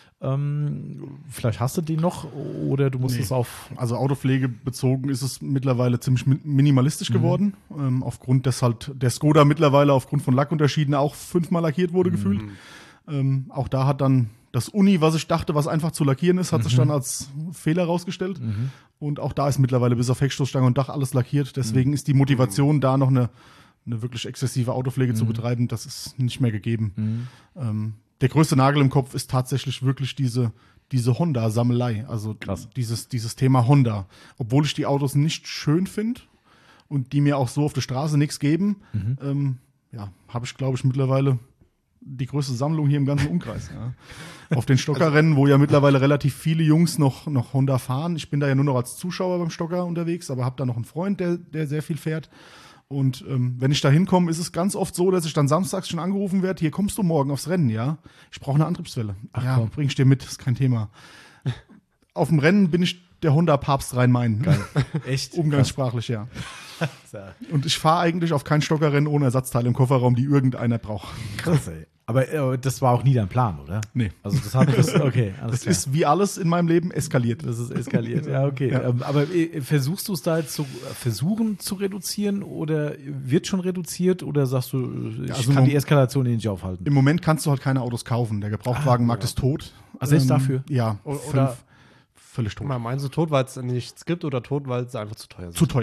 [SPEAKER 1] Ähm, vielleicht hast du den noch oder du musst
[SPEAKER 3] Nee.
[SPEAKER 1] es auf.
[SPEAKER 3] Also Autopflege bezogen ist es mittlerweile ziemlich min- minimalistisch geworden. Ähm, aufgrund des halt, der Skoda mittlerweile aufgrund von Lackunterschieden auch fünfmal lackiert wurde gefühlt. Ähm, auch da hat dann das Uni, was ich dachte, was einfach zu lackieren ist, hat sich dann als Fehler rausgestellt. Und auch da ist mittlerweile bis auf Heckstoßstange und Dach alles lackiert. Deswegen ist die Motivation, da noch eine, eine wirklich exzessive Autopflege zu betreiben, das ist nicht mehr gegeben. Ähm, der größte Nagel im Kopf ist tatsächlich wirklich diese, diese Honda-Sammelei. Also
[SPEAKER 1] Krass.
[SPEAKER 3] Dieses, dieses Thema Honda. Obwohl ich die Autos nicht schön finde und die mir auch so auf der Straße nichts geben, ähm, ja, habe ich, glaube ich, mittlerweile die größte Sammlung hier im ganzen Umkreis. Ja. Auf den Stockerrennen, wo ja mittlerweile relativ viele Jungs noch, noch Honda fahren. Ich bin da ja nur noch als Zuschauer beim Stocker unterwegs, aber habe da noch einen Freund, der, der sehr viel fährt. Und ähm, wenn ich da hinkomme, ist es ganz oft so, dass ich dann samstags schon angerufen werde, hier kommst du morgen aufs Rennen, ja? Ich brauche eine Antriebswelle.
[SPEAKER 1] Ach,
[SPEAKER 3] ja,
[SPEAKER 1] komm.
[SPEAKER 3] bring ich dir mit, ist kein Thema. Auf dem Rennen bin ich der Honda-Papst Rhein-Main.
[SPEAKER 1] Echt?
[SPEAKER 3] Umgangssprachlich, ja. Und ich fahre eigentlich auf kein Stockerrennen ohne Ersatzteil im Kofferraum, die irgendeiner braucht.
[SPEAKER 1] Krass, ey. Aber äh, das war auch nie dein Plan, oder?
[SPEAKER 3] Nee.
[SPEAKER 1] Also das hat das, okay, alles
[SPEAKER 3] Das
[SPEAKER 1] klar.
[SPEAKER 3] ist wie alles in meinem Leben eskaliert.
[SPEAKER 1] Das ist eskaliert, ja, okay.
[SPEAKER 3] Ja.
[SPEAKER 1] Ähm, aber äh, versuchst du es da jetzt zu äh, versuchen zu reduzieren oder wird schon reduziert oder sagst du, äh, ich
[SPEAKER 3] also
[SPEAKER 1] kann
[SPEAKER 3] im
[SPEAKER 1] die Eskalation eh nicht aufhalten?
[SPEAKER 3] Im Moment kannst du halt keine Autos kaufen. Der Gebrauchtwagenmarkt ist tot.
[SPEAKER 1] Ah, selbst dafür?
[SPEAKER 3] Ja,
[SPEAKER 2] O-
[SPEAKER 3] fünf,
[SPEAKER 2] oder-
[SPEAKER 3] völlig tot.
[SPEAKER 2] Mal meinst du tot, weil es nichts gibt oder tot, weil es einfach zu teuer ist?
[SPEAKER 3] Zu teuer.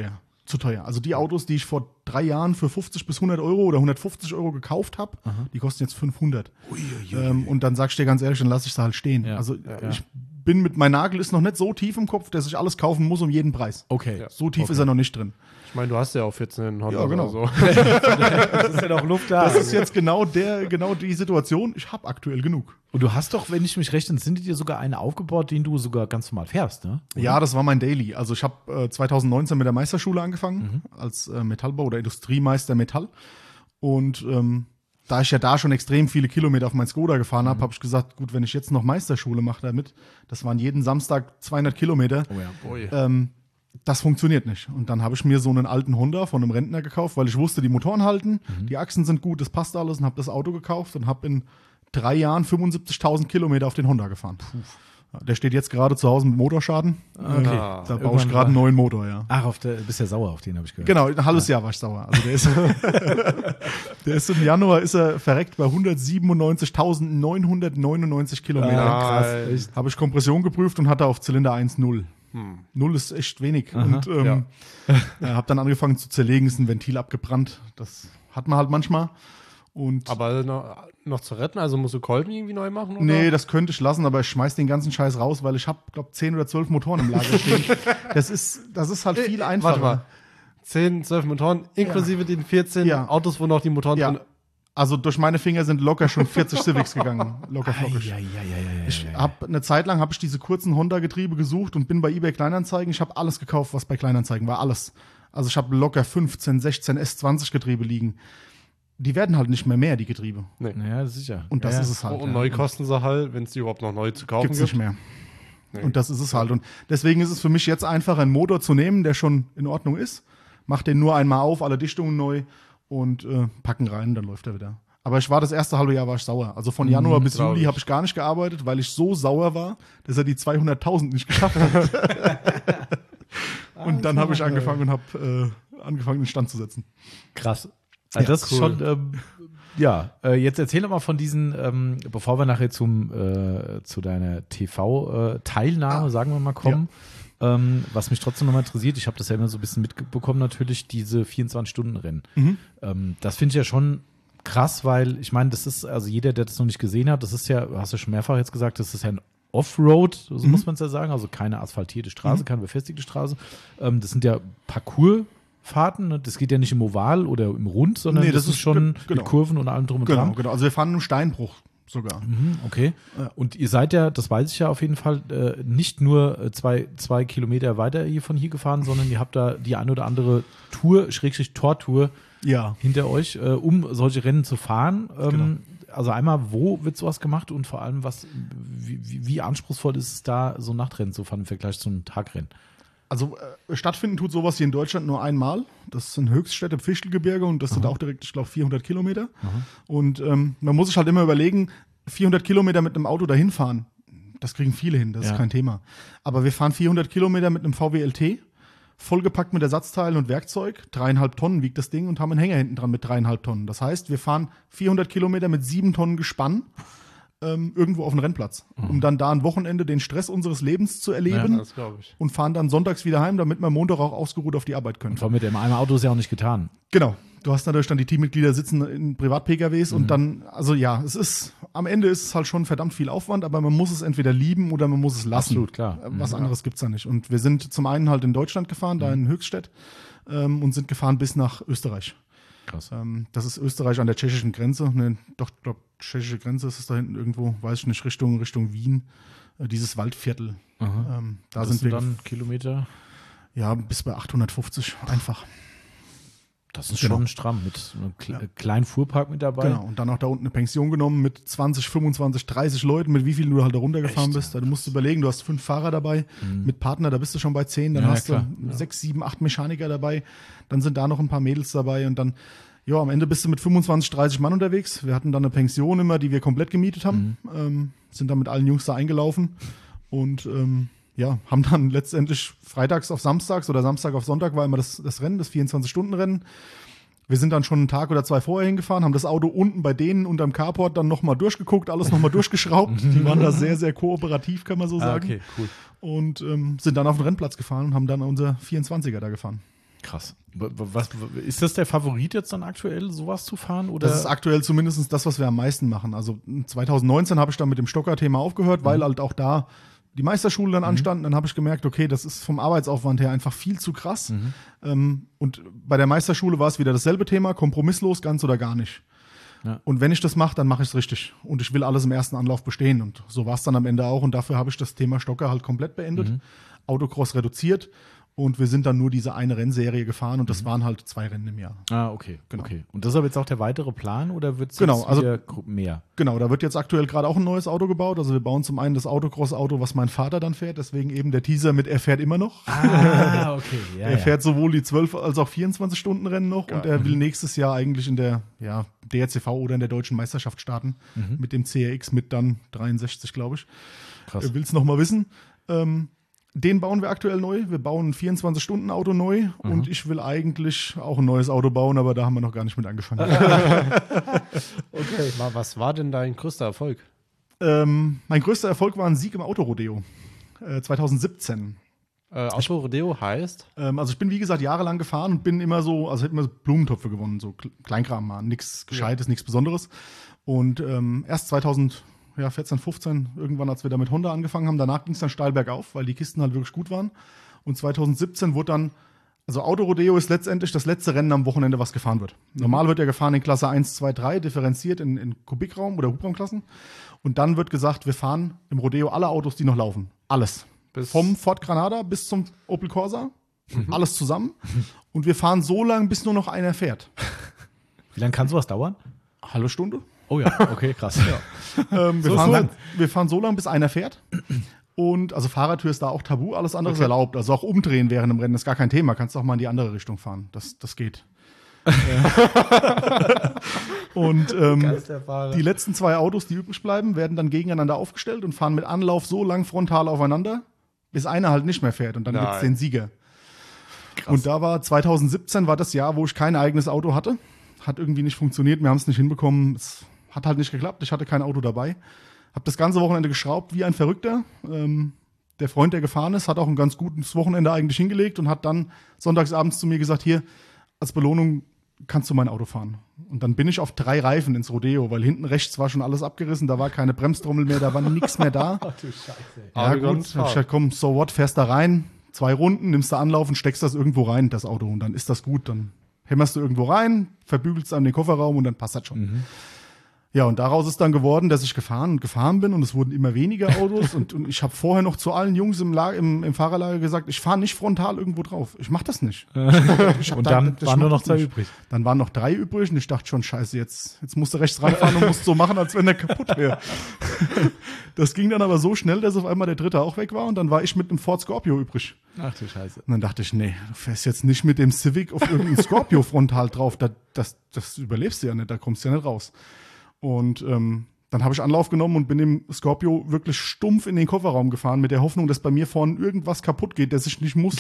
[SPEAKER 3] zu teuer. Also die Autos, die ich vor drei Jahren für fünfzig bis hundert Euro oder hundertfünfzig Euro gekauft habe, die kosten jetzt fünfhundert.
[SPEAKER 1] Ui, ui, ui.
[SPEAKER 3] Ähm, und dann sag ich dir ganz ehrlich, dann lasse ich sie halt stehen.
[SPEAKER 1] Ja.
[SPEAKER 3] Also
[SPEAKER 1] Ja.
[SPEAKER 3] ich bin mit, mein Nagel ist noch nicht so tief im Kopf, dass ich alles kaufen muss um jeden Preis.
[SPEAKER 1] Okay.
[SPEAKER 2] Ja.
[SPEAKER 3] So tief
[SPEAKER 1] Okay.
[SPEAKER 3] ist er noch nicht drin.
[SPEAKER 2] Ich meine, du hast ja auch vierzehn Honda
[SPEAKER 3] Ja, genau.
[SPEAKER 2] oder so.
[SPEAKER 1] Das ist ja noch Luft da.
[SPEAKER 3] Das ist jetzt genau der, genau die Situation. Ich habe aktuell genug.
[SPEAKER 1] Und du hast doch, wenn ich mich recht entsinne, dir sogar eine aufgebaut, den du sogar ganz normal fährst, ne?
[SPEAKER 3] Ja, das war mein Daily. Also ich habe äh, zwanzig neunzehn mit der Meisterschule angefangen, mhm. als äh, Metallbau oder Industriemeister Metall. Und ähm, da ich ja da schon extrem viele Kilometer auf mein Skoda gefahren habe, mhm. habe ich gesagt, gut, wenn ich jetzt noch Meisterschule mache damit, das waren jeden Samstag zweihundert Kilometer,
[SPEAKER 1] Oh ja.
[SPEAKER 2] Ui.
[SPEAKER 3] ähm, das funktioniert nicht. Und dann habe ich mir so einen alten Honda von einem Rentner gekauft, weil ich wusste, die Motoren halten,
[SPEAKER 1] Mhm.
[SPEAKER 3] die Achsen sind gut, das passt alles und habe das Auto gekauft und habe in drei Jahren fünfundsiebzigtausend Kilometer auf den Honda gefahren. Ja, der steht jetzt gerade zu Hause mit Motorschaden.
[SPEAKER 1] Okay.
[SPEAKER 2] Ah.
[SPEAKER 3] Da baue ich
[SPEAKER 1] Irgendwann
[SPEAKER 3] gerade einen neuen Motor, ja.
[SPEAKER 1] Ach, auf der, bist ja sauer auf den, habe ich gehört.
[SPEAKER 3] Genau, ein halbes Jahr war ich sauer. Also der ist, der ist im Januar ist er verreckt bei hundertsiebenundneunzigtausendneunhundertneunundneunzig Kilometer.
[SPEAKER 2] Ja,
[SPEAKER 3] Krass.
[SPEAKER 2] echt.
[SPEAKER 3] Habe ich Kompression geprüft und hatte auf Zylinder eins null. Null ist echt wenig. Und ähm, ja. habe dann angefangen zu zerlegen, ist ein Ventil abgebrannt. Das hat man halt manchmal. Und
[SPEAKER 2] Aber noch, noch zu retten, also musst du Kolben irgendwie neu machen? Oder?
[SPEAKER 3] nee, das könnte ich lassen, aber ich schmeiß den ganzen Scheiß raus, weil ich habe, glaube zehn oder zwölf Motoren im Lager stehen. Das ist, das ist halt viel einfacher.
[SPEAKER 2] Warte mal. zehn, zwölf Motoren, inklusive den vierzehn
[SPEAKER 3] Ja.
[SPEAKER 2] Autos, wo noch die Motoren
[SPEAKER 3] Ja.
[SPEAKER 2] drin.
[SPEAKER 3] Also durch meine Finger sind locker schon vierzig Civics gegangen. Locker flockig.
[SPEAKER 1] Ja, ja, ja, ja, ja,
[SPEAKER 3] Ich
[SPEAKER 1] ja, ja.
[SPEAKER 3] hab eine Zeit lang habe ich diese kurzen Honda-Getriebe gesucht und bin bei eBay Kleinanzeigen. Ich habe alles gekauft, was bei Kleinanzeigen war. Alles. Also ich habe locker fünfzehn, sechzehn S zwanzig Getriebe liegen. Die werden halt nicht mehr mehr, die Getriebe.
[SPEAKER 1] Ja, sicher.
[SPEAKER 3] Und das
[SPEAKER 1] ja.
[SPEAKER 3] ist es halt.
[SPEAKER 2] Und
[SPEAKER 3] ja.
[SPEAKER 2] neu kosten sie halt, wenn es die überhaupt noch neu zu kaufen
[SPEAKER 3] Gibt's
[SPEAKER 2] gibt.
[SPEAKER 3] nicht mehr.
[SPEAKER 2] Nee.
[SPEAKER 3] Und das ist es halt. Und deswegen ist es für mich jetzt einfach, einen Motor zu nehmen, der schon in Ordnung ist. Mach den nur einmal auf, alle Dichtungen neu und äh, packen rein, dann läuft er wieder. Aber ich war das erste halbe Jahr war ich sauer. Also von Januar bis
[SPEAKER 2] glaub
[SPEAKER 3] Juli
[SPEAKER 2] ich.
[SPEAKER 3] habe ich gar nicht gearbeitet, weil ich so sauer war, dass er die zweihunderttausend nicht geschafft hat. Und dann habe ich angefangen und habe äh, angefangen, den Stand zu setzen.
[SPEAKER 1] Krass. Also
[SPEAKER 3] Ja,
[SPEAKER 1] das ist
[SPEAKER 2] cool.
[SPEAKER 1] schon, ähm, ja, äh, jetzt erzähl doch mal von diesen, ähm, bevor wir nachher zum, äh, zu deiner T V-Teilnahme, sagen wir mal, kommen. Ähm, was mich trotzdem nochmal interessiert, ich habe das ja immer so ein bisschen mitbekommen, natürlich, diese vierundzwanzig-Stunden-Rennen.
[SPEAKER 3] Mhm.
[SPEAKER 1] Ähm, das finde ich ja schon krass, weil ich meine, das ist, also jeder, der das noch nicht gesehen hat, das ist ja, hast du schon mehrfach jetzt gesagt, das ist ja ein Offroad, so
[SPEAKER 3] Mhm.
[SPEAKER 1] muss man es ja sagen, also keine asphaltierte Straße, keine befestigte Straße. Ähm, das sind ja Parcoursfahrten, ne? Das geht ja nicht im Oval oder im Rund, sondern
[SPEAKER 3] Nee,
[SPEAKER 1] das,
[SPEAKER 3] das
[SPEAKER 1] ist
[SPEAKER 3] ist
[SPEAKER 1] schon
[SPEAKER 3] ge- genau.
[SPEAKER 1] mit Kurven und allem drum und
[SPEAKER 3] Genau,
[SPEAKER 1] dran.
[SPEAKER 3] genau. Also wir fahren im Steinbruch sogar.
[SPEAKER 1] Mhm, okay.
[SPEAKER 3] Ja.
[SPEAKER 1] Und ihr seid ja, das weiß ich ja auf jeden Fall, äh, nicht nur äh, zwei, zwei Kilometer weiter hier von hier gefahren, sondern ihr habt da die ein oder andere Tour, Schrägstrich Tortour
[SPEAKER 3] Ja.
[SPEAKER 1] hinter euch, äh, um solche Rennen zu fahren. Ähm,
[SPEAKER 3] Genau.
[SPEAKER 1] Also einmal, wo wird sowas gemacht und vor allem, was, wie, wie, wie anspruchsvoll ist es da, so ein Nachtrennen zu fahren im Vergleich zu einem Tagrennen?
[SPEAKER 3] Also äh, stattfinden tut sowas hier in Deutschland nur einmal. Das sind Höchststädte im Fichtelgebirge und das sind auch direkt, ich glaube, vierhundert Kilometer. Und ähm, man muss sich halt immer überlegen, vierhundert Kilometer mit einem Auto dahin fahren, das kriegen viele hin, das
[SPEAKER 1] Ja.
[SPEAKER 3] ist kein Thema. Aber wir fahren vierhundert Kilometer mit einem V W L T, vollgepackt mit Ersatzteilen und Werkzeug, dreieinhalb Tonnen wiegt das Ding und haben einen Hänger hinten dran mit dreieinhalb Tonnen. Das heißt, wir fahren vierhundert Kilometer mit sieben Tonnen Gespann ähm, irgendwo auf den Rennplatz, um dann da ein Wochenende den Stress unseres Lebens zu erleben
[SPEAKER 2] Das glaube ich.
[SPEAKER 3] und fahren dann sonntags wieder heim, damit wir Montag auch ausgeruht auf die Arbeit können.
[SPEAKER 1] Und vor allem mit dem einem Auto ist ja auch nicht getan.
[SPEAKER 3] Genau. Du hast natürlich dann die Teammitglieder sitzen in Privat-P K Ws und dann, also ja, es ist, am Ende ist es halt schon verdammt viel Aufwand, aber man muss es entweder lieben oder man muss es lassen.
[SPEAKER 1] Absolut, klar.
[SPEAKER 3] Äh, Was anderes gibt's da nicht. Und wir sind zum einen halt in Deutschland gefahren, da in Höchstädt, ähm, und sind gefahren bis nach Österreich.
[SPEAKER 1] Krass.
[SPEAKER 3] Ähm, das ist Österreich an der tschechischen Grenze. Ne, doch, ich glaube, tschechische Grenze ist es da hinten irgendwo, weiß ich nicht, Richtung, Richtung Wien. Äh, dieses Waldviertel. Ähm, da
[SPEAKER 1] Das
[SPEAKER 3] sind wir
[SPEAKER 1] dann Kilometer.
[SPEAKER 3] ja bis bei achthundertfünfzig einfach.
[SPEAKER 1] Das ist
[SPEAKER 3] Genau.
[SPEAKER 1] schon stramm mit einem kle
[SPEAKER 3] Ja.
[SPEAKER 1] kleinen Fuhrpark mit dabei.
[SPEAKER 3] Genau, und dann auch da unten eine Pension genommen mit zwanzig, fünfundzwanzig, dreißig Leuten, mit wie vielen du halt da runtergefahren
[SPEAKER 1] Echt?
[SPEAKER 3] bist. Da, du musst überlegen, du hast fünf Fahrer dabei, mit Partner, da bist du schon bei zehn, dann
[SPEAKER 1] Ja,
[SPEAKER 3] hast
[SPEAKER 1] klar.
[SPEAKER 3] du sechs, sieben, acht Mechaniker dabei, dann sind da noch ein paar Mädels dabei und dann, ja, am Ende bist du mit fünfundzwanzig, dreißig Mann unterwegs. Wir hatten dann eine Pension immer, die wir komplett gemietet haben, ähm, sind dann mit allen Jungs da eingelaufen und ähm, ja, haben dann letztendlich freitags auf samstags oder Samstag auf Sonntag war immer das, das Rennen, das vierundzwanzig-Stunden-Rennen. Wir sind dann schon einen Tag oder zwei vorher hingefahren, haben das Auto unten bei denen unterm Carport dann nochmal durchgeguckt, alles nochmal durchgeschraubt. Die waren da sehr, sehr kooperativ, kann man so
[SPEAKER 1] Ah,
[SPEAKER 3] sagen.
[SPEAKER 1] okay, cool.
[SPEAKER 3] Und ähm, sind dann auf den Rennplatz gefahren und haben dann unser vierundzwanziger da gefahren.
[SPEAKER 1] Krass. Was, ist das der Favorit jetzt dann aktuell, sowas zu fahren? Oder?
[SPEAKER 3] Das ist aktuell zumindest das, was wir am meisten machen. Also zwanzig neunzehn habe ich dann mit dem Stocker-Thema aufgehört, mhm. weil halt auch da die Meisterschule dann mhm. anstanden. Dann habe ich gemerkt, okay, das ist vom Arbeitsaufwand her einfach viel zu krass. Mhm. Ähm, und bei der Meisterschule war es wieder dasselbe Thema, kompromisslos, ganz oder gar nicht. Ja. Und wenn ich das mache, dann mache ich es richtig. Und ich will alles im ersten Anlauf bestehen. Und so war es dann am Ende auch. Und dafür habe ich das Thema Stocker halt komplett beendet. Mhm. Autocross reduziert. Und wir sind dann nur diese eine Rennserie gefahren und das mhm. waren halt zwei Rennen im Jahr.
[SPEAKER 1] Ah, okay, genau. okay. Und das ist aber jetzt auch der weitere Plan oder wird es
[SPEAKER 3] genau,
[SPEAKER 1] jetzt
[SPEAKER 3] also,
[SPEAKER 1] wieder mehr?
[SPEAKER 3] Genau, da wird jetzt aktuell gerade auch ein neues Auto gebaut. Also wir bauen zum einen das Autocross-Auto, was mein Vater dann fährt. Deswegen eben der Teaser mit, er fährt immer noch.
[SPEAKER 1] Ah, okay. Ja,
[SPEAKER 3] er fährt ja. sowohl die zwölf als auch vierundzwanzig Stunden Rennen noch. Geil. Und er will nächstes Jahr eigentlich in der ja, D R C V oder in der Deutschen Meisterschaft starten. Mhm. Mit dem C R X mit dann dreiundsechzig, glaube ich. Krass. Er will es nochmal wissen. Ähm, Den bauen wir aktuell neu. Wir bauen ein vierundzwanzig Stunden Auto neu mhm. und ich will eigentlich auch ein neues Auto bauen, aber da haben wir noch gar nicht mit angefangen.
[SPEAKER 2] Okay, was war denn dein größter Erfolg?
[SPEAKER 3] Ähm, mein größter Erfolg war ein Sieg im Autorodeo äh, zwanzig siebzehn.
[SPEAKER 2] Äh, Autorodeo heißt?
[SPEAKER 3] Ähm, also ich bin wie gesagt jahrelang gefahren und bin immer so, also hätte immer so Blumentöpfe gewonnen, so Kleinkram mal, nichts Gescheites, ja. nichts Besonderes. Und ähm, erst zwanzig Ja, vierzehn, fünfzehn, irgendwann, als wir da mit Honda angefangen haben. Danach ging es dann steil bergauf, weil die Kisten halt wirklich gut waren. Und zwanzig siebzehn wurde dann, also Autorodeo ist letztendlich das letzte Rennen am Wochenende, was gefahren wird. Normal wird ja gefahren in Klasse eins, zwei, drei, differenziert in, in Kubikraum- oder Hubraumklassen. Und dann wird gesagt, wir fahren im Rodeo alle Autos, die noch laufen. Alles. Bis Vom Ford Granada bis zum Opel Corsa. Mhm. Alles zusammen. Und wir fahren so lange, bis nur noch einer fährt.
[SPEAKER 1] Wie lange kann sowas dauern?
[SPEAKER 3] Halbe Stunde.
[SPEAKER 1] Oh ja, okay, krass. ja.
[SPEAKER 3] ähm, wir, so fahren halt, wir fahren so lange, bis einer fährt. Und also Fahrertür ist da auch tabu, alles andere okay. ist erlaubt. Also auch umdrehen während dem Rennen ist gar kein Thema. Kannst auch mal in die andere Richtung fahren. Das, das geht. Und ähm, die letzten zwei Autos, die übrig bleiben, werden dann gegeneinander aufgestellt und fahren mit Anlauf so lang frontal aufeinander, bis einer halt nicht mehr fährt. Und dann gibt es den Sieger. Krass. Und da war zwanzig siebzehn war das Jahr, wo ich kein eigenes Auto hatte. Hat irgendwie nicht funktioniert. Wir haben es nicht hinbekommen. Es hat halt nicht geklappt. Ich hatte kein Auto dabei. Hab das ganze Wochenende geschraubt wie ein Verrückter. Ähm, der Freund, der gefahren ist, hat auch ein ganz gutes Wochenende eigentlich hingelegt und hat dann sonntagsabends zu mir gesagt, hier, als Belohnung kannst du mein Auto fahren. Und dann bin ich auf drei Reifen ins Rodeo, weil hinten rechts war schon alles abgerissen, da war keine Bremstrommel mehr, da war nichts mehr da. Ach du Scheiße. Ja gut, hab ich gesagt, komm, so what, fährst da rein, zwei Runden, nimmst da Anlauf und steckst das irgendwo rein, das Auto. Und dann ist das gut, dann hämmerst du irgendwo rein, verbügelst an den Kofferraum und dann passt das schon. Mhm. Ja, und daraus ist dann geworden, dass ich gefahren und gefahren bin und es wurden immer weniger Autos und, und ich habe vorher noch zu allen Jungs im, Lager, im, im Fahrerlager gesagt, ich fahre nicht frontal irgendwo drauf. Ich mache das nicht. Ich
[SPEAKER 1] und dann da, waren nur noch zwei nicht. übrig.
[SPEAKER 3] Dann waren noch drei übrig und ich dachte schon, scheiße, jetzt, jetzt musst du rechts ranfahren und musst so machen, als wenn der kaputt wäre. Das ging dann aber so schnell, dass auf einmal der dritte auch weg war und dann war ich mit einem Ford Scorpio übrig.
[SPEAKER 1] Ach du Scheiße.
[SPEAKER 3] Und dann dachte ich, nee, du fährst jetzt nicht mit dem Civic auf irgendeinen Scorpio frontal drauf. Das, das, das überlebst du ja nicht, da kommst du ja nicht raus. Und ähm, dann habe ich Anlauf genommen und bin dem Scorpio wirklich stumpf in den Kofferraum gefahren, mit der Hoffnung, dass bei mir vorne irgendwas kaputt geht, das ich nicht muss.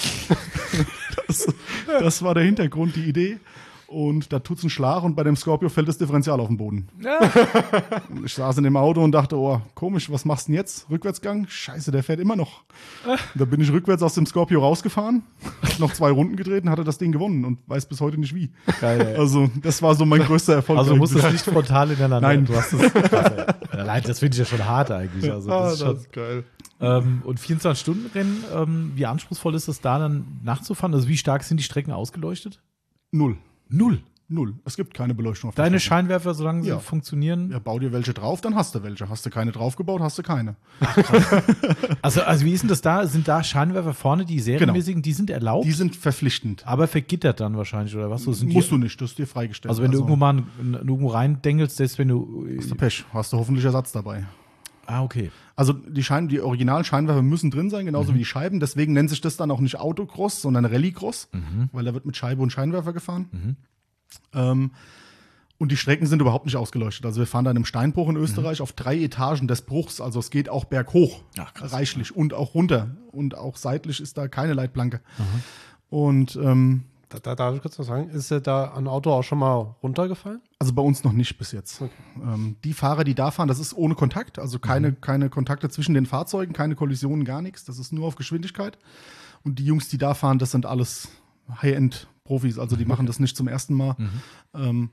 [SPEAKER 3] das, das war der Hintergrund, die Idee. Und da tut's einen Schlag und bei dem Scorpio fällt das Differential auf den Boden. Ja. Ich saß in dem Auto und dachte, oh, komisch, was machst du denn jetzt? Rückwärtsgang? Scheiße, der fährt immer noch. Und da bin ich rückwärts aus dem Scorpio rausgefahren, noch zwei Runden gedreht und hatte das Ding gewonnen und weiß bis heute nicht wie. Geil, ey. Also das war so mein größter Erfolg.
[SPEAKER 1] Also du musst es nicht frontal ineinander.
[SPEAKER 3] Nein.
[SPEAKER 1] Du hast es krass, ey. Das finde ich ja schon hart eigentlich. Also, das, ah, ist, schon, das ist geil. Ähm, und vierundzwanzig-Stunden-Rennen, ähm, wie anspruchsvoll ist es da dann nachzufahren? Also wie stark sind die Strecken ausgeleuchtet?
[SPEAKER 3] Null.
[SPEAKER 1] Null?
[SPEAKER 3] Null. Es gibt keine Beleuchtung auf der
[SPEAKER 1] Deine
[SPEAKER 3] Strecke.
[SPEAKER 1] Scheinwerfer, solange sie
[SPEAKER 3] ja.
[SPEAKER 1] funktionieren?
[SPEAKER 3] Ja, bau dir welche drauf, dann hast du welche. Hast du keine draufgebaut, hast du keine.
[SPEAKER 1] Ach, also, also wie ist denn das da? Sind da Scheinwerfer vorne, die serienmäßigen, genau. die sind erlaubt?
[SPEAKER 3] Die sind verpflichtend.
[SPEAKER 1] Aber vergittert dann wahrscheinlich, oder was? So sind
[SPEAKER 3] Musst
[SPEAKER 1] die,
[SPEAKER 3] du nicht, das ist dir freigestellt.
[SPEAKER 1] Also wenn
[SPEAKER 3] also,
[SPEAKER 1] du irgendwo mal irgendwo reindengelst, selbst wenn du...
[SPEAKER 3] Hast du Pech, hast du hoffentlich Ersatz dabei.
[SPEAKER 1] Ah, okay.
[SPEAKER 3] Also die, Schein, die Original-Scheinwerfer müssen drin sein, genauso mhm. wie die Scheiben. Deswegen nennt sich das dann auch nicht Autocross, sondern Rallycross, mhm. weil da wird mit Scheibe und Scheinwerfer gefahren. Mhm. Ähm, und die Strecken sind überhaupt nicht ausgeleuchtet. Also wir fahren da in einem Steinbruch in Österreich mhm. auf drei Etagen des Bruchs. Also es geht auch berghoch, Ach, krass, reichlich ja. und auch runter. Und auch seitlich ist da keine Leitplanke. Mhm. Und ähm,
[SPEAKER 2] da, da darf ich kurz was sagen, ist da ein Auto auch schon mal runtergefallen?
[SPEAKER 3] Also bei uns noch nicht bis jetzt. Okay. Ähm, die Fahrer, die da fahren, das ist ohne Kontakt. Also keine, mhm. keine Kontakte zwischen den Fahrzeugen, keine Kollisionen, gar nichts. Das ist nur auf Geschwindigkeit. Und die Jungs, die da fahren, das sind alles High-End Profis, also die machen das nicht zum ersten Mal.
[SPEAKER 1] Mhm.
[SPEAKER 3] Ähm,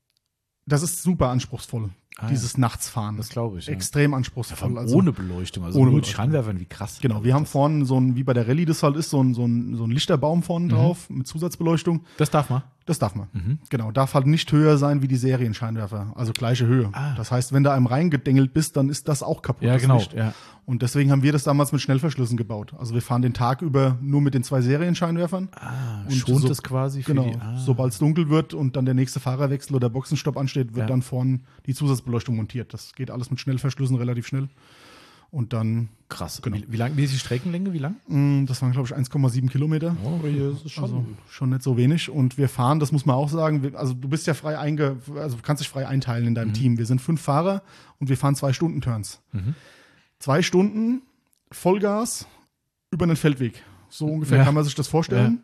[SPEAKER 3] das ist super anspruchsvoll,
[SPEAKER 1] Ah,
[SPEAKER 3] dieses Nachtsfahren.
[SPEAKER 1] Das glaube ich. Ja.
[SPEAKER 3] Extrem
[SPEAKER 1] Ja,
[SPEAKER 3] anspruchsvoll.
[SPEAKER 1] vor allem
[SPEAKER 3] also,
[SPEAKER 1] ohne Beleuchtung, also
[SPEAKER 3] ohne
[SPEAKER 1] nur mit
[SPEAKER 3] Beleuchtung.
[SPEAKER 1] Scheinwerfern, wie krass.
[SPEAKER 3] Genau, wir haben
[SPEAKER 1] das,
[SPEAKER 3] vorne so ein, wie bei der Rallye das halt ist, so ein, so ein, so ein Lichterbaum vorne drauf mit Zusatzbeleuchtung.
[SPEAKER 1] das darf man.
[SPEAKER 3] Das darf man.
[SPEAKER 1] Mhm.
[SPEAKER 3] Genau, darf halt nicht höher sein wie die Serienscheinwerfer, also gleiche Höhe.
[SPEAKER 1] Ah.
[SPEAKER 3] Das heißt, wenn du einem reingedengelt bist, dann ist das auch kaputt.
[SPEAKER 1] Ja,
[SPEAKER 3] das
[SPEAKER 1] genau.
[SPEAKER 3] Licht.
[SPEAKER 1] Ja.
[SPEAKER 3] Und deswegen haben wir das damals mit Schnellverschlüssen gebaut. Also wir fahren den Tag über nur mit den zwei Serienscheinwerfern.
[SPEAKER 1] Ah,
[SPEAKER 3] Und
[SPEAKER 1] schont
[SPEAKER 3] so-
[SPEAKER 1] es quasi für
[SPEAKER 3] Genau,
[SPEAKER 1] die. Ah.
[SPEAKER 3] sobald es dunkel wird und dann der nächste Fahrerwechsel oder Boxenstopp ansteht, wird
[SPEAKER 1] Ja.
[SPEAKER 3] dann vorne die Zusatzbeleuchtung montiert. Das geht alles mit Schnellverschlüssen relativ schnell. Und dann,
[SPEAKER 1] Krass.
[SPEAKER 3] Genau.
[SPEAKER 1] Wie, wie lang, wie ist die Streckenlänge? Wie lang?
[SPEAKER 3] mh, das waren glaube ich eins Komma sieben Kilometer.
[SPEAKER 1] Oh,
[SPEAKER 2] Das ist schon.
[SPEAKER 3] Also schon nicht so wenig. Und wir fahren, das muss man auch sagen, wir, also du bist ja frei einge, also du kannst dich frei einteilen in deinem Team. Wir sind fünf Fahrer und wir fahren zwei Stunden Turns.
[SPEAKER 1] Mhm.
[SPEAKER 3] Zwei Stunden Vollgas über einen Feldweg. So ungefähr
[SPEAKER 1] Ja.
[SPEAKER 3] kann man sich das vorstellen.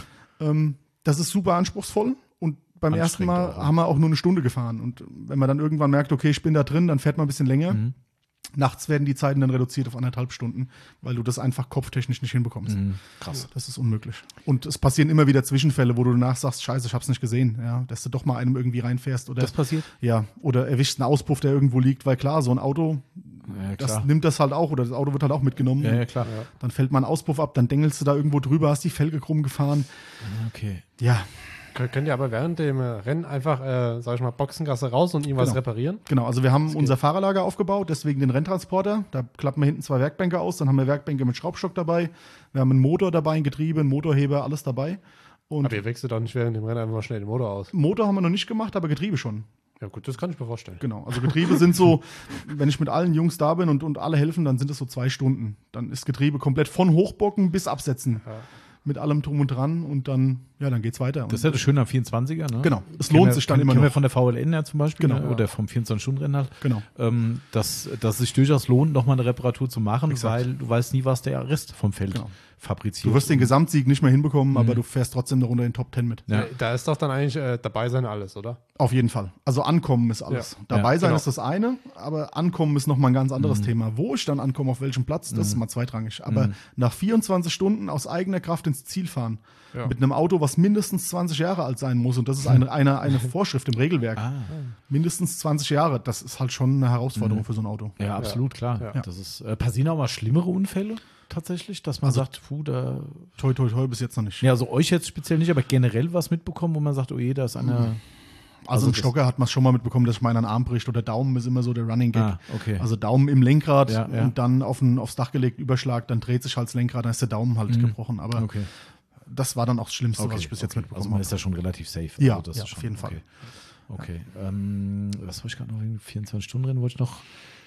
[SPEAKER 3] Ähm, das ist super anspruchsvoll und beim ersten Mal
[SPEAKER 1] Anstrengend auch.
[SPEAKER 3] haben wir auch nur eine Stunde gefahren. Und wenn man dann irgendwann merkt, okay, ich bin da drin, dann fährt man ein bisschen länger.
[SPEAKER 1] Mhm.
[SPEAKER 3] Nachts werden die Zeiten dann reduziert auf anderthalb Stunden, weil du das einfach kopftechnisch nicht hinbekommst.
[SPEAKER 1] Mhm. Krass.
[SPEAKER 3] Das ist unmöglich. Und es passieren immer wieder Zwischenfälle, wo du danach sagst, scheiße, ich hab's nicht gesehen, ja, dass du doch mal einem irgendwie reinfährst oder
[SPEAKER 1] Das passiert?
[SPEAKER 3] ja, oder erwischst einen Auspuff, der irgendwo liegt, weil klar, so ein Auto,
[SPEAKER 1] Ja,
[SPEAKER 3] das
[SPEAKER 1] klar.
[SPEAKER 3] nimmt das halt auch oder das Auto wird halt auch mitgenommen.
[SPEAKER 1] Ja, ja, klar.
[SPEAKER 3] Dann fällt mal ein Auspuff ab, dann dengelst du da irgendwo drüber, hast die Felge krumm gefahren.
[SPEAKER 1] Okay.
[SPEAKER 3] Ja,
[SPEAKER 2] Kön- Könnt ihr aber während dem äh, Rennen einfach, äh, sag ich mal, Boxengasse raus und irgendwas
[SPEAKER 3] Genau.
[SPEAKER 2] reparieren?
[SPEAKER 3] genau. Also wir haben unser Fahrerlager aufgebaut, deswegen den Renntransporter. Da klappen wir hinten zwei Werkbänke aus, dann haben wir Werkbänke mit Schraubstock dabei. Wir haben einen Motor dabei, ein Getriebe, einen Motorheber, alles dabei. Und
[SPEAKER 2] Aber ihr wechselt doch nicht während dem Rennen einfach mal schnell den Motor aus.
[SPEAKER 3] Motor haben wir noch nicht gemacht, aber Getriebe schon.
[SPEAKER 2] Ja gut, das kann ich mir vorstellen.
[SPEAKER 3] Genau, also Getriebe sind so, wenn ich mit allen Jungs da bin und, und alle helfen, dann sind es so zwei Stunden. Dann ist Getriebe komplett von Hochbocken bis Absetzen.
[SPEAKER 2] Ja.
[SPEAKER 3] Mit allem drum und dran und dann, ja, dann geht's weiter.
[SPEAKER 1] Das ist ja das Schöne am vierundzwanziger, ne?
[SPEAKER 3] Genau, es
[SPEAKER 1] Kennen
[SPEAKER 3] lohnt
[SPEAKER 1] wir-
[SPEAKER 3] sich dann
[SPEAKER 1] kennen-
[SPEAKER 3] immer
[SPEAKER 1] kennen wir
[SPEAKER 3] noch.
[SPEAKER 1] von der V L N ja zum Beispiel,
[SPEAKER 3] Genau,
[SPEAKER 1] ne?
[SPEAKER 3] ja.
[SPEAKER 1] Oder vom vierundzwanzig-Stunden-Rennen halt.
[SPEAKER 3] Genau.
[SPEAKER 1] Ähm, dass, dass es sich durchaus lohnt, nochmal eine Reparatur zu machen,
[SPEAKER 3] Exakt.
[SPEAKER 1] weil du weißt nie, was der Rest vom Feld
[SPEAKER 3] Genau.
[SPEAKER 1] fabriziert.
[SPEAKER 3] Du wirst den Gesamtsieg nicht mehr hinbekommen, aber du fährst trotzdem noch unter den Top Ten mit.
[SPEAKER 1] Ja.
[SPEAKER 2] Äh, Da ist doch dann eigentlich äh, dabei sein alles, oder?
[SPEAKER 3] Auf jeden Fall. Also ankommen ist alles.
[SPEAKER 2] Ja.
[SPEAKER 3] Dabei
[SPEAKER 1] Ja,
[SPEAKER 3] sein
[SPEAKER 2] genau.
[SPEAKER 3] ist das eine, aber ankommen ist nochmal ein ganz anderes
[SPEAKER 1] Mhm.
[SPEAKER 3] Thema. Wo ich dann ankomme, auf welchem Platz, das ist mal zweitrangig. Aber
[SPEAKER 1] Mhm.
[SPEAKER 3] nach vierundzwanzig Stunden aus eigener Kraft ins Ziel fahren,
[SPEAKER 2] Ja.
[SPEAKER 3] mit einem Auto, was mindestens zwanzig Jahre alt sein muss, und das ist eine, eine, eine Vorschrift im Regelwerk,
[SPEAKER 1] Ah,
[SPEAKER 3] mindestens zwanzig Jahre, das ist halt schon eine Herausforderung für so ein Auto.
[SPEAKER 1] ja, absolut, klar.
[SPEAKER 2] Ja.
[SPEAKER 1] Das ist, äh, passieren auch mal schlimmere Unfälle tatsächlich, dass man
[SPEAKER 3] Also-
[SPEAKER 1] sagt, puh, da.
[SPEAKER 3] Toi, toi, toi, bis jetzt noch nicht.
[SPEAKER 1] Ja, also euch jetzt speziell nicht, aber generell was mitbekommen, wo man sagt, oh je, da ist eine.
[SPEAKER 3] Also,
[SPEAKER 1] also
[SPEAKER 3] im
[SPEAKER 1] das-
[SPEAKER 3] Stocker hat man es schon mal mitbekommen, dass ich meinen Arm bricht oder Daumen ist immer so der Running Gag.
[SPEAKER 1] Ah, okay.
[SPEAKER 3] Also Daumen im Lenkrad
[SPEAKER 1] Ja, ja.
[SPEAKER 3] und dann auf ein, aufs Dach gelegt, Überschlag, dann dreht sich halt das Lenkrad, dann ist der Daumen halt gebrochen. Aber
[SPEAKER 1] okay.
[SPEAKER 3] das war dann auch das Schlimmste,
[SPEAKER 1] Okay,
[SPEAKER 3] was ich bis jetzt
[SPEAKER 1] okay.
[SPEAKER 3] mitbekommen
[SPEAKER 1] Also man
[SPEAKER 3] habe.
[SPEAKER 1] ist ja schon relativ safe.
[SPEAKER 3] Ja,
[SPEAKER 1] also das
[SPEAKER 3] ja,
[SPEAKER 1] ist schon,
[SPEAKER 3] auf jeden Fall.
[SPEAKER 1] Okay, okay. Ähm, was wollte ich gerade noch? vierundzwanzig-Stunden-Rennen wollte ich noch.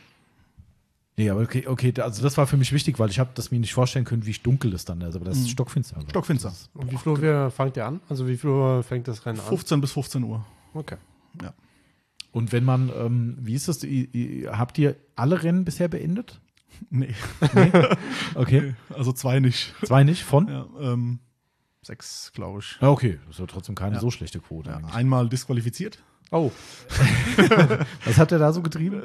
[SPEAKER 1] Nee, aber okay, okay, da- also das war für mich wichtig, weil ich habe das mir nicht vorstellen können, wie dunkel es dann ist. Aber das ist stockfinster. Also.
[SPEAKER 3] Stockfinster.
[SPEAKER 1] Das ist-
[SPEAKER 2] Und wie viel Uhr fangt ihr an? Also wie viel Uhr fängt das Rennen an?
[SPEAKER 3] fünfzehn bis fünfzehn Uhr.
[SPEAKER 2] Okay.
[SPEAKER 1] Und wenn man, ähm, wie ist das? Ihr- ihr- Habt ihr alle Rennen bisher beendet?
[SPEAKER 3] Nee,
[SPEAKER 1] Okay.
[SPEAKER 3] also zwei nicht.
[SPEAKER 1] Zwei nicht von?
[SPEAKER 3] Ja, ähm, sechs, glaube ich.
[SPEAKER 1] Ja, okay. Das ist ja trotzdem keine
[SPEAKER 3] Ja.
[SPEAKER 1] so schlechte Quote
[SPEAKER 3] Ja,
[SPEAKER 1] eigentlich.
[SPEAKER 3] einmal disqualifiziert.
[SPEAKER 2] Oh,
[SPEAKER 1] Was hat der da so getrieben?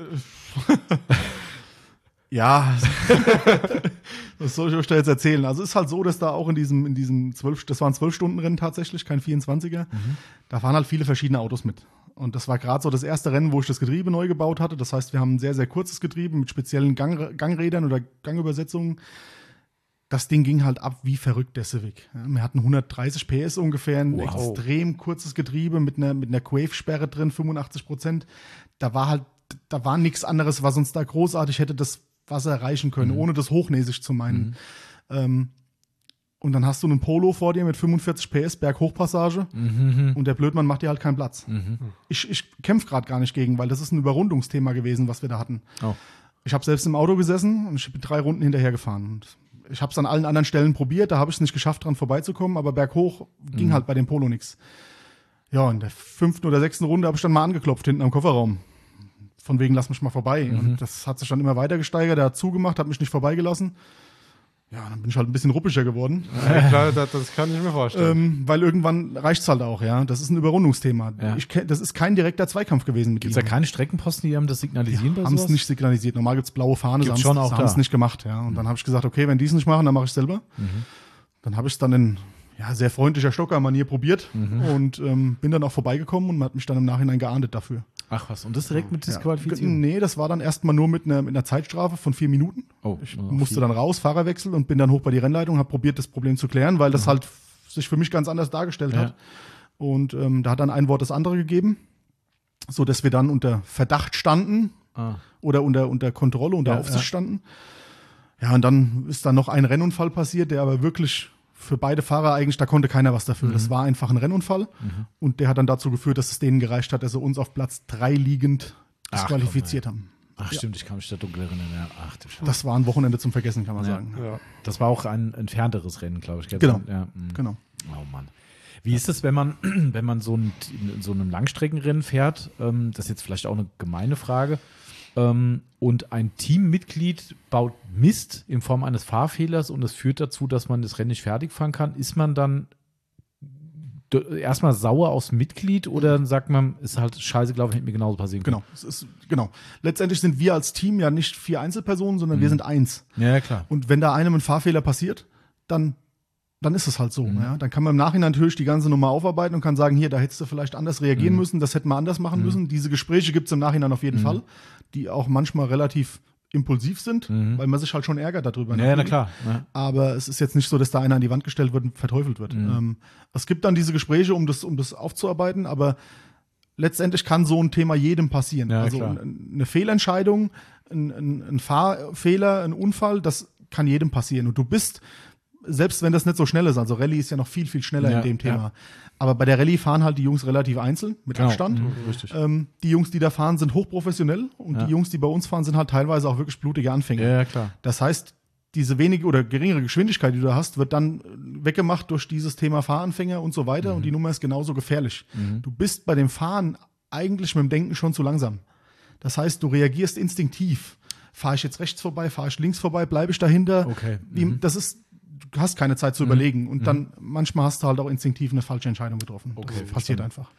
[SPEAKER 3] Ja, was soll ich euch da jetzt erzählen? Also ist halt so, dass da auch in diesem, in diesem zwölf, das waren zwölf Stunden Rennen tatsächlich, kein vierundzwanziger. Da fahren halt viele verschiedene Autos mit. Und das war gerade so das erste Rennen, wo ich das Getriebe neu gebaut hatte. Das heißt, wir haben ein sehr, sehr kurzes Getriebe mit speziellen Gang, Gangrädern oder Gangübersetzungen. Das Ding ging halt ab wie verrückt, der Civic. Ja, wir hatten hundertdreißig P S ungefähr, ein
[SPEAKER 1] Wow.
[SPEAKER 3] extrem kurzes Getriebe mit einer, mit einer Quave-Sperre drin, fünfundachtzig Prozent. Da war halt, da war nichts anderes, was uns da großartig hätte das Wasser erreichen können, ohne das hochnäsig zu meinen. Ähm, und dann hast du einen Polo vor dir mit fünfundvierzig P S, Berghochpassage, und der Blödmann macht dir halt keinen Platz. Ich, ich kämpfe gerade gar nicht gegen, weil das ist ein Überrundungsthema gewesen, was wir da hatten.
[SPEAKER 1] Oh.
[SPEAKER 3] Ich habe selbst im Auto gesessen und ich bin drei Runden hinterher gefahren. Und ich habe es an allen anderen Stellen probiert, da habe ich es nicht geschafft, dran vorbeizukommen, aber berghoch ging halt bei dem Polo nichts. Ja, in der fünften oder sechsten Runde habe ich dann mal angeklopft hinten am Kofferraum. Von wegen, lass mich mal vorbei. Und das hat sich dann immer weiter gesteigert, er hat zugemacht, hat mich nicht vorbeigelassen. Ja, dann bin ich halt ein bisschen ruppiger geworden.
[SPEAKER 2] ja, klar, das, das kann ich mir vorstellen.
[SPEAKER 3] Ähm, weil irgendwann reicht's halt auch, ja. Das ist ein Überrundungsthema.
[SPEAKER 1] Ja.
[SPEAKER 3] Ich kenn, das ist kein direkter Zweikampf gewesen mit
[SPEAKER 1] Gibt es da
[SPEAKER 3] ihm.
[SPEAKER 1] keine Streckenposten, die haben das signalisieren bei
[SPEAKER 3] Haben es
[SPEAKER 1] sowas?
[SPEAKER 3] nicht signalisiert. Normal gibt's blaue Fahne, sie
[SPEAKER 1] Gibt's
[SPEAKER 3] haben
[SPEAKER 1] schon auch
[SPEAKER 3] es
[SPEAKER 1] da.
[SPEAKER 3] nicht gemacht, ja. Und dann habe ich gesagt, okay, wenn die es nicht machen, dann mache ich selber. Dann habe ich es dann in ja, sehr freundlicher Stocker-Manier probiert
[SPEAKER 1] Mhm.
[SPEAKER 3] und ähm, bin dann auch vorbeigekommen und man hat mich dann im Nachhinein geahndet dafür.
[SPEAKER 1] Ach was, und das direkt mit
[SPEAKER 3] Ja.
[SPEAKER 1] Disqualifizierung?
[SPEAKER 3] Nee, das war dann erstmal nur mit einer, mit einer Zeitstrafe von vier Minuten.
[SPEAKER 1] Oh,
[SPEAKER 3] Ich
[SPEAKER 1] noch
[SPEAKER 3] musste
[SPEAKER 1] viel.
[SPEAKER 3] dann raus, Fahrerwechsel und bin dann hoch bei die Rennleitung, habe probiert, das Problem zu klären, weil das halt f- sich für mich ganz anders dargestellt
[SPEAKER 1] Ja.
[SPEAKER 3] hat. Und ähm, da hat dann ein Wort das andere gegeben, so dass wir dann unter Verdacht standen
[SPEAKER 1] Ah.
[SPEAKER 3] oder unter, unter Kontrolle, unter
[SPEAKER 1] Ja,
[SPEAKER 3] Aufsicht
[SPEAKER 1] ja.
[SPEAKER 3] standen. Ja, und dann ist dann noch ein Rennunfall passiert, der aber wirklich für beide Fahrer eigentlich, da konnte keiner was dafür.
[SPEAKER 1] Mhm.
[SPEAKER 3] Das war einfach ein Rennunfall und der hat dann dazu geführt, dass es denen gereicht hat, dass sie uns auf Platz drei liegend
[SPEAKER 1] Ach,
[SPEAKER 3] disqualifiziert haben.
[SPEAKER 1] Ach stimmt, ich kann mich da dunkel erinnern. Ja. Ach, du Scheiße.
[SPEAKER 3] Das war ein Wochenende zum Vergessen, kann man
[SPEAKER 1] Ja.
[SPEAKER 3] sagen.
[SPEAKER 2] Ja.
[SPEAKER 1] Das war auch ein entfernteres Rennen, glaube ich. gell?
[SPEAKER 3] Genau.
[SPEAKER 1] Ja, mhm.
[SPEAKER 3] Genau.
[SPEAKER 1] Oh Mann. Wie ist es, wenn man, wenn man so, ein, in so einem Langstreckenrennen fährt? Ähm, das ist jetzt vielleicht auch eine gemeine Frage. Ähm, und ein Teammitglied baut Mist in Form eines Fahrfehlers und es führt dazu, dass man das Rennen nicht fertig fahren kann. Ist man dann d- erstmal sauer aufs Mitglied oder sagt man, ist halt scheiße, glaube ich, hätte mir genauso passieren können?
[SPEAKER 3] Genau. Es ist, genau. Letztendlich sind wir als Team ja nicht vier Einzelpersonen, sondern wir sind eins.
[SPEAKER 1] Ja, ja, klar.
[SPEAKER 3] Und wenn da einem ein Fahrfehler passiert, dann, dann ist es halt so.
[SPEAKER 1] Mhm.
[SPEAKER 3] Ja? Dann kann man im Nachhinein natürlich die ganze Nummer aufarbeiten und kann sagen, hier, da hättest du vielleicht anders reagieren
[SPEAKER 1] Mhm.
[SPEAKER 3] müssen, das hätten wir anders machen müssen. Diese Gespräche gibt es im Nachhinein auf jeden
[SPEAKER 1] Mhm.
[SPEAKER 3] Fall, die auch manchmal relativ impulsiv sind,
[SPEAKER 1] Mhm.
[SPEAKER 3] weil man sich halt schon ärgert darüber.
[SPEAKER 1] Ja, ja, na
[SPEAKER 3] natürlich.
[SPEAKER 1] klar. Ja.
[SPEAKER 3] Aber es ist jetzt nicht so, dass da einer an die Wand gestellt wird und verteufelt wird.
[SPEAKER 1] Mhm.
[SPEAKER 3] Ähm, es gibt dann diese Gespräche, um das, um das aufzuarbeiten, aber letztendlich kann so ein Thema jedem passieren.
[SPEAKER 1] Ja,
[SPEAKER 3] also
[SPEAKER 1] klar.
[SPEAKER 3] ein- eine Fehlentscheidung, ein, ein, ein Fahrfehler, ein Unfall, das kann jedem passieren. Und du bist, selbst wenn das nicht so schnell ist, also Rallye ist ja noch viel, viel schneller
[SPEAKER 1] Ja,
[SPEAKER 3] in dem Thema.
[SPEAKER 1] ja.
[SPEAKER 3] Aber bei der Rallye fahren halt die Jungs relativ einzeln, mit
[SPEAKER 1] Genau.
[SPEAKER 3] Abstand.
[SPEAKER 1] Mhm, richtig.
[SPEAKER 3] Ähm, die Jungs, die da fahren, sind hochprofessionell und
[SPEAKER 1] Ja.
[SPEAKER 3] die Jungs, die bei uns fahren, sind halt teilweise auch wirklich blutige Anfänger.
[SPEAKER 1] Ja, ja, klar.
[SPEAKER 3] Das heißt, diese wenige oder geringere Geschwindigkeit, die du hast, wird dann weggemacht durch dieses Thema Fahranfänger und so weiter. Und die Nummer ist genauso gefährlich.
[SPEAKER 1] Mhm.
[SPEAKER 3] Du bist bei dem Fahren eigentlich mit dem Denken schon zu langsam. Das heißt, du reagierst instinktiv. Fahre ich jetzt rechts vorbei, fahre ich links vorbei, bleibe ich dahinter?
[SPEAKER 1] Okay.
[SPEAKER 3] Wie,
[SPEAKER 1] Mhm.
[SPEAKER 3] Das ist, du hast keine Zeit zu überlegen. Und dann manchmal hast du halt auch instinktiv eine falsche Entscheidung getroffen.
[SPEAKER 1] Okay,
[SPEAKER 3] das passiert
[SPEAKER 1] verstanden.
[SPEAKER 3] einfach.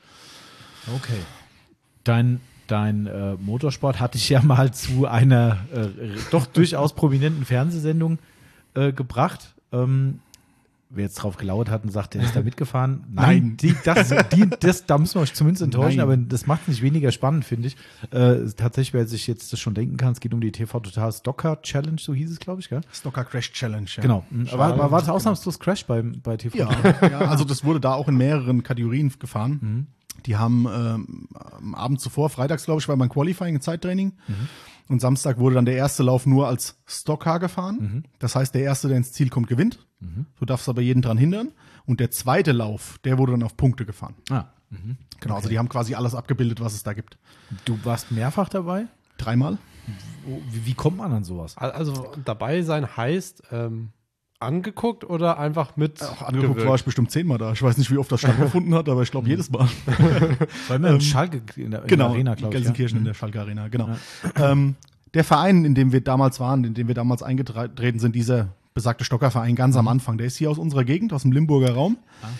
[SPEAKER 1] Okay. Dein, dein äh, Motorsport hatte ich ja mal zu einer äh, doch durchaus prominenten Fernsehsendung äh, gebracht. Ähm, wer jetzt drauf gelauert hat und sagt, der ist da mitgefahren.
[SPEAKER 3] Nein.
[SPEAKER 1] Die, das, die, das, da müssen wir euch zumindest enttäuschen,
[SPEAKER 3] Nein.
[SPEAKER 1] aber das macht es nicht weniger spannend, finde ich. Äh, tatsächlich, wer sich jetzt das schon denken kann, es geht um die T V Total Stocker Challenge, so hieß es, glaube ich, gell?
[SPEAKER 3] Stocker Crash Challenge. Ja.
[SPEAKER 1] Genau. War, war, war das ausnahmslos Crash bei, bei T V
[SPEAKER 3] Ja,
[SPEAKER 1] Total?
[SPEAKER 3] ja, also das wurde da auch in mehreren Kategorien gefahren.
[SPEAKER 1] Mhm.
[SPEAKER 3] Die haben ähm, am Abend zuvor, freitags glaube ich, war beim Qualifying ein Zeittraining. Und Samstag wurde dann der erste Lauf nur als Stockcar gefahren. Das heißt, der Erste, der ins Ziel kommt, gewinnt. Du darfst aber jeden dran hindern. Und der zweite Lauf, der wurde dann auf Punkte gefahren.
[SPEAKER 1] Ah. Mhm.
[SPEAKER 3] Genau, also die haben quasi alles abgebildet, was es da gibt.
[SPEAKER 1] Du warst mehrfach dabei?
[SPEAKER 3] Dreimal.
[SPEAKER 1] Wo- Wie, wie kommt man an sowas?
[SPEAKER 2] Also dabei sein heißt ähm, angeguckt oder einfach mit
[SPEAKER 3] Auch angeguckt war ich bestimmt zehnmal da. Ich weiß nicht, wie oft das stattgefunden hat, aber ich glaube jedes Mal.
[SPEAKER 1] War immer in Schalke in der, in
[SPEAKER 3] Genau,
[SPEAKER 1] der Arena, glaube ich.
[SPEAKER 3] Gelsenkirchen
[SPEAKER 1] ja?
[SPEAKER 3] in der Schalke Arena, genau. Ähm, der Verein, in dem wir damals waren, in dem wir damals eingetreten sind, dieser besagte Stockerverein ganz am Anfang, der ist hier aus unserer Gegend, aus dem Limburger Raum.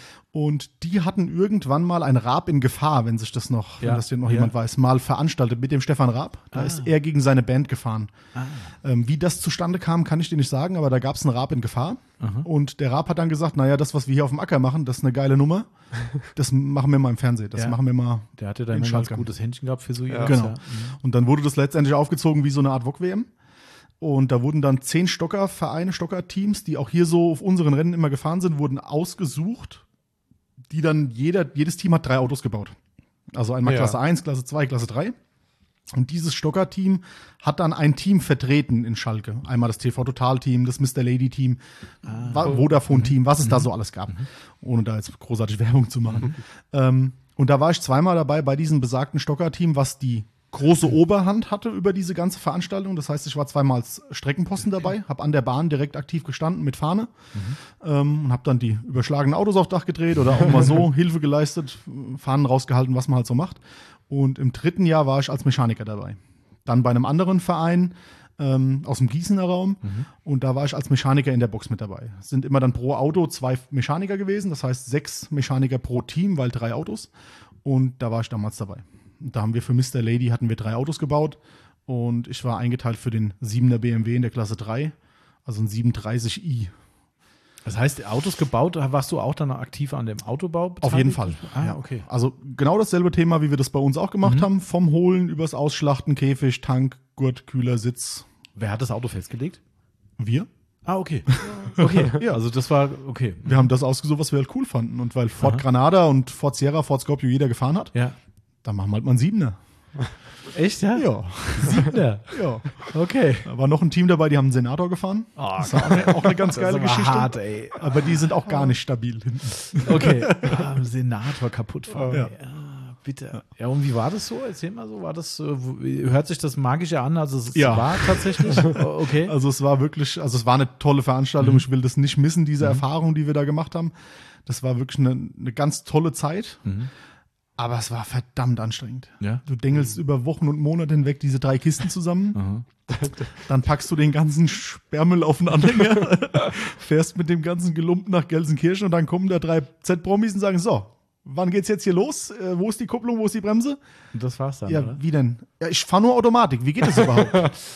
[SPEAKER 3] Und die hatten irgendwann mal ein Raab in Gefahr, wenn sich das noch,
[SPEAKER 1] Ja,
[SPEAKER 3] wenn das hier noch
[SPEAKER 1] ja.
[SPEAKER 3] jemand weiß, mal veranstaltet mit dem Stefan Raab. Da
[SPEAKER 1] Ah.
[SPEAKER 3] ist er gegen seine Band gefahren.
[SPEAKER 1] Ah.
[SPEAKER 3] Ähm, wie das zustande kam, kann ich dir nicht sagen, aber da gab es einen Raab in Gefahr. Und der Raab hat dann gesagt, naja, das, was wir hier auf dem Acker machen, das ist eine geile Nummer. Das machen wir mal im Fernsehen. Das
[SPEAKER 1] Ja.
[SPEAKER 3] machen wir mal.
[SPEAKER 1] Der hatte da
[SPEAKER 3] in
[SPEAKER 1] immer ein ganz
[SPEAKER 3] Schalke.
[SPEAKER 1] gutes Händchen gehabt für so
[SPEAKER 2] Ja.
[SPEAKER 1] Jungs.
[SPEAKER 3] Genau.
[SPEAKER 1] Ja.
[SPEAKER 3] Und dann wurde das letztendlich aufgezogen wie so eine Art V O G-W M. Und da wurden dann zehn Stocker-Vereine, Stocker-Teams, die auch hier so auf unseren Rennen immer gefahren sind, wurden ausgesucht, die dann jeder, jedes Team hat drei Autos gebaut. Also einmal
[SPEAKER 2] Ja.
[SPEAKER 3] Klasse eins, Klasse zwei, Klasse drei. Und dieses Stocker-Team hat dann ein Team vertreten in Schalke. Einmal das T V Total-Team, das Mister Lady-Team, Wa- Vodafone-Team, was es da so alles gab. Ohne da jetzt großartig Werbung zu machen. Ähm, und da war ich zweimal dabei bei diesem besagten Stocker-Team, was die große Oberhand hatte über diese ganze Veranstaltung. Das heißt, ich war zweimal als Streckenposten dabei, habe an der Bahn direkt aktiv gestanden mit Fahne ähm, und habe dann die überschlagenen Autos aufs Dach gedreht oder auch mal so Hilfe geleistet, Fahnen rausgehalten, was man halt so macht. Und im dritten Jahr war ich als Mechaniker dabei. Dann bei einem anderen Verein ähm, aus dem Gießener Raum und da war ich als Mechaniker in der Box mit dabei. Es sind immer dann pro Auto zwei Mechaniker gewesen, das heißt sechs Mechaniker pro Team, weil drei Autos. Und da war ich damals dabei. Und da haben wir für Mister Lady hatten wir drei Autos gebaut und ich war eingeteilt für den siebener B M W in der Klasse drei, also ein siebenunddreißig i.
[SPEAKER 1] Das heißt, Autos gebaut, warst du auch dann aktiv an dem Autobau beteiligt?
[SPEAKER 3] Auf jeden Fall.
[SPEAKER 1] Ah,
[SPEAKER 3] ja.
[SPEAKER 1] okay.
[SPEAKER 3] Also genau dasselbe Thema, wie wir das bei uns auch gemacht
[SPEAKER 1] Mhm.
[SPEAKER 3] haben. Vom Holen übers Ausschlachten, Käfig, Tank, Gurt, Kühler, Sitz.
[SPEAKER 1] Wer hat das Auto festgelegt?
[SPEAKER 3] Wir?
[SPEAKER 1] Ah, okay. Okay,
[SPEAKER 3] Ja.
[SPEAKER 1] also das war, okay.
[SPEAKER 3] Wir haben das ausgesucht, was wir halt cool fanden. Und weil Ford
[SPEAKER 1] Aha.
[SPEAKER 3] Granada und Ford Sierra, Ford Scorpio jeder gefahren hat,
[SPEAKER 1] Ja.
[SPEAKER 3] dann machen wir halt mal einen Siebener.
[SPEAKER 1] Echt, ja?
[SPEAKER 3] Ja,
[SPEAKER 1] Siebter.
[SPEAKER 3] ja.
[SPEAKER 1] Okay.
[SPEAKER 3] Da war noch ein Team dabei, die haben einen Senator gefahren.
[SPEAKER 1] Oh,
[SPEAKER 3] Das war auch eine, auch eine ganz
[SPEAKER 1] das ist
[SPEAKER 3] geile
[SPEAKER 1] aber
[SPEAKER 3] Geschichte.
[SPEAKER 1] hart, ey.
[SPEAKER 3] Aber die sind auch gar nicht stabil hinten.
[SPEAKER 1] Okay. Ah, im Senator kaputt fahren.
[SPEAKER 3] Ja.
[SPEAKER 1] Ja. Bitte. Ja, und wie war das so? Erzähl mal so. War das, äh, wo- hört sich das Magische an? Also es
[SPEAKER 3] Ja.
[SPEAKER 1] war tatsächlich? Oh, okay.
[SPEAKER 3] Also es war wirklich, also es war eine tolle Veranstaltung. Ich will das nicht missen, diese Erfahrung, die wir da gemacht haben. Das war wirklich eine, eine ganz tolle Zeit.
[SPEAKER 1] Mhm.
[SPEAKER 3] Aber es war verdammt anstrengend.
[SPEAKER 1] Ja.
[SPEAKER 3] Du dengelst über Wochen und Monate hinweg diese drei Kisten zusammen.
[SPEAKER 1] Aha.
[SPEAKER 3] Dann packst du den ganzen Sperrmüll auf den Anhänger, fährst mit dem ganzen Gelump nach Gelsenkirchen und dann kommen da drei Z-Promis und sagen, so, wann geht's jetzt hier los? Äh, wo ist die Kupplung, wo ist die Bremse?
[SPEAKER 1] Und das war's dann,
[SPEAKER 3] Ja,
[SPEAKER 1] oder?
[SPEAKER 3] wie denn? Ja, ich fahre nur Automatik. Wie geht das überhaupt?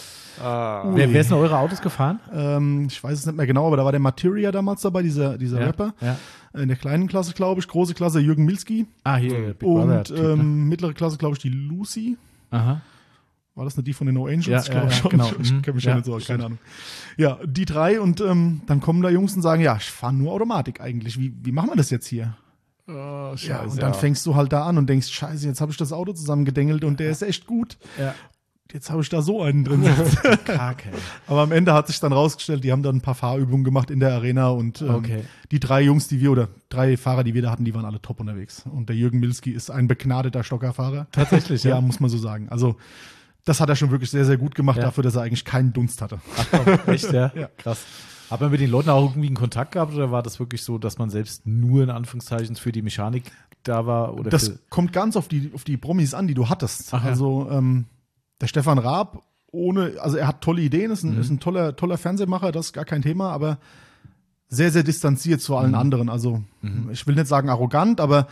[SPEAKER 2] Ah,
[SPEAKER 1] Wer, wer ist denn eure Autos gefahren?
[SPEAKER 3] ähm, ich weiß es nicht mehr genau, aber da war der Materia damals dabei, dieser, dieser
[SPEAKER 1] Ja,
[SPEAKER 3] Rapper.
[SPEAKER 1] ja.
[SPEAKER 3] In der kleinen Klasse, glaube ich. Große Klasse Jürgen Milski.
[SPEAKER 1] Ah, hier, der Big Brother
[SPEAKER 3] Und
[SPEAKER 1] Typ, ne?
[SPEAKER 3] ähm, mittlere Klasse, glaube ich, die Lucy.
[SPEAKER 1] Aha.
[SPEAKER 3] War das nicht die von den No Angels?
[SPEAKER 1] Ja,
[SPEAKER 3] ich glaube
[SPEAKER 1] ja, ja,
[SPEAKER 3] schon.
[SPEAKER 1] genau.
[SPEAKER 3] Ich
[SPEAKER 1] Mhm.
[SPEAKER 3] kenne mich
[SPEAKER 1] Ja,
[SPEAKER 3] ja nicht so aus,
[SPEAKER 1] stimmt.
[SPEAKER 3] keine Ahnung. Ja, die drei und ähm, dann kommen da Jungs und sagen, ja, ich fahre nur Automatik eigentlich. Wie, wie machen wir das jetzt hier?
[SPEAKER 1] Oh,
[SPEAKER 3] Ja, und dann fängst du halt da an und denkst, scheiße, jetzt habe ich das Auto zusammengedengelt und der ist echt gut.
[SPEAKER 1] Ja.
[SPEAKER 3] Jetzt habe ich da so einen drin sitzen.
[SPEAKER 1] Kacke.
[SPEAKER 3] Aber am Ende hat sich dann rausgestellt, die haben dann ein paar Fahrübungen gemacht in der Arena und ähm,
[SPEAKER 1] Okay.
[SPEAKER 3] die drei Jungs, die wir oder drei Fahrer, die wir da hatten, die waren alle top unterwegs. Und der Jürgen Milski ist ein begnadeter Stockerfahrer.
[SPEAKER 1] Tatsächlich,
[SPEAKER 3] Ja,
[SPEAKER 1] ja.
[SPEAKER 3] muss man so sagen. Also das hat er schon wirklich sehr, sehr gut gemacht
[SPEAKER 1] Ja.
[SPEAKER 3] dafür, dass er eigentlich keinen Dunst hatte.
[SPEAKER 1] Ach komm, echt, ja?
[SPEAKER 3] Ja.
[SPEAKER 1] Krass. Hat man mit den Leuten auch irgendwie einen Kontakt gehabt oder war das wirklich so, dass man selbst nur in Anführungszeichen für die Mechanik da war? Oder
[SPEAKER 3] Das
[SPEAKER 1] für,
[SPEAKER 3] kommt ganz auf die, auf die Promis an, die du hattest.
[SPEAKER 1] Ach ja.
[SPEAKER 3] Also ähm, der Stefan Raab, ohne, also er hat tolle Ideen, ist ein,
[SPEAKER 1] Mhm.
[SPEAKER 3] ist ein toller, toller Fernsehmacher, das ist gar kein Thema, aber sehr, sehr distanziert zu allen
[SPEAKER 1] Mhm.
[SPEAKER 3] anderen. Also
[SPEAKER 1] Mhm.
[SPEAKER 3] ich will nicht sagen arrogant, aber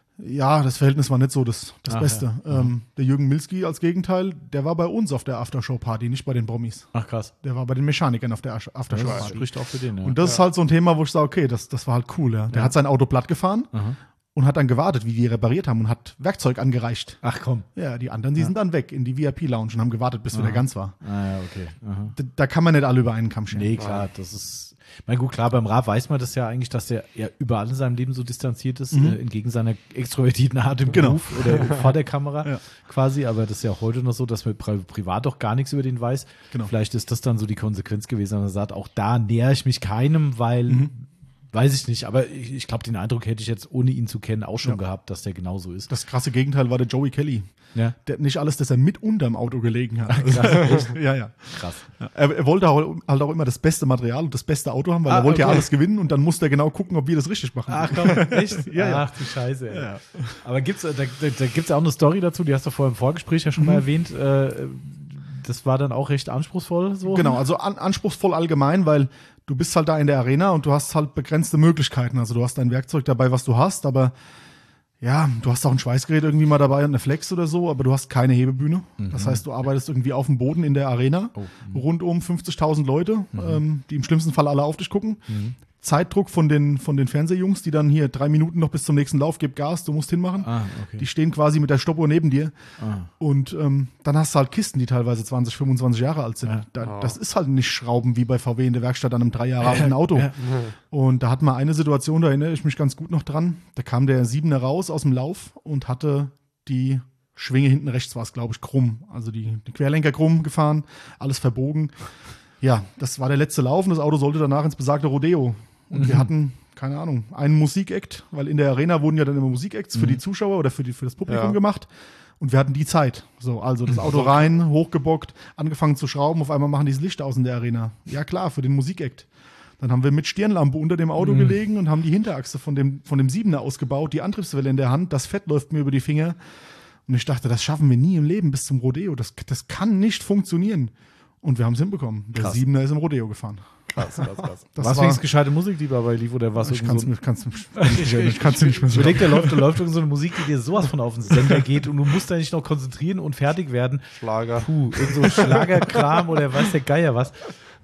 [SPEAKER 3] ja, das Verhältnis war nicht so das, das
[SPEAKER 1] Ach
[SPEAKER 3] Beste.
[SPEAKER 1] ja.
[SPEAKER 3] Ähm, der Jürgen Milski als Gegenteil, der war bei uns auf der Aftershow-Party, nicht bei den Promis.
[SPEAKER 1] Ach krass.
[SPEAKER 3] Der war bei den Mechanikern auf der
[SPEAKER 1] Das
[SPEAKER 3] Aftershow-Party.
[SPEAKER 1] spricht auch für den, ja.
[SPEAKER 3] Und das ist halt so ein Thema, wo ich sage, okay, das, das war halt cool. Ja. Der
[SPEAKER 1] Ja.
[SPEAKER 3] hat sein Auto platt gefahren
[SPEAKER 1] Aha.
[SPEAKER 3] und hat dann gewartet, wie die repariert haben und hat Werkzeug angereicht.
[SPEAKER 1] Ach komm.
[SPEAKER 3] Ja, die anderen, die
[SPEAKER 1] Ja.
[SPEAKER 3] sind dann weg in die V I P-Lounge und haben gewartet, bis wieder
[SPEAKER 1] Aha.
[SPEAKER 3] ganz war.
[SPEAKER 1] Ah ja, okay. Aha.
[SPEAKER 3] Da, da kann man nicht alle über einen Kamm scheren.
[SPEAKER 1] Nee, klar, das ist. Na gut, klar, beim Raab weiß man das ja eigentlich, dass er ja überall in seinem Leben so distanziert ist,
[SPEAKER 3] Mhm.
[SPEAKER 1] äh, entgegen seiner extrovertierten Art im
[SPEAKER 3] Genau.
[SPEAKER 1] Beruf oder vor der Kamera
[SPEAKER 3] Ja.
[SPEAKER 1] quasi. Aber das ist ja auch heute noch so, dass man pri privat doch gar nichts über den weiß.
[SPEAKER 3] Genau.
[SPEAKER 1] Vielleicht ist das dann so die Konsequenz gewesen, dass er sagt, auch da nähere ich mich keinem, weil,
[SPEAKER 3] Mhm.
[SPEAKER 1] weiß ich nicht. Aber ich, ich glaube, den Eindruck hätte ich jetzt, ohne ihn zu kennen, auch schon
[SPEAKER 3] Ja.
[SPEAKER 1] gehabt, dass der genauso ist.
[SPEAKER 3] Das krasse Gegenteil war der Joey Kelly.
[SPEAKER 1] Ja,
[SPEAKER 3] Der hat nicht alles, dass er mit unterm Auto gelegen hat. ja, ja.
[SPEAKER 1] krass.
[SPEAKER 3] Ja. Er, er wollte auch, halt auch immer das beste Material und das beste Auto haben, weil
[SPEAKER 1] Ah,
[SPEAKER 3] er wollte ja
[SPEAKER 1] okay.
[SPEAKER 3] alles gewinnen und dann musste er genau gucken, ob wir das richtig machen.
[SPEAKER 1] Ach komm, echt?
[SPEAKER 3] Ja, ja.
[SPEAKER 1] Ach du Scheiße. Ey.
[SPEAKER 3] Ja.
[SPEAKER 1] Aber gibt's, da, da, da gibt es ja auch eine Story dazu, die hast du vorher im Vorgespräch ja schon
[SPEAKER 3] Mhm.
[SPEAKER 1] mal erwähnt. Äh, das war dann auch recht anspruchsvoll so.
[SPEAKER 3] Genau, also an, anspruchsvoll allgemein, weil du bist halt da in der Arena und du hast halt begrenzte Möglichkeiten. Also du hast dein Werkzeug dabei, was du hast, aber ja, du hast auch ein Schweißgerät irgendwie mal dabei und eine Flex oder so, aber du hast keine Hebebühne. Das heißt, du arbeitest irgendwie auf dem Boden in der Arena,
[SPEAKER 1] Oh,
[SPEAKER 3] rund um fünfzigtausend Leute, ähm, die im schlimmsten Fall alle auf dich gucken.
[SPEAKER 1] Mhm.
[SPEAKER 3] Zeitdruck von den, von den Fernsehjungs, die dann hier drei Minuten noch bis zum nächsten Lauf, gib Gas, du musst hinmachen.
[SPEAKER 1] Ah, okay.
[SPEAKER 3] Die stehen quasi mit der Stoppuhr neben dir.
[SPEAKER 1] ah.
[SPEAKER 3] Und ähm, dann hast du halt Kisten, die teilweise zwanzig, fünfundzwanzig Jahre alt sind.
[SPEAKER 1] Ja.
[SPEAKER 3] Da, das ist halt nicht Schrauben wie bei V W in der Werkstatt an einem drei Jahre alten Auto.
[SPEAKER 1] Ja.
[SPEAKER 3] Und da hatten wir eine Situation, da erinnere ich mich ganz gut noch dran. Da kam der Siebener raus aus dem Lauf und hatte die Schwinge hinten rechts, war es glaube ich, krumm. Also die, die Querlenker krumm gefahren, alles verbogen. Ja, das war der letzte Lauf und das Auto sollte danach ins besagte Rodeo. Und
[SPEAKER 1] Mhm.
[SPEAKER 3] wir hatten, keine Ahnung, einen Musikakt, weil in der Arena wurden ja dann immer Musikacts für
[SPEAKER 1] Mhm.
[SPEAKER 3] die Zuschauer oder für, die, für das Publikum
[SPEAKER 2] Ja.
[SPEAKER 3] gemacht. Und wir hatten die Zeit. So, also das Auto rein, hochgebockt, angefangen zu schrauben, auf einmal machen die das Licht aus in der Arena. Ja klar, für den Musikakt. Dann haben wir mit Stirnlampe unter dem Auto
[SPEAKER 1] Mhm.
[SPEAKER 3] gelegen und haben die Hinterachse von dem, von dem Siebener ausgebaut, die Antriebswelle in der Hand, das Fett läuft mir über die Finger. Und ich dachte, das schaffen wir nie im Leben bis zum Rodeo. Das, das kann nicht funktionieren. Und wir haben es hinbekommen. Der
[SPEAKER 1] Krass.
[SPEAKER 3] Siebener ist im Rodeo gefahren.
[SPEAKER 1] Krass, krass, krass.
[SPEAKER 3] Das
[SPEAKER 1] Was
[SPEAKER 3] war-
[SPEAKER 1] wenigstens gescheite Musik, die dabei lief, oder was?
[SPEAKER 3] Ich kann es
[SPEAKER 1] so
[SPEAKER 3] mir, kann's, ich kann's mir nicht mehr
[SPEAKER 1] Ich
[SPEAKER 3] so.
[SPEAKER 1] überleg, da läuft, da läuft irgend so eine Musik, die dir sowas von auf den Sender geht und du musst da nicht noch konzentrieren und fertig werden.
[SPEAKER 2] Schlager.
[SPEAKER 1] Puh, irgend so Schlagerkram oder weiß der Geier was.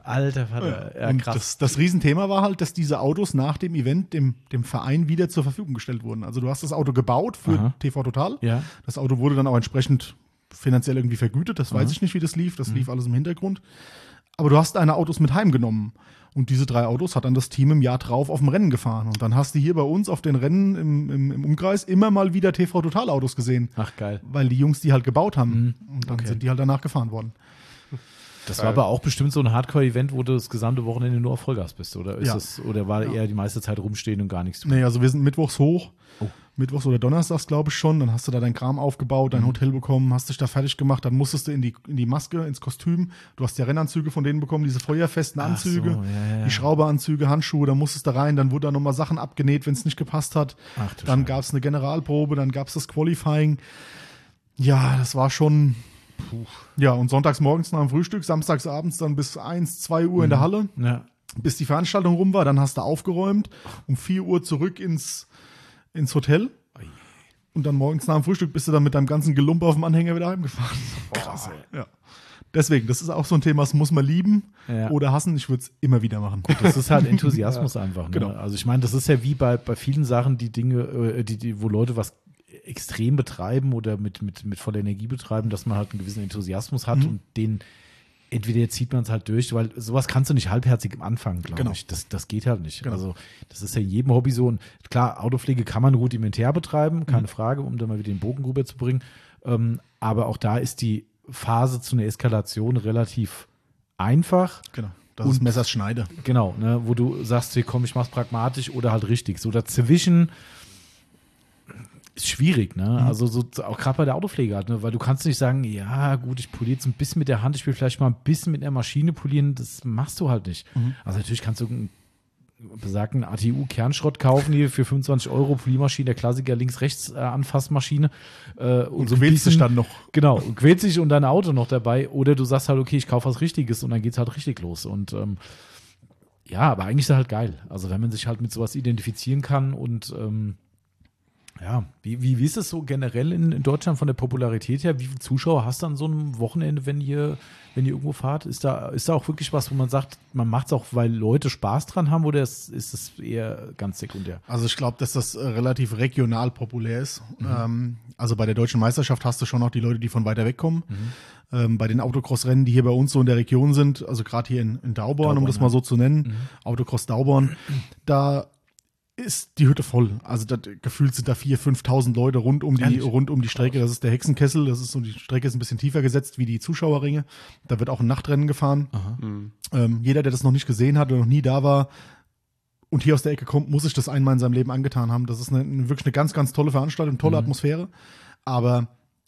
[SPEAKER 1] alter Vater. Ja,
[SPEAKER 3] und
[SPEAKER 1] krass.
[SPEAKER 3] das, das Riesenthema war halt, dass diese Autos nach dem Event dem, dem Verein wieder zur Verfügung gestellt wurden. Also du hast das Auto gebaut für
[SPEAKER 1] Aha.
[SPEAKER 3] T V Total.
[SPEAKER 1] Ja.
[SPEAKER 3] Das Auto wurde dann auch entsprechend finanziell irgendwie vergütet. Das
[SPEAKER 1] Aha.
[SPEAKER 3] weiß ich nicht, wie das lief. Das
[SPEAKER 1] Mhm.
[SPEAKER 3] lief alles im Hintergrund. Aber du hast deine Autos mit heimgenommen. Und diese drei Autos hat dann das Team im Jahr drauf auf dem Rennen gefahren. Und dann hast du hier bei uns auf den Rennen im, im, im Umkreis immer mal wieder T V Total Autos gesehen.
[SPEAKER 1] Ach, geil.
[SPEAKER 3] Weil die Jungs die halt gebaut haben.
[SPEAKER 1] Mhm.
[SPEAKER 3] Und dann
[SPEAKER 1] Okay.
[SPEAKER 3] sind die halt danach gefahren worden.
[SPEAKER 1] Das war aber auch bestimmt so ein Hardcore-Event, wo du das gesamte Wochenende nur auf Vollgas bist, oder? Ist
[SPEAKER 3] Ja.
[SPEAKER 1] das, oder war
[SPEAKER 3] Ja.
[SPEAKER 1] eher die meiste Zeit rumstehen und gar nichts tun?
[SPEAKER 3] Nee, also wir sind mittwochs hoch.
[SPEAKER 1] Oh.
[SPEAKER 3] Mittwochs oder donnerstags, glaube ich schon. Dann hast du da dein Kram aufgebaut, dein
[SPEAKER 1] Mhm.
[SPEAKER 3] Hotel bekommen, hast dich da fertig gemacht. Dann musstest du in die, in die Maske, ins Kostüm. Du hast ja Rennanzüge von denen bekommen, diese feuerfesten
[SPEAKER 1] Ach
[SPEAKER 3] Anzüge.
[SPEAKER 1] so, ja, ja.
[SPEAKER 3] Die Schrauberanzüge, Handschuhe, dann musstest du rein. Dann wurde da nochmal Sachen abgenäht, wenn es nicht gepasst hat.
[SPEAKER 1] Ach, du
[SPEAKER 3] Dann
[SPEAKER 1] Scheiße.
[SPEAKER 3] gab es eine Generalprobe, dann gab es das Qualifying. Ja, das war schon. Puh. Ja, und sonntags morgens nach dem Frühstück, samstags abends dann bis eins, zwei Uhr in der Halle,
[SPEAKER 1] Ja.
[SPEAKER 3] bis die Veranstaltung rum war. Dann hast du aufgeräumt, um vier Uhr zurück ins, ins Hotel. Und dann morgens nach dem Frühstück bist du dann mit deinem ganzen Gelump auf dem Anhänger wieder heimgefahren.
[SPEAKER 1] Krass, ey.
[SPEAKER 3] Ja. Deswegen, das ist auch so ein Thema, das muss man lieben
[SPEAKER 1] Ja.
[SPEAKER 3] oder hassen. Ich würde es immer wieder machen.
[SPEAKER 1] Das ist halt Enthusiasmus einfach. Ne?
[SPEAKER 3] Genau.
[SPEAKER 1] Also ich meine, das ist ja wie bei, bei vielen Sachen, die Dinge, äh, die, die, wo Leute was extrem betreiben oder mit, mit, mit voller Energie betreiben, dass man halt einen gewissen Enthusiasmus hat
[SPEAKER 3] Mhm.
[SPEAKER 1] und den entweder zieht man es halt durch, weil sowas kannst du nicht halbherzig anfangen, glaube
[SPEAKER 3] Genau.
[SPEAKER 1] ich. Das, das geht halt nicht.
[SPEAKER 3] Genau.
[SPEAKER 1] Also das ist ja in jedem Hobby so. Und klar, Autopflege kann man rudimentär betreiben, keine
[SPEAKER 3] Mhm.
[SPEAKER 1] Frage, um da mal wieder den Bogen rüber zu bringen. Ähm, aber auch da ist die Phase zu einer Eskalation relativ einfach.
[SPEAKER 3] Genau. Das
[SPEAKER 1] Und-
[SPEAKER 3] ist Messers Schneide.
[SPEAKER 1] Genau, ne, wo du sagst, hier komm, ich mach's pragmatisch oder halt richtig. So dazwischen ist schwierig, ne?
[SPEAKER 3] Mhm.
[SPEAKER 1] Also so auch gerade bei der Autopflege halt, ne? Weil du kannst nicht sagen, ja gut, ich poliere jetzt ein bisschen mit der Hand, ich will vielleicht mal ein bisschen mit einer Maschine polieren, das machst du halt nicht.
[SPEAKER 3] Mhm.
[SPEAKER 1] Also natürlich kannst du einen besagten A T U-Kernschrott kaufen hier für fünfundzwanzig Euro, Poliermaschine, der Klassiker Links-Rechts-Anfassmaschine. Äh, und
[SPEAKER 3] Und
[SPEAKER 1] so
[SPEAKER 3] du
[SPEAKER 1] ein
[SPEAKER 3] willst dich
[SPEAKER 1] bisschen-
[SPEAKER 3] dann noch.
[SPEAKER 1] Genau, und quält sich und dein Auto noch dabei. Oder du sagst halt, okay, ich kaufe was Richtiges und dann geht's halt richtig los. Und ähm, ja, aber eigentlich ist das halt geil. Also wenn man sich halt mit sowas identifizieren kann und ähm, ja, wie, wie, wie ist es so generell in, in Deutschland von der Popularität her? Wie viele Zuschauer hast du an so einem Wochenende, wenn ihr, wenn ihr irgendwo fahrt? Ist da, ist da auch wirklich was, wo man sagt, man macht es auch, weil Leute Spaß dran haben oder ist, ist es eher ganz sekundär?
[SPEAKER 3] Also ich glaube, dass das äh, relativ regional populär ist. Ähm, also bei der deutschen Meisterschaft hast du schon noch die Leute, die von weiter weg kommen. Ähm, bei den Autocross-Rennen, die hier bei uns so in der Region sind, also gerade hier in, in Dauborn, um
[SPEAKER 1] Dauborn,
[SPEAKER 3] das
[SPEAKER 1] ja.
[SPEAKER 3] mal so zu nennen, Autocross Dauborn, da ist die Hütte voll. Also da, gefühlt sind da viertausend, fünftausend Leute rund um die,
[SPEAKER 1] Ehrlich?
[SPEAKER 3] rund um die Strecke. Das ist der Hexenkessel. Das ist so, die Strecke ist ein bisschen tiefer gesetzt wie die Zuschauerringe. Da wird auch ein Nachtrennen gefahren. Ähm, jeder, der das noch nicht gesehen hat oder noch nie da war und hier aus der Ecke kommt, muss sich das einmal in seinem Leben angetan haben. Das ist eine, eine, wirklich eine ganz, ganz tolle Veranstaltung, tolle
[SPEAKER 1] Mhm.
[SPEAKER 3] Atmosphäre. Aber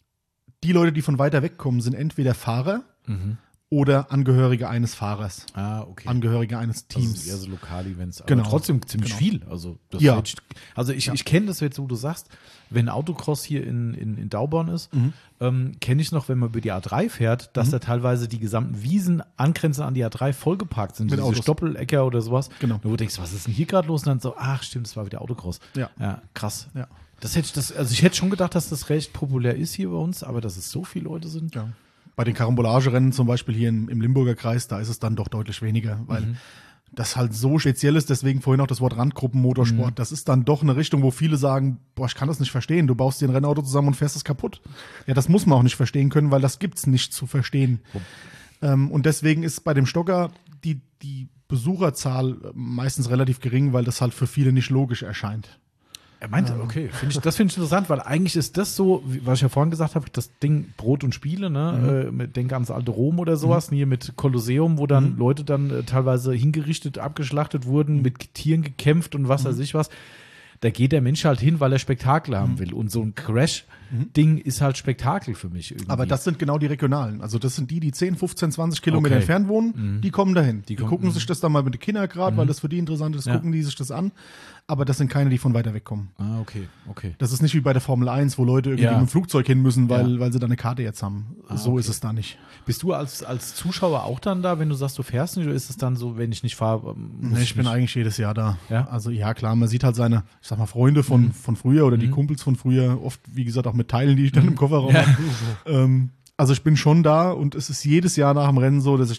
[SPEAKER 3] die Leute, die von weiter weg kommen, sind entweder Fahrer
[SPEAKER 1] Mhm.
[SPEAKER 3] oder Angehörige eines Fahrers,
[SPEAKER 1] Ah, okay.
[SPEAKER 3] Angehörige eines
[SPEAKER 1] Also
[SPEAKER 3] Teams.
[SPEAKER 1] eher so Lokal-Events. Aber
[SPEAKER 3] Genau.
[SPEAKER 1] trotzdem ziemlich
[SPEAKER 3] Genau.
[SPEAKER 1] viel. Also, das
[SPEAKER 3] Ja.
[SPEAKER 1] hätte ich, also ich,
[SPEAKER 3] Ja.
[SPEAKER 1] ich kenne das jetzt, wo du sagst, wenn Autocross hier in, in, in Dauborn ist,
[SPEAKER 3] Mhm.
[SPEAKER 1] ähm, kenne ich noch, wenn man über die A drei fährt, dass
[SPEAKER 3] Mhm.
[SPEAKER 1] da teilweise die gesamten Wiesen angrenzend an die A drei vollgeparkt sind.
[SPEAKER 3] Mit
[SPEAKER 1] Diese
[SPEAKER 3] Autos.
[SPEAKER 1] Stoppelecker oder sowas.
[SPEAKER 3] Genau.
[SPEAKER 1] Wo du denkst, was ist denn hier gerade los? Und dann so, ach stimmt, das war wieder Autocross.
[SPEAKER 3] Ja.
[SPEAKER 1] Ja, krass.
[SPEAKER 3] Ja.
[SPEAKER 1] Das hätte ich, das, also ich hätte schon gedacht, dass das recht populär ist hier bei uns, aber dass es so viele Leute sind.
[SPEAKER 3] Ja. Bei den Karambolagerennen zum Beispiel hier im, im Limburger Kreis, da ist es dann doch deutlich weniger, weil
[SPEAKER 1] Mhm.
[SPEAKER 3] das halt so speziell ist, deswegen vorhin auch das Wort Randgruppenmotorsport.
[SPEAKER 1] Mhm.
[SPEAKER 3] Das ist dann doch eine Richtung, wo viele sagen, boah, ich kann das nicht verstehen. Du baust dir ein Rennauto zusammen und fährst es kaputt. Ja, das muss man auch nicht verstehen können, weil das gibt's nicht zu verstehen. Ähm, und deswegen ist bei dem Stocker die, die Besucherzahl meistens relativ gering, weil das halt für viele nicht logisch erscheint.
[SPEAKER 1] Er meinte, okay, find ich, das finde ich interessant, weil eigentlich ist das so, wie, was ich ja vorhin gesagt habe, das Ding Brot und Spiele, ne? Äh, mit, denke ans alte Rom oder sowas, hier mit Kolosseum, wo dann Leute dann äh, teilweise hingerichtet, abgeschlachtet wurden, mit Tieren gekämpft und was weiß ich was. Da geht der Mensch halt hin, weil er Spektakel haben will. Und so ein Crash-Ding ist halt Spektakel für mich irgendwie.
[SPEAKER 3] Aber das sind genau die Regionalen. Also das sind die, die zehn, fünfzehn, zwanzig Kilometer
[SPEAKER 1] Okay.
[SPEAKER 3] entfernt wohnen, die kommen dahin. Die,
[SPEAKER 1] kommen-
[SPEAKER 3] gucken
[SPEAKER 1] mhm.
[SPEAKER 3] sich das dann mal mit den Kindern gerade, weil das für die interessant ist,
[SPEAKER 1] Ja.
[SPEAKER 3] gucken die sich das an. Aber das sind keine, die von weiter weg kommen.
[SPEAKER 1] Ah, okay, okay.
[SPEAKER 3] Das ist nicht wie bei der Formel eins, wo Leute irgendwie
[SPEAKER 1] Ja.
[SPEAKER 3] mit dem Flugzeug hin müssen, weil,
[SPEAKER 1] Ja.
[SPEAKER 3] weil sie da eine Karte jetzt haben. so
[SPEAKER 1] okay.
[SPEAKER 3] ist es da nicht.
[SPEAKER 1] Bist du als, als Zuschauer auch dann da, wenn du sagst, du fährst nicht, oder ist es dann so, wenn ich nicht fahre, ähm, muss
[SPEAKER 3] Nee, ich bin
[SPEAKER 1] nicht?
[SPEAKER 3] eigentlich jedes Jahr da.
[SPEAKER 1] Ja?
[SPEAKER 3] Also ja, klar, man sieht halt seine, ich sag mal, Freunde von,
[SPEAKER 1] Mhm.
[SPEAKER 3] von früher oder die
[SPEAKER 1] Mhm.
[SPEAKER 3] Kumpels von früher, oft, wie gesagt, auch mit Teilen, die ich dann im Kofferraum
[SPEAKER 1] Ja.
[SPEAKER 3] habe. Ähm, also ich bin schon da und es ist jedes Jahr nach dem Rennen so, dass ich denke,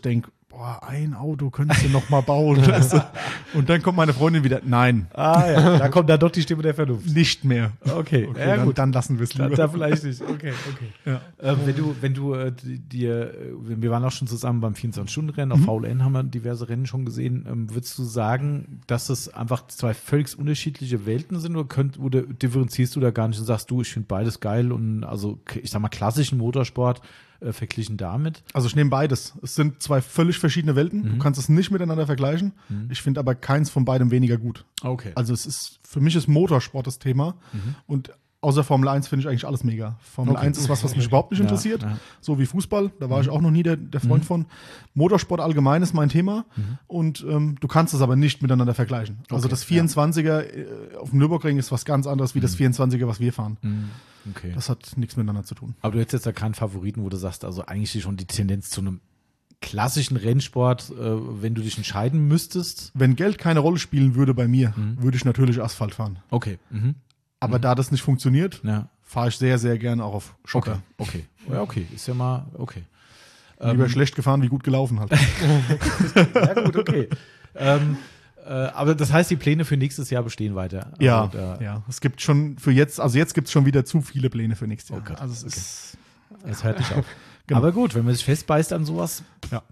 [SPEAKER 3] boah, ein Auto könntest du noch mal bauen. Weißt du? Und dann kommt meine Freundin wieder, nein,
[SPEAKER 1] Ah ja, da kommt dann doch die Stimme der Vernunft.
[SPEAKER 3] nicht mehr.
[SPEAKER 1] Okay,
[SPEAKER 3] Okay,
[SPEAKER 1] ja
[SPEAKER 3] dann,
[SPEAKER 1] gut.
[SPEAKER 3] dann lassen wir es
[SPEAKER 1] Da,
[SPEAKER 3] lieber.
[SPEAKER 1] da vielleicht nicht. Okay, okay.
[SPEAKER 3] Ja.
[SPEAKER 1] Ähm, wenn du, wenn du äh, dir, äh, wir waren auch schon zusammen beim vierundzwanzig-Stunden-Rennen, auf V L N haben wir diverse Rennen schon gesehen. Ähm, würdest du sagen, dass es einfach zwei völlig unterschiedliche Welten sind oder, könnt, oder differenzierst du da gar nicht und sagst du, ich finde beides geil und also ich sag mal klassischen Motorsport äh, verglichen damit?
[SPEAKER 3] Also ich nehme beides. Es sind zwei völlig verschiedene Welten. Du kannst es nicht miteinander vergleichen. Ich finde aber keins von beidem weniger gut.
[SPEAKER 1] Okay.
[SPEAKER 3] Also es ist, für mich ist Motorsport das Thema. Und außer Formel eins finde ich eigentlich alles mega. Formel
[SPEAKER 1] Okay.
[SPEAKER 3] eins ist was, was mich überhaupt nicht
[SPEAKER 1] Ja,
[SPEAKER 3] interessiert.
[SPEAKER 1] ja.
[SPEAKER 3] So wie Fußball, da war ich auch noch nie der, der Freund von. Motorsport allgemein ist mein Thema. Und ähm, du kannst es aber nicht miteinander vergleichen. Also
[SPEAKER 1] Okay,
[SPEAKER 3] das vierundzwanziger äh, auf dem Nürburgring ist was ganz anderes wie das vierundzwanziger, was wir fahren.
[SPEAKER 1] Okay.
[SPEAKER 3] Das hat nichts miteinander zu tun.
[SPEAKER 1] Aber du hättest jetzt da keinen Favoriten, wo du sagst, also eigentlich schon die Tendenz zu einem klassischen Rennsport, äh, wenn du dich entscheiden müsstest.
[SPEAKER 3] Wenn Geld keine Rolle spielen würde bei mir, würde ich natürlich Asphalt fahren.
[SPEAKER 1] Okay. Mhm.
[SPEAKER 3] Aber da das nicht funktioniert,
[SPEAKER 1] Ja.
[SPEAKER 3] fahre ich sehr, sehr gerne auch auf Schotter.
[SPEAKER 1] Okay. Okay. Ja, okay. Ist ja mal okay.
[SPEAKER 3] Lieber schlecht gefahren wie gut gelaufen halt.
[SPEAKER 1] Ja, gut, okay. ähm, äh, aber das heißt, die Pläne für nächstes Jahr bestehen weiter. Also
[SPEAKER 3] ja,
[SPEAKER 1] da,
[SPEAKER 3] ja. Es gibt schon für jetzt, also jetzt gibt es schon wieder zu viele Pläne für nächstes Jahr.
[SPEAKER 1] Oh Gott,
[SPEAKER 3] also es
[SPEAKER 1] okay.
[SPEAKER 3] ist,
[SPEAKER 1] Das hört nicht auf.
[SPEAKER 3] Genau.
[SPEAKER 1] Aber gut, wenn man sich festbeißt an sowas,
[SPEAKER 3] ja,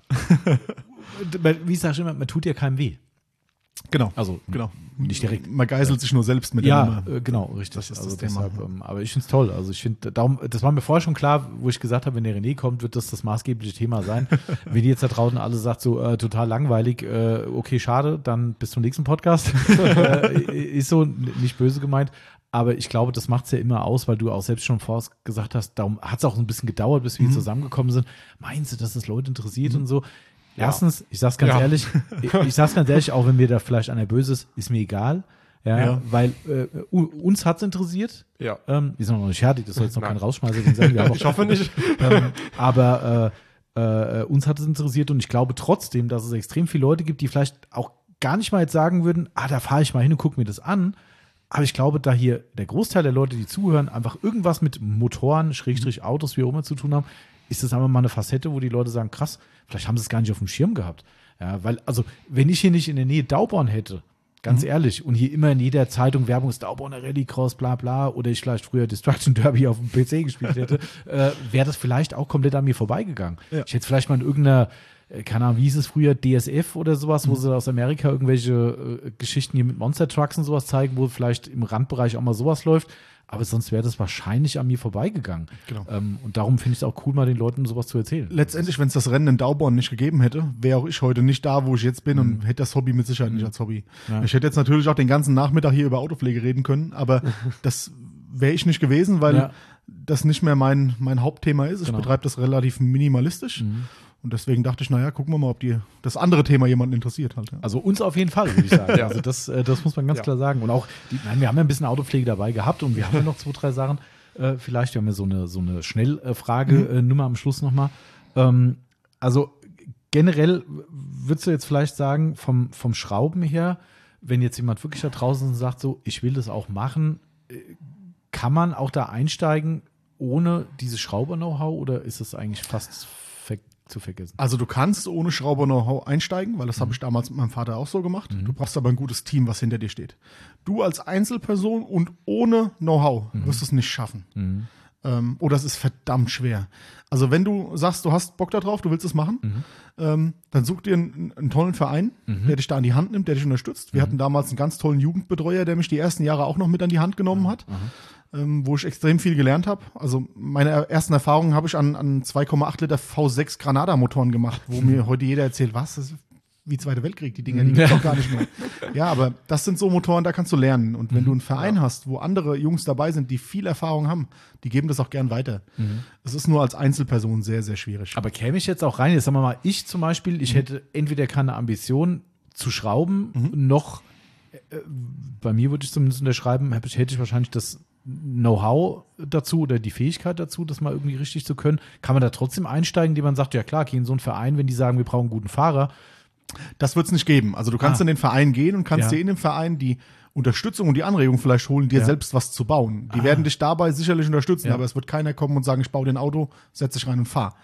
[SPEAKER 1] wie sag ich immer, man tut ja keinem weh.
[SPEAKER 3] genau.
[SPEAKER 1] Also
[SPEAKER 3] genau.
[SPEAKER 1] nicht direkt.
[SPEAKER 3] Man geißelt sich nur selbst mit
[SPEAKER 1] Ja,
[SPEAKER 3] der Nummer.
[SPEAKER 1] äh, genau, richtig.
[SPEAKER 3] Das ist
[SPEAKER 1] also
[SPEAKER 3] das Thema.
[SPEAKER 1] deshalb, ähm, aber ich finde es toll. Also ich finde, darum, das war mir vorher schon klar, wo ich gesagt habe, wenn der René kommt, wird das das maßgebliche Thema sein. Wenn die jetzt da draußen alle sagt, so äh, total langweilig, äh, okay, schade, dann bis zum nächsten Podcast. äh, ist so n- nicht böse gemeint. Aber ich glaube, das macht es ja immer aus, weil du auch selbst schon vorher gesagt hast, darum hat es auch ein bisschen gedauert, bis wir
[SPEAKER 3] Mhm.
[SPEAKER 1] hier zusammengekommen sind. Meinst du, dass das Leute interessiert und so? Erstens, ich sag's ganz
[SPEAKER 2] Ja.
[SPEAKER 1] ehrlich, ich, ich sag's ganz ehrlich, auch wenn mir da vielleicht einer böse ist, ist mir egal. Ja,
[SPEAKER 3] Ja.
[SPEAKER 1] weil äh, u- uns hat's interessiert.
[SPEAKER 2] Ja.
[SPEAKER 1] Ähm, wir sind noch nicht fertig, das soll jetzt noch
[SPEAKER 2] Nein.
[SPEAKER 1] kein Rausschmeißer sein. Wir haben auch,
[SPEAKER 2] Ich hoffe nicht.
[SPEAKER 1] ähm, aber äh, äh, uns hat es interessiert und ich glaube trotzdem, dass es extrem viele Leute gibt, die vielleicht auch gar nicht mal jetzt sagen würden, ah, da fahre ich mal hin und gucke mir das an. Aber ich glaube, da hier der Großteil der Leute, die zuhören, einfach irgendwas mit Motoren, Schrägstrich Autos, wie auch immer zu tun haben, ist das einfach mal eine Facette, wo die Leute sagen, krass, vielleicht haben sie es gar nicht auf dem Schirm gehabt. Ja, weil, also, wenn ich hier nicht in der Nähe Dauborn hätte, ganz ehrlich, und hier immer in jeder Zeitung Werbung ist Dauborner Rallycross, bla bla, oder ich vielleicht früher Destruction Derby auf dem P C gespielt hätte, äh, wäre das vielleicht auch komplett an mir vorbeigegangen.
[SPEAKER 3] Ja.
[SPEAKER 1] Ich hätte vielleicht mal in irgendeiner, äh, keine Ahnung, wie hieß es früher, D S F oder sowas, wo sie aus Amerika irgendwelche äh, Geschichten hier mit Monster Trucks und sowas zeigen, wo vielleicht im Randbereich auch mal sowas läuft. Aber sonst wäre das wahrscheinlich an mir vorbeigegangen.
[SPEAKER 3] Genau.
[SPEAKER 1] Ähm, und darum finde ich es auch cool, mal den Leuten sowas zu erzählen.
[SPEAKER 3] Letztendlich, wenn es das Rennen in Dauborn nicht gegeben hätte, wäre auch ich heute nicht da, wo ich jetzt bin und hätte das Hobby mit Sicherheit nicht als Hobby.
[SPEAKER 1] Ja.
[SPEAKER 3] Ich hätte jetzt natürlich auch den ganzen Nachmittag hier über Autopflege reden können, aber das wäre ich nicht gewesen, weil
[SPEAKER 1] Ja.
[SPEAKER 3] das nicht mehr mein, mein Hauptthema ist. Ich
[SPEAKER 1] Genau.
[SPEAKER 3] betreibe das relativ minimalistisch. Und deswegen dachte ich, naja, gucken wir mal, ob die, das andere Thema jemanden interessiert halt. Ja.
[SPEAKER 1] Also uns auf jeden Fall, würde ich sagen. Also das, äh, das muss man ganz
[SPEAKER 2] Ja.
[SPEAKER 1] klar sagen. Und auch, die, nein, wir haben ja ein bisschen Autopflege dabei gehabt und wir haben ja noch zwei, drei Sachen. Äh, vielleicht, wir haben ja so eine, so eine Schnellfrage-Nummer am Schluss nochmal. Ähm, also generell würdest du jetzt vielleicht sagen, vom, vom Schrauben her, wenn jetzt jemand wirklich da draußen sagt, so, ich will das auch machen, äh, kann man auch da einsteigen ohne dieses Schrauber-Know-how oder ist es eigentlich fast ver zu vergessen?
[SPEAKER 3] Also du kannst ohne Schrauber-Know-how einsteigen, weil das habe ich damals mit meinem Vater auch so gemacht. Du brauchst aber ein gutes Team, was hinter dir steht. Du als Einzelperson und ohne Know-how wirst es nicht schaffen. Ähm, oder es ist verdammt schwer. Also wenn du sagst, du hast Bock da drauf, du willst es machen, ähm, dann such dir einen, einen tollen Verein, der dich da an die Hand nimmt, der dich unterstützt. Wir hatten damals einen ganz tollen Jugendbetreuer, der mich die ersten Jahre auch noch mit an die Hand genommen hat. Ähm, wo ich extrem viel gelernt habe. Also meine ersten Erfahrungen habe ich an, an zwei Komma acht Liter V sechs Granada-Motoren gemacht, wo mir heute jeder erzählt, was, das ist wie Zweite Weltkrieg, die Dinger, die gibt's doch gar nicht mehr. Ja, aber das sind so Motoren, da kannst du lernen. Und wenn du einen Verein hast, wo andere Jungs dabei sind, die viel Erfahrung haben, die geben das auch gern weiter. Es ist nur als Einzelperson sehr, sehr schwierig.
[SPEAKER 1] Aber käme ich jetzt auch rein, jetzt sagen wir mal, ich zum Beispiel, ich hätte entweder keine Ambition zu schrauben, noch, äh, bei mir würde ich zumindest unterschreiben, hätte ich, hätte ich wahrscheinlich das Know-how dazu oder die Fähigkeit dazu, das mal irgendwie richtig zu können. Kann man da trotzdem einsteigen, indem man sagt, ja klar, geh in so einen Verein, wenn die sagen, wir brauchen einen guten Fahrer.
[SPEAKER 3] Das wird es nicht geben. Also du kannst
[SPEAKER 1] Ah.
[SPEAKER 3] in den Verein gehen und kannst
[SPEAKER 1] Ja.
[SPEAKER 3] dir in dem Verein die Unterstützung und die Anregung vielleicht holen, dir
[SPEAKER 1] Ja.
[SPEAKER 3] selbst was zu bauen. Die werden dich dabei sicherlich unterstützen,
[SPEAKER 1] Ja.
[SPEAKER 3] aber es wird keiner kommen und sagen, ich baue dir ein Auto, setz dich rein und fahr.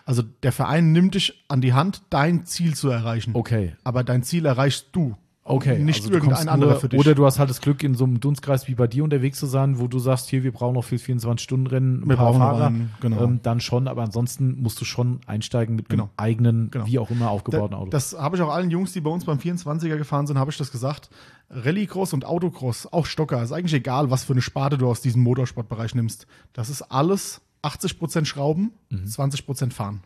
[SPEAKER 3] Also der Verein nimmt dich an die Hand, dein Ziel zu erreichen.
[SPEAKER 1] Okay.
[SPEAKER 3] Aber dein Ziel erreichst du.
[SPEAKER 1] Okay,
[SPEAKER 3] Nicht
[SPEAKER 1] also du
[SPEAKER 3] irgendein
[SPEAKER 1] kommst
[SPEAKER 3] anderer
[SPEAKER 1] nur,
[SPEAKER 3] für dich.
[SPEAKER 1] Oder du hast halt das Glück, in so einem Dunstkreis wie bei dir unterwegs zu sein, wo du sagst, hier, wir brauchen noch für vierundzwanzig-Stunden-Rennen ein
[SPEAKER 3] Wir
[SPEAKER 1] paar
[SPEAKER 3] brauchen noch
[SPEAKER 1] Fahrer.
[SPEAKER 3] einen, genau.
[SPEAKER 1] ähm, dann schon, aber ansonsten musst du schon einsteigen mit
[SPEAKER 3] Genau.
[SPEAKER 1] einem eigenen,
[SPEAKER 3] Genau.
[SPEAKER 1] wie auch immer, aufgebauten
[SPEAKER 3] Da,
[SPEAKER 1] Auto.
[SPEAKER 3] das habe ich auch allen Jungs, die bei uns beim vierundzwanziger gefahren sind, habe ich das gesagt. Rallycross und Autocross, auch Stocker, ist eigentlich egal, was für eine Sparte du aus diesem Motorsportbereich nimmst. Das ist alles achtzig Prozent Schrauben,
[SPEAKER 1] Mhm.
[SPEAKER 3] zwanzig Prozent Fahren.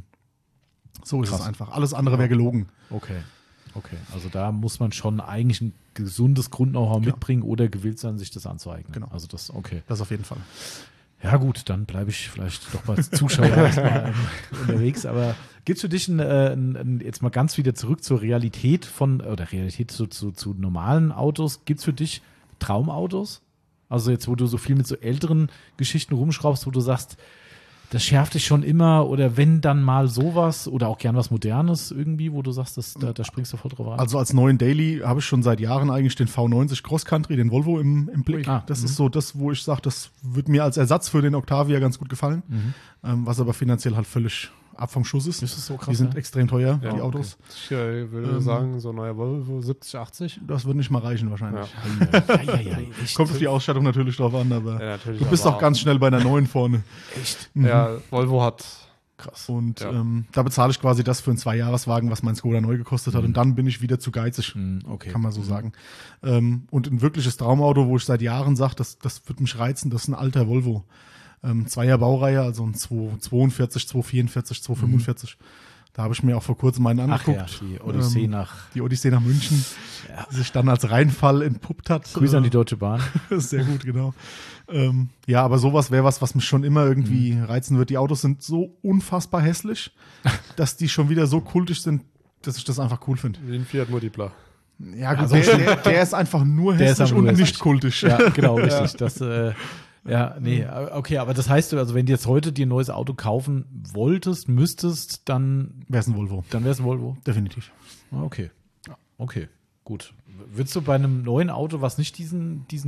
[SPEAKER 3] So ist
[SPEAKER 1] Krass.
[SPEAKER 3] es einfach. Alles andere wäre gelogen.
[SPEAKER 1] Okay. Okay, also da muss man schon eigentlich ein gesundes Grund-Know-how
[SPEAKER 3] Genau.
[SPEAKER 1] mitbringen oder gewillt sein, sich das anzueignen.
[SPEAKER 3] Genau.
[SPEAKER 1] Also das, okay.
[SPEAKER 3] Das auf jeden Fall.
[SPEAKER 1] Ja gut, dann bleibe ich vielleicht doch mal als Zuschauer erstmal ähm, unterwegs. Aber gibt es für dich ein, äh, ein, ein, jetzt mal ganz wieder zurück zur Realität von, oder Realität zu, zu, zu normalen Autos, gibt es für dich Traumautos? Also jetzt, wo du so viel mit so älteren Geschichten rumschraubst, wo du sagst, das schärft dich schon immer oder wenn dann mal sowas oder auch gern was Modernes irgendwie, wo du sagst, das, da, da springst du voll drauf an.
[SPEAKER 3] Also als neuen Daily habe ich schon seit Jahren eigentlich den V neunzig Cross Country, den Volvo im, im Blick.
[SPEAKER 1] Ah,
[SPEAKER 3] das
[SPEAKER 1] mhm.
[SPEAKER 3] ist so das, wo ich sage, das wird mir als Ersatz für den Octavia ganz gut gefallen,
[SPEAKER 1] Mhm.
[SPEAKER 3] ähm, was aber finanziell halt völlig ab vom Schuss ist.
[SPEAKER 1] Ist das so krass,
[SPEAKER 3] Die sind
[SPEAKER 1] ja?
[SPEAKER 3] extrem teuer,
[SPEAKER 2] Ja,
[SPEAKER 3] die
[SPEAKER 2] okay.
[SPEAKER 3] Autos.
[SPEAKER 2] Ich äh, würde
[SPEAKER 3] Ähm,
[SPEAKER 2] sagen, so ein neuer Volvo siebzig, achtzig.
[SPEAKER 3] Das wird nicht mal reichen wahrscheinlich.
[SPEAKER 2] Ja.
[SPEAKER 1] Eieiei, echt?
[SPEAKER 3] Kommt auf die Ausstattung natürlich drauf an, aber
[SPEAKER 2] Ja, natürlich,
[SPEAKER 3] du bist
[SPEAKER 2] aber
[SPEAKER 3] auch ganz schnell bei einer neuen vorne.
[SPEAKER 1] Echt?
[SPEAKER 3] Mhm.
[SPEAKER 2] Ja, Volvo hat.
[SPEAKER 1] Krass.
[SPEAKER 3] Und
[SPEAKER 2] Ja.
[SPEAKER 3] ähm, da bezahle ich quasi das für einen Zweijahreswagen, was mein Skoda neu gekostet hat. Und dann bin ich wieder zu geizig,
[SPEAKER 1] Mhm, okay.
[SPEAKER 3] kann man so sagen. Ähm, und ein wirkliches Traumauto, wo ich seit Jahren sage, das, das wird mich reizen, das ist ein alter Volvo. Ähm, Zweier Baureihe, also ein zweihundertvierundvierzig, zweihundertvierundvierzig, zweihundertfünfundvierzig. Da habe ich mir auch vor kurzem einen
[SPEAKER 1] Ach ja,
[SPEAKER 3] angeguckt.
[SPEAKER 1] die Odyssee
[SPEAKER 3] Ähm,
[SPEAKER 1] nach.
[SPEAKER 3] Die Odyssee nach München,
[SPEAKER 1] Ja.
[SPEAKER 3] die sich dann als Reinfall entpuppt hat.
[SPEAKER 1] Grüße an die
[SPEAKER 3] Äh,
[SPEAKER 1] Deutsche Bahn.
[SPEAKER 3] Sehr gut, genau. Ähm, ja, aber sowas wäre was, was mich schon immer irgendwie
[SPEAKER 1] Mhm.
[SPEAKER 3] reizen wird. Die Autos sind so unfassbar hässlich, dass die schon wieder so kultig sind, dass ich das einfach cool finde.
[SPEAKER 2] Wie ein Fiat Multipla.
[SPEAKER 3] Ja, gut,
[SPEAKER 1] so
[SPEAKER 3] der, der, der ist einfach nur
[SPEAKER 1] Der ist
[SPEAKER 3] hässlich
[SPEAKER 1] einfach nur
[SPEAKER 3] und
[SPEAKER 1] hässlich.
[SPEAKER 3] nicht kultig.
[SPEAKER 1] Ja, genau, richtig. Das, äh, ja, nee, okay, aber das heißt, also wenn du jetzt heute dir ein neues Auto kaufen wolltest, müsstest, dann,
[SPEAKER 3] Wäre es ein Volvo,
[SPEAKER 1] dann wäre es ein Volvo.
[SPEAKER 3] definitiv.
[SPEAKER 1] Ah, Okay. Okay, gut. Würdest du bei einem neuen Auto, was nicht diesen, diesen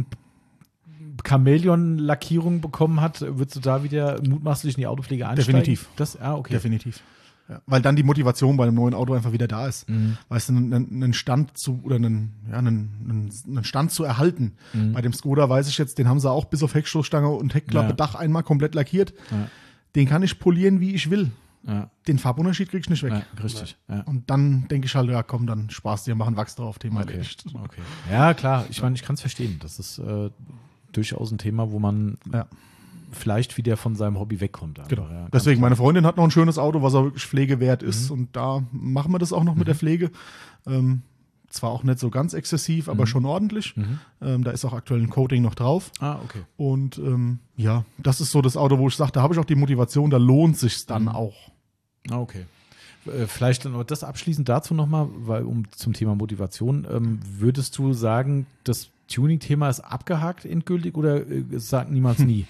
[SPEAKER 1] Chamäleon-Lackierung bekommen hat, würdest du da wieder mutmaßlich in die Autopflege einsteigen?
[SPEAKER 3] Definitiv.
[SPEAKER 1] Das, ah, okay.
[SPEAKER 3] Definitiv. Ja, weil dann die Motivation bei einem neuen Auto einfach wieder da ist.
[SPEAKER 1] Mhm.
[SPEAKER 3] Weißt du, einen, einen Stand zu oder einen, ja, einen, einen Stand zu erhalten.
[SPEAKER 1] Mhm.
[SPEAKER 3] Bei dem Skoda weiß ich jetzt, den haben sie auch bis auf Heckstoßstange und Heckklappe,
[SPEAKER 1] Ja.
[SPEAKER 3] Dach einmal komplett lackiert.
[SPEAKER 1] Ja.
[SPEAKER 3] Den kann ich polieren, wie ich will.
[SPEAKER 1] Ja,
[SPEAKER 3] Den Farbunterschied krieg ich nicht weg.
[SPEAKER 1] ja, richtig. Ja.
[SPEAKER 3] Und dann denke ich halt, ja komm, dann Spaß dir, machen Wachs drauf, Thema
[SPEAKER 1] Okay.
[SPEAKER 3] erledigt.
[SPEAKER 1] Okay. Ja, klar. Ich meine, ich kann es verstehen. Das ist äh, durchaus ein Thema, wo man
[SPEAKER 3] Ja.
[SPEAKER 1] vielleicht wieder von seinem Hobby wegkommt. Aber,
[SPEAKER 3] Genau.
[SPEAKER 1] ja, ganz
[SPEAKER 3] Deswegen,
[SPEAKER 1] klar.
[SPEAKER 3] meine Freundin hat noch ein schönes Auto, was auch wirklich pflegewert ist.
[SPEAKER 1] Mhm.
[SPEAKER 3] Und da machen wir das auch noch mit der Pflege. Ähm, zwar auch nicht so ganz exzessiv, aber
[SPEAKER 1] Mhm.
[SPEAKER 3] schon ordentlich.
[SPEAKER 1] Mhm.
[SPEAKER 3] Ähm, da ist auch aktuell ein Coating noch drauf.
[SPEAKER 1] Ah, okay.
[SPEAKER 3] Und ähm, ja, das ist so das Auto, wo ich sage, da habe ich auch die Motivation, da lohnt sich dann
[SPEAKER 1] Mhm.
[SPEAKER 3] auch.
[SPEAKER 1] Ah, okay. Äh, Vielleicht dann noch das abschließend dazu nochmal, weil um zum Thema Motivation, ähm, würdest du sagen, das Tuning-Thema ist abgehakt endgültig oder äh, sag niemals nie?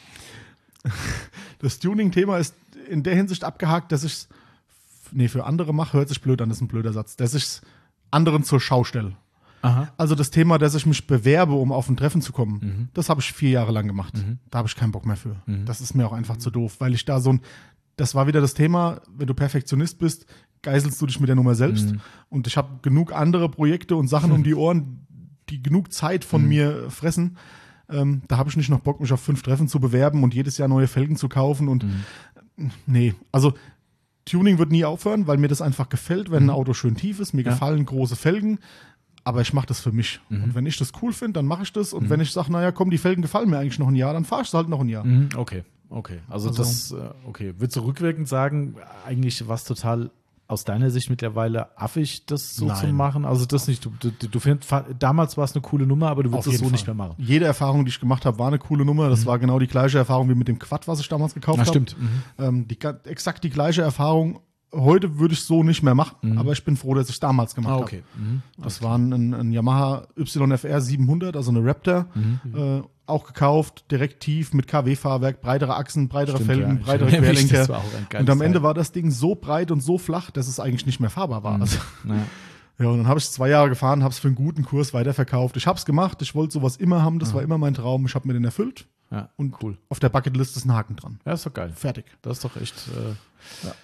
[SPEAKER 3] Das Tuning-Thema ist in der Hinsicht abgehakt, dass ich es, nee, für andere mache, hört sich blöd an, das ist ein blöder Satz, dass ich es anderen zur Schau stelle.
[SPEAKER 1] Aha.
[SPEAKER 3] Also das Thema, dass ich mich bewerbe, um auf ein Treffen zu kommen,
[SPEAKER 1] Mhm.
[SPEAKER 3] das habe ich vier Jahre lang gemacht.
[SPEAKER 1] Mhm.
[SPEAKER 3] Da habe ich keinen Bock mehr für.
[SPEAKER 1] Mhm.
[SPEAKER 3] Das ist mir auch einfach zu doof, weil ich da so ein, das war wieder das Thema, wenn du Perfektionist bist, geißelst du dich mit der Nummer selbst.
[SPEAKER 1] Mhm.
[SPEAKER 3] Und ich habe genug andere Projekte und Sachen um die Ohren, die genug Zeit von
[SPEAKER 1] Mhm.
[SPEAKER 3] mir fressen. Ähm, da habe ich nicht noch Bock, mich auf fünf Treffen zu bewerben und jedes Jahr neue Felgen zu kaufen. Und
[SPEAKER 1] Mhm.
[SPEAKER 3] nee, also Tuning wird nie aufhören, weil mir das einfach gefällt, wenn
[SPEAKER 1] Mhm.
[SPEAKER 3] ein Auto schön tief ist. Mir
[SPEAKER 1] Ja.
[SPEAKER 3] gefallen große Felgen, aber ich mache das für mich.
[SPEAKER 1] Mhm.
[SPEAKER 3] Und wenn ich das cool finde, dann mache ich das. Und
[SPEAKER 1] Mhm.
[SPEAKER 3] wenn ich sage, naja, komm, die Felgen gefallen mir eigentlich noch ein Jahr, dann fahre ich es halt noch ein Jahr.
[SPEAKER 1] Mhm. Okay, okay. Also,
[SPEAKER 3] Also-
[SPEAKER 1] das, äh, okay. Würdest du rückwirkend sagen, eigentlich was total aus deiner Sicht mittlerweile affig, das so
[SPEAKER 3] Nein.
[SPEAKER 1] zu machen? Also das nicht, du, du, du findest, damals war es eine coole Nummer, aber du würdest
[SPEAKER 3] Auf
[SPEAKER 1] es so
[SPEAKER 3] jeden
[SPEAKER 1] nicht
[SPEAKER 3] Fall.
[SPEAKER 1] mehr machen.
[SPEAKER 3] Jede Erfahrung, die ich gemacht habe, war eine coole Nummer. Das war genau die gleiche Erfahrung wie mit dem Quad, was ich damals gekauft
[SPEAKER 1] Ah,
[SPEAKER 3] habe.
[SPEAKER 1] stimmt. Mhm.
[SPEAKER 3] Ähm, die, ga- exakt die gleiche Erfahrung. Heute würde ich so nicht mehr machen,
[SPEAKER 1] Mhm.
[SPEAKER 3] aber ich bin froh, dass ich es damals gemacht
[SPEAKER 1] Ah,
[SPEAKER 3] habe.
[SPEAKER 1] okay. Mhm.
[SPEAKER 3] Das war ein, ein Yamaha Y F R siebenhundert, also eine Raptor,
[SPEAKER 1] Mhm.
[SPEAKER 3] äh, auch gekauft, direkt tief mit K W-Fahrwerk, breitere Achsen, breitere
[SPEAKER 1] Stimmt,
[SPEAKER 3] Felgen,
[SPEAKER 1] ja. Ich
[SPEAKER 3] breitere
[SPEAKER 1] erinnere mich,
[SPEAKER 3] Querlenker.
[SPEAKER 1] das war auch ein geiles
[SPEAKER 3] Und am Ende
[SPEAKER 1] Teil.
[SPEAKER 3] war das Ding so breit und so flach, dass es eigentlich nicht mehr fahrbar war.
[SPEAKER 1] Mhm.
[SPEAKER 3] Also,
[SPEAKER 1] Ja.
[SPEAKER 3] ja, und dann habe ich zwei Jahre gefahren, habe es für einen guten Kurs weiterverkauft. Ich habe es gemacht, ich wollte sowas immer haben, das war immer mein Traum. Ich habe mir den erfüllt
[SPEAKER 1] Ja,
[SPEAKER 3] und
[SPEAKER 1] cool.
[SPEAKER 3] auf der Bucketlist ist ein Haken dran.
[SPEAKER 1] Ja, ist doch geil.
[SPEAKER 3] Fertig.
[SPEAKER 1] Das ist doch echt äh,
[SPEAKER 3] Ja.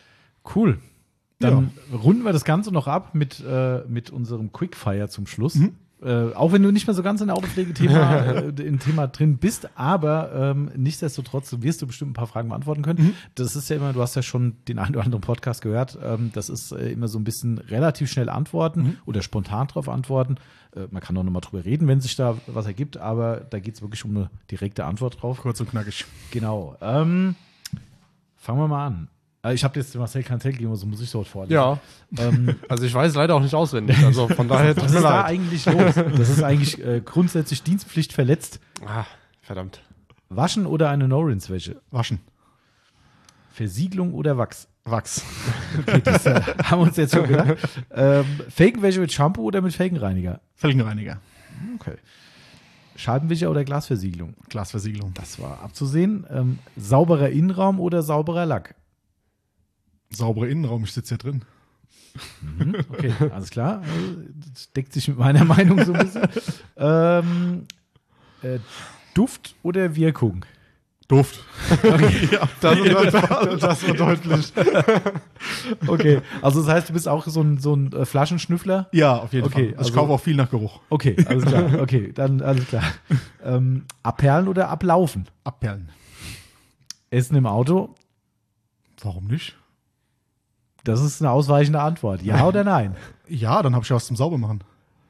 [SPEAKER 1] Cool. Dann ja. runden wir das Ganze noch ab mit, äh, mit unserem Quickfire zum Schluss. Mhm. Äh, auch wenn du nicht mehr so ganz in der Autopflege-Thema äh, im Thema drin bist, aber ähm, nichtsdestotrotz wirst du bestimmt ein paar Fragen beantworten können. Mhm. Das ist ja immer, du hast ja schon den einen oder anderen Podcast gehört, ähm, das ist äh, immer so ein bisschen relativ schnell antworten mhm. oder spontan drauf antworten. Äh, man kann auch nochmal drüber reden, wenn sich da was ergibt, aber da geht es wirklich um eine direkte Antwort drauf.
[SPEAKER 3] Kurz und knackig.
[SPEAKER 1] Genau. Ähm, fangen wir mal an. Ich habe jetzt Marcel Cantel gegeben, also muss ich sofort vorlesen.
[SPEAKER 2] Ja, ähm, also ich weiß leider auch nicht auswendig, also von daher
[SPEAKER 1] was ist da eigentlich los? Das ist eigentlich äh, grundsätzlich Dienstpflicht verletzt.
[SPEAKER 2] Ah, verdammt.
[SPEAKER 1] Waschen oder eine No-Rinse-Wäsche?
[SPEAKER 3] Waschen.
[SPEAKER 1] Versiegelung oder Wachs?
[SPEAKER 3] Wachs.
[SPEAKER 1] Okay, das äh, haben wir uns jetzt schon gedacht. Ähm, Felgenwäsche mit Shampoo oder mit Felgenreiniger?
[SPEAKER 3] Felgenreiniger.
[SPEAKER 1] Okay. Scheibenwischer oder Glasversiegelung?
[SPEAKER 3] Glasversiegelung.
[SPEAKER 1] Das war abzusehen. Ähm, sauberer Innenraum oder sauberer Lack?
[SPEAKER 3] Sauberer Innenraum, ich sitze hier drin.
[SPEAKER 1] Mhm, okay, alles klar. Das deckt sich mit meiner Meinung so ein bisschen. ähm, äh, Duft oder Wirkung?
[SPEAKER 3] Duft.
[SPEAKER 1] Okay.
[SPEAKER 3] Ja, das, war, das war deutlich.
[SPEAKER 1] Okay, also das heißt, du bist auch so ein, so ein äh, Flaschenschnüffler?
[SPEAKER 3] Ja, auf jeden
[SPEAKER 1] okay,
[SPEAKER 3] Fall. Also
[SPEAKER 1] also,
[SPEAKER 3] ich kaufe auch viel nach Geruch.
[SPEAKER 1] Okay, alles klar. Okay, dann alles klar. Ähm, abperlen oder ablaufen?
[SPEAKER 3] Abperlen.
[SPEAKER 1] Essen im Auto?
[SPEAKER 3] Warum nicht?
[SPEAKER 1] Das ist eine ausweichende Antwort. Ja oder nein?
[SPEAKER 3] Ja, dann habe ich ja was zum Saubermachen.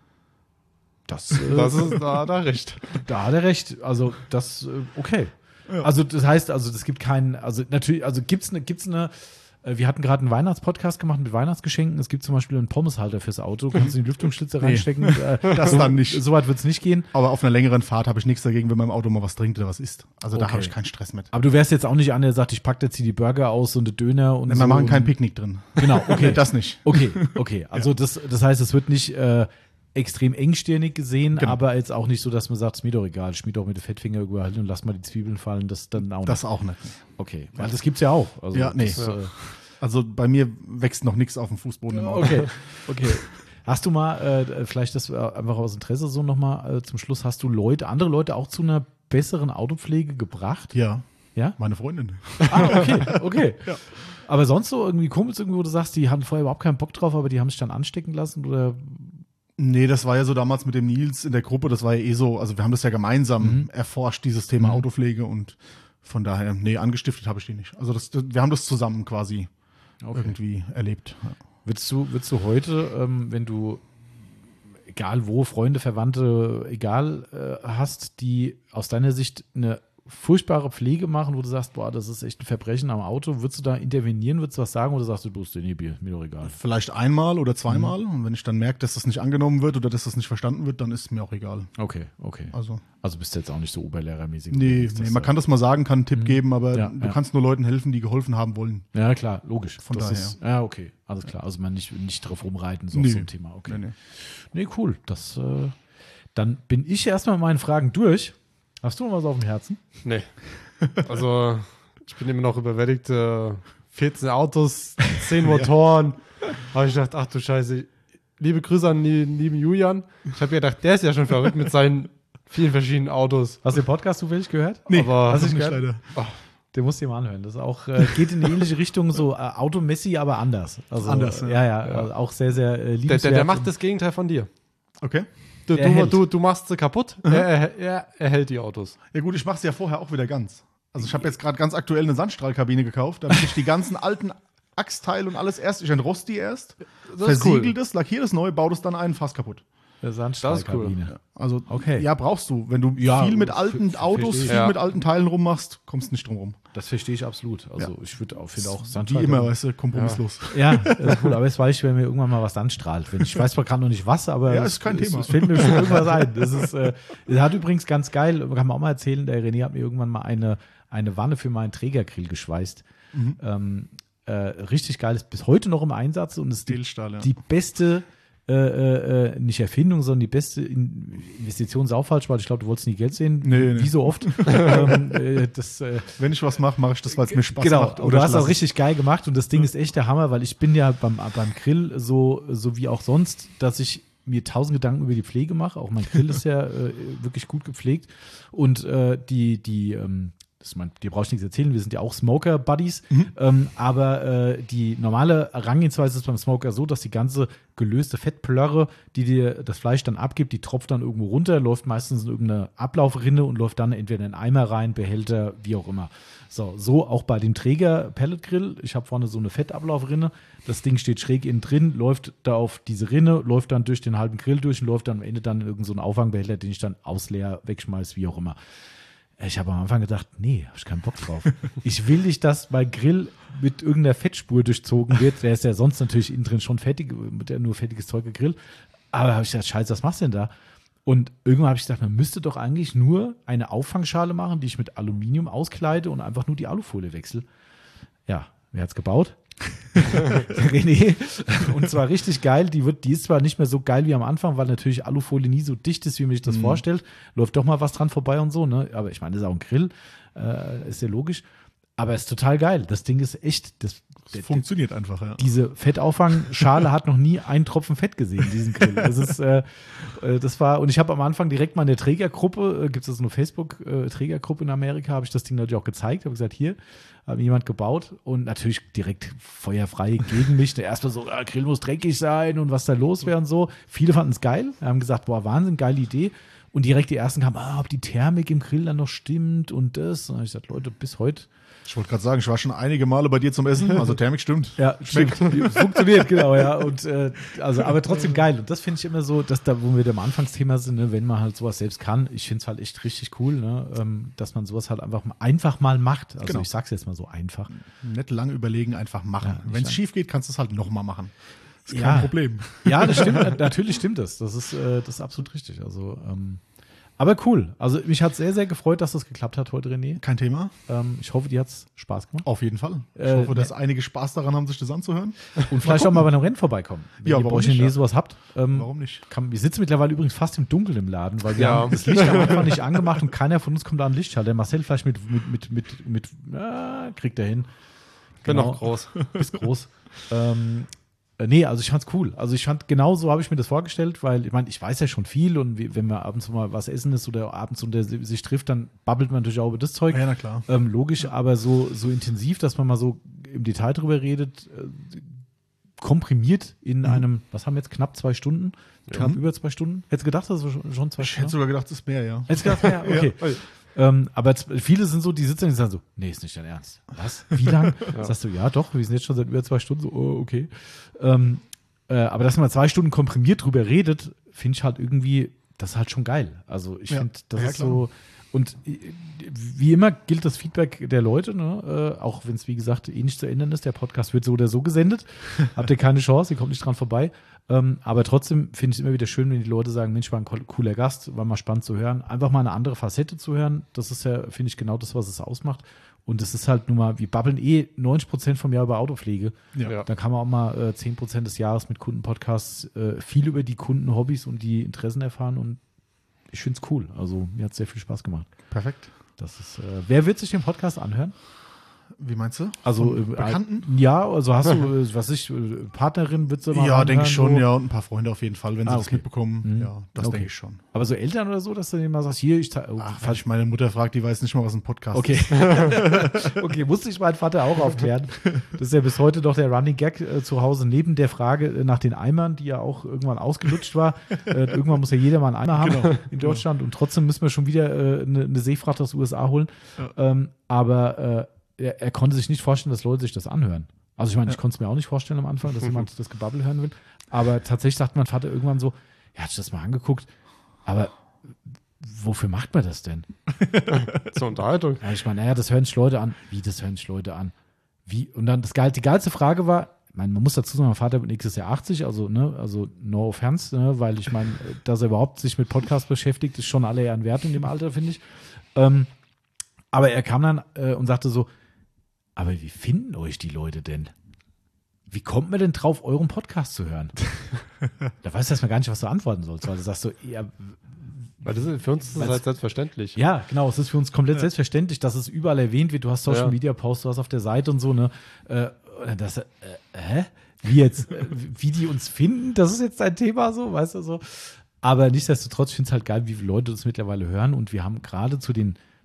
[SPEAKER 1] Das, äh,
[SPEAKER 2] das ist da, da recht.
[SPEAKER 1] Da hat er recht. Also das, äh, okay. Ja. Also das heißt, also das gibt keinen, also natürlich, also gibt's eine, gibt's eine, äh, wir hatten gerade einen Weihnachtspodcast gemacht mit Weihnachtsgeschenken. Es gibt zum Beispiel einen Pommeshalter fürs Auto. Kannst du in die Lüftungsschlitze nee. reinstecken. Äh,
[SPEAKER 3] das
[SPEAKER 1] so,
[SPEAKER 3] dann nicht.
[SPEAKER 1] So weit wird es nicht gehen.
[SPEAKER 3] Aber auf einer längeren Fahrt habe ich nichts dagegen, wenn man im Auto mal was trinkt oder was isst. Also okay. Da habe ich keinen Stress mit.
[SPEAKER 1] Aber du wärst jetzt auch nicht an, der sagt, ich packe jetzt hier die Burger aus und die Döner und
[SPEAKER 3] nee,
[SPEAKER 1] so.
[SPEAKER 3] Wir machen kein Picknick drin.
[SPEAKER 1] Genau, okay.
[SPEAKER 3] Nee, das nicht.
[SPEAKER 1] Okay, okay. Also ja. das, das heißt, es wird nicht äh, extrem engstirnig gesehen, genau. aber jetzt auch nicht so, dass man sagt, ist mir doch egal, schmied doch mit dem Fettfinger überhalten und lass mal die Zwiebeln fallen. Das dann auch nicht.
[SPEAKER 3] Das auch nicht.
[SPEAKER 1] Okay, weil das gibt's ja auch. Also,
[SPEAKER 3] ja, nee.
[SPEAKER 1] Das, äh,
[SPEAKER 3] also bei mir wächst noch nichts auf dem Fußboden im Auto.
[SPEAKER 1] Okay, okay. Hast du mal, äh, vielleicht das einfach aus Interesse so nochmal äh, zum Schluss, hast du Leute, andere Leute auch zu einer besseren Autopflege gebracht?
[SPEAKER 3] Ja.
[SPEAKER 1] Ja?
[SPEAKER 3] Meine Freundin.
[SPEAKER 1] Ah, okay, okay.
[SPEAKER 3] Ja.
[SPEAKER 1] Aber sonst so irgendwie Kumpels, irgendwie, wo du sagst, die hatten vorher überhaupt keinen Bock drauf, aber die haben sich dann anstecken lassen oder?
[SPEAKER 3] Nee, das war ja so damals mit dem Nils in der Gruppe, das war ja eh so, also wir haben das ja gemeinsam mhm. erforscht, dieses Thema mhm. Autopflege und von daher, nee, angestiftet habe ich die nicht. Also das, wir haben das zusammen quasi okay. irgendwie erlebt. Ja.
[SPEAKER 1] Würdest du, würdest du heute, ähm, wenn du, egal wo, Freunde, Verwandte, egal äh, hast, die aus deiner Sicht eine furchtbare Pflege machen, wo du sagst, boah, das ist echt ein Verbrechen am Auto, würdest du da intervenieren, würdest du was sagen oder sagst du, du bist nee, Bier, mir doch egal?
[SPEAKER 3] Vielleicht einmal oder zweimal mhm. und wenn ich dann merke, dass das nicht angenommen wird oder dass das nicht verstanden wird, dann ist mir auch egal.
[SPEAKER 1] Okay, okay.
[SPEAKER 3] Also,
[SPEAKER 1] also bist du jetzt auch nicht so oberlehrermäßig.
[SPEAKER 3] Nee, nee man kann das mal sagen, kann einen Tipp mhm. geben, aber
[SPEAKER 1] ja,
[SPEAKER 3] du
[SPEAKER 1] ja.
[SPEAKER 3] kannst nur Leuten helfen, die geholfen haben wollen.
[SPEAKER 1] Ja, klar, logisch.
[SPEAKER 3] Von
[SPEAKER 1] das
[SPEAKER 3] daher.
[SPEAKER 1] Ist, ja, okay, alles klar. Also man nicht, nicht drauf rumreiten, so
[SPEAKER 3] nee.
[SPEAKER 1] auf so ein Thema. Okay.
[SPEAKER 3] Nee, nee.
[SPEAKER 1] nee cool. Das, äh, dann bin ich erstmal mit meinen Fragen durch. Hast du noch was auf dem Herzen?
[SPEAKER 2] Nee. Also, ich bin immer noch überwältigt. Äh, vierzehn Autos, zehn Motoren. Ja. Habe ich gedacht, ach du Scheiße. Liebe Grüße an den lieben Julian. Ich habe gedacht, der ist ja schon verrückt mit seinen vielen verschiedenen Autos.
[SPEAKER 1] Hast du den Podcast zufällig gehört?
[SPEAKER 2] Nee, aber
[SPEAKER 1] hast du
[SPEAKER 3] nicht
[SPEAKER 1] gehört?
[SPEAKER 3] leider.
[SPEAKER 2] Oh.
[SPEAKER 1] Den musst du dir mal anhören. Das ist auch, äh, geht in eine ähnliche Richtung, so äh, Automessi, aber anders. Also,
[SPEAKER 3] anders, ja.
[SPEAKER 1] Ja, ja, ja. Also auch sehr, sehr äh, liebenswert.
[SPEAKER 2] Der, der, der macht das Gegenteil von dir.
[SPEAKER 3] Okay.
[SPEAKER 2] Du, du, du, du machst sie kaputt, mhm. er, er, er, er hält die Autos.
[SPEAKER 3] Ja gut, ich mache sie ja vorher auch wieder ganz. Also ich habe jetzt gerade ganz aktuell eine Sandstrahlkabine gekauft, damit ich die ganzen alten Achsteile und alles erst, ich entrost die erst, versiegel das, lackiere das neu, baue das dann ein, fast kaputt.
[SPEAKER 1] Sandstrahlkabine.
[SPEAKER 3] Cool. Also
[SPEAKER 1] okay.
[SPEAKER 3] Ja, brauchst du. Wenn du
[SPEAKER 1] ja,
[SPEAKER 3] viel mit alten Autos, viel
[SPEAKER 2] ja.
[SPEAKER 3] mit alten Teilen rummachst, kommst du nicht drum rum.
[SPEAKER 1] Das verstehe ich absolut. Also
[SPEAKER 3] ja.
[SPEAKER 1] ich würde auch, finde auch
[SPEAKER 3] Sandstrahl. Wie immer, weißt du, kompromisslos.
[SPEAKER 1] Ja, ja, das ist cool. Aber jetzt weiß ich, wenn mir irgendwann mal was Sandstrahlt. Ich weiß zwar gerade noch nicht was, aber
[SPEAKER 3] ja, ist kein
[SPEAKER 1] es,
[SPEAKER 3] Thema.
[SPEAKER 1] Es fällt mir schon irgendwas ein. Das ist, äh, das hat übrigens ganz geil, kann man auch mal erzählen, der René hat mir irgendwann mal eine, eine Wanne für meinen Trägergrill geschweißt. Mhm. Ähm, äh, richtig geil, ist bis heute noch im Einsatz und ist die,
[SPEAKER 3] ja.
[SPEAKER 1] die beste Äh, äh, nicht Erfindung, sondern die beste Investition ist auch falsch, weil ich glaube, du wolltest nie Geld sehen,
[SPEAKER 3] nee,
[SPEAKER 1] wie
[SPEAKER 3] nee.
[SPEAKER 1] so oft. ähm, äh, das, äh,
[SPEAKER 3] Wenn ich was mache, mache ich das, weil es mir Spaß
[SPEAKER 1] genau,
[SPEAKER 3] macht.
[SPEAKER 1] Genau, du hast auch richtig geil gemacht und das Ding ist echt der Hammer, weil ich bin ja beim, beim Grill so, so wie auch sonst, dass ich mir tausend Gedanken über die Pflege mache. Auch mein Grill ist ja äh, wirklich gut gepflegt und äh, die, die ähm, das, man, dir brauchst du nichts erzählen, wir sind ja auch Smoker-Buddies, mhm. ähm, aber äh, die normale Herangehensweise ist beim Smoker so, dass die ganze gelöste Fettplörre, die dir das Fleisch dann abgibt, die tropft dann irgendwo runter, läuft meistens in irgendeine Ablaufrinne und läuft dann entweder in einen Eimer rein, Behälter, wie auch immer. So, so auch bei dem Träger Pellet Grill. Ich habe vorne so eine Fettablaufrinne. Das Ding steht schräg innen drin, läuft da auf diese Rinne, läuft dann durch den halben Grill durch und läuft dann am Ende dann in irgendeinen so einen Auffangbehälter, den ich dann ausleer, wegschmeiß, wie auch immer. Ich habe am Anfang gedacht, nee, habe ich keinen Bock drauf. Ich will nicht, dass mein Grill mit irgendeiner Fettspur durchzogen wird. Der ist ja sonst natürlich innen drin schon fettig, mit der nur fettiges Zeug gegrillt. Aber habe ich gedacht, scheiße, was machst du denn da? Und irgendwann habe ich gedacht, man müsste doch eigentlich nur eine Auffangschale machen, die ich mit Aluminium auskleide und einfach nur die Alufolie wechsle. Ja, wer hat's gebaut? René. Und zwar richtig geil. Die, wird, die ist zwar nicht mehr so geil wie am Anfang, weil natürlich Alufolie nie so dicht ist, wie man sich das mhm. vorstellt. Läuft doch mal was dran vorbei und so, ne? Aber ich meine, das ist auch ein Grill. Äh, ist ja logisch. Aber es ist total geil. Das Ding ist echt. Das,
[SPEAKER 3] das der, funktioniert einfach, ja.
[SPEAKER 1] Diese Fettauffangschale hat noch nie einen Tropfen Fett gesehen, diesen Grill. Das ist, äh, das war, und ich habe am Anfang direkt mal in der Trägergruppe, äh, gibt es so eine Facebook-Trägergruppe in Amerika, habe ich das Ding natürlich auch gezeigt, habe gesagt, hier, hat jemand gebaut und natürlich direkt feuerfrei gegen mich. Erstmal so, ah, Grill muss dreckig sein und was da los wäre und so. Viele fanden es geil, haben gesagt, boah, Wahnsinn, geile Idee. Und direkt die ersten kamen, ah, ob die Thermik im Grill dann noch stimmt und das. Und ich gesagt, Leute, bis heute.
[SPEAKER 3] Ich wollte gerade sagen, ich war schon einige Male bei dir zum Essen, also Thermik stimmt.
[SPEAKER 1] Ja, schmeckt. Stimmt. Funktioniert, genau, ja. Und äh, also, aber trotzdem geil. Und das finde ich immer so, dass da, wo wir am Anfangsthema sind, ne, wenn man halt sowas selbst kann, ich finde es halt echt richtig cool, ne, ähm, dass man sowas halt einfach, einfach mal macht. Also genau. Ich sag's jetzt mal so einfach.
[SPEAKER 3] Nicht lange überlegen, einfach machen. Ja, wenn es schief geht, kannst du es halt nochmal machen. Das ist
[SPEAKER 1] ja.
[SPEAKER 3] kein Problem.
[SPEAKER 1] Ja, das stimmt. Natürlich stimmt das. Das ist, äh, das ist absolut richtig. Also, ähm, aber cool. Also mich hat sehr, sehr gefreut, dass das geklappt hat heute, René.
[SPEAKER 3] Kein Thema.
[SPEAKER 1] Ähm, ich hoffe, dir hat es Spaß gemacht.
[SPEAKER 3] Auf jeden Fall. Ich
[SPEAKER 1] äh,
[SPEAKER 3] hoffe, dass ne. einige Spaß daran haben, sich das anzuhören.
[SPEAKER 1] Und vielleicht auch mal bei einem Rennen vorbeikommen. Wenn
[SPEAKER 3] ja,
[SPEAKER 1] ihr bei euch in der Nähe sowas habt. Ähm,
[SPEAKER 3] warum nicht?
[SPEAKER 1] Kann, wir sitzen mittlerweile übrigens fast im Dunkeln im Laden, weil wir
[SPEAKER 2] ja.
[SPEAKER 1] haben das Licht am Anfang nicht angemacht und keiner von uns kommt da an Lichtschalter. Der Marcel vielleicht mit, mit, mit, mit, mit äh, kriegt er hin.
[SPEAKER 2] Bin genau. noch groß.
[SPEAKER 1] Bist groß. ähm, Nee, also ich fand's cool. Also ich fand, genau so habe ich mir das vorgestellt, weil ich meine, ich weiß ja schon viel und wie, wenn man abends mal was essen ist oder abends und der sich trifft, dann babbelt man natürlich auch über das Zeug.
[SPEAKER 3] Ja, na klar.
[SPEAKER 1] Ähm, logisch, aber so, so intensiv, dass man mal so im Detail drüber redet, äh, komprimiert in mhm. einem, was haben wir jetzt, knapp zwei Stunden? Knapp mhm. über zwei Stunden? Hättest du gedacht, das ist schon zwei
[SPEAKER 3] ich
[SPEAKER 1] Stunden?
[SPEAKER 3] Ich hätte sogar gedacht, das ist mehr, ja.
[SPEAKER 1] Hättest du gedacht, mehr? Okay. Ja. Ähm, aber viele sind so, die sitzen und sagen so, nee, ist nicht dein Ernst. Was? Wie lang? Ja. Sagst du, ja doch, wir sind jetzt schon seit über zwei Stunden, so, oh, okay. Ähm, äh, aber dass man zwei Stunden komprimiert drüber redet, finde ich halt irgendwie, das ist halt schon geil. Also ich ja. finde, das ja, ist klar. so, und wie immer gilt das Feedback der Leute, ne? äh, auch wenn es, wie gesagt, eh nicht zu ändern ist. Der Podcast wird so oder so gesendet. Habt ihr keine Chance, ihr kommt nicht dran vorbei. Ähm, aber trotzdem finde ich es immer wieder schön, wenn die Leute sagen, Mensch, war ein cooler Gast, war mal spannend zu hören. Einfach mal eine andere Facette zu hören, das ist ja, finde ich, genau das, was es ausmacht. Und es ist halt nun mal, wir babbeln eh neunzig Prozent vom Jahr über Autopflege. Ja. Da kann man auch mal äh, zehn Prozent des Jahres mit Kundenpodcasts äh, viel über die Kunden, Hobbys und die Interessen erfahren. Und ich finde es cool. Also mir hat es sehr viel Spaß gemacht.
[SPEAKER 3] Perfekt.
[SPEAKER 1] Das ist, äh, wer wird sich den Podcast anhören?
[SPEAKER 3] Wie meinst du?
[SPEAKER 1] Also
[SPEAKER 3] äh, Bekannten?
[SPEAKER 1] Ja, also hast du, äh, was ich, äh, Partnerin wird sie mal
[SPEAKER 3] Ja, denke ich schon,
[SPEAKER 1] so.
[SPEAKER 3] Ja, und ein paar Freunde auf jeden Fall, wenn sie
[SPEAKER 1] ah,
[SPEAKER 3] das
[SPEAKER 1] okay.
[SPEAKER 3] mitbekommen.
[SPEAKER 1] Mhm.
[SPEAKER 3] Ja, das
[SPEAKER 1] okay.
[SPEAKER 3] denke ich schon.
[SPEAKER 1] Aber so Eltern oder so, dass du denen mal sagst, hier, ich
[SPEAKER 3] oh, Ach, falls ich meine Mutter fragt, die weiß nicht mal, was ein Podcast
[SPEAKER 1] okay.
[SPEAKER 3] ist.
[SPEAKER 1] Okay, musste ich meinen Vater auch aufklären. Das ist ja bis heute doch der Running Gag äh, zu Hause, neben der Frage äh, nach den Eimern, die ja auch irgendwann ausgelutscht war. Äh, irgendwann muss ja jeder mal einen Eimer haben genau. in Deutschland genau. und trotzdem müssen wir schon wieder äh, eine, eine Seefracht aus den U S A holen. Ja. Ähm, aber äh, Er, er konnte sich nicht vorstellen, dass Leute sich das anhören. Also ich meine, ja. ich konnte es mir auch nicht vorstellen am Anfang, dass jemand das Gebabbel hören will. Aber tatsächlich sagt mein Vater irgendwann so, er hat sich das mal angeguckt, aber wofür macht man das denn?
[SPEAKER 2] Zur Unterhaltung.
[SPEAKER 1] Ja, ich meine, naja, das hören sich Leute an. Wie, das hören sich Leute an? Wie? Und dann das geil, die geilste Frage war, ich meine, man muss dazu sagen, mein Vater wird nächstes Jahr achtzig, also, ne, also no offense, ne, weil ich meine, dass er überhaupt sich mit Podcast beschäftigt, ist schon alle Ehren wert in dem Alter, finde ich. Ähm, aber er kam dann äh, und sagte so, aber wie finden euch die Leute denn? Wie kommt man denn drauf, euren Podcast zu hören? Da weißt du erstmal gar nicht, was du antworten sollst, weil du sagst so, ja,
[SPEAKER 2] weil das ist, für uns ist das halt selbstverständlich.
[SPEAKER 1] Ja, genau, es ist für uns komplett ja. selbstverständlich, dass es überall erwähnt wird. Du hast Social Media Posts, du hast auf der Seite und so, ne? Äh, das, äh, hä? Wie jetzt, äh, wie die uns finden, das ist jetzt ein Thema so, weißt du so. Aber nichtsdestotrotz, ich finde es halt geil, wie viele Leute das mittlerweile hören und wir haben gerade zu den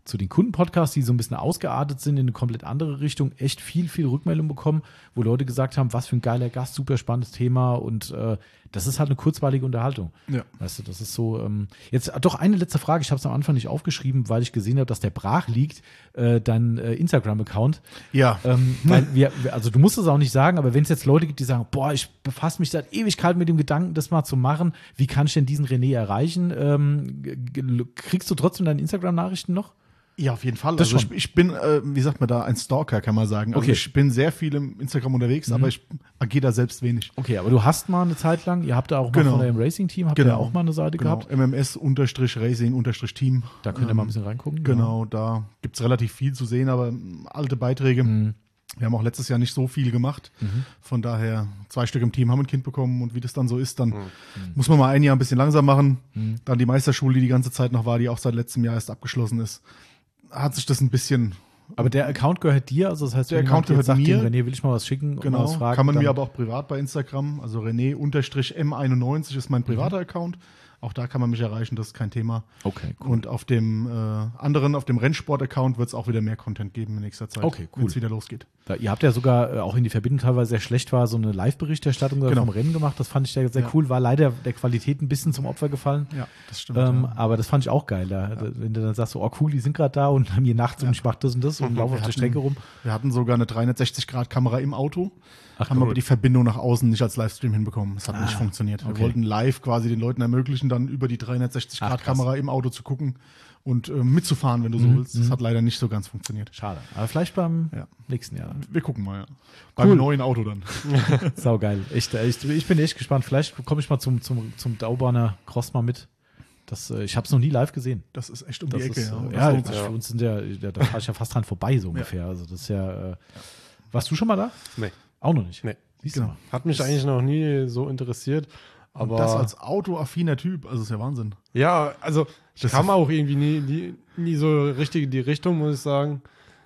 [SPEAKER 1] zu den Kundenpodcasts, die so ein bisschen ausgeartet sind in eine komplett andere Richtung, echt viel, viel Rückmeldung bekommen, wo Leute gesagt haben, was für ein geiler Gast, super spannendes Thema und äh, das ist halt eine kurzweilige Unterhaltung.
[SPEAKER 3] Ja.
[SPEAKER 1] Weißt du, das ist so, ähm, jetzt doch eine letzte Frage, ich habe es am Anfang nicht aufgeschrieben, weil ich gesehen habe, dass der brach liegt, äh, dein äh, Instagram-Account.
[SPEAKER 3] Ja.
[SPEAKER 1] Ähm, weil wir, also du musst es auch nicht sagen, aber wenn es jetzt Leute gibt, die sagen, boah, ich befasse mich seit Ewigkeiten mit dem Gedanken, das mal zu machen, wie kann ich denn diesen René erreichen? Ähm, g- kriegst du trotzdem deine Instagram-Nachrichten noch?
[SPEAKER 3] Ja, auf jeden Fall.
[SPEAKER 1] Das
[SPEAKER 3] Also
[SPEAKER 1] schon.
[SPEAKER 3] ich, ich bin, äh, wie sagt man da, ein Stalker, kann man sagen. Also
[SPEAKER 1] Okay.
[SPEAKER 3] ich bin sehr viel im Instagram unterwegs, aber ich agiere da selbst wenig.
[SPEAKER 1] Okay, aber du hast mal eine Zeit lang, ihr habt da auch mal
[SPEAKER 3] Genau.
[SPEAKER 1] von eurem Racing-Team, habt ihr
[SPEAKER 3] Genau.
[SPEAKER 1] auch mal eine Seite
[SPEAKER 3] Genau.
[SPEAKER 1] gehabt?
[SPEAKER 3] M M S-Racing-Team.
[SPEAKER 1] Da könnt ihr mal ein bisschen reingucken.
[SPEAKER 3] Genau, da gibt es relativ viel zu sehen, aber ähm, alte Beiträge.
[SPEAKER 1] Mhm.
[SPEAKER 3] Wir haben auch letztes Jahr nicht so viel gemacht. Von daher, zwei Stück im Team haben ein Kind bekommen und wie das dann so ist, dann muss man mal ein Jahr ein bisschen langsam machen. Dann die Meisterschule, die die ganze Zeit noch war, die auch seit letztem Jahr erst abgeschlossen ist, hat sich das ein bisschen,
[SPEAKER 1] Aber der Account gehört dir, also das heißt,
[SPEAKER 3] Der
[SPEAKER 1] wenn
[SPEAKER 3] Account
[SPEAKER 1] jemand jetzt
[SPEAKER 3] gehört
[SPEAKER 1] sagt,
[SPEAKER 3] mir.
[SPEAKER 1] dem René will ich mal was schicken und mal
[SPEAKER 3] genau,
[SPEAKER 1] was fragen.
[SPEAKER 3] kann man
[SPEAKER 1] dann,
[SPEAKER 3] mir aber auch privat bei Instagram, also René-M einundneunzig ist mein privater Account. Auch da kann man mich erreichen, das ist kein Thema.
[SPEAKER 1] Okay, cool.
[SPEAKER 3] Und auf dem äh, anderen, auf dem Rennsport-Account wird es auch wieder mehr Content geben in nächster Zeit,
[SPEAKER 1] Okay, cool.
[SPEAKER 3] wenn es wieder losgeht.
[SPEAKER 1] Da, ihr habt ja sogar, äh, auch in die Verbindung teilweise sehr schlecht war, so eine Live-Berichterstattung
[SPEAKER 3] Genau.
[SPEAKER 1] vom Rennen gemacht. Das fand ich sehr, sehr
[SPEAKER 3] Ja.
[SPEAKER 1] cool. War leider der Qualität ein bisschen zum Opfer gefallen.
[SPEAKER 3] Ja, das stimmt.
[SPEAKER 1] Ähm,
[SPEAKER 3] ja.
[SPEAKER 1] Aber das fand ich auch geil. Da, da, wenn du dann sagst, so, oh cool, die sind gerade da und haben hier nachts und ich mach das und das und laufe auf der
[SPEAKER 3] hatten-
[SPEAKER 1] Strecke rum.
[SPEAKER 3] Wir hatten sogar eine dreihundertsechzig-Grad-Kamera im Auto,
[SPEAKER 1] Ach,
[SPEAKER 3] haben
[SPEAKER 1] cool.
[SPEAKER 3] aber die Verbindung nach außen nicht als Livestream hinbekommen. Das hat nicht funktioniert. Wir
[SPEAKER 1] okay.
[SPEAKER 3] wollten live quasi den Leuten ermöglichen, dann über die dreihundertsechzig-Grad-Kamera im Auto zu gucken und äh, mitzufahren, wenn du so willst. Das hat leider nicht so ganz funktioniert.
[SPEAKER 1] Schade. Aber vielleicht beim
[SPEAKER 3] Ja.
[SPEAKER 1] nächsten Jahr.
[SPEAKER 3] Wir gucken mal, ja. Beim neuen Auto dann.
[SPEAKER 1] Sau geil. Echt, echt, ich bin echt gespannt. Vielleicht komme ich mal zum, zum, zum Dauberner Cross mal mit. Das, äh, ich habe es noch nie live gesehen.
[SPEAKER 3] Das ist echt um
[SPEAKER 1] Das
[SPEAKER 3] die Ecke.
[SPEAKER 1] ist,
[SPEAKER 3] ja.
[SPEAKER 1] äh,
[SPEAKER 3] Das
[SPEAKER 1] ja,
[SPEAKER 3] lohnt
[SPEAKER 1] das
[SPEAKER 3] sich.
[SPEAKER 1] für uns sind ja, da, da fahre ich ja fast dran vorbei, so ungefähr. Also das ist ja. Äh, warst du schon mal da?
[SPEAKER 2] Nee.
[SPEAKER 1] Auch noch nicht.
[SPEAKER 2] Nee.
[SPEAKER 1] Siehst
[SPEAKER 3] Genau.
[SPEAKER 1] du mal.
[SPEAKER 2] Hat mich eigentlich noch nie so interessiert. Aber
[SPEAKER 3] Und das als autoaffiner Typ, also ist ja Wahnsinn.
[SPEAKER 2] ja, also ich
[SPEAKER 3] Das
[SPEAKER 2] kam
[SPEAKER 3] ist-
[SPEAKER 2] auch irgendwie nie, nie, nie so richtig in die Richtung, muss ich sagen.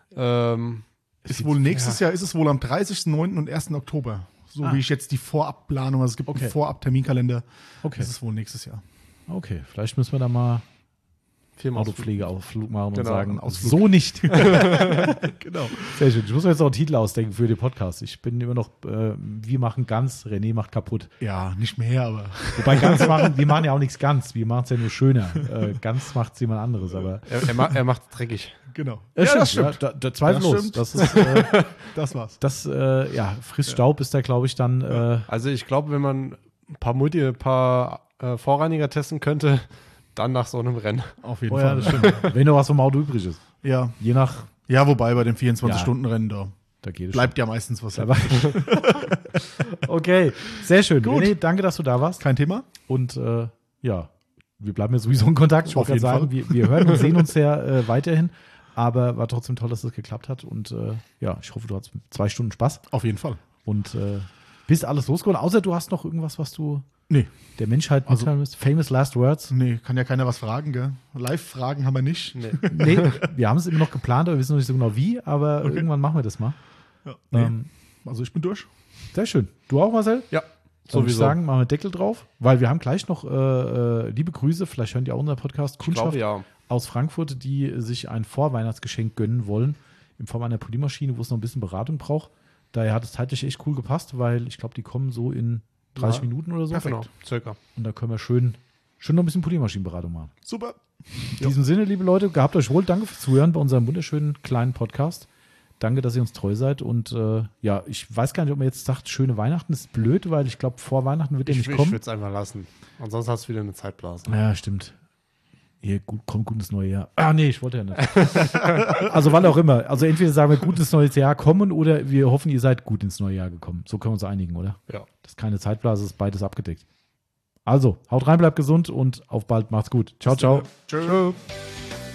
[SPEAKER 2] Ähm,
[SPEAKER 3] Ist wohl nächstes Jahr, ist es wohl am dreißigsten neunten und ersten Oktober. So
[SPEAKER 1] Ah.
[SPEAKER 3] wie ich jetzt die Vorabplanung, also es gibt
[SPEAKER 1] Okay.
[SPEAKER 3] einen Vorab-Terminkalender.
[SPEAKER 1] Okay.
[SPEAKER 3] Ist es wohl nächstes Jahr.
[SPEAKER 1] Okay, vielleicht müssen wir da mal
[SPEAKER 2] viermal
[SPEAKER 1] Autopflegeausflug machen und
[SPEAKER 2] Genau,
[SPEAKER 1] sagen,
[SPEAKER 2] einen
[SPEAKER 3] Ausflug.
[SPEAKER 1] so nicht.
[SPEAKER 3] Genau.
[SPEAKER 1] Sehr schön. Ich muss mir jetzt auch einen Titel ausdenken für den Podcast. Ich bin immer noch, äh, wir machen ganz, René macht kaputt.
[SPEAKER 3] Ja, nicht mehr, aber
[SPEAKER 1] Wobei ganz machen, wir machen ja auch nichts ganz, wir machen es ja nur schöner. Äh, ganz macht es jemand anderes, aber.
[SPEAKER 2] Er, er, ma er macht dreckig.
[SPEAKER 3] genau.
[SPEAKER 1] Ja,
[SPEAKER 3] das stimmt.
[SPEAKER 1] Ja, da, da, zweifellos.
[SPEAKER 3] Das stimmt.
[SPEAKER 1] Das ist, äh,
[SPEAKER 3] Das war's.
[SPEAKER 1] das, äh, ja, frisst Staub ist da, glaube ich, dann. Äh,
[SPEAKER 2] Also ich glaube, wenn man ein paar Multi, ein paar äh, Vorreiniger testen könnte, dann nach so einem Rennen.
[SPEAKER 3] Auf jeden
[SPEAKER 1] oh ja,
[SPEAKER 3] Fall.
[SPEAKER 1] das stimmt. Wenn noch was vom Auto übrig ist.
[SPEAKER 3] Ja.
[SPEAKER 1] Je nach,
[SPEAKER 3] ja, wobei bei dem
[SPEAKER 1] Ja.
[SPEAKER 3] vierundzwanzig-Stunden-Rennen da
[SPEAKER 1] da geht es
[SPEAKER 3] bleibt ja meistens was.
[SPEAKER 1] schon. Aber okay, sehr schön.
[SPEAKER 3] Gut.
[SPEAKER 1] René, danke, dass du da warst.
[SPEAKER 3] Kein Thema?
[SPEAKER 1] Und äh, ja, wir bleiben ja sowieso in Kontakt. Ich
[SPEAKER 3] Auf
[SPEAKER 1] wollte gerade
[SPEAKER 3] jeden
[SPEAKER 1] sagen, wir, wir hören und sehen uns ja äh, weiterhin. Aber war trotzdem toll, dass das geklappt hat. Und äh, ja, ich hoffe, du hattest zwei Stunden Spaß
[SPEAKER 3] Auf jeden Fall.
[SPEAKER 1] und äh, bist alles losgeworden. Außer du hast noch irgendwas, was du
[SPEAKER 3] Nee,
[SPEAKER 1] der Menschheit
[SPEAKER 3] Also-
[SPEAKER 1] mitteilen willst. Famous Last Words.
[SPEAKER 3] nee, kann ja keiner was fragen, gell? Live-Fragen haben wir nicht.
[SPEAKER 2] Nee.
[SPEAKER 1] Nee, wir haben es immer noch geplant, aber wir wissen noch nicht so genau wie. Aber
[SPEAKER 3] Okay.
[SPEAKER 1] irgendwann machen wir das mal.
[SPEAKER 3] Ja, nee.
[SPEAKER 1] Ähm,
[SPEAKER 3] Also ich bin durch.
[SPEAKER 1] sehr schön. Du auch, Marcel?
[SPEAKER 2] Ja,
[SPEAKER 1] So würde ich
[SPEAKER 2] sowieso.
[SPEAKER 1] sagen, machen wir Deckel drauf, weil wir haben gleich noch äh, äh, liebe Grüße, vielleicht hören die auch unseren Podcast,
[SPEAKER 2] Ich
[SPEAKER 1] Kundschaft
[SPEAKER 2] glaube, ja.
[SPEAKER 1] aus Frankfurt, die sich ein Vorweihnachtsgeschenk gönnen wollen, in Form einer Poliermaschine, wo es noch ein bisschen Beratung braucht. Daher hat es zeitlich echt cool gepasst, weil ich glaube, die kommen so in dreißig
[SPEAKER 2] Ja.
[SPEAKER 1] Minuten oder so.
[SPEAKER 3] Perfekt.
[SPEAKER 2] Genau, circa.
[SPEAKER 1] Und da können wir schön, schön noch ein bisschen Poliermaschinenberatung machen.
[SPEAKER 3] Super.
[SPEAKER 1] In diesem Sinne, liebe Leute, gehabt euch wohl. Danke fürs Zuhören bei unserem wunderschönen kleinen Podcast. Danke, dass ihr uns treu seid. Und äh, ja, ich weiß gar nicht, ob man jetzt sagt, schöne Weihnachten. Das ist blöd, weil ich glaube, vor Weihnachten wird er
[SPEAKER 2] Ich,
[SPEAKER 1] nicht
[SPEAKER 2] ich
[SPEAKER 1] kommen.
[SPEAKER 2] würde es einfach lassen. Ansonsten hast du wieder eine Zeitblase.
[SPEAKER 1] Ja, stimmt. Ihr gut, kommt gut ins neue Jahr. Ah, nee, ich wollte ja nicht. Also wann auch immer. Also entweder sagen wir gut ins neue Jahr kommen oder wir hoffen, ihr seid gut ins neue Jahr gekommen. So können wir uns einigen, oder?
[SPEAKER 2] Ja.
[SPEAKER 1] Das ist keine Zeitblase, ist beides abgedeckt. Also, haut rein, bleibt gesund und auf bald. Macht's gut. Ciao, ciao.
[SPEAKER 3] Tschö.
[SPEAKER 2] Tschö.